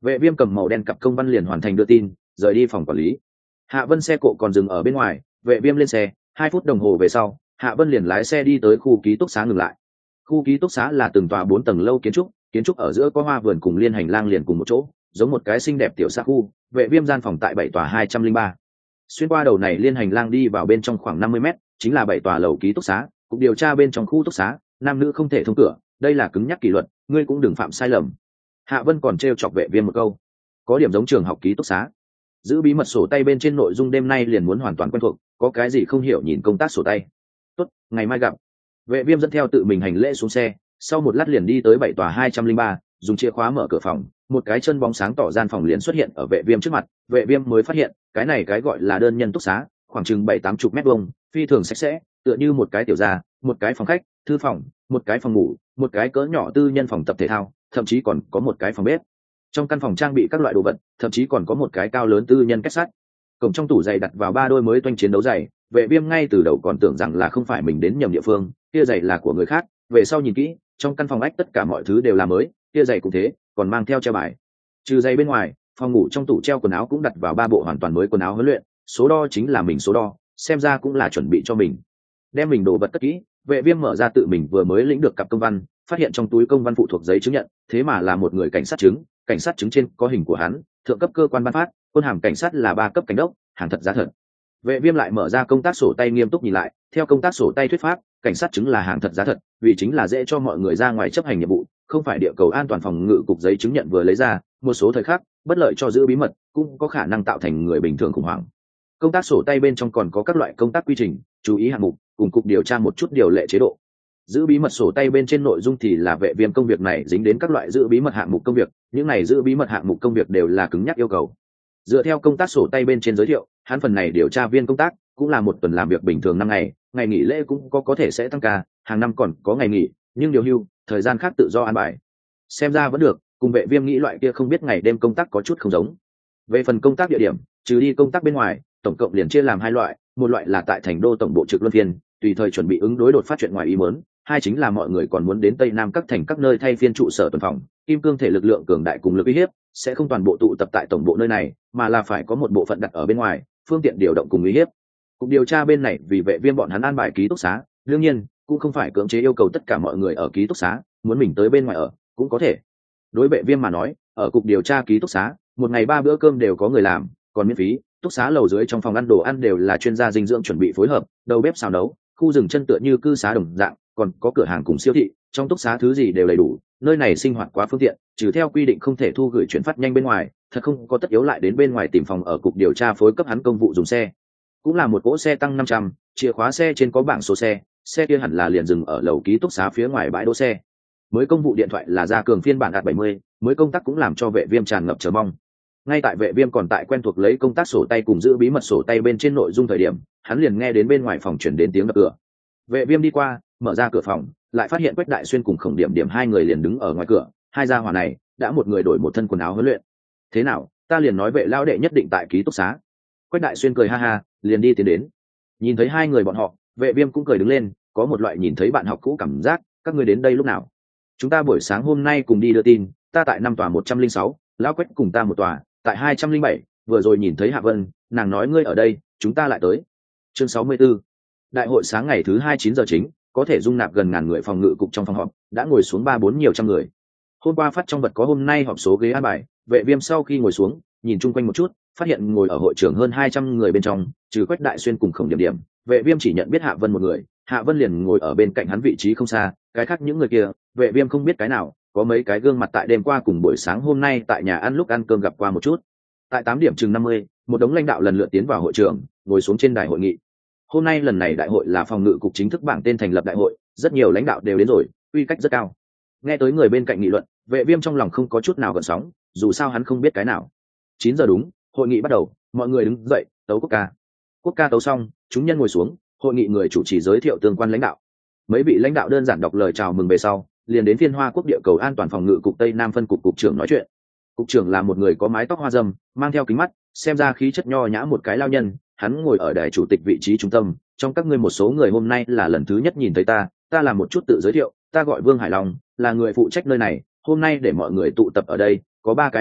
Vệ viêm cầm màu đen cặp công văn liền hoàn thành đưa tin, rời đi phòng quản lý. Hạ Vân xe cộ còn dừng ở bên ngoài, vệ viêm lên xe, 2 phút đồng hồ về sau, Hạ Vân liền lái xe đi tới khu ký túc xá ngừng lại. Khu ký túc xá là từng tòa 4 tầng lâu kiến trúc ở giữa có hoa vườn cùng liên hành lang liền cùng một chỗ, giống một cái xinh đẹp tiểu xã khu. Vệ viêm gian phòng tại 7 tòa 203. Xuyên qua đầu này liên hành lang đi vào bên trong khoảng 50 mét, chính là 7 tòa lầu ký túc xá. Cục điều tra bên trong khu túc xá, nam nữ không thể thông cửa, đây là cứng nhắc kỷ luật, ngươi cũng đừng phạm sai lầm. Hạ Vân còn trêu chọc vệ viêm một câu, có điểm giống trường học ký túc xá. Giữ bí mật sổ tay bên trên nội dung đêm nay liền muốn hoàn toàn quen thuộc, có cái gì không hiểu nhìn công tác sổ tay. Tốt, ngày mai gặp. Vệ viêm dẫn theo tự mình hành lễ xuống xe, sau một lát liền đi tới 7 tòa 203, dùng chìa khóa mở cửa phòng, một cái chân bóng sáng tỏ gian phòng liền xuất hiện ở vệ viêm trước mặt. Vệ viêm mới phát hiện, cái này cái gọi là đơn nhân túc xá, khoảng chừng 7-80 mét vuông, phi thường sạch sẽ, tựa như một cái tiểu gia, một cái phòng khách, thư phòng, một cái phòng ngủ, một cái cỡ nhỏ tư nhân phòng tập thể thao, thậm chí còn có một cái phòng bếp. Trong căn phòng trang bị các loại đồ vật, thậm chí còn có một cái cao lớn tư nhân kết sắt. Cổng trong tủ giày đặt vào 3 đôi mới toanh chiến đấu giày. Vệ viêm ngay từ đầu còn tưởng rằng là không phải mình đến nhầm địa phương, kia giày là của người khác. Về sau nhìn kỹ, trong căn phòng ách tất cả mọi thứ đều là mới, kia giày cũng thế, còn mang theo treo bài. Trừ giày bên ngoài, phòng ngủ trong tủ treo quần áo cũng đặt vào 3 bộ hoàn toàn mới quần áo huấn luyện, số đo chính là mình số đo, xem ra cũng là chuẩn bị cho mình. Đem mình đồ vật cất kỹ, vệ viêm mở ra tự mình vừa mới lĩnh được cặp công văn, phát hiện trong túi công văn phụ thuộc giấy chứng nhận, thế mà là một người cảnh sát chứng trên có hình của hắn, thượng cấp cơ quan ban phát, quân hàm cảnh sát là 3 cấp cảnh đốc, hàng thật giá thật. Vệ viêm lại mở ra công tác sổ tay nghiêm túc nhìn lại, theo công tác sổ tay thuyết pháp, cảnh sát chứng là hàng thật giá thật, vì chính là dễ cho mọi người ra ngoài chấp hành nhiệm vụ, không phải địa cầu an toàn phòng ngự cục giấy chứng nhận vừa lấy ra, một số thời khắc bất lợi cho giữ bí mật, cũng có khả năng tạo thành người bình thường khủng hoảng. Công tác sổ tay bên trong còn có các loại công tác quy trình, chú ý hạng mục, cùng cục điều tra một chút điều lệ chế độ. Giữ bí mật sổ tay bên trên nội dung thì là vệ viêm công việc này dính đến các loại giữ bí mật hạng mục công việc, những này giữ bí mật hạng mục công việc đều là cứng nhắc yêu cầu. Dựa theo công tác sổ tay bên trên giới thiệu, hắn phần này điều tra viên công tác cũng là một tuần làm việc bình thường 5 ngày, ngày nghỉ lễ cũng có thể sẽ tăng ca, hàng năm còn có ngày nghỉ, nhưng điều hưu, thời gian khác tự do an bài. Xem ra vẫn được, cùng vệ viêm nghĩ loại kia không biết ngày đêm công tác có chút không giống. Về phần công tác địa điểm, trừ đi công tác bên ngoài, tổng cộng liền chia làm 2 loại, một loại là tại thành đô tổng bộ trực luân phiên, tùy thời chuẩn bị ứng đối đột phát chuyện ngoài ý muốn, hai chính là mọi người còn muốn đến tây nam các thành các nơi thay phiên trụ sở tuần phòng, kim cương thể lực lượng cường đại cùng lực uy hiếp sẽ không toàn bộ tụ tập tại tổng bộ nơi này, mà là phải có một bộ phận đặt ở bên ngoài, phương tiện điều động cùng uy hiếp. Cục điều tra bên này vì vệ viêm bọn hắn an bài ký túc xá, đương nhiên cũng không phải cưỡng chế yêu cầu tất cả mọi người ở ký túc xá, muốn mình tới bên ngoài ở cũng có thể. Đối vệ viêm mà nói, ở cục điều tra ký túc xá, một ngày 3 bữa cơm đều có người làm, còn miễn phí. Túc xá lầu dưới trong phòng ăn đồ ăn đều là chuyên gia dinh dưỡng chuẩn bị phối hợp, đầu bếp xào nấu, khu rừng chân tựa như cư xá đồng dạng, còn có cửa hàng cùng siêu thị, trong túc xá thứ gì đều đầy đủ, nơi này sinh hoạt quá phương tiện, trừ theo quy định không thể thu gửi chuyển phát nhanh bên ngoài, thật không có tất yếu lại đến bên ngoài tìm phòng ở cục điều tra phối cấp hắn công vụ dùng xe. Cũng là một cỗ xe tăng 500, chìa khóa xe trên có bảng số xe kia hẳn là liền dừng ở lầu ký túc xá phía ngoài bãi đỗ xe. Mới công vụ điện thoại là gia cường phiên bản đạt 70, mới công tác cũng làm cho vệ viêm tràn ngập chờ mong. Ngay tại vệ viêm còn tại quen thuộc lấy công tác sổ tay cùng giữ bí mật sổ tay bên trên nội dung thời điểm, hắn liền nghe đến bên ngoài phòng chuyển đến tiếng đập cửa. Vệ viêm đi qua, mở ra cửa phòng, lại phát hiện Quách Đại Xuyên cùng Khổng Điểm Điểm hai người liền đứng ở ngoài cửa, hai gia hỏa này đã một người đổi một thân quần áo huấn luyện. Thế nào, ta liền nói vệ lão đệ nhất định tại ký túc xá. Quách Đại Xuyên cười ha ha, liền đi tiến đến. Nhìn thấy hai người bọn họ, vệ viêm cũng cười đứng lên, có một loại nhìn thấy bạn học cũ cảm giác, các ngươi đến đây lúc nào? Chúng ta buổi sáng hôm nay cùng đi đưa tin, ta tại 5 tòa 106, lão Quách cùng ta một tòa, tại 207, vừa rồi nhìn thấy Hạ Vân, nàng nói ngươi ở đây, chúng ta lại tới. Chương 64. Đại hội sáng ngày thứ 2 9 giờ chính, có thể dung nạp gần ngàn người phòng ngự cục trong phòng họp, đã ngồi xuống 3-4 nhiều trăm người. Hôm qua phát trong vật có hôm nay họp số ghế an bài, vệ viêm sau khi ngồi xuống, nhìn chung quanh một chút, phát hiện ngồi ở hội trường hơn 200 người bên trong, trừ Quách Đại Xuyên cùng Khổng Điểm Điểm, vệ viêm chỉ nhận biết Hạ Vân một người, Hạ Vân liền ngồi ở bên cạnh hắn vị trí không xa, cái khác những người kia, vệ viêm không biết cái nào, có mấy cái gương mặt tại đêm qua cùng buổi sáng hôm nay tại nhà ăn lúc ăn cơm gặp qua một chút. Tại 8 điểm chừng 50, một đống lãnh đạo lần lượt tiến vào hội trường, ngồi xuống trên đài hội nghị. Hôm nay lần này đại hội là phòng ngự cục chính thức bảng tên thành lập đại hội, rất nhiều lãnh đạo đều đến rồi, uy cách rất cao. Nghe tới người bên cạnh nghị luận, vệ viêm trong lòng không có chút nào gợn sóng, dù sao hắn không biết cái nào. 9 giờ đúng, hội nghị bắt đầu, mọi người đứng dậy, tấu quốc ca. Quốc ca tấu xong, chúng nhân ngồi xuống, hội nghị người chủ trì giới thiệu tương quan lãnh đạo. Mấy vị lãnh đạo đơn giản đọc lời chào mừng về sau, liền đến phiên Hoa Quốc địa cầu an toàn phòng ngự cục Tây Nam phân cục cục trưởng nói chuyện. Cục trưởng là một người có mái tóc hoa râm, mang theo kính mắt, xem ra khí chất nho nhã một cái lao nhân, hắn ngồi ở đài chủ tịch vị trí trung tâm. Trong các ngươi một số người hôm nay là lần thứ nhất nhìn thấy ta làm một chút tự giới thiệu, ta gọi Vương Hải Long, là người phụ trách nơi này, hôm nay để mọi người tụ tập ở đây, có 3 cái mục đích.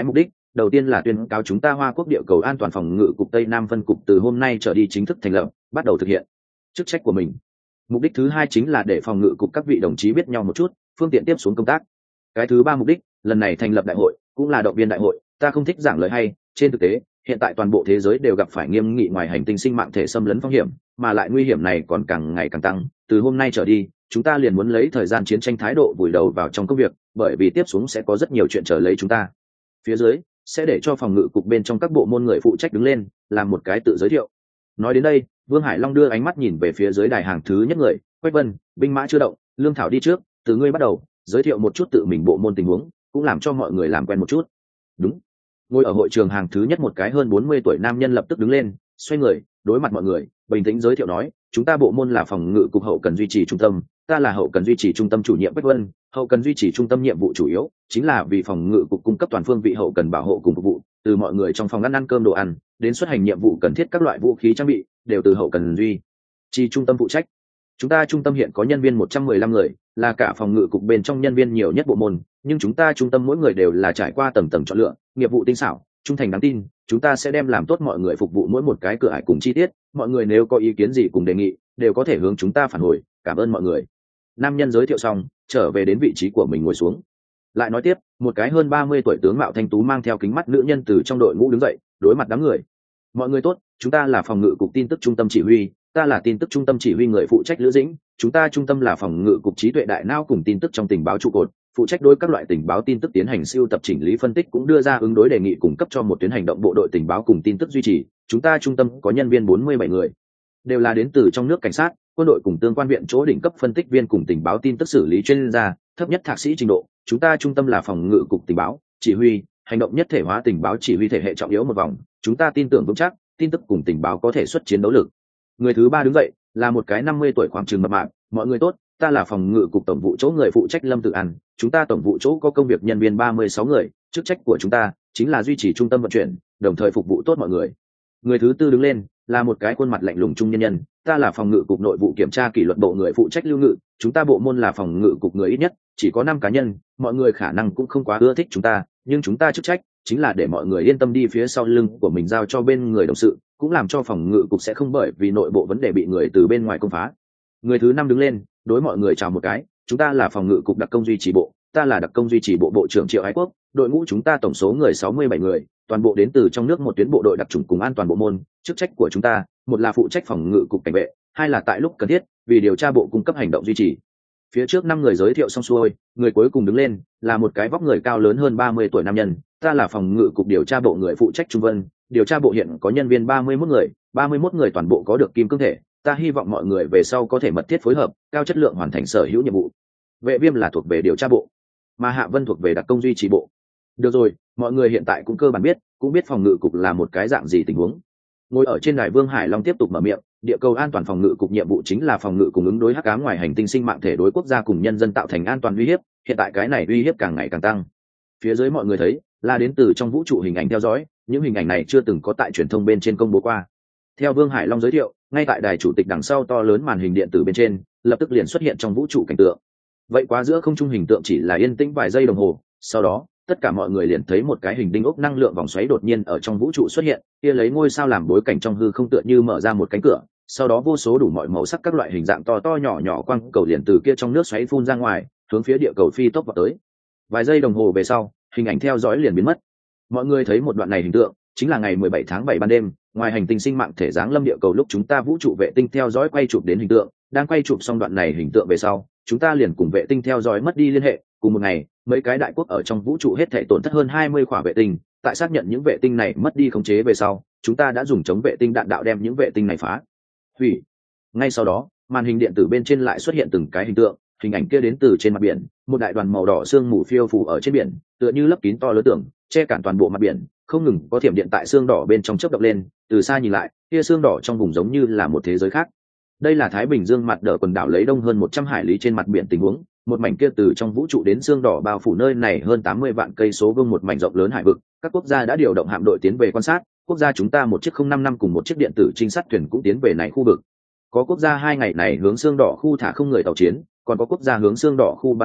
đầu tiên là tuyên cáo chúng ta Hoa Quốc địa cầu an toàn phòng ngự cục Tây Nam phân cục từ hôm nay trở đi chính thức thành lập, bắt đầu thực hiện chức trách của mình. Mục đích thứ hai chính là để phòng ngự cục các vị đồng chí biết nhau một chút, phương tiện tiếp xuống công tác. Cái thứ ba mục đích, lần này thành lập đại hội cũng là động viên đại hội. Ta không thích giảng lời hay, trên thực tế hiện tại toàn bộ thế giới đều gặp phải nghiêm nghị ngoài hành tinh sinh mạng thể xâm lấn phong hiểm, mà lại nguy hiểm này còn càng ngày càng tăng. Từ hôm nay trở đi, chúng ta liền muốn lấy thời gian chiến tranh thái độ vùi đầu vào trong công việc, bởi vì tiếp xuống sẽ có rất nhiều chuyện chờ lấy chúng ta. Phía dưới sẽ để cho phòng ngự cục bên trong các bộ môn người phụ trách đứng lên làm một cái tự giới thiệu. Nói đến đây, Vương Hải Long đưa ánh mắt nhìn về phía dưới đài hàng thứ nhất người. Quách Vân, binh mã chưa động, Lương Thảo đi trước, từ ngươi bắt đầu giới thiệu một chút tự mình bộ môn tình huống, cũng làm cho mọi người làm quen một chút. Đúng. Ngồi ở hội trường hàng thứ nhất một cái hơn 40 tuổi nam nhân lập tức đứng lên, xoay người đối mặt mọi người bình tĩnh giới thiệu nói, chúng ta bộ môn là phòng ngự cục hậu cần duy trì trung tâm, ta là hậu cần duy trì trung tâm chủ nhiệm Quách Vân. Hậu cần duy trì trung tâm nhiệm vụ chủ yếu chính là vì phòng ngự cục cung cấp toàn phương vị hậu cần bảo hộ cùng phục vụ, từ mọi người trong phòng ăn cơm đồ ăn đến xuất hành nhiệm vụ cần thiết các loại vũ khí trang bị đều từ hậu cần duy trì trung tâm phụ trách. Chúng ta trung tâm hiện có nhân viên 115 người, là cả phòng ngự cục bên trong nhân viên nhiều nhất bộ môn, nhưng chúng ta trung tâm mỗi người đều là trải qua tầng tầng chọn lựa, nghiệp vụ tinh xảo, trung thành đáng tin. Chúng ta sẽ đem làm tốt mọi người phục vụ mỗi một cái cửa ải cùng chi tiết. Mọi người nếu có ý kiến gì cùng đề nghị đều có thể hướng chúng ta phản hồi. Cảm ơn mọi người. Nam nhân giới thiệu xong, trở về đến vị trí của mình ngồi xuống. Lại nói tiếp, một cái hơn 30 tuổi tướng mạo thanh tú mang theo kính mắt nữ nhân từ trong đội ngũ đứng dậy, đối mặt đám người. Mọi người tốt, chúng ta là phòng ngự cục tin tức trung tâm chỉ huy, ta là tin tức trung tâm chỉ huy người phụ trách Lữ Dĩnh. Chúng ta trung tâm là phòng ngự cục trí tuệ đại não cùng tin tức trong tình báo trụ cột, phụ trách đối các loại tình báo tin tức tiến hành siêu tập chỉnh lý phân tích, cũng đưa ra ứng đối đề nghị cung cấp cho một tuyến hành động bộ đội tình báo cùng tin tức duy trì. Chúng ta trung tâm có nhân viên 47 người, đều là đến từ trong nước cảnh sát, quân đội cùng tương quan viện chỗ đỉnh cấp phân tích viên cùng tình báo tin tức xử lý chuyên gia, thấp nhất thạc sĩ trình độ. Chúng ta trung tâm là phòng ngự cục tình báo chỉ huy, hành động nhất thể hóa tình báo chỉ huy thể hệ trọng yếu một vòng. Chúng ta tin tưởng vững chắc tin tức cùng tình báo có thể xuất chiến đấu lực. Người thứ ba đứng dậy là một cái 50 tuổi khoảng chừng mập mạp. Mọi người tốt, ta là phòng ngự cục tổng vụ chỗ người phụ trách Lâm Tự An. Chúng ta tổng vụ chỗ có công việc nhân viên 36 người, chức trách của chúng ta chính là duy trì trung tâm vận chuyển, đồng thời phục vụ tốt mọi người. Người thứ tư đứng lên là một cái khuôn mặt lạnh lùng trung nhân nhân. Ta là phòng ngự cục nội vụ kiểm tra kỷ luật bộ người phụ trách Lưu Ngự. Chúng ta bộ môn là phòng ngự cục người ít nhất chỉ có 5 cá nhân, mọi người khả năng cũng không quá ưa thích chúng ta, nhưng chúng ta chức trách chính là để mọi người yên tâm đi phía sau lưng của mình giao cho bên người đồng sự, cũng làm cho phòng ngự cục sẽ không bởi vì nội bộ vấn đề bị người từ bên ngoài công phá. Người thứ năm đứng lên đối mọi người chào một cái. Chúng ta là phòng ngự cục đặc công duy trì bộ, ta là đặc công duy trì bộ bộ trưởng Triệu Ái Quốc. Đội ngũ chúng ta tổng số người 67 người, toàn bộ đến từ trong nước một tuyến bộ đội đặc chủng cùng an toàn bộ môn. Chức trách của chúng ta, một là phụ trách phòng ngự cục cảnh vệ, hai là tại lúc cần thiết vì điều tra bộ cung cấp hành động duy trì. Phía trước 5 người giới thiệu xong xuôi, người cuối cùng đứng lên là một cái vóc người cao lớn hơn 30 tuổi nam nhân. Ta là phòng ngự cục điều tra bộ người phụ trách Trung Vân. Điều tra bộ hiện có nhân viên 31 người, 31 người toàn bộ có được kim cương thể. Ta hy vọng mọi người về sau có thể mật thiết phối hợp, cao chất lượng hoàn thành sở hữu nhiệm vụ. Vệ Viêm là thuộc về điều tra bộ, mà Hạ Vân thuộc về đặc công duy trì bộ. Được rồi, mọi người hiện tại cũng cơ bản biết, cũng biết phòng ngự cục là một cái dạng gì tình huống. Ngồi ở trên đài Vương Hải Long tiếp tục mở miệng, địa cầu an toàn phòng ngự cục nhiệm vụ chính là phòng ngự cùng ứng đối hắc ám ngoài hành tinh sinh mạng thể đối quốc gia cùng nhân dân tạo thành an toàn uy hiếp. Hiện tại cái này uy hiếp càng ngày càng tăng. Phía dưới mọi người thấy là đến từ trong vũ trụ hình ảnh theo dõi, những hình ảnh này chưa từng có tại truyền thông bên trên công bố qua. Theo Vương Hải Long giới thiệu, ngay tại đài chủ tịch đằng sau to lớn màn hình điện tử bên trên lập tức liền xuất hiện trong vũ trụ cảnh tượng. Vậy quá giữa không trung hình tượng chỉ là yên tĩnh vài giây đồng hồ, sau đó tất cả mọi người liền thấy một cái hình đinh ốc năng lượng vòng xoáy đột nhiên ở trong vũ trụ xuất hiện, kia lấy ngôi sao làm bối cảnh trong hư không tựa như mở ra một cánh cửa, sau đó vô số đủ mọi màu sắc các loại hình dạng to to nhỏ nhỏ quang cầu liền từ kia trong nước xoáy phun ra ngoài, hướng phía địa cầu phi tốc vào tới. Vài giây đồng hồ về sau, hình ảnh theo dõi liền biến mất. Mọi người thấy một đoạn này hình tượng chính là ngày 17 tháng 7 ban đêm, ngoài hành tinh sinh mạng thể giáng lâm địa cầu lúc chúng ta vũ trụ vệ tinh theo dõi quay chụp đến hình tượng, đang quay chụp xong đoạn này hình tượng về sau, chúng ta liền cùng vệ tinh theo dõi mất đi liên hệ. Cùng một ngày, mấy cái đại quốc ở trong vũ trụ hết thảy tổn thất hơn 20 khỏa vệ tinh. Tại xác nhận những vệ tinh này mất đi khống chế về sau, chúng ta đã dùng chống vệ tinh đạn đạo đem những vệ tinh này phá hủy. Ngay sau đó, màn hình điện tử bên trên lại xuất hiện từng cái hình tượng, hình ảnh kia đến từ trên mặt biển, một đại đoàn màu đỏ sương mù phiêu phù ở trên biển, tựa như lấp kín to lớn tường, che cản toàn bộ mặt biển, không ngừng có thiểm điện tại xương đỏ bên trong chớp động lên, từ xa nhìn lại, kia xương đỏ trong vùng giống như là một thế giới khác. Đây là Thái Bình Dương mặt đỡ quần đảo lấy đông hơn 100 hải lý trên mặt biển tình huống, một mảnh kia từ trong vũ trụ đến xương đỏ bao phủ nơi này hơn 80 vạn cây số vuông một mảnh rộng lớn hải vực. Các quốc gia đã điều động hạm đội tiến về quan sát, quốc gia chúng ta một chiếc 055 cùng một chiếc điện tử trinh sát thuyền cũng tiến về này khu vực. Có quốc gia 2 ngày này hướng xương đỏ khu thả không người tàu chiến, còn có quốc gia hướng xương đỏ khu bắn đạn đạo,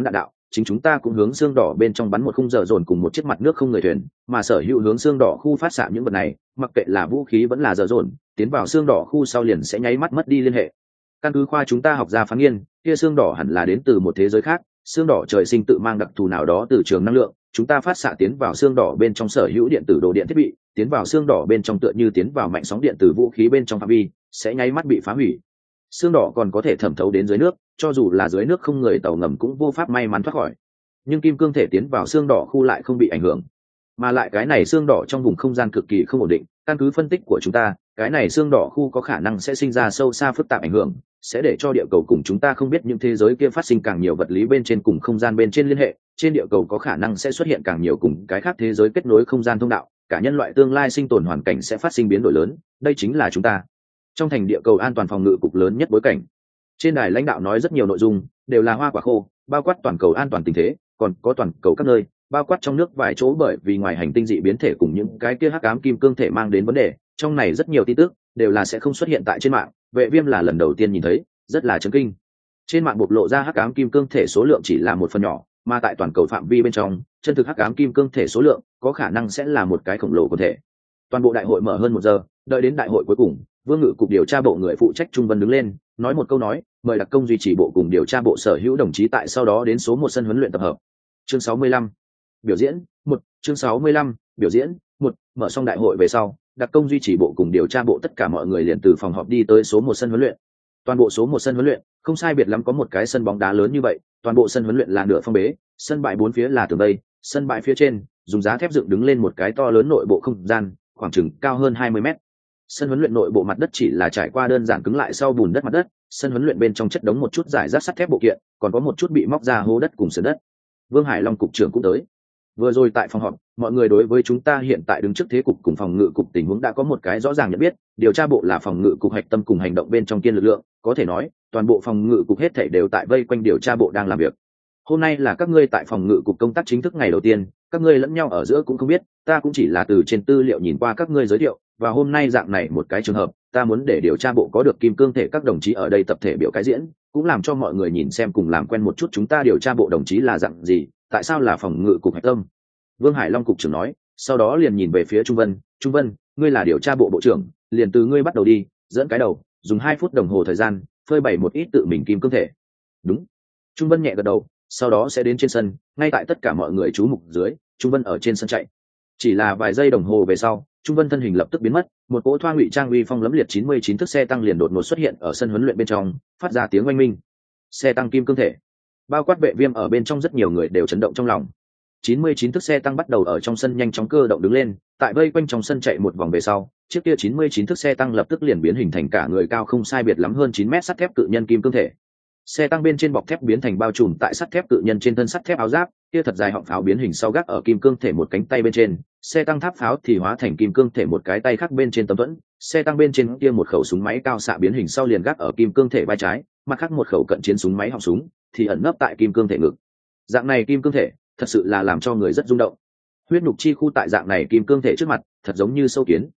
chính chúng ta cũng hướng xương đỏ bên trong bắn một khung giờ dồn cùng một chiếc mặt nước không người thuyền, mà sở hữu hướng xương đỏ khu phát xạ những vật này, mặc kệ là vũ khí vẫn là giờ dồn, tiến vào xương đỏ khu sau liền sẽ nháy mắt mất đi liên hệ. Căn cứ khoa chúng ta học ra phán nghiên, kia xương đỏ hẳn là đến từ một thế giới khác, xương đỏ trời sinh tự mang đặc thù nào đó từ trường năng lượng, chúng ta phát xạ tiến vào xương đỏ bên trong sở hữu điện tử đồ điện thiết bị, tiến vào xương đỏ bên trong tựa như tiến vào mạnh sóng điện từ vũ khí bên trong phạm vi, sẽ nháy mắt bị phá hủy. Xương đỏ còn có thể thẩm thấu đến dưới nước, cho dù là dưới nước không người tàu ngầm cũng vô pháp may mắn thoát khỏi. Nhưng kim cương thể tiến vào xương đỏ khu lại không bị ảnh hưởng, mà lại cái này xương đỏ trong vùng không gian cực kỳ không ổn định. Căn cứ phân tích của chúng ta, cái này xương đỏ khu có khả năng sẽ sinh ra sâu xa phức tạp ảnh hưởng, sẽ để cho địa cầu cùng chúng ta không biết những thế giới kia phát sinh càng nhiều vật lý bên trên cùng không gian bên trên liên hệ. Trên địa cầu có khả năng sẽ xuất hiện càng nhiều cùng cái khác thế giới kết nối không gian thông đạo, cả nhân loại tương lai sinh tồn hoàn cảnh sẽ phát sinh biến đổi lớn. Đây chính là chúng ta trong thành địa cầu an toàn phòng ngự cục lớn nhất bối cảnh. Trên đài lãnh đạo nói rất nhiều nội dung, đều là hoa quả khô, bao quát toàn cầu an toàn tình thế, còn có toàn cầu các nơi, bao quát trong nước vài chỗ, bởi vì ngoài hành tinh dị biến thể cùng những cái kia hắc ám kim cương thể mang đến vấn đề, trong này rất nhiều tin tức đều là sẽ không xuất hiện tại trên mạng. Vệ Viêm là lần đầu tiên nhìn thấy, rất là chấn kinh. Trên mạng bộc lộ ra hắc ám kim cương thể số lượng chỉ là một phần nhỏ, mà tại toàn cầu phạm vi bên trong, chân thực hắc ám kim cương thể số lượng có khả năng sẽ là một cái khổng lồ của thể. Toàn bộ đại hội mở hơn 1 giờ, đợi đến đại hội cuối cùng, Vương Ngự cục điều tra bộ người phụ trách Trung Vân đứng lên, nói một câu nói, mời đặc công duy trì bộ cùng điều tra bộ sở hữu đồng chí tại sau đó đến số 1 sân huấn luyện tập hợp. Chương 65. Biểu diễn 1, chương 65, biểu diễn 1, mở xong đại hội về sau, đặc công duy trì bộ cùng điều tra bộ tất cả mọi người liền từ phòng họp đi tới số 1 sân huấn luyện. Toàn bộ số 1 sân huấn luyện, không sai biệt lắm có một cái sân bóng đá lớn như vậy, toàn bộ sân huấn luyện là nửa phong bế, sân bãi bốn phía là tường vây, sân bãi phía trên dùng giá thép dựng đứng lên một cái to lớn nội bộ không gian, khoảng chừng cao hơn 20 mét. Sân huấn luyện nội bộ mặt đất chỉ là trải qua đơn giản cứng lại sau bùn đất mặt đất, sân huấn luyện bên trong chất đống một chút giải rác sắt thép bộ kiện, còn có một chút bị móc ra hố đất cùng sườn đất. Vương Hải Long cục trưởng cũng tới. Vừa rồi tại phòng họp, mọi người đối với chúng ta hiện tại đứng trước thế cục cùng phòng ngự cục tình huống đã có một cái rõ ràng nhận biết, điều tra bộ là phòng ngự cục hạch tâm cùng hành động bên trong kiên lực lượng, có thể nói, toàn bộ phòng ngự cục hết thảy đều tại vây quanh điều tra bộ đang làm việc. Hôm nay là các ngươi tại phòng ngự cục công tác chính thức ngày đầu tiên, các ngươi lẫn nhau ở giữa cũng không biết, ta cũng chỉ là từ trên tư liệu nhìn qua các ngươi giới thiệu, và hôm nay dạng này một cái trường hợp, ta muốn để điều tra bộ có được kim cương thể các đồng chí ở đây tập thể biểu cái diễn, cũng làm cho mọi người nhìn xem cùng làm quen một chút chúng ta điều tra bộ đồng chí là dạng gì, tại sao là phòng ngự cục hạch tâm. Vương Hải Long cục trưởng nói, sau đó liền nhìn về phía Trung Vân, Trung Vân, ngươi là điều tra bộ bộ trưởng, liền từ ngươi bắt đầu đi, dẫn cái đầu, dùng 2 phút đồng hồ thời gian, phơi bày một ít tự mình kim cương thể. Đúng. Trung Vân nhẹ gật đầu, sau đó sẽ đến trên sân, ngay tại tất cả mọi người chú mục dưới, Trung Vân ở trên sân chạy. Chỉ là vài giây đồng hồ về sau, Trung Vân thân hình lập tức biến mất, một cỗ thoa ngụy trang uy phong lẫm liệt 99 thước xe tăng liền đột ngột xuất hiện ở sân huấn luyện bên trong, phát ra tiếng oanh minh. Xe tăng kim cương thể. Bao quát Vệ Viêm ở bên trong rất nhiều người đều chấn động trong lòng. 99 thước xe tăng bắt đầu ở trong sân nhanh chóng cơ động đứng lên, tại vây quanh trong sân chạy một vòng về sau, chiếc kia 99 thước xe tăng lập tức liền biến hình thành cả người cao không sai biệt lắm hơn 9 mét sắt thép cự nhân kim cương thể. Xe tăng bên trên bọc thép biến thành bao trùm tại sắt thép cự nhân trên thân sắt thép áo giáp, kia thật dài họng pháo biến hình sau gác ở kim cương thể một cánh tay bên trên, xe tăng tháp pháo thì hóa thành kim cương thể một cái tay khác bên trên tấm thuẫn, xe tăng bên trên kia một khẩu súng máy cao xạ biến hình sau liền gác ở kim cương thể vai trái, mặt khác một khẩu cận chiến súng máy họng súng thì ẩn nấp tại kim cương thể ngực. Dạng này kim cương thể thật sự là làm cho người rất rung động. Huyết nhục chi khu tại dạng này kim cương thể trước mặt thật giống như sâu kiến.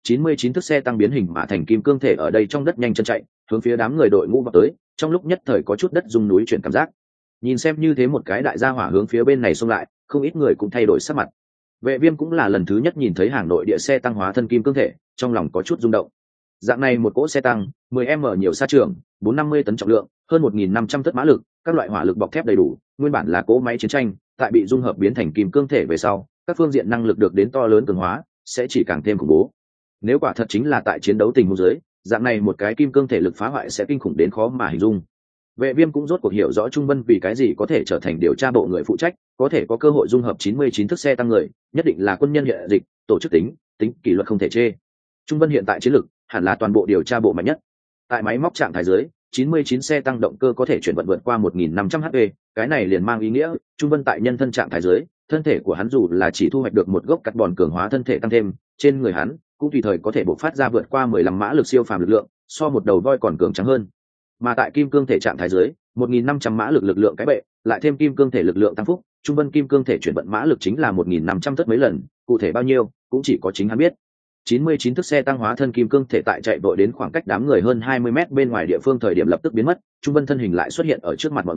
99 thước xe tăng biến hình mà thành kim cương thể ở đây trong đất nhanh chân chạy, hướng phía đám người đội ngũ vào tới, trong lúc nhất thời có chút đất rung núi chuyển cảm giác. Nhìn xem như thế một cái đại gia hỏa hướng phía bên này xông lại, không ít người cũng thay đổi sắc mặt. Vệ Viêm cũng là lần thứ nhất nhìn thấy hàng nội địa xe tăng hóa thân kim cương thể, trong lòng có chút rung động. Dạng này một cỗ xe tăng, 10m nhiều xa trường, 450 tấn trọng lượng, hơn 1500 thất mã lực, các loại hỏa lực bọc thép đầy đủ, nguyên bản là cỗ máy chiến tranh, tại bị dung hợp biến thành kim cương thể về sau, các phương diện năng lực được đến to lớn cường hóa, sẽ chỉ càng thêm khủng bố. Nếu quả thật chính là tại chiến đấu tình huống dưới, dạng này một cái kim cương thể lực phá hoại sẽ kinh khủng đến khó mà hình dung. Vệ Viêm cũng rốt cuộc hiểu rõ Trung Vân vì cái gì có thể trở thành điều tra bộ người phụ trách, có thể có cơ hội dung hợp 99 thước xe tăng người, nhất định là quân nhân hệ dịch, tổ chức tính kỷ luật không thể chê. Trung Vân hiện tại chiến lực hẳn là toàn bộ điều tra bộ mạnh nhất. Tại máy móc trạng thái dưới, 99 xe tăng động cơ có thể chuyển vận vượt qua 1500 HP, cái này liền mang ý nghĩa, Trung Vân tại nhân thân trạng thái dưới, thân thể của hắn dù là chỉ thu hoạch được một gốc carbon cường hóa thân thể tăng thêm, trên người hắn cũng tùy thời có thể bộc phát ra vượt qua 15 mã lực siêu phàm lực lượng, so một đầu voi còn cường tráng hơn. Mà tại kim cương thể trạng thái dưới, 1500 mã lực lực lượng cái bệ, lại thêm kim cương thể lực lượng tăng phúc, Trung Vân kim cương thể chuyển vận mã lực chính là 1500 tất mấy lần, cụ thể bao nhiêu, cũng chỉ có chính hắn biết. 99 thước xe tăng hóa thân kim cương thể tại chạy vội đến khoảng cách đám người hơn 20 mét bên ngoài địa phương thời điểm lập tức biến mất, Trung Vân thân hình lại xuất hiện ở trước mặt mọi người,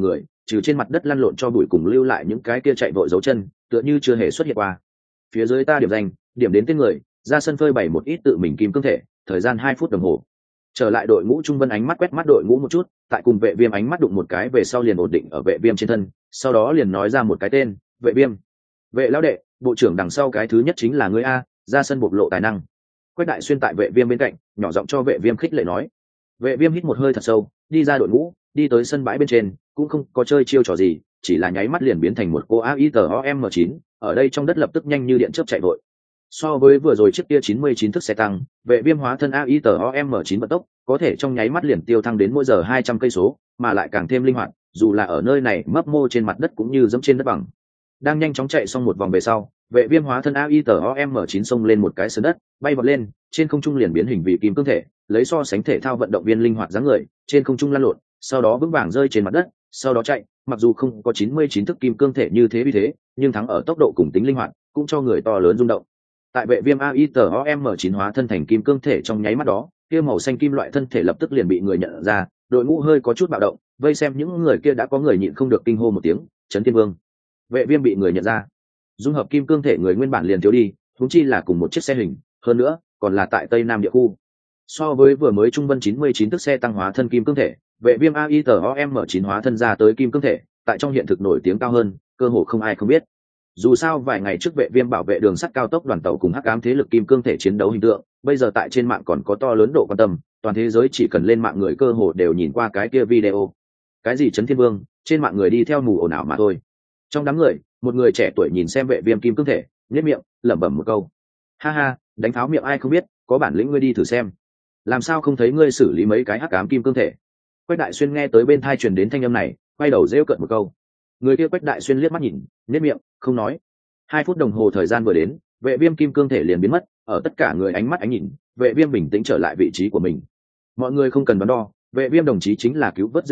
trừ trên mặt đất lăn lộn cho bụi cùng lưu lại những cái kia chạy vội dấu chân tựa như chưa hề xuất hiện qua. Phía dưới ta điểm danh, điểm đến tên người, ra sân phơi bày một ít tự mình kim cương thể, thời gian 2 phút đồng hồ. Trở lại đội ngũ, Trung Vân ánh mắt quét mắt đội ngũ một chút, tại cùng Vệ Viêm ánh mắt đụng một cái về sau liền ổn định ở Vệ Viêm trên thân, sau đó liền nói ra một cái tên, Vệ Viêm. Vệ lão đệ, bộ trưởng đằng sau cái thứ nhất chính là ngươi a, ra sân bộc lộ tài năng. Quách Đại Xuyên tại Vệ Viêm bên cạnh, nhỏ giọng cho Vệ Viêm khích lệ nói. Vệ Viêm hít một hơi thật sâu, đi ra đội ngũ, đi tới sân bãi bên trên, cũng không có chơi chiêu trò gì, chỉ là nháy mắt liền biến thành một cô AITOM9, ở đây trong đất lập tức nhanh như điện chớp chạy vội. So với vừa rồi chiếc kia 99 thức xe tăng, Vệ Viêm hóa thân AITOM9 vận tốc, có thể trong nháy mắt liền tiêu thăng đến mỗi giờ 200 cây số, mà lại càng thêm linh hoạt, dù là ở nơi này mấp mô trên mặt đất cũng như dẫm trên đất bằng. Đang nhanh chóng chạy xong một vòng về sau, Vệ Viêm hóa thân AITOM9 xông lên một cái sườn đất, bay vọt lên, trên không trung liền biến hình vị kim cương thể, lấy so sánh thể thao vận động viên linh hoạt dáng người, trên không trung lăn lộn, sau đó vững vàng rơi trên mặt đất, sau đó chạy, mặc dù không có 99 thức kim cương thể như thế vì thế, nhưng thắng ở tốc độ cùng tính linh hoạt, cũng cho người to lớn rung động. Tại Vệ Viêm AITOM9 hóa thân thành kim cương thể trong nháy mắt đó, kia màu xanh kim loại thân thể lập tức liền bị người nhận ra, đội ngũ hơi có chút bạo động, vây xem những người kia đã có người nhịn không được kinh hô một tiếng, Trấn Thiên Vương. Vệ Viêm bị người nhận ra. Dung hợp kim cương thể người nguyên bản liền thiếu đi, huống chi là cùng một chiếc xe hình, hơn nữa, còn là tại Tây Nam địa khu. So với vừa mới Trung Vân 99 tức xe tăng hóa thân kim cương thể, Vệ Viêm AITOM9 hóa thân ra tới kim cương thể, tại trong hiện thực nổi tiếng cao hơn, cơ hồ không ai không biết. Dù sao vài ngày trước Vệ Viêm bảo vệ đường sắt cao tốc đoàn tàu cùng hắc ám thế lực kim cương thể chiến đấu hình tượng, bây giờ tại trên mạng còn có to lớn độ quan tâm, toàn thế giới chỉ cần lên mạng người cơ hồ đều nhìn qua cái kia video. Cái gì Trấn Thiên Vương, trên mạng người đi theo mù ồn ào mà thôi. Trong đám người, một người trẻ tuổi nhìn xem Vệ Viêm kim cương thể, nhếch miệng, lẩm bẩm một câu: "Ha ha, đánh pháo miệng ai không biết, có bản lĩnh ngươi đi thử xem. Làm sao không thấy ngươi xử lý mấy cái hắc ám kim cương thể?" Quách Đại Xuyên nghe tới bên tai truyền đến thanh âm này, quay đầu rêu cợt một câu. Người kia Quách Đại Xuyên liếc mắt nhìn, nhếch miệng, không nói. 2 phút đồng hồ thời gian vừa đến, Vệ Viêm kim cương thể liền biến mất, ở tất cả người ánh mắt ánh nhìn, Vệ Viêm bình tĩnh trở lại vị trí của mình. Mọi người không cần đoán đo, Vệ Viêm đồng chí chính là cứu vớt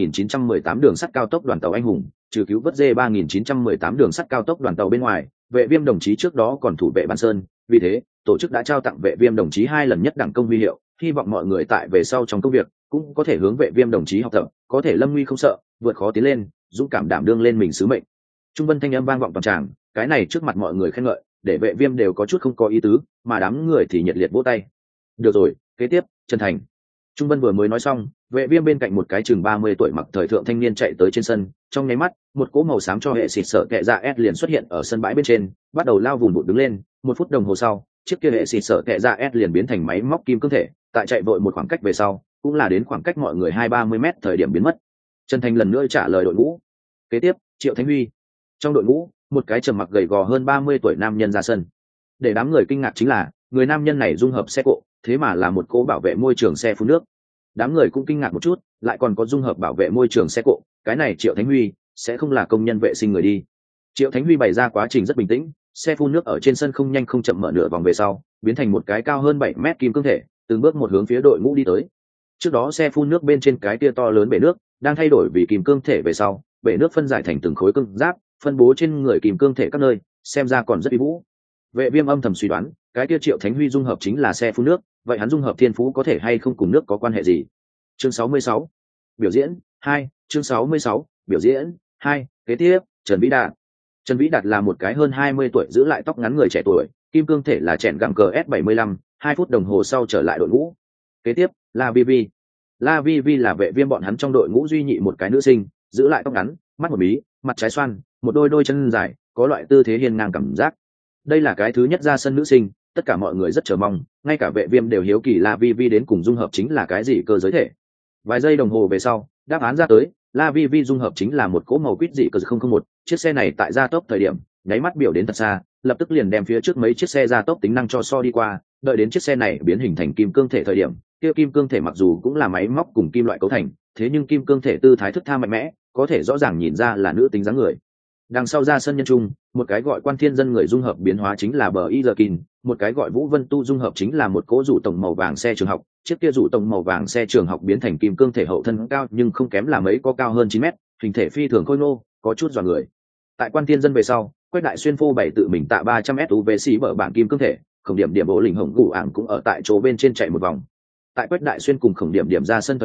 D3918 đường sắt cao tốc đoàn tàu anh hùng, trừ cứu vớt D3918 đường sắt cao tốc đoàn tàu bên ngoài, Vệ Viêm đồng chí trước đó còn thủ vệ Ban Sơn, vì thế, tổ chức đã trao tặng Vệ Viêm đồng chí 2 lần nhất đẳng công huy hiệu, hy vọng mọi người tại về sau trong công việc cũng có thể hướng Vệ Viêm đồng chí học tập, có thể lâm nguy không sợ, vượt khó tiến lên, dũng cảm đảm đương lên mình sứ mệnh. Trung Vân thanh âm vang vọng toàn tràng, cái này trước mặt mọi người khen ngợi, để Vệ Viêm đều có chút không có ý tứ, mà đám người thì nhiệt liệt vỗ tay. Được rồi, kế tiếp, Trần Thành. Trung Vân vừa mới nói xong, Vệ Viêm bên cạnh một cái chừng 30 tuổi mặc thời thượng thanh niên chạy tới trên sân, trong nháy mắt, một cỗ màu xám cho hệ xịt sợ kệ dạ S liền xuất hiện ở sân bãi bên trên, bắt đầu lao vùn vụt đứng lên, 1 phút đồng hồ sau, chiếc kia hệ xịt sợ kệ dạ S liền biến thành máy móc kim cương thể, tại chạy vội một khoảng cách về sau, cũng là đến khoảng cách mọi người 20-30 mét thời điểm biến mất. Trần Thành lần nữa trả lời đội ngũ. Kế tiếp, Triệu Thánh Huy. Trong đội ngũ, một cái trầm mặc gầy gò hơn 30 tuổi nam nhân ra sân. Để đám người kinh ngạc chính là, người nam nhân này dung hợp xe cộ, thế mà là một cỗ bảo vệ môi trường xe phun nước. Đám người cũng kinh ngạc một chút, lại còn có dung hợp bảo vệ môi trường xe cộ, cái này Triệu Thánh Huy sẽ không là công nhân vệ sinh người đi. Triệu Thánh Huy bày ra quá trình rất bình tĩnh, xe phun nước ở trên sân không nhanh không chậm mở nửa vòng về sau, biến thành một cái cao hơn 7 mét kim cương thể, từng bước một hướng phía đội ngũ đi tới. Trước đó xe phun nước bên trên cái tia to lớn bể nước, đang thay đổi vì kim cương thể về sau, bể nước phân giải thành từng khối cương giáp, phân bố trên người kim cương thể các nơi, xem ra còn rất uy vũ. Vệ Viêm âm thầm suy đoán, cái tia Triệu Thánh Huy dung hợp chính là xe phun nước, vậy hắn dung hợp thiên phú có thể hay không cùng nước có quan hệ gì? Chương 66. Biểu diễn 2, chương 66. Biểu diễn 2, kế tiếp, Trần Vĩ Đạt. Trần Vĩ Đạt là một cái hơn 20 tuổi giữ lại tóc ngắn người trẻ tuổi, kim cương thể là chèn gặng cờ S75, 2 phút đồng hồ sau trở lại đội ngũ. Kế tiếp, La Vivi. La Vivi là Vệ Viêm bọn hắn trong đội ngũ duy nhị một cái nữ sinh, giữ lại tóc ngắn, mắt một mí, mặt trái xoan, một đôi chân dài, có loại tư thế hiên ngang cảm giác. Đây là cái thứ nhất ra sân nữ sinh, tất cả mọi người rất chờ mong, ngay cả Vệ Viêm đều hiếu kỳ La Vivi đến cùng dung hợp chính là cái gì cơ giới thể. Vài giây đồng hồ về sau, đáp án ra tới, La Vivi dung hợp chính là một cỗ màu quýt dị cơ 001, chiếc xe này tại gia tốc thời điểm, nháy mắt biểu đến thật xa, lập tức liền đem phía trước mấy chiếc xe gia tốc tính năng cho so đi qua, đợi đến chiếc xe này biến hình thành kim cương thể thời điểm, kia kim cương thể mặc dù cũng là máy móc cùng kim loại cấu thành, thế nhưng kim cương thể tư thái thức tha mạnh mẽ, có thể rõ ràng nhìn ra là nữ tính dáng người. Đằng sau ra sân nhân trung, một cái gọi Quan Thiên Dân người dung hợp biến hóa chính là Bờ Izerkin, một cái gọi Vũ Vân Tu dung hợp chính là một cỗ rủ tổng màu vàng xe trường học, chiếc kia rủ tổng màu vàng xe trường học biến thành kim cương thể hậu thân cao nhưng không kém là mấy, có cao hơn 9 mét, hình thể phi thường khôi ngô, có chút dọa người. Tại Quan Thiên Dân về sau, Quách Đại Xuyên phô bày tự mình tạ 300 SUVC bờ bảng kim cương thể, Khổng Điểm Điểm bộ lĩnh hồng gù ảng cũng ở tại chỗ bên trên chạy một vòng. Tại Quách Đại Xuyên cùng Khổng Điểm Điểm ra sân thời điểm,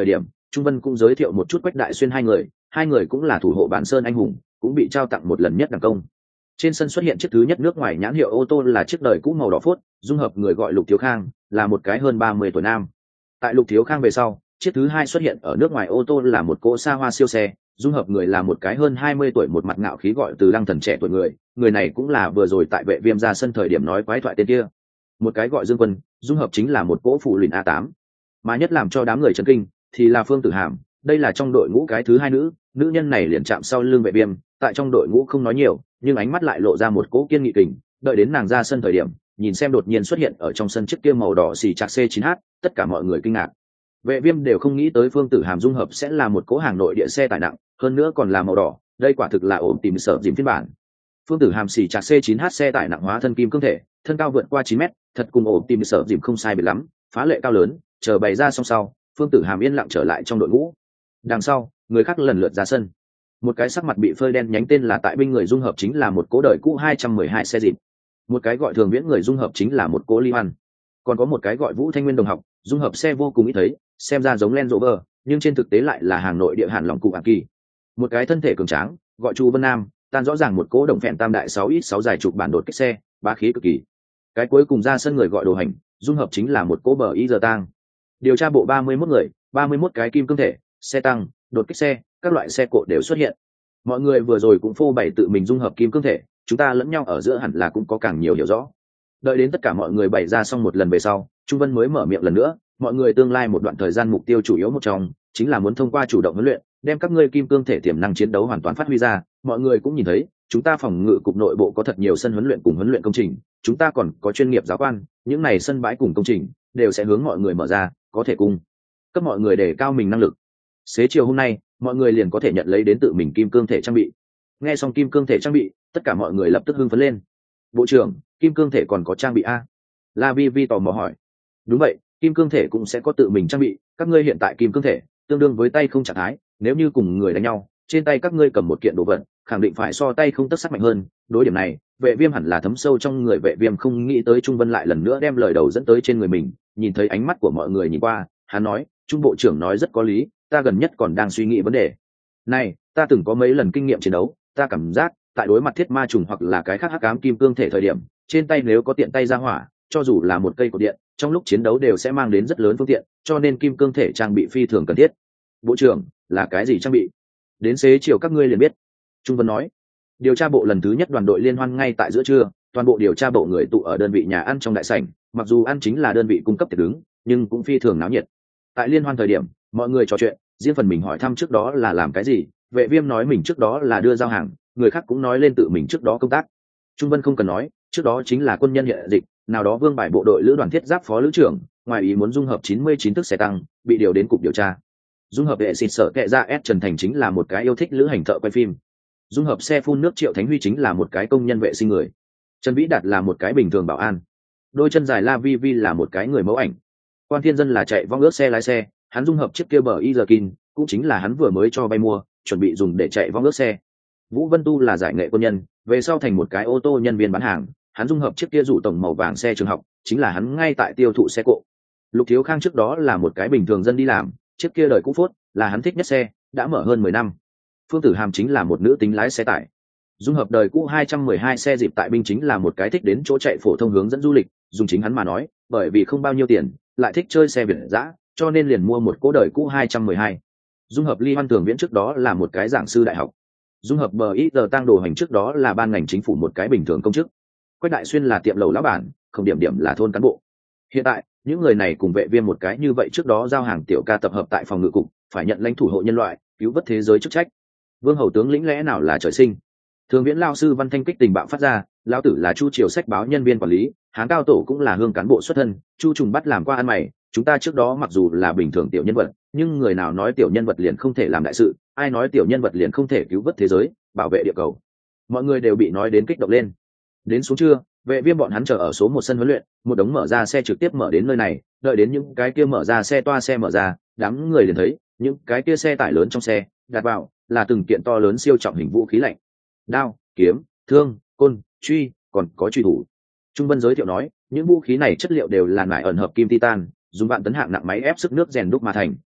Trung Vân cũng giới thiệu một chút Quách Đại Xuyên hai người cũng là thủ hộ bản sơn anh hùng, cũng bị trao tặng một lần nhất đẳng công. Trên sân xuất hiện chiếc thứ nhất nước ngoài nhãn hiệu ô tô là chiếc đời cũ màu đỏ phốt, dung hợp người gọi Lục Thiếu Khang, là một cái hơn 30 tuổi nam. Tại Lục Thiếu Khang về sau, chiếc thứ hai xuất hiện ở nước ngoài ô tô là một cỗ xa hoa siêu xe, dung hợp người là một cái hơn 20 tuổi một mặt ngạo khí gọi Từ Lăng Thần trẻ tuổi người này cũng là vừa rồi tại Vệ Viêm ra sân thời điểm nói quái thoại tên kia. Một cái gọi Dương Quân, dung hợp chính là một cỗ phụ luyện A8. Mà nhất làm cho đám người chấn kinh thì là Phương Tử Hàm, đây là trong đội ngũ cái thứ hai nữ nhân này liền chạm sau lưng Vệ Viêm, tại trong đội ngũ không nói nhiều, nhưng ánh mắt lại lộ ra một cỗ kiên nghị kình, đợi đến nàng ra sân thời điểm, nhìn xem đột nhiên xuất hiện ở trong sân chiếc kia màu đỏ xì chạc C9H, tất cả mọi người kinh ngạc. Vệ Viêm đều không nghĩ tới Phương Tử Hàm dung hợp sẽ là một cỗ hàng nội địa xe tải nặng, hơn nữa còn là màu đỏ, đây quả thực là ổn tìm sợ dìm phiên bản. Phương Tử Hàm xì chạc C9H xe tải nặng hóa thân kim cương thể, thân cao vượt qua 9 mét, thật cùng ổn tìm sợ dìm không sai biệt lắm, phá lệ cao lớn, chờ bày ra xong sau, Phương Tử Hàm yên lặng trở lại trong đội ngũ. Đằng sau, người khác lần lượt ra sân. Một cái sắc mặt bị phơi đen nhánh tên là tại binh người dung hợp chính là một cố đời cũ 212 xe dịp. Một cái gọi thường viễn người dung hợp chính là một cố Li Hoan. Còn có một cái gọi Vũ Thanh Nguyên đồng học, dung hợp xe vô cùng ít thấy, xem ra giống Land Rover, nhưng trên thực tế lại là hàng nội địa Hàn Long cụ Kỳ. Một cái thân thể cường tráng, gọi Chu Vân Nam, tan rõ ràng một cố đồng phèn tam đại 6X6 dài chục bản đột kích xe, bá khí cực kỳ. Cái cuối cùng ra sân người gọi Đồ Hành, dung hợp chính là một cố bờ y giờ tang. Điều tra bộ 31 người, 31 cái kim cương thể, xe tăng, đột kích xe, các loại xe cộ đều xuất hiện. Mọi người vừa rồi cũng phô bày tự mình dung hợp kim cương thể, chúng ta lẫn nhau ở giữa hẳn là cũng có càng nhiều hiểu rõ. Đợi đến tất cả mọi người bày ra xong một lần về sau, Trung Vân mới mở miệng lần nữa, mọi người tương lai một đoạn thời gian mục tiêu chủ yếu một trong chính là muốn thông qua chủ động huấn luyện, đem các ngươi kim cương thể tiềm năng chiến đấu hoàn toàn phát huy ra. Mọi người cũng nhìn thấy, chúng ta phòng ngự cục nội bộ có thật nhiều sân huấn luyện cùng huấn luyện công trình, chúng ta còn có chuyên nghiệp giáo quan, những này sân bãi cùng công trình đều sẽ hướng mọi người mở ra, có thể cung cấp mọi người để cao mình năng lực. Xế chiều hôm nay, mọi người liền có thể nhận lấy đến tự mình kim cương thể trang bị. Nghe xong kim cương thể trang bị, tất cả mọi người lập tức hưng phấn lên. Bộ trưởng, kim cương thể còn có trang bị a? La Vi Vi tò mò hỏi. Đúng vậy, kim cương thể cũng sẽ có tự mình trang bị. Các ngươi hiện tại kim cương thể tương đương với tay không trạng thái, nếu như cùng người đánh nhau, trên tay các ngươi cầm một kiện đồ vật, khẳng định phải so tay không tất sắc mạnh hơn. Đối điểm này, Vệ Viêm hẳn là thấm sâu trong người. Vệ Viêm không nghĩ tới Trung Vân lại lần nữa đem lời đầu dẫn tới trên người mình. Nhìn thấy ánh mắt của mọi người nhìn qua, hắn nói, Trung bộ trưởng nói rất có lý, ta gần nhất còn đang suy nghĩ vấn đề này. Ta từng có mấy lần kinh nghiệm chiến đấu, ta cảm giác tại đối mặt thiết ma trùng hoặc là cái khác hắc ám kim cương thể thời điểm, trên tay nếu có tiện tay ra hỏa, cho dù là một cây cột điện, trong lúc chiến đấu đều sẽ mang đến rất lớn phương tiện, cho nên kim cương thể trang bị phi thường cần thiết. Bộ trưởng, là cái gì trang bị? Đến xế chiều các ngươi liền biết. Trung Vân nói. Điều tra bộ lần thứ nhất đoàn đội liên hoan ngay tại giữa trưa, toàn bộ điều tra bộ người tụ ở đơn vị nhà ăn trong đại sảnh, mặc dù ăn chính là đơn vị cung cấp tiệc đứng, nhưng cũng phi thường náo nhiệt. Tại liên hoan thời điểm, mọi người trò chuyện, riêng phần mình hỏi thăm trước đó là làm cái gì. Vệ Viêm nói mình trước đó là đưa giao hàng, người khác cũng nói lên tự mình trước đó công tác. Trung Vân không cần nói, trước đó chính là quân nhân hiện dịch, nào đó vương bài bộ đội lữ đoàn thiết giáp phó lữ trưởng, ngoài ý muốn dung hợp 99 thức xe tăng, bị điều đến cục điều tra. Dung hợp vệ xịt sở kệ ra S Trần Thành chính là một cái yêu thích lữ hành thợ quay phim. Dung hợp xe phun nước Triệu Thánh Huy chính là một cái công nhân vệ sinh người. Trần Vĩ Đạt là một cái bình thường bảo an. Đôi chân dài La Vi Vi là một cái người mẫu ảnh. Quan Thiên Dân là chạy vong ước xe lái xe, hắn dung hợp chiếc kia bờ Izerkin, cũng chính là hắn vừa mới cho bay mua, chuẩn bị dùng để chạy vong ước xe. Vũ Vân Tu là giải nghệ quân nhân, về sau thành một cái ô tô nhân viên bán hàng, hắn dung hợp chiếc kia rủ tổng màu vàng xe trường học, chính là hắn ngay tại tiêu thụ xe cộ. Lục Thiếu Khang trước đó là một cái bình thường dân đi làm, chiếc kia đời cũ phốt là hắn thích nhất xe, đã mở hơn 10 năm. Phương Tử Hàm chính là một nữ tính lái xe tải. Dung hợp đời cũ 212 xe dịp tại binh chính là một cái thích đến chỗ chạy phổ thông hướng dẫn du lịch, dùng chính hắn mà nói, bởi vì không bao nhiêu tiền, lại thích chơi xe Việt dã, cho nên liền mua một cỗ đời cũ 212. Dung hợp Ly Hoan Thường Viễn trước đó là một cái giảng sư đại học. Dung hợp bờ ít giờ tăng đồ hành trước đó là ban ngành chính phủ một cái bình thường công chức. Quách Đại Xuyên là tiệm lầu lão bản, không điểm điểm là thôn cán bộ. Hiện tại những người này cùng Vệ Viêm một cái như vậy trước đó giao hàng tiểu ca tập hợp tại phòng ngự cục, phải nhận lãnh thủ hộ nhân loại, cứu vớt thế giới chức trách. Vương hầu tướng lĩnh lẽ nào là trời sinh? Thường Viễn lao sư văn thanh kích tình bạo phát ra, lão tử là Chu Triều sách báo nhân viên quản lý, Hán Cao Tổ cũng là hương cán bộ xuất thân, Chu Trùng bắt làm qua ăn mày, chúng ta trước đó mặc dù là bình thường tiểu nhân vật, nhưng người nào nói tiểu nhân vật liền không thể làm đại sự, ai nói tiểu nhân vật liền không thể cứu vớt thế giới, bảo vệ địa cầu. Mọi người đều bị nói đến kích động lên. Đến xuống trưa, Vệ Viêm bọn hắn chờ ở số 1 sân huấn luyện, một đống mở ra xe trực tiếp mở đến nơi này, đợi đến những cái kia mở ra xe toa xe mở ra, đám người liền thấy, những cái kia xe tải lớn trong xe, đặt vào là từng kiện to lớn siêu trọng hình vũ khí lạnh. Đao, kiếm, thương, côn, truy, còn có truy thủ. Trung Vân giới thiệu nói, những vũ khí này chất liệu đều là nải ẩn hợp kim titan, dùng vạn tấn hạng nặng máy ép sức nước rèn đúc mà thành,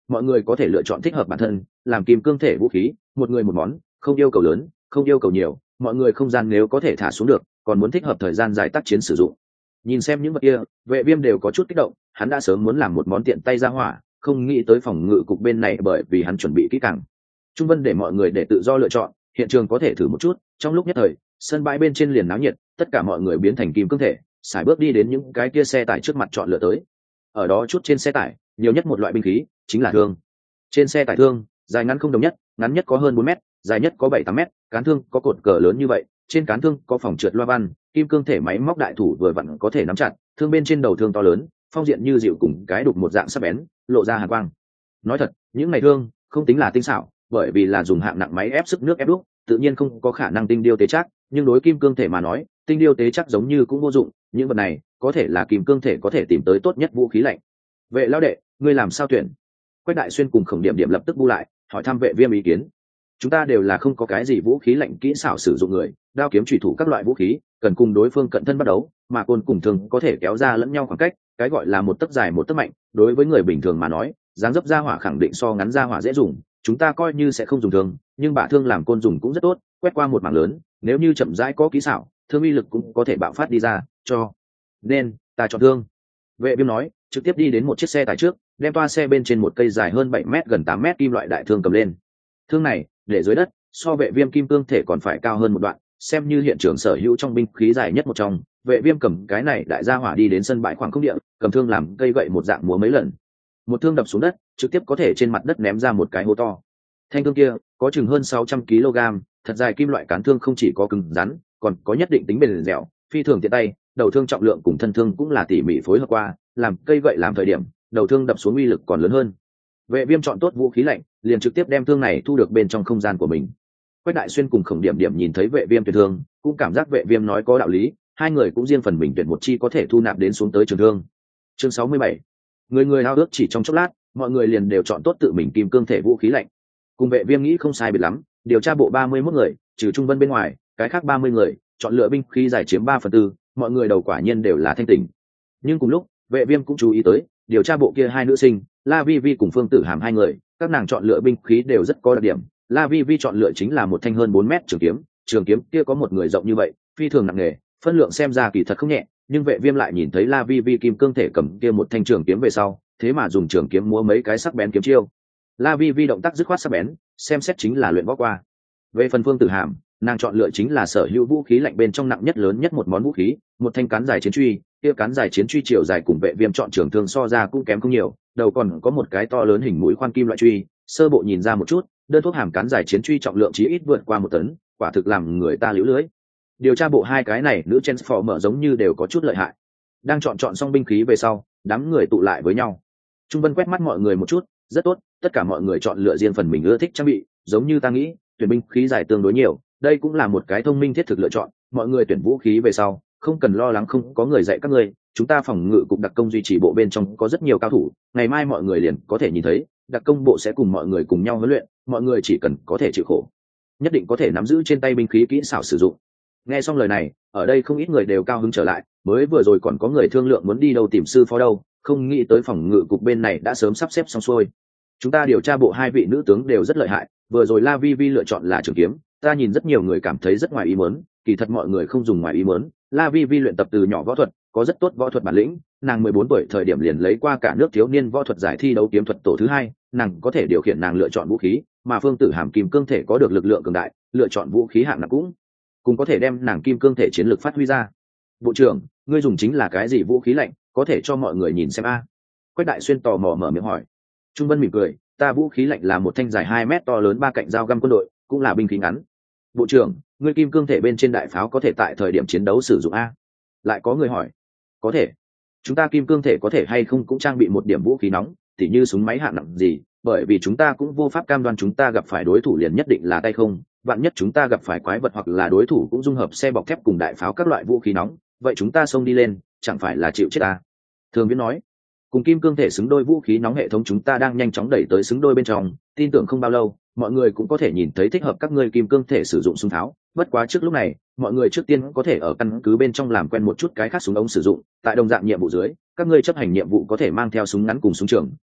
mọi người có thể lựa chọn thích hợp bản thân làm kim cương thể vũ khí, một người một món, không yêu cầu lớn không yêu cầu nhiều, mọi người không gian nếu có thể thả xuống được còn muốn thích hợp thời gian dài tác chiến sử dụng. Nhìn xem những vật kia, Vệ Viêm đều có chút kích động, hắn đã sớm muốn làm một món tiện tay ra hỏa, không nghĩ tới phòng ngự cục bên này bởi vì hắn chuẩn bị kỹ càng. Trung Vân để mọi người để tự do lựa chọn, hiện trường có thể thử một chút. Trong lúc nhất thời, sân bãi bên trên liền náo nhiệt, tất cả mọi người biến thành kim cương thể, sải bước đi đến những cái kia xe tải trước mặt chọn lựa tới. Ở đó chút trên xe tải, nhiều nhất một loại binh khí, chính là thương. Trên xe tải thương, dài ngắn không đồng nhất, ngắn nhất có hơn 4 mét, dài nhất có 7-8 mét, cán thương có cột cờ lớn như vậy, trên cán thương có phòng trượt loa văn, kim cương thể máy móc đại thủ vừa vặn có thể nắm chặt, thương bên trên đầu thương to lớn, phong diện như dịu cùng cái đục một dạng sắc bén, lộ ra hàn quang. Nói thật, những này thương không tính là tinh xảo, bởi vì là dùng hạng nặng máy ép sức nước ép đúc, tự nhiên không có khả năng tinh điêu tế chắc, nhưng đối kim cương thể mà nói, tinh điêu tế chắc giống như cũng vô dụng, những vật này có thể là kim cương thể có thể tìm tới tốt nhất vũ khí lạnh. Vệ lão đệ, ngươi làm sao tuyển? Quách Đại Xuyên cùng Khổng Điểm Điểm lập tức bu lại, hỏi thăm Vệ Viêm ý kiến. Chúng ta đều là không có cái gì vũ khí lạnh kỹ xảo sử dụng người, đao kiếm chủy thủ các loại vũ khí cần cùng đối phương cận thân bắt đấu, mà côn cùng thường có thể kéo ra lẫn nhau khoảng cách, cái gọi là một tấc dài một tấc mạnh, đối với người bình thường mà nói, dáng dấp ra hỏa khẳng định so ngắn ra hỏa dễ dùng. Chúng ta coi như sẽ không dùng thương, nhưng bả thương làm côn dùng cũng rất tốt, quét qua một mảng lớn, nếu như chậm rãi có kỹ xảo, thương uy lực cũng có thể bạo phát đi ra, cho nên ta chọn thương. Vệ Viêm nói, trực tiếp đi đến một chiếc xe tải trước, đem toa xe bên trên một cây dài hơn 7 mét gần 8 mét kim loại đại thương cầm lên. Thương này để dưới đất, so Vệ Viêm kim cương thể còn phải cao hơn một đoạn, xem như hiện trường sở hữu trong binh khí dài nhất một trong. Vệ Viêm cầm cái này đại gia hỏa đi đến sân bãi khoảng không địa, cầm thương làm cây gậy một dạng múa mấy lần. Một thương đập xuống đất, trực tiếp có thể trên mặt đất ném ra một cái hố to. Thanh thương kia có chừng hơn 600 kg, thật dài kim loại cán thương không chỉ có cứng rắn, còn có nhất định tính bền dẻo, phi thường tiện tay. Đầu thương trọng lượng cùng thân thương cũng là tỉ mỉ phối hợp qua, làm cây gậy làm thời điểm, đầu thương đập xuống uy lực còn lớn hơn. Vệ Viêm chọn tốt vũ khí lạnh, liền trực tiếp đem thương này thu được bên trong không gian của mình. Quách Đại Xuyên cùng Khổng Điểm Điểm nhìn thấy Vệ Viêm tuyển thương, cũng cảm giác Vệ Viêm nói có đạo lý, hai người cũng riêng phần mình tuyển một chi có thể thu nạp đến xuống tới trường thương. Chương 67. Người người hao ước chỉ trong chốc lát, mọi người liền đều chọn tốt tự mình kim cương thể vũ khí lạnh. Cùng Vệ Viêm nghĩ không sai biệt lắm, điều tra bộ 31 người, trừ Trung Vân bên ngoài, cái khác 30 người, chọn lựa binh khí giải chiếm 3/4, mọi người đầu quả nhiên đều là thanh tỉnh. Nhưng cùng lúc, Vệ Viêm cũng chú ý tới, điều tra bộ kia hai nữ sinh, La Vi Vi cùng Phương Tử Hàm hai người, các nàng chọn lựa binh khí đều rất có đặc điểm. La Vi Vi chọn lựa chính là một thanh hơn 4 mét trường kiếm kia có một người rộng như vậy, phi thường nặng nề, phân lượng xem ra kỳ thật không nhẹ, nhưng Vệ Viêm lại nhìn thấy La Vi Vi kim cương thể cầm kia một thanh trường kiếm về sau, thế mà dùng trường kiếm múa mấy cái sắc bén kiếm chiêu. La Vi Vi động tác dứt khoát sắc bén, xem xét chính là luyện võ qua. Về phần Phương Tử Hàm, nàng chọn lựa chính là sở hữu vũ khí lạnh bên trong nặng nhất lớn nhất một món vũ khí, một thanh cán dài chiến truy, kia cán dài chiến truy chiều dài cùng Vệ Viêm chọn trường thương so ra cũng kém không nhiều, đầu còn có một cái to lớn hình mũi khoan kim loại truy, sơ bộ nhìn ra một chút, đơn thuốc hàm cán dài chiến truy trọng lượng chí ít vượt qua 1 tấn, quả thực làm người ta liễu lưới. Điều tra bộ hai cái này nữ Transformer giống như đều có chút lợi hại. Đang chọn xong binh khí về sau, đám người tụ lại với nhau. Trung Vân quét mắt mọi người một chút, rất tốt, tất cả mọi người chọn lựa riêng phần mình ưa thích trang bị, giống như ta nghĩ, tuyển binh khí dài tương đối nhiều, đây cũng là một cái thông minh thiết thực lựa chọn. Mọi người tuyển vũ khí về sau, không cần lo lắng không có người dạy các ngươi, chúng ta phòng ngự cục đặc công duy trì bộ bên trong có rất nhiều cao thủ, ngày mai mọi người liền có thể nhìn thấy, đặc công bộ sẽ cùng mọi người cùng nhau huấn luyện, mọi người chỉ cần có thể chịu khổ, nhất định có thể nắm giữ trên tay binh khí kỹ xảo sử dụng. Nghe xong lời này, ở đây không ít người đều cao hứng trở lại, mới vừa rồi còn có người thương lượng muốn đi đâu tìm sư phó đâu, không nghĩ tới phòng ngự cục bên này đã sớm sắp xếp xong xuôi. Chúng ta điều tra bộ hai vị nữ tướng đều rất lợi hại, vừa rồi La Vi Vi lựa chọn là trường kiếm, ta nhìn rất nhiều người cảm thấy rất ngoài ý muốn, kỳ thật mọi người không dùng ngoài ý muốn, La Vi Vi luyện tập từ nhỏ võ thuật, có rất tốt võ thuật bản lĩnh, nàng 14 tuổi thời điểm liền lấy qua cả nước thiếu niên võ thuật giải thi đấu kiếm thuật tổ thứ 2, nàng có thể điều khiển nàng lựa chọn vũ khí, mà Phương Tử Hàm kim cương thể có được lực lượng cường đại, lựa chọn vũ khí hạng nặng cũng có thể đem nàng kim cương thể chiến lược phát huy ra. Bộ trưởng, ngươi dùng chính là cái gì vũ khí lạnh, có thể cho mọi người nhìn xem a? Quách Đại Xuyên tò mò mở miệng hỏi. Trung Vân mỉm cười, ta vũ khí lạnh là một thanh dài 2 mét to lớn 3 cạnh dao găm quân đội, cũng là binh khí ngắn. Bộ trưởng, ngươi kim cương thể bên trên đại pháo có thể tại thời điểm chiến đấu sử dụng a? Lại có người hỏi. Có thể. Chúng ta kim cương thể có thể hay không cũng trang bị một điểm vũ khí nóng, tỉ như súng máy hạng nặng gì, bởi vì chúng ta cũng vô pháp cam đoan chúng ta gặp phải đối thủ liền nhất định là tay không, vạn nhất chúng ta gặp phải quái vật hoặc là đối thủ cũng dung hợp xe bọc thép cùng đại pháo các loại vũ khí nóng, vậy chúng ta xông đi lên chẳng phải là chịu chết à? Thường Viễn nói, cùng kim cương thể xứng đôi vũ khí nóng hệ thống chúng ta đang nhanh chóng đẩy tới xứng đôi bên trong, tin tưởng không bao lâu mọi người cũng có thể nhìn thấy thích hợp các ngươi kim cương thể sử dụng súng tháo. Bất quá trước lúc này mọi người trước tiên có thể ở căn cứ bên trong làm quen một chút cái khác súng ống sử dụng, tại đồng dạng nhiệm vụ dưới các ngươi chấp hành nhiệm vụ có thể mang theo súng ngắn cùng súng trường,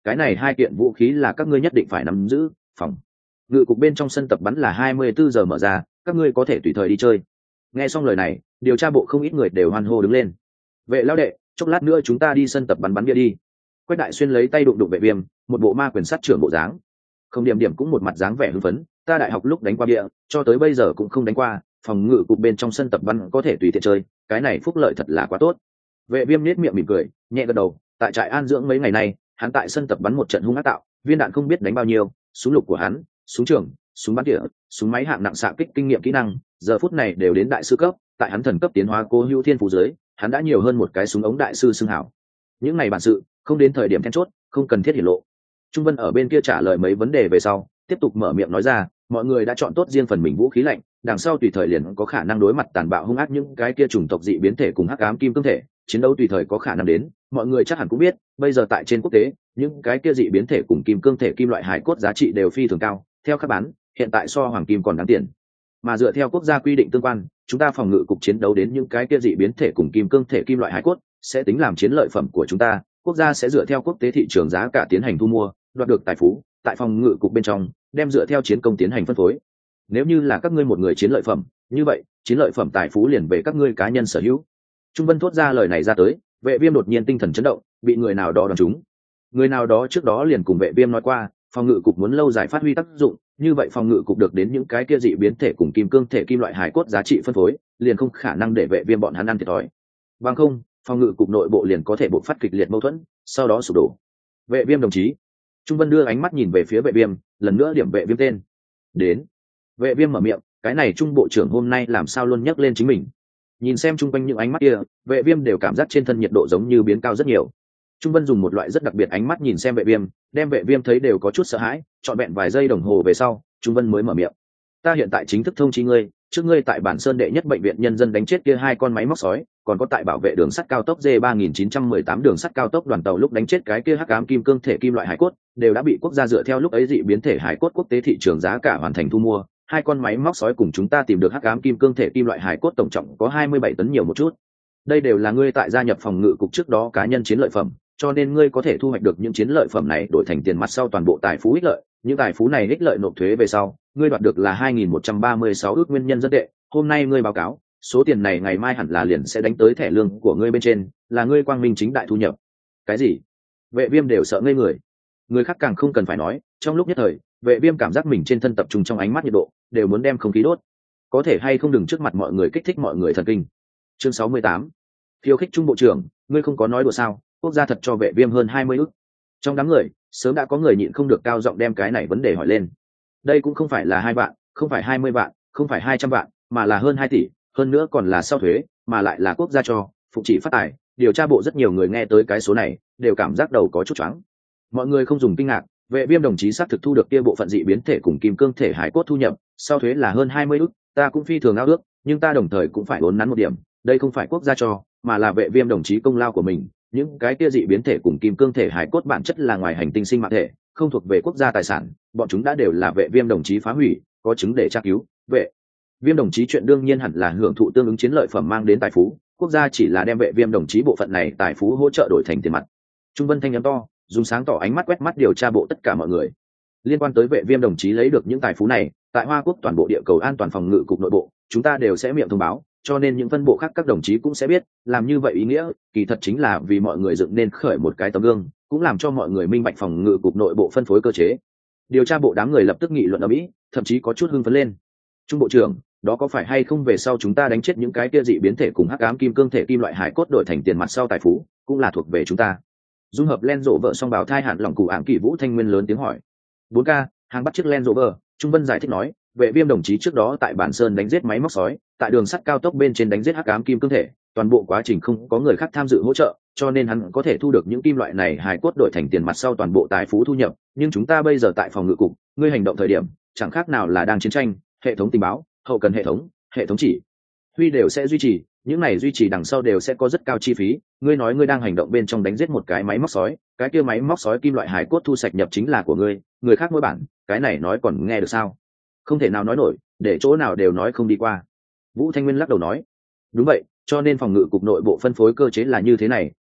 cái này 2 kiện vũ khí là các ngươi nhất định phải nắm giữ. Phòng ngự cục bên trong sân tập bắn là 24 giờ mở ra, các ngươi có thể tùy thời đi chơi. Nghe xong lời này, điều tra bộ không ít người đều hoan hô đứng lên. Vệ lão đệ, chốc lát nữa chúng ta đi sân tập bắn bia đi. Quách Đại Xuyên lấy tay đụng đụng Vệ Viêm, một bộ ma quyền sát trưởng bộ dáng. Không Điểm Điểm cũng một mặt dáng vẻ hưng phấn, ta đại học lúc đánh qua bia, cho tới bây giờ cũng không đánh qua, phòng ngự cục bên trong sân tập bắn có thể tùy tiện chơi, cái này phúc lợi thật là quá tốt. Vệ Viêm nhếch miệng mỉm cười, nhẹ gật đầu, tại trại an dưỡng mấy ngày nay, hắn tại sân tập bắn một trận hung ác tạo, viên đạn không biết đánh bao nhiêu, súng lục của hắn, súng trường, súng bắn tỉa, súng máy hạng nặng xạ kích kinh nghiệm kỹ năng, giờ phút này đều đến đại sư cấp, tại hắn thần cấp tiến hóa Cố Hữu Thiên phú dưới, hắn đã nhiều hơn một cái súng ống đại sư xưng hảo. Những này bản sự, không đến thời điểm then chốt, không cần thiết hiển lộ. Trung Vân ở bên kia trả lời mấy vấn đề về sau, tiếp tục mở miệng nói ra, mọi người đã chọn tốt riêng phần mình vũ khí lạnh, đằng sau tùy thời liền có khả năng đối mặt tàn bạo hung ác những cái kia chủng tộc dị biến thể cùng hắc ám kim cương thể, chiến đấu tùy thời có khả năng đến. Mọi người chắc hẳn cũng biết, bây giờ tại trên quốc tế, những cái kia dị biến thể cùng kim cương thể kim loại hải cốt giá trị đều phi thường cao, theo các bán, hiện tại so hoàng kim còn đáng tiền. Mà dựa theo quốc gia quy định tương quan, chúng ta phòng ngự cục chiến đấu đến những cái kia dị biến thể cùng kim cương thể kim loại hải cốt sẽ tính làm chiến lợi phẩm của chúng ta, quốc gia sẽ dựa theo quốc tế thị trường giá cả tiến hành thu mua, đoạt được tài phú, tại phòng ngự cục bên trong, đem dựa theo chiến công tiến hành phân phối. Nếu như là các ngươi một người chiến lợi phẩm, như vậy, chiến lợi phẩm tài phú liền về các ngươi cá nhân sở hữu. Trung Vân thốt ra lời này ra tới, Vệ Viêm đột nhiên tinh thần chấn động, bị người nào đó đoán trúng. Người nào đó trước đó liền cùng Vệ Viêm nói qua, phòng ngự cục muốn lâu dài phát huy tác dụng, như vậy phòng ngự cục được đến những cái kia dị biến thể cùng kim cương thể kim loại hải cốt giá trị phân phối, liền không khả năng để Vệ Viêm bọn hắn ăn thiệt thòi. Bằng không, phòng ngự cục nội bộ liền có thể bộc phát kịch liệt mâu thuẫn, sau đó sụp đổ. Vệ Viêm đồng chí. Trung Vân đưa ánh mắt nhìn về phía Vệ Viêm, lần nữa điểm Vệ Viêm tên. Đến. Vệ Viêm mở miệng, cái này Trung bộ trưởng hôm nay làm sao luôn nhắc lên chính mình. Nhìn xem chung quanh những ánh mắt kia, Vệ Viêm đều cảm giác trên thân nhiệt độ giống như biến cao rất nhiều. Trung Vân dùng một loại rất đặc biệt ánh mắt nhìn xem Vệ Viêm, đem Vệ Viêm thấy đều có chút sợ hãi, trọn vẹn vài giây đồng hồ về sau, Trung Vân mới mở miệng. Ta hiện tại chính thức thông chi ngươi, trước ngươi tại bản sơn đệ nhất bệnh viện nhân dân đánh chết kia 2 con máy móc sói, còn có tại bảo vệ đường sắt cao tốc D3918 đường sắt cao tốc đoàn tàu lúc đánh chết cái kia hắc ám kim cương thể kim loại hải cốt, đều đã bị quốc gia dựa theo lúc ấy dị biến thể hải cốt quốc tế thị trường giá cả hoàn thành thu mua. 2 con máy móc sói cùng chúng ta tìm được hắc ám kim cương thể kim loại hải cốt tổng trọng có 27 tấn nhiều một chút. Đây đều là ngươi tại gia nhập phòng ngự cục trước đó cá nhân chiến lợi phẩm, cho nên ngươi có thể thu hoạch được những chiến lợi phẩm này đổi thành tiền mặt sau toàn bộ tài phú ích lợi. Những tài phú này ích lợi nộp thuế về sau, ngươi đoạt được là 2.136 ước nguyên nhân dân tệ. Hôm nay ngươi báo cáo, số tiền này ngày mai hẳn là liền sẽ đánh tới thẻ lương của ngươi bên trên, là ngươi quang minh chính đại thu nhập. Cái gì? Vệ Viêm đều sợ ngây người. Người khác càng không cần phải nói, trong lúc nhất thời, Vệ Viêm cảm giác mình trên thân tập trung trong ánh mắt nhiệt độ, đều muốn đem không khí đốt. Có thể hay không đừng trước mặt mọi người kích thích mọi người thần kinh. Chương 68. Khiêu khích Trung bộ trưởng, ngươi không có nói đùa sao? Quốc gia thật cho Vệ Viêm hơn 20 ức. Trong đám người, sớm đã có người nhịn không được cao giọng đem cái này vấn đề hỏi lên. Đây cũng không phải là 2 vạn, không phải 20 vạn, không phải 200 vạn, mà là hơn 2 tỷ, hơn nữa còn là sau thuế, mà lại là quốc gia cho, phụ chỉ phát tài. Điều tra bộ rất nhiều người nghe tới cái số này, đều cảm giác đầu có chút choáng. Mọi người không dùng kinh ngạc, Vệ Viêm đồng chí xác thực thu được kia bộ phận dị biến thể cùng kim cương thể hải cốt thu nhập, sau thuế là hơn 20 ức, ta cũng phi thường ao ước, nhưng ta đồng thời cũng phải uốn nắn một điểm, đây không phải quốc gia cho, mà là Vệ Viêm đồng chí công lao của mình. Những cái kia dị biến thể cùng kim cương thể hải cốt bản chất là ngoài hành tinh sinh mạng thể, không thuộc về quốc gia tài sản, bọn chúng đã đều là Vệ Viêm đồng chí phá hủy, có chứng để tra cứu. Vệ Viêm đồng chí chuyện đương nhiên hẳn là hưởng thụ tương ứng chiến lợi phẩm mang đến tài phú, quốc gia chỉ là đem Vệ Viêm đồng chí bộ phận này tài phú hỗ trợ đổi thành tiền mặt. Trung Vân thanh nhắm to, dùng sáng tỏ ánh mắt quét mắt điều tra bộ tất cả mọi người. Liên quan tới Vệ Viêm đồng chí lấy được những tài phú này, tại Hoa Quốc toàn bộ địa cầu an toàn phòng ngự cục nội bộ, chúng ta đều sẽ miệng thông báo, cho nên những phân bộ khác các đồng chí cũng sẽ biết, làm như vậy ý nghĩa, kỳ thật chính là vì mọi người dựng nên khởi một cái tấm gương, cũng làm cho mọi người minh bạch phòng ngự cục nội bộ phân phối cơ chế. Điều tra bộ đám người lập tức nghị luận ầm ĩ, thậm chí có chút hưng phấn lên. Trung bộ trưởng, đó có phải hay không về sau chúng ta đánh chết những cái kia dị biến thể cùng hắc ám kim cương thể kim loại hải cốt đổi thành tiền mặt sau tài phú, cũng là thuộc về chúng ta. Dung hợp len rộ vợ song báo thai hạn lòng cụ ảng kỷ Vũ Thanh Nguyên lớn tiếng hỏi. 4K, hàng bắt chiếc len rộ vợ, Trung Vân giải thích nói, Vệ Viêm đồng chí trước đó tại bản sơn đánh giết máy móc sói, tại đường sắt cao tốc bên trên đánh giết hắc ám kim cương thể, toàn bộ quá trình không có người khác tham dự hỗ trợ, cho nên hắn có thể thu được những kim loại này hài cốt đổi thành tiền mặt sau toàn bộ tài phú thu nhập. Nhưng chúng ta bây giờ tại phòng ngự cục, ngươi hành động thời điểm chẳng khác nào là đang chiến tranh, hệ thống tình báo, hậu cần hệ thống chỉ huy đều sẽ duy trì, những này duy trì đằng sau đều sẽ có rất cao chi phí. Ngươi nói ngươi đang hành động bên trong đánh giết một cái máy móc sói, cái kia máy móc sói kim loại hài cốt thu sạch nhập chính là của ngươi, người khác mỗi bản, cái này nói còn nghe được sao? Không thể nào nói nổi, để chỗ nào đều nói không đi qua. Vũ Thanh Nguyên lắc đầu nói, đúng vậy, cho nên phòng ngự cục nội bộ phân phối cơ chế là như thế này,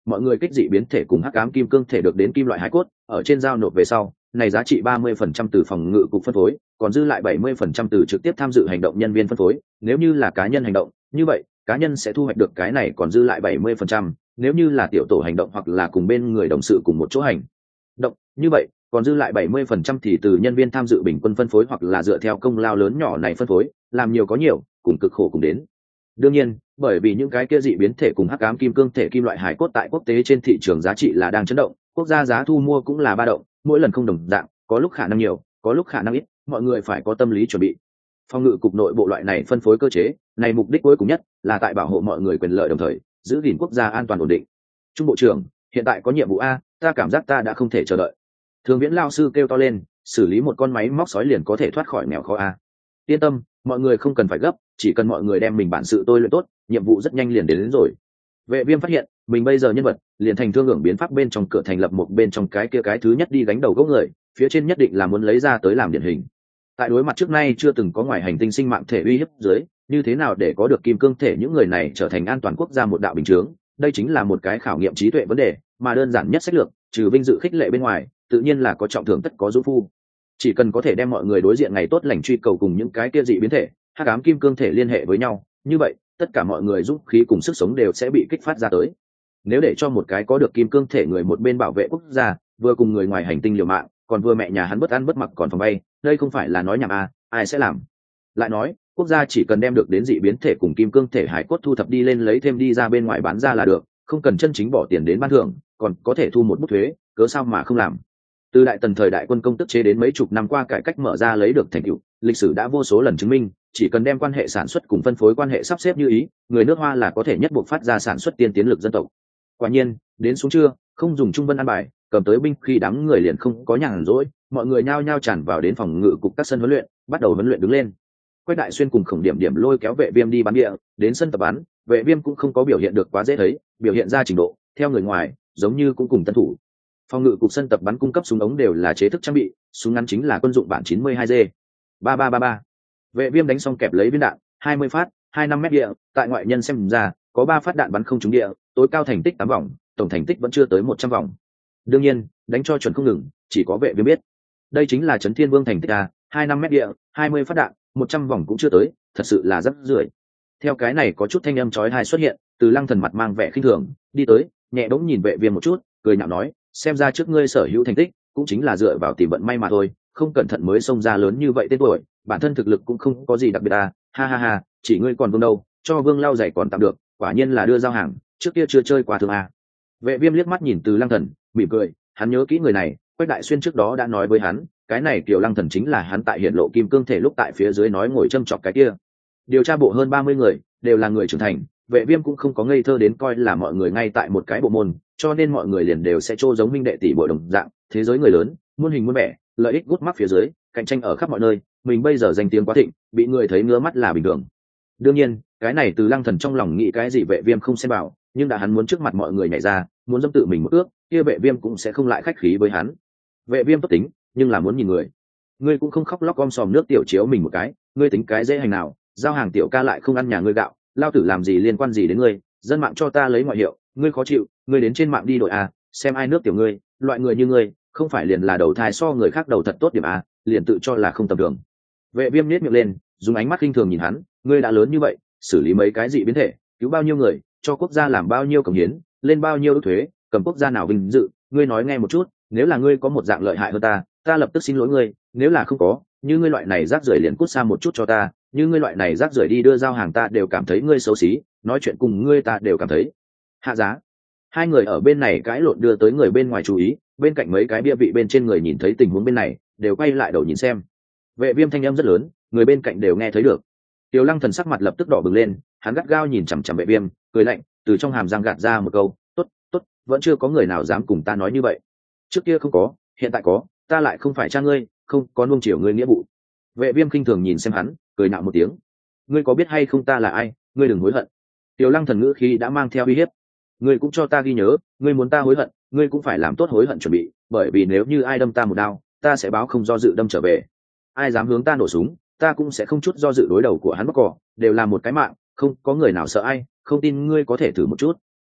mọi người kích dị biến thể cùng hắc ám kim cương thể được đến kim loại hải cốt ở trên giao nộp về sau, này giá trị 30% từ phòng ngự cục phân phối, còn dư lại 70% từ trực tiếp tham dự hành động nhân viên phân phối. Nếu như là cá nhân hành động, như vậy cá nhân sẽ thu hoạch được cái này còn dư lại 70%, nếu như là tiểu tổ hành động hoặc là cùng bên người đồng sự cùng một chỗ hành động, như vậy còn dư lại 70% thì từ nhân viên tham dự bình quân phân phối hoặc là dựa theo công lao lớn nhỏ này phân phối, làm nhiều có nhiều, cùng cực khổ cùng đến. Đương nhiên, bởi vì những cái kia dị biến thể cùng hắc ám kim cương thể kim loại hải cốt tại quốc tế trên thị trường giá trị là đang chấn động, quốc gia giá thu mua cũng là ba động, mỗi lần không đồng dạng, có lúc khả năng nhiều, có lúc khả năng ít, mọi người phải có tâm lý chuẩn bị. Phòng ngự cục nội bộ loại này phân phối cơ chế, này mục đích cuối cùng nhất là tại bảo hộ mọi người quyền lợi đồng thời giữ gìn quốc gia an toàn ổn định. Trung bộ trưởng, hiện tại có nhiệm vụ a, ta cảm giác ta đã không thể chờ đợi. Thường Viễn lao sư kêu to lên, xử lý một con máy móc sói liền có thể thoát khỏi nghèo khó a. Yên tâm, mọi người không cần phải gấp, chỉ cần mọi người đem mình bản sự tôi luyện tốt, nhiệm vụ rất nhanh liền đến rồi. Vệ Viêm phát hiện mình bây giờ nhân vật liền thành thương hưởng biến pháp bên trong cửa thành lập một bên trong cái kia cái thứ nhất đi gánh đầu gốc người, phía trên nhất định là muốn lấy ra tới làm điển hình. Tại đối mặt trước nay chưa từng có ngoài hành tinh sinh mạng thể uy hiếp dưới, như thế nào để có được kim cương thể những người này trở thành an toàn quốc gia một đạo bình chướng, đây chính là một cái khảo nghiệm trí tuệ vấn đề, mà đơn giản nhất sách lược, trừ vinh dự khích lệ bên ngoài, tự nhiên là có trọng thưởng tất có dũng phu. Chỉ cần có thể đem mọi người đối diện ngày tốt lành truy cầu cùng những cái kia dị biến thể, hắc ám kim cương thể liên hệ với nhau, như vậy tất cả mọi người dũng khí cùng sức sống đều sẽ bị kích phát ra tới. Nếu để cho một cái có được kim cương thể người một bên bảo vệ quốc gia, vừa cùng người ngoài hành tinh liều mạng, còn vừa mẹ nhà hắn bất ăn bất mặc còn phòng bay, đây không phải là nói nhảm à, ai sẽ làm? Lại nói, quốc gia chỉ cần đem được đến dị biến thể cùng kim cương thể hải cốt thu thập đi lên lấy thêm đi ra bên ngoài bán ra là được, không cần chân chính bỏ tiền đến ban thưởng, còn có thể thu một bút thuế, cớ sao mà không làm? Từ đại tần thời đại quân công tức chế đến mấy chục năm qua cải cách mở ra lấy được thành tựu, lịch sử đã vô số lần chứng minh, chỉ cần đem quan hệ sản xuất cùng phân phối quan hệ sắp xếp như ý, người nước Hoa là có thể nhất buộc phát ra sản xuất tiên tiến lực dân tộc. Quả nhiên, đến xuống trưa, không dùng trung vân ăn bài, cầm tới binh khi đám người liền không có nhàn rỗi, mọi người nhao nhao tràn vào đến phòng ngự cục các sân huấn luyện, bắt đầu huấn luyện đứng lên. Quách Đại Xuyên cùng Khổng Điểm Điểm lôi kéo Vệ Viêm đi bắn địa, đến sân tập bắn, Vệ Viêm cũng không có biểu hiện được quá dễ thấy, biểu hiện ra trình độ, theo người ngoài, giống như cũng cùng tân thủ. Phòng ngự cục sân tập bắn cung cấp súng ống đều là chế thức trang bị, súng ngắn chính là quân dụng bản 92G. 3333. Vệ Viêm đánh xong kẹp lấy viên đạn, 20 phát, 25 mét địa, tại ngoại nhân xem ra, có 3 phát đạn bắn không trúng địa, tối cao thành tích 8 vòng, tổng thành tích vẫn chưa tới 100 vòng. Đương nhiên, đánh cho chuẩn không ngừng, chỉ có Vệ Viêm biết. Đây chính là Trấn Thiên Vương thành tích a, 25 mét địa, 20 phát đạn, 100 vòng cũng chưa tới, thật sự là rất rưởi. Theo cái này có chút thanh âm chói tai xuất hiện, Từ Lăng Thần mặt mang vẻ khinh thường, đi tới, nhẹ bỗng nhìn Vệ Viêm một chút, cười nhạo nói, xem ra trước ngươi sở hữu thành tích, cũng chính là dựa vào tìm vận may mà thôi, không cẩn thận mới xông ra lớn như vậy tên tuổi, bản thân thực lực cũng không có gì đặc biệt à, ha ha ha, chỉ ngươi còn Vương đâu, cho Vương lau giày còn tạm được, quả nhiên là đưa giao hàng, trước kia chưa chơi qua thường à. Vệ Viêm liếc mắt nhìn Từ Lăng Thần, mỉm cười, hắn nhớ kỹ người này, Quách Đại Xuyên trước đó đã nói với hắn, cái này Kiều Lăng Thần chính là hắn tại hiện lộ kim cương thể lúc tại phía dưới nói ngồi châm chọc cái kia. Điều tra bộ hơn 30 người, đều là người trưởng thành, Vệ Viêm cũng không có ngây thơ đến coi là mọi người ngay tại một cái bộ môn, cho nên mọi người liền đều sẽ trô giống minh đệ tỷ muội đồng dạng, thế giới người lớn, muôn hình muôn vẻ, lợi ích gút mắc phía dưới, cạnh tranh ở khắp mọi nơi, mình bây giờ danh tiếng quá thịnh, bị người thấy ngứa mắt là bình thường. Đương nhiên, cái này Từ Lăng Thần trong lòng nghĩ cái gì Vệ Viêm không xem vào, nhưng đã hắn muốn trước mặt mọi người nhảy ra, muốn dâm tự mình một ước, kia Vệ Viêm cũng sẽ không lại khách khí với hắn. Vệ Viêm tốt tính, nhưng là muốn nhìn người. Ngươi cũng không khóc lóc gom sòm nước tiểu chiếu mình một cái, ngươi tính cái dễ hành nào, giao hàng tiểu ca lại không ăn nhà ngươi gạo, lao tử làm gì liên quan gì đến ngươi, dân mạng cho ta lấy ngoại hiệu, ngươi khó chịu, ngươi đến trên mạng đi đội a, xem ai nước tiểu ngươi, loại người như ngươi, không phải liền là đầu thai so người khác đầu thật tốt điểm a, liền tự cho là không tầm thường. Vệ Viêm nhếch miệng lên, dùng ánh mắt khinh thường nhìn hắn, ngươi đã lớn như vậy, xử lý mấy cái dị biến thể, cứu bao nhiêu người, cho quốc gia làm bao nhiêu cống hiến, lên bao nhiêu thuế, cầm quốc gia nào vinh dự, ngươi nói nghe một chút, nếu là ngươi có một dạng lợi hại hơn ta, ta lập tức xin lỗi ngươi, nếu là không có, như ngươi loại này rác rưởi liền cút xa một chút cho ta, như ngươi loại này rác rưởi đi đưa giao hàng ta đều cảm thấy ngươi xấu xí, nói chuyện cùng ngươi ta đều cảm thấy hạ giá. Hai người ở bên này cãi lộn đưa tới người bên ngoài chú ý, bên cạnh mấy cái bia vị bên trên người nhìn thấy tình huống bên này, đều quay lại đầu nhìn xem. Vệ Viêm thanh âm rất lớn, người bên cạnh đều nghe thấy được. Tiểu Lăng Thần sắc mặt lập tức đỏ bừng lên, hắn gắt gao nhìn chằm chằm Vệ Viêm, cười lạnh, từ trong hàm răng gạt ra một câu, "Tốt, tốt, vẫn chưa có người nào dám cùng ta nói như vậy. Trước kia không có, hiện tại có, ta lại không phải cha ngươi, không có nuông chiều ngươi nghĩa vụ." Vệ Viêm khinh thường nhìn xem hắn, cười nạo một tiếng, "Ngươi có biết hay không ta là ai, ngươi đừng hối hận." Tiểu Lăng Thần ngữ khí đã mang theo uy hiếp, "Ngươi cũng cho ta ghi nhớ, ngươi muốn ta hối hận, ngươi cũng phải làm tốt hối hận chuẩn bị, bởi vì nếu như ai đâm ta một đao, ta sẽ báo không do dự đâm trở về. Ai dám hướng ta nổ súng, ta cũng sẽ không chút do dự đối đầu của hắn bóc cỏ, đều là một cái mạng, không có người nào sợ ai, không tin ngươi có thể thử một chút."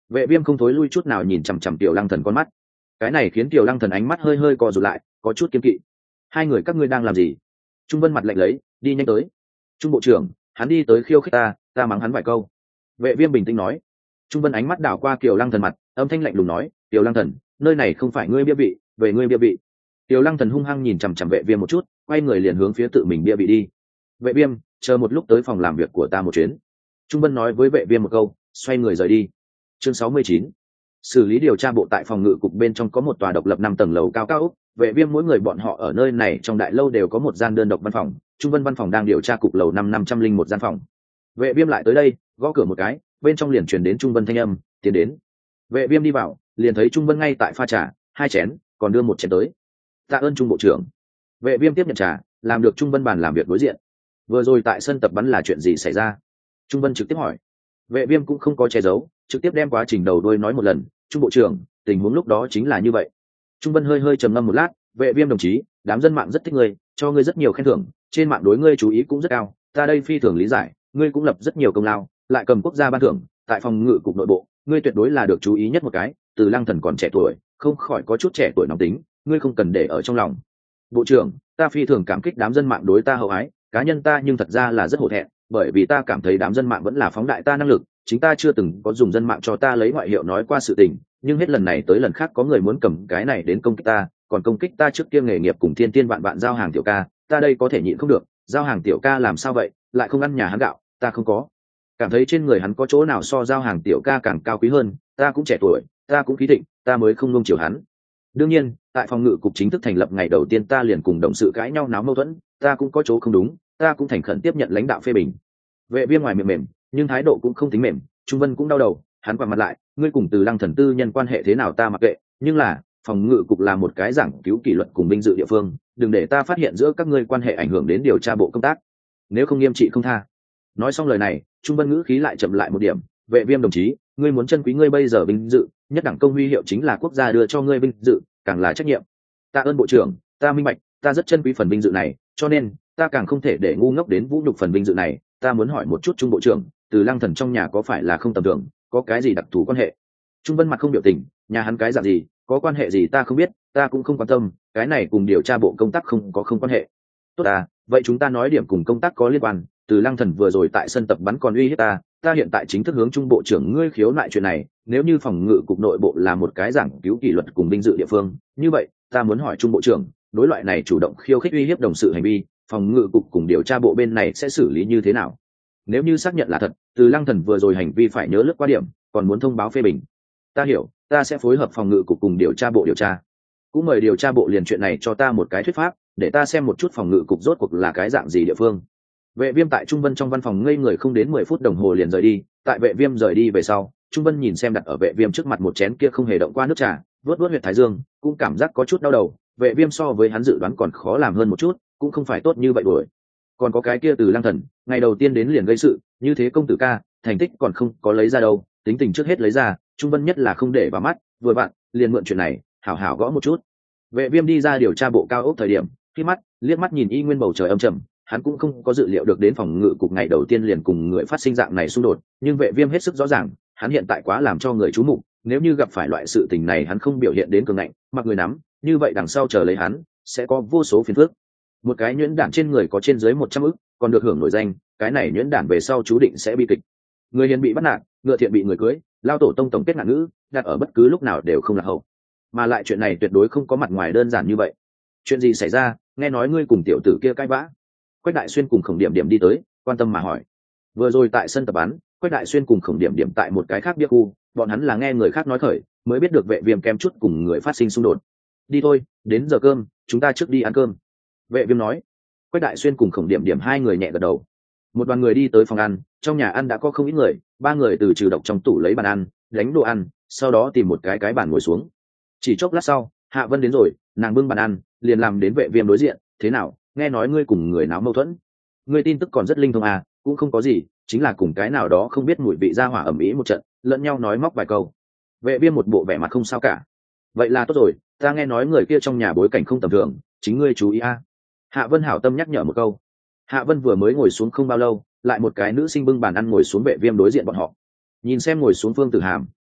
Vệ viêm không thối lui chút nào nhìn chằm chằm Tiểu Lăng Thần con mắt, cái này khiến Tiểu Lăng Thần ánh mắt hơi hơi co rụt lại, có chút kiêng kỵ. Hai người các ngươi đang làm gì? Trung Vân mặt lạnh lấy, đi nhanh tới. Trung bộ trưởng, hắn đi tới khiêu khích ta mắng hắn vài câu. Vệ viêm bình tĩnh nói. Trung Vân ánh mắt đảo qua Kiều Lăng Thần mặt, âm thanh lạnh lùng nói, Kiều Lăng Thần, nơi này không phải ngươi bia vị, về ngươi bia vị. Kiều Lăng Thần hung hăng nhìn chằm chằm vệ viêm một chút, quay người liền hướng phía tự mình bia vị đi. Vệ viêm, chờ một lúc tới phòng làm việc của ta một chuyến. Trung Vân nói với vệ viêm một câu, xoay người rời đi. Chương 69. Xử lý điều tra bộ tại phòng ngự cục bên trong có một tòa độc lập 5 tầng lầu cao cao, vệ viêm mỗi người bọn họ ở nơi này trong đại lâu đều có một gian đơn độc văn phòng. Trung Vân văn phòng đang điều tra cục lầu 501 gian phòng. Vệ viêm lại tới đây, gõ cửa một cái, bên trong liền truyền đến Trung Vân thanh âm, tiến đến. Vệ viêm đi vào, liền thấy Trung Vân ngay tại pha trà, 2 chén, còn đưa một chén tới. Tạ ơn Trung bộ trưởng. Vệ viêm tiếp nhận trà, làm được Trung Vân bàn làm việc đối diện. Vừa rồi tại sân tập bắn là chuyện gì xảy ra? Trung Vân trực tiếp hỏi. Vệ viêm cũng không có che giấu, trực tiếp đem quá trình đầu đuôi nói một lần. Trung bộ trưởng, tình huống lúc đó chính là như vậy. Trung Vân hơi hơi trầm ngâm một lát, vệ viêm đồng chí, đám dân mạng rất thích ngươi, cho ngươi rất nhiều khen thưởng, trên mạng đối ngươi chú ý cũng rất cao, ta đây phi thường lý giải, ngươi cũng lập rất nhiều công lao, lại cầm quốc gia ban thưởng, tại phòng ngự cục nội bộ, ngươi tuyệt đối là được chú ý nhất một cái, Từ Lăng Thần còn trẻ tuổi, không khỏi có chút trẻ tuổi nóng tính, ngươi không cần để ở trong lòng. Bộ trưởng, ta phi thường cảm kích đám dân mạng đối ta hậu ái, cá nhân ta nhưng thật ra là rất hổ thẹn, bởi vì ta cảm thấy đám dân mạng vẫn là phóng đại ta năng lực, chính ta chưa từng có dùng dân mạng cho ta lấy ngoại hiệu nói qua sự tình, nhưng hết lần này tới lần khác có người muốn cầm cái này đến công kích ta, còn công kích ta trước kia nghề nghiệp cùng thiên tiên vạn vạn giao hàng tiểu ca, ta đây có thể nhịn không được, giao hàng tiểu ca làm sao vậy, lại không ăn nhà hắn gạo, ta không có cảm thấy trên người hắn có chỗ nào so giao hàng tiểu ca càng cao quý hơn, ta cũng trẻ tuổi, ta cũng khí thịnh, ta mới không nung chiều hắn. Đương nhiên, tại phòng ngự cục chính thức thành lập ngày đầu tiên ta liền cùng đồng sự cãi nhau náo mâu thuẫn, ta cũng có chỗ không đúng, ta cũng thành khẩn tiếp nhận lãnh đạo phê bình. Vệ viêm ngoài miệng mềm, nhưng thái độ cũng không tính mềm. Trung Vân cũng đau đầu, hắn quằn mặt lại, ngươi cùng Từ Lăng Thần tư nhân quan hệ thế nào ta mặc kệ, nhưng là phòng ngự cục là một cái giảng cứu kỷ luật cùng binh dự địa phương, đừng để ta phát hiện giữa các ngươi quan hệ ảnh hưởng đến điều tra bộ công tác, nếu không nghiêm trị không tha. Nói xong lời này, Trung Vân ngữ khí lại chậm lại một điểm, vệ viêm đồng chí, ngươi muốn chân quý ngươi bây giờ vinh dự, nhất đẳng công huy hiệu chính là quốc gia đưa cho ngươi vinh dự, càng là trách nhiệm. Tạ ơn bộ trưởng, ta minh bạch, ta rất chân quý phần vinh dự này, cho nên ta càng không thể để ngu ngốc đến vũ nhục phần vinh dự này. Ta muốn hỏi một chút Trung bộ trưởng, Từ Lăng Thần trong nhà có phải là không tầm thường, có cái gì đặc thù quan hệ? Trung Vân mặt không biểu tình, nhà hắn cái dạng gì, có quan hệ gì ta không biết, ta cũng không quan tâm, cái này cùng điều tra bộ công tác không có không quan hệ. Tốt à, vậy chúng ta nói điểm cùng công tác có liên quan. Từ Lăng Thần vừa rồi tại sân tập bắn còn uy hiếp ta hiện tại chính thức hướng Trung bộ trưởng ngươi khiếu nại chuyện này, nếu như phòng ngự cục nội bộ là một cái giảng cứu kỷ luật cùng vinh dự địa phương, như vậy ta muốn hỏi Trung bộ trưởng, đối loại này chủ động khiêu khích uy hiếp đồng sự hành vi, phòng ngự cục cùng điều tra bộ bên này sẽ xử lý như thế nào? Nếu như xác nhận là thật, Từ Lăng Thần vừa rồi hành vi phải nhớ lướt qua điểm, còn muốn thông báo phê bình. Ta hiểu, ta sẽ phối hợp phòng ngự cục cùng điều tra bộ điều tra. Cũng mời điều tra bộ liền chuyện này cho ta một cái thuyết pháp, để ta xem một chút phòng ngự cục rốt cuộc là cái dạng gì địa phương. Vệ viêm tại Trung Vân trong văn phòng ngây người không đến 10 phút đồng hồ liền rời đi. Tại vệ viêm rời đi về sau, Trung Vân nhìn xem đặt ở vệ viêm trước mặt một chén kia không hề động qua nước trà, vớt huyệt thái dương, cũng cảm giác có chút đau đầu. Vệ viêm so với hắn dự đoán còn khó làm hơn một chút, cũng không phải tốt như vậy đuổi. Còn có cái kia Từ Lăng Thần, ngày đầu tiên đến liền gây sự, như thế công tử ca, thành tích còn không có lấy ra đâu, tính tình trước hết lấy ra, Trung Vân nhất là không để vào mắt, vừa vặn, liền mượn chuyện này, hảo hảo gõ một chút. Vệ viêm đi ra điều tra bộ cao ốc thời điểm, khi mắt, liếc mắt nhìn y nguyên bầu trời âm trầm, hắn cũng không có dự liệu được đến phòng ngự cục ngày đầu tiên liền cùng người phát sinh dạng này xung đột, nhưng vệ viêm hết sức rõ ràng, hắn hiện tại quá làm cho người chú mục, nếu như gặp phải loại sự tình này hắn không biểu hiện đến cường ngạnh, mặc người nắm, như vậy đằng sau chờ lấy hắn, sẽ có vô số phiền phức. Một cái nhuyễn đản trên người có trên dưới 100 ức, còn được hưởng nổi danh, cái này nhuyễn đản về sau chú định sẽ bi kịch. Người hiền bị bắt nạt, ngựa thiện bị người cưới, lao tổ tông tổng kết ngạn ngữ, đặt ở bất cứ lúc nào đều không là hậu. Mà lại chuyện này tuyệt đối không có mặt ngoài đơn giản như vậy. Chuyện gì xảy ra, nghe nói ngươi cùng tiểu tử kia cãi vã? Quách Đại Xuyên cùng Khổng Điểm Điểm đi tới, quan tâm mà hỏi. Vừa rồi tại sân tập bắn, Quách Đại Xuyên cùng Khổng Điểm Điểm tại một cái khác bia khu, bọn hắn là nghe người khác nói khởi, mới biết được vệ viêm kém chút cùng người phát sinh xung đột. Đi thôi, đến giờ cơm, chúng ta trước đi ăn cơm. Vệ viêm nói. Quách Đại Xuyên cùng Khổng Điểm Điểm hai người nhẹ gật đầu. Một đoàn người đi tới phòng ăn, trong nhà ăn đã có không ít người, ba người từ trừ độc trong tủ lấy bàn ăn, đánh đồ ăn, sau đó tìm một cái bàn ngồi xuống. Chỉ chốc lát sau, Hạ Vân đến rồi, nàng bưng bàn ăn, liền làm đến vệ viêm đối diện. Thế nào, nghe nói ngươi cùng người náo mâu thuẫn? Ngươi tin tức còn rất linh thông à, cũng không có gì, chính là cùng cái nào đó không biết mùi vị ra hỏa ầm ĩ một trận, lẫn nhau nói móc vài câu. Vệ viêm một bộ vẻ mặt không sao cả. Vậy là tốt rồi, ta nghe nói người kia trong nhà bối cảnh không tầm thường, chính ngươi chú ý à. Hạ Vân hảo tâm nhắc nhở một câu. Hạ Vân vừa mới ngồi xuống không bao lâu, lại một cái nữ sinh bưng bàn ăn ngồi xuống vệ viêm đối diện bọn họ. Nhìn xem ngồi xuống Phương Tử Hàm,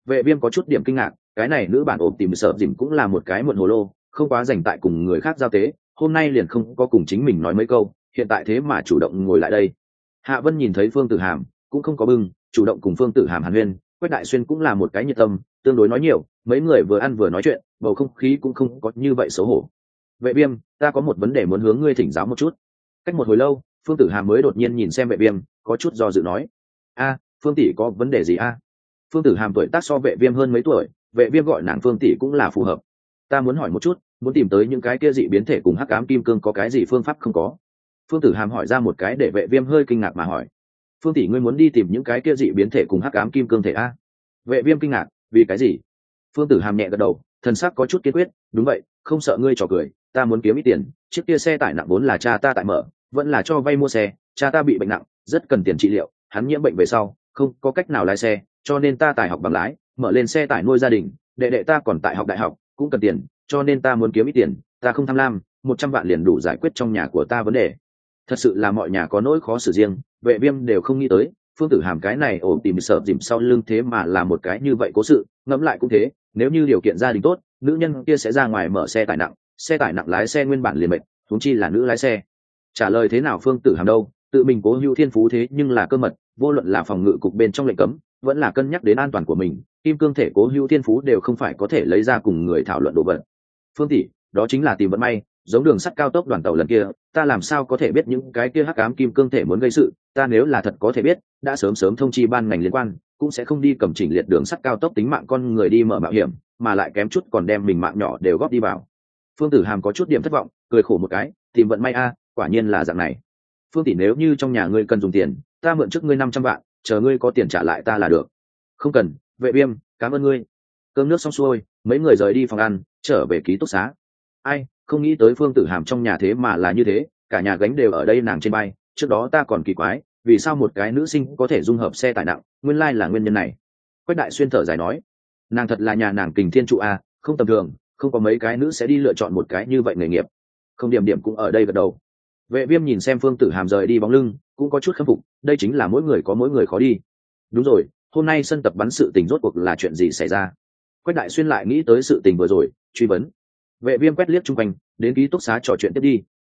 Vệ viêm có chút điểm kinh ngạc, cái này nữ bản ộp tìm sợ dìm cũng là một cái muộn hồ lô, không quá dành tại cùng người khác giao tế, hôm nay liền không có cùng chính mình nói mấy câu, hiện tại thế mà chủ động ngồi lại đây. Hạ Vân nhìn thấy Phương Tử Hàm cũng không có bưng, chủ động cùng Phương Tử Hàm hàn huyên. Quách Đại Xuyên cũng là một cái nhiệt tâm, tương đối nói nhiều, mấy người vừa ăn vừa nói chuyện, bầu không khí cũng không có như vậy xấu hổ. Vệ viêm, ta có một vấn đề muốn hướng ngươi thỉnh giáo một chút. Cách một hồi lâu, Phương Tử Hàm mới đột nhiên nhìn xem vệ viêm, có chút do dự nói: a, Phương tỷ có vấn đề gì a? Phương Tử Hàm tuổi tác so vệ viêm hơn mấy tuổi, vệ viêm gọi nàng Phương tỷ cũng là phù hợp. Ta muốn hỏi một chút, muốn tìm tới những cái kia dị biến thể cùng hắc ám kim cương có cái gì phương pháp không có? Phương Tử Hàm hỏi ra một cái để vệ viêm hơi kinh ngạc mà hỏi: Phương tỷ ngươi muốn đi tìm những cái kia dị biến thể cùng hắc ám kim cương thể a? Vệ viêm kinh ngạc: vì cái gì? Phương Tử Hàm nhẹ gật đầu, thần sắc có chút kiên quyết: đúng vậy, không sợ ngươi trò cười, ta muốn kiếm ít tiền, chiếc kia xe tải nặng vốn là cha ta tại mở, vẫn là cho vay mua xe, cha ta bị bệnh nặng, rất cần tiền trị liệu, hắn nhiễm bệnh về sau, không có cách nào lái xe, cho nên ta tài học bằng lái, mở lên xe tải nuôi gia đình, đệ đệ ta còn tại học đại học, cũng cần tiền, cho nên ta muốn kiếm ít tiền, ta không tham lam, 100 vạn liền đủ giải quyết trong nhà của ta vấn đề. Thật sự là mọi nhà có nỗi khó xử riêng, vệ viêm đều không nghĩ tới, Phương Tử Hàm cái này ổ tìm sợ dìm sau lưng thế mà là một cái như vậy cố sự, ngẫm lại cũng thế, nếu như điều kiện gia đình tốt, nữ nhân kia sẽ ra ngoài mở xe tải nặng lái xe nguyên bản liền mệt, huống chi là nữ lái xe. Trả lời thế nào Phương Tử Hàm đâu, tự mình cố hữu thiên phú thế nhưng là cơ mật, vô luận là phòng ngự cục bên trong lệnh cấm, vẫn là cân nhắc đến an toàn của mình, kim cương thể cố hữu thiên phú đều không phải có thể lấy ra cùng người thảo luận đồ vật. Phương tỷ, đó chính là tìm vận may, giống đường sắt cao tốc đoàn tàu lần kia, ta làm sao có thể biết những cái kia hắc ám kim cương thể muốn gây sự, ta nếu là thật có thể biết, đã sớm thông chi ban ngành liên quan, cũng sẽ không đi cầm chỉnh liệt đường sắt cao tốc tính mạng con người đi mở mạo hiểm, mà lại kém chút còn đem mình mạng nhỏ đều góp đi vào. Phương Tử Hàm có chút điểm thất vọng, cười khổ một cái, tìm vận may a, quả nhiên là dạng này. Phương tỷ, nếu như trong nhà ngươi cần dùng tiền, ta mượn trước ngươi 500 vạn, chờ ngươi có tiền trả lại ta là được. Không cần, vệ viêm, cảm ơn ngươi. Cơm nước xong xuôi, mấy người rời đi phòng ăn, trở về ký túc xá. Ai, không nghĩ tới Phương Tử Hàm trong nhà thế mà là như thế, cả nhà gánh đều ở đây nàng trên bay, trước đó ta còn kỳ quái, vì sao một cái nữ sinh có thể dung hợp xe tải nặng, nguyên lai là nguyên nhân này. Quách Đại Xuyên thở dài nói, nàng thật là nhà nàng Kình Thiên trụ a, không tầm thường, không có mấy cái nữ sẽ đi lựa chọn một cái như vậy nghề nghiệp. Không điểm điểm cũng ở đây gật đầu. Vệ viêm nhìn xem Phương Tử Hàm rời đi bóng lưng, cũng có chút khâm phục, đây chính là mỗi người có mỗi người khó đi. Đúng rồi, hôm nay sân tập bắn sự tình rốt cuộc là chuyện gì xảy ra? Quách Đại Xuyên lại nghĩ tới sự tình vừa rồi, truy vấn. Vệ viêm quét liếc chung quanh, đến ký túc xá trò chuyện tiếp đi,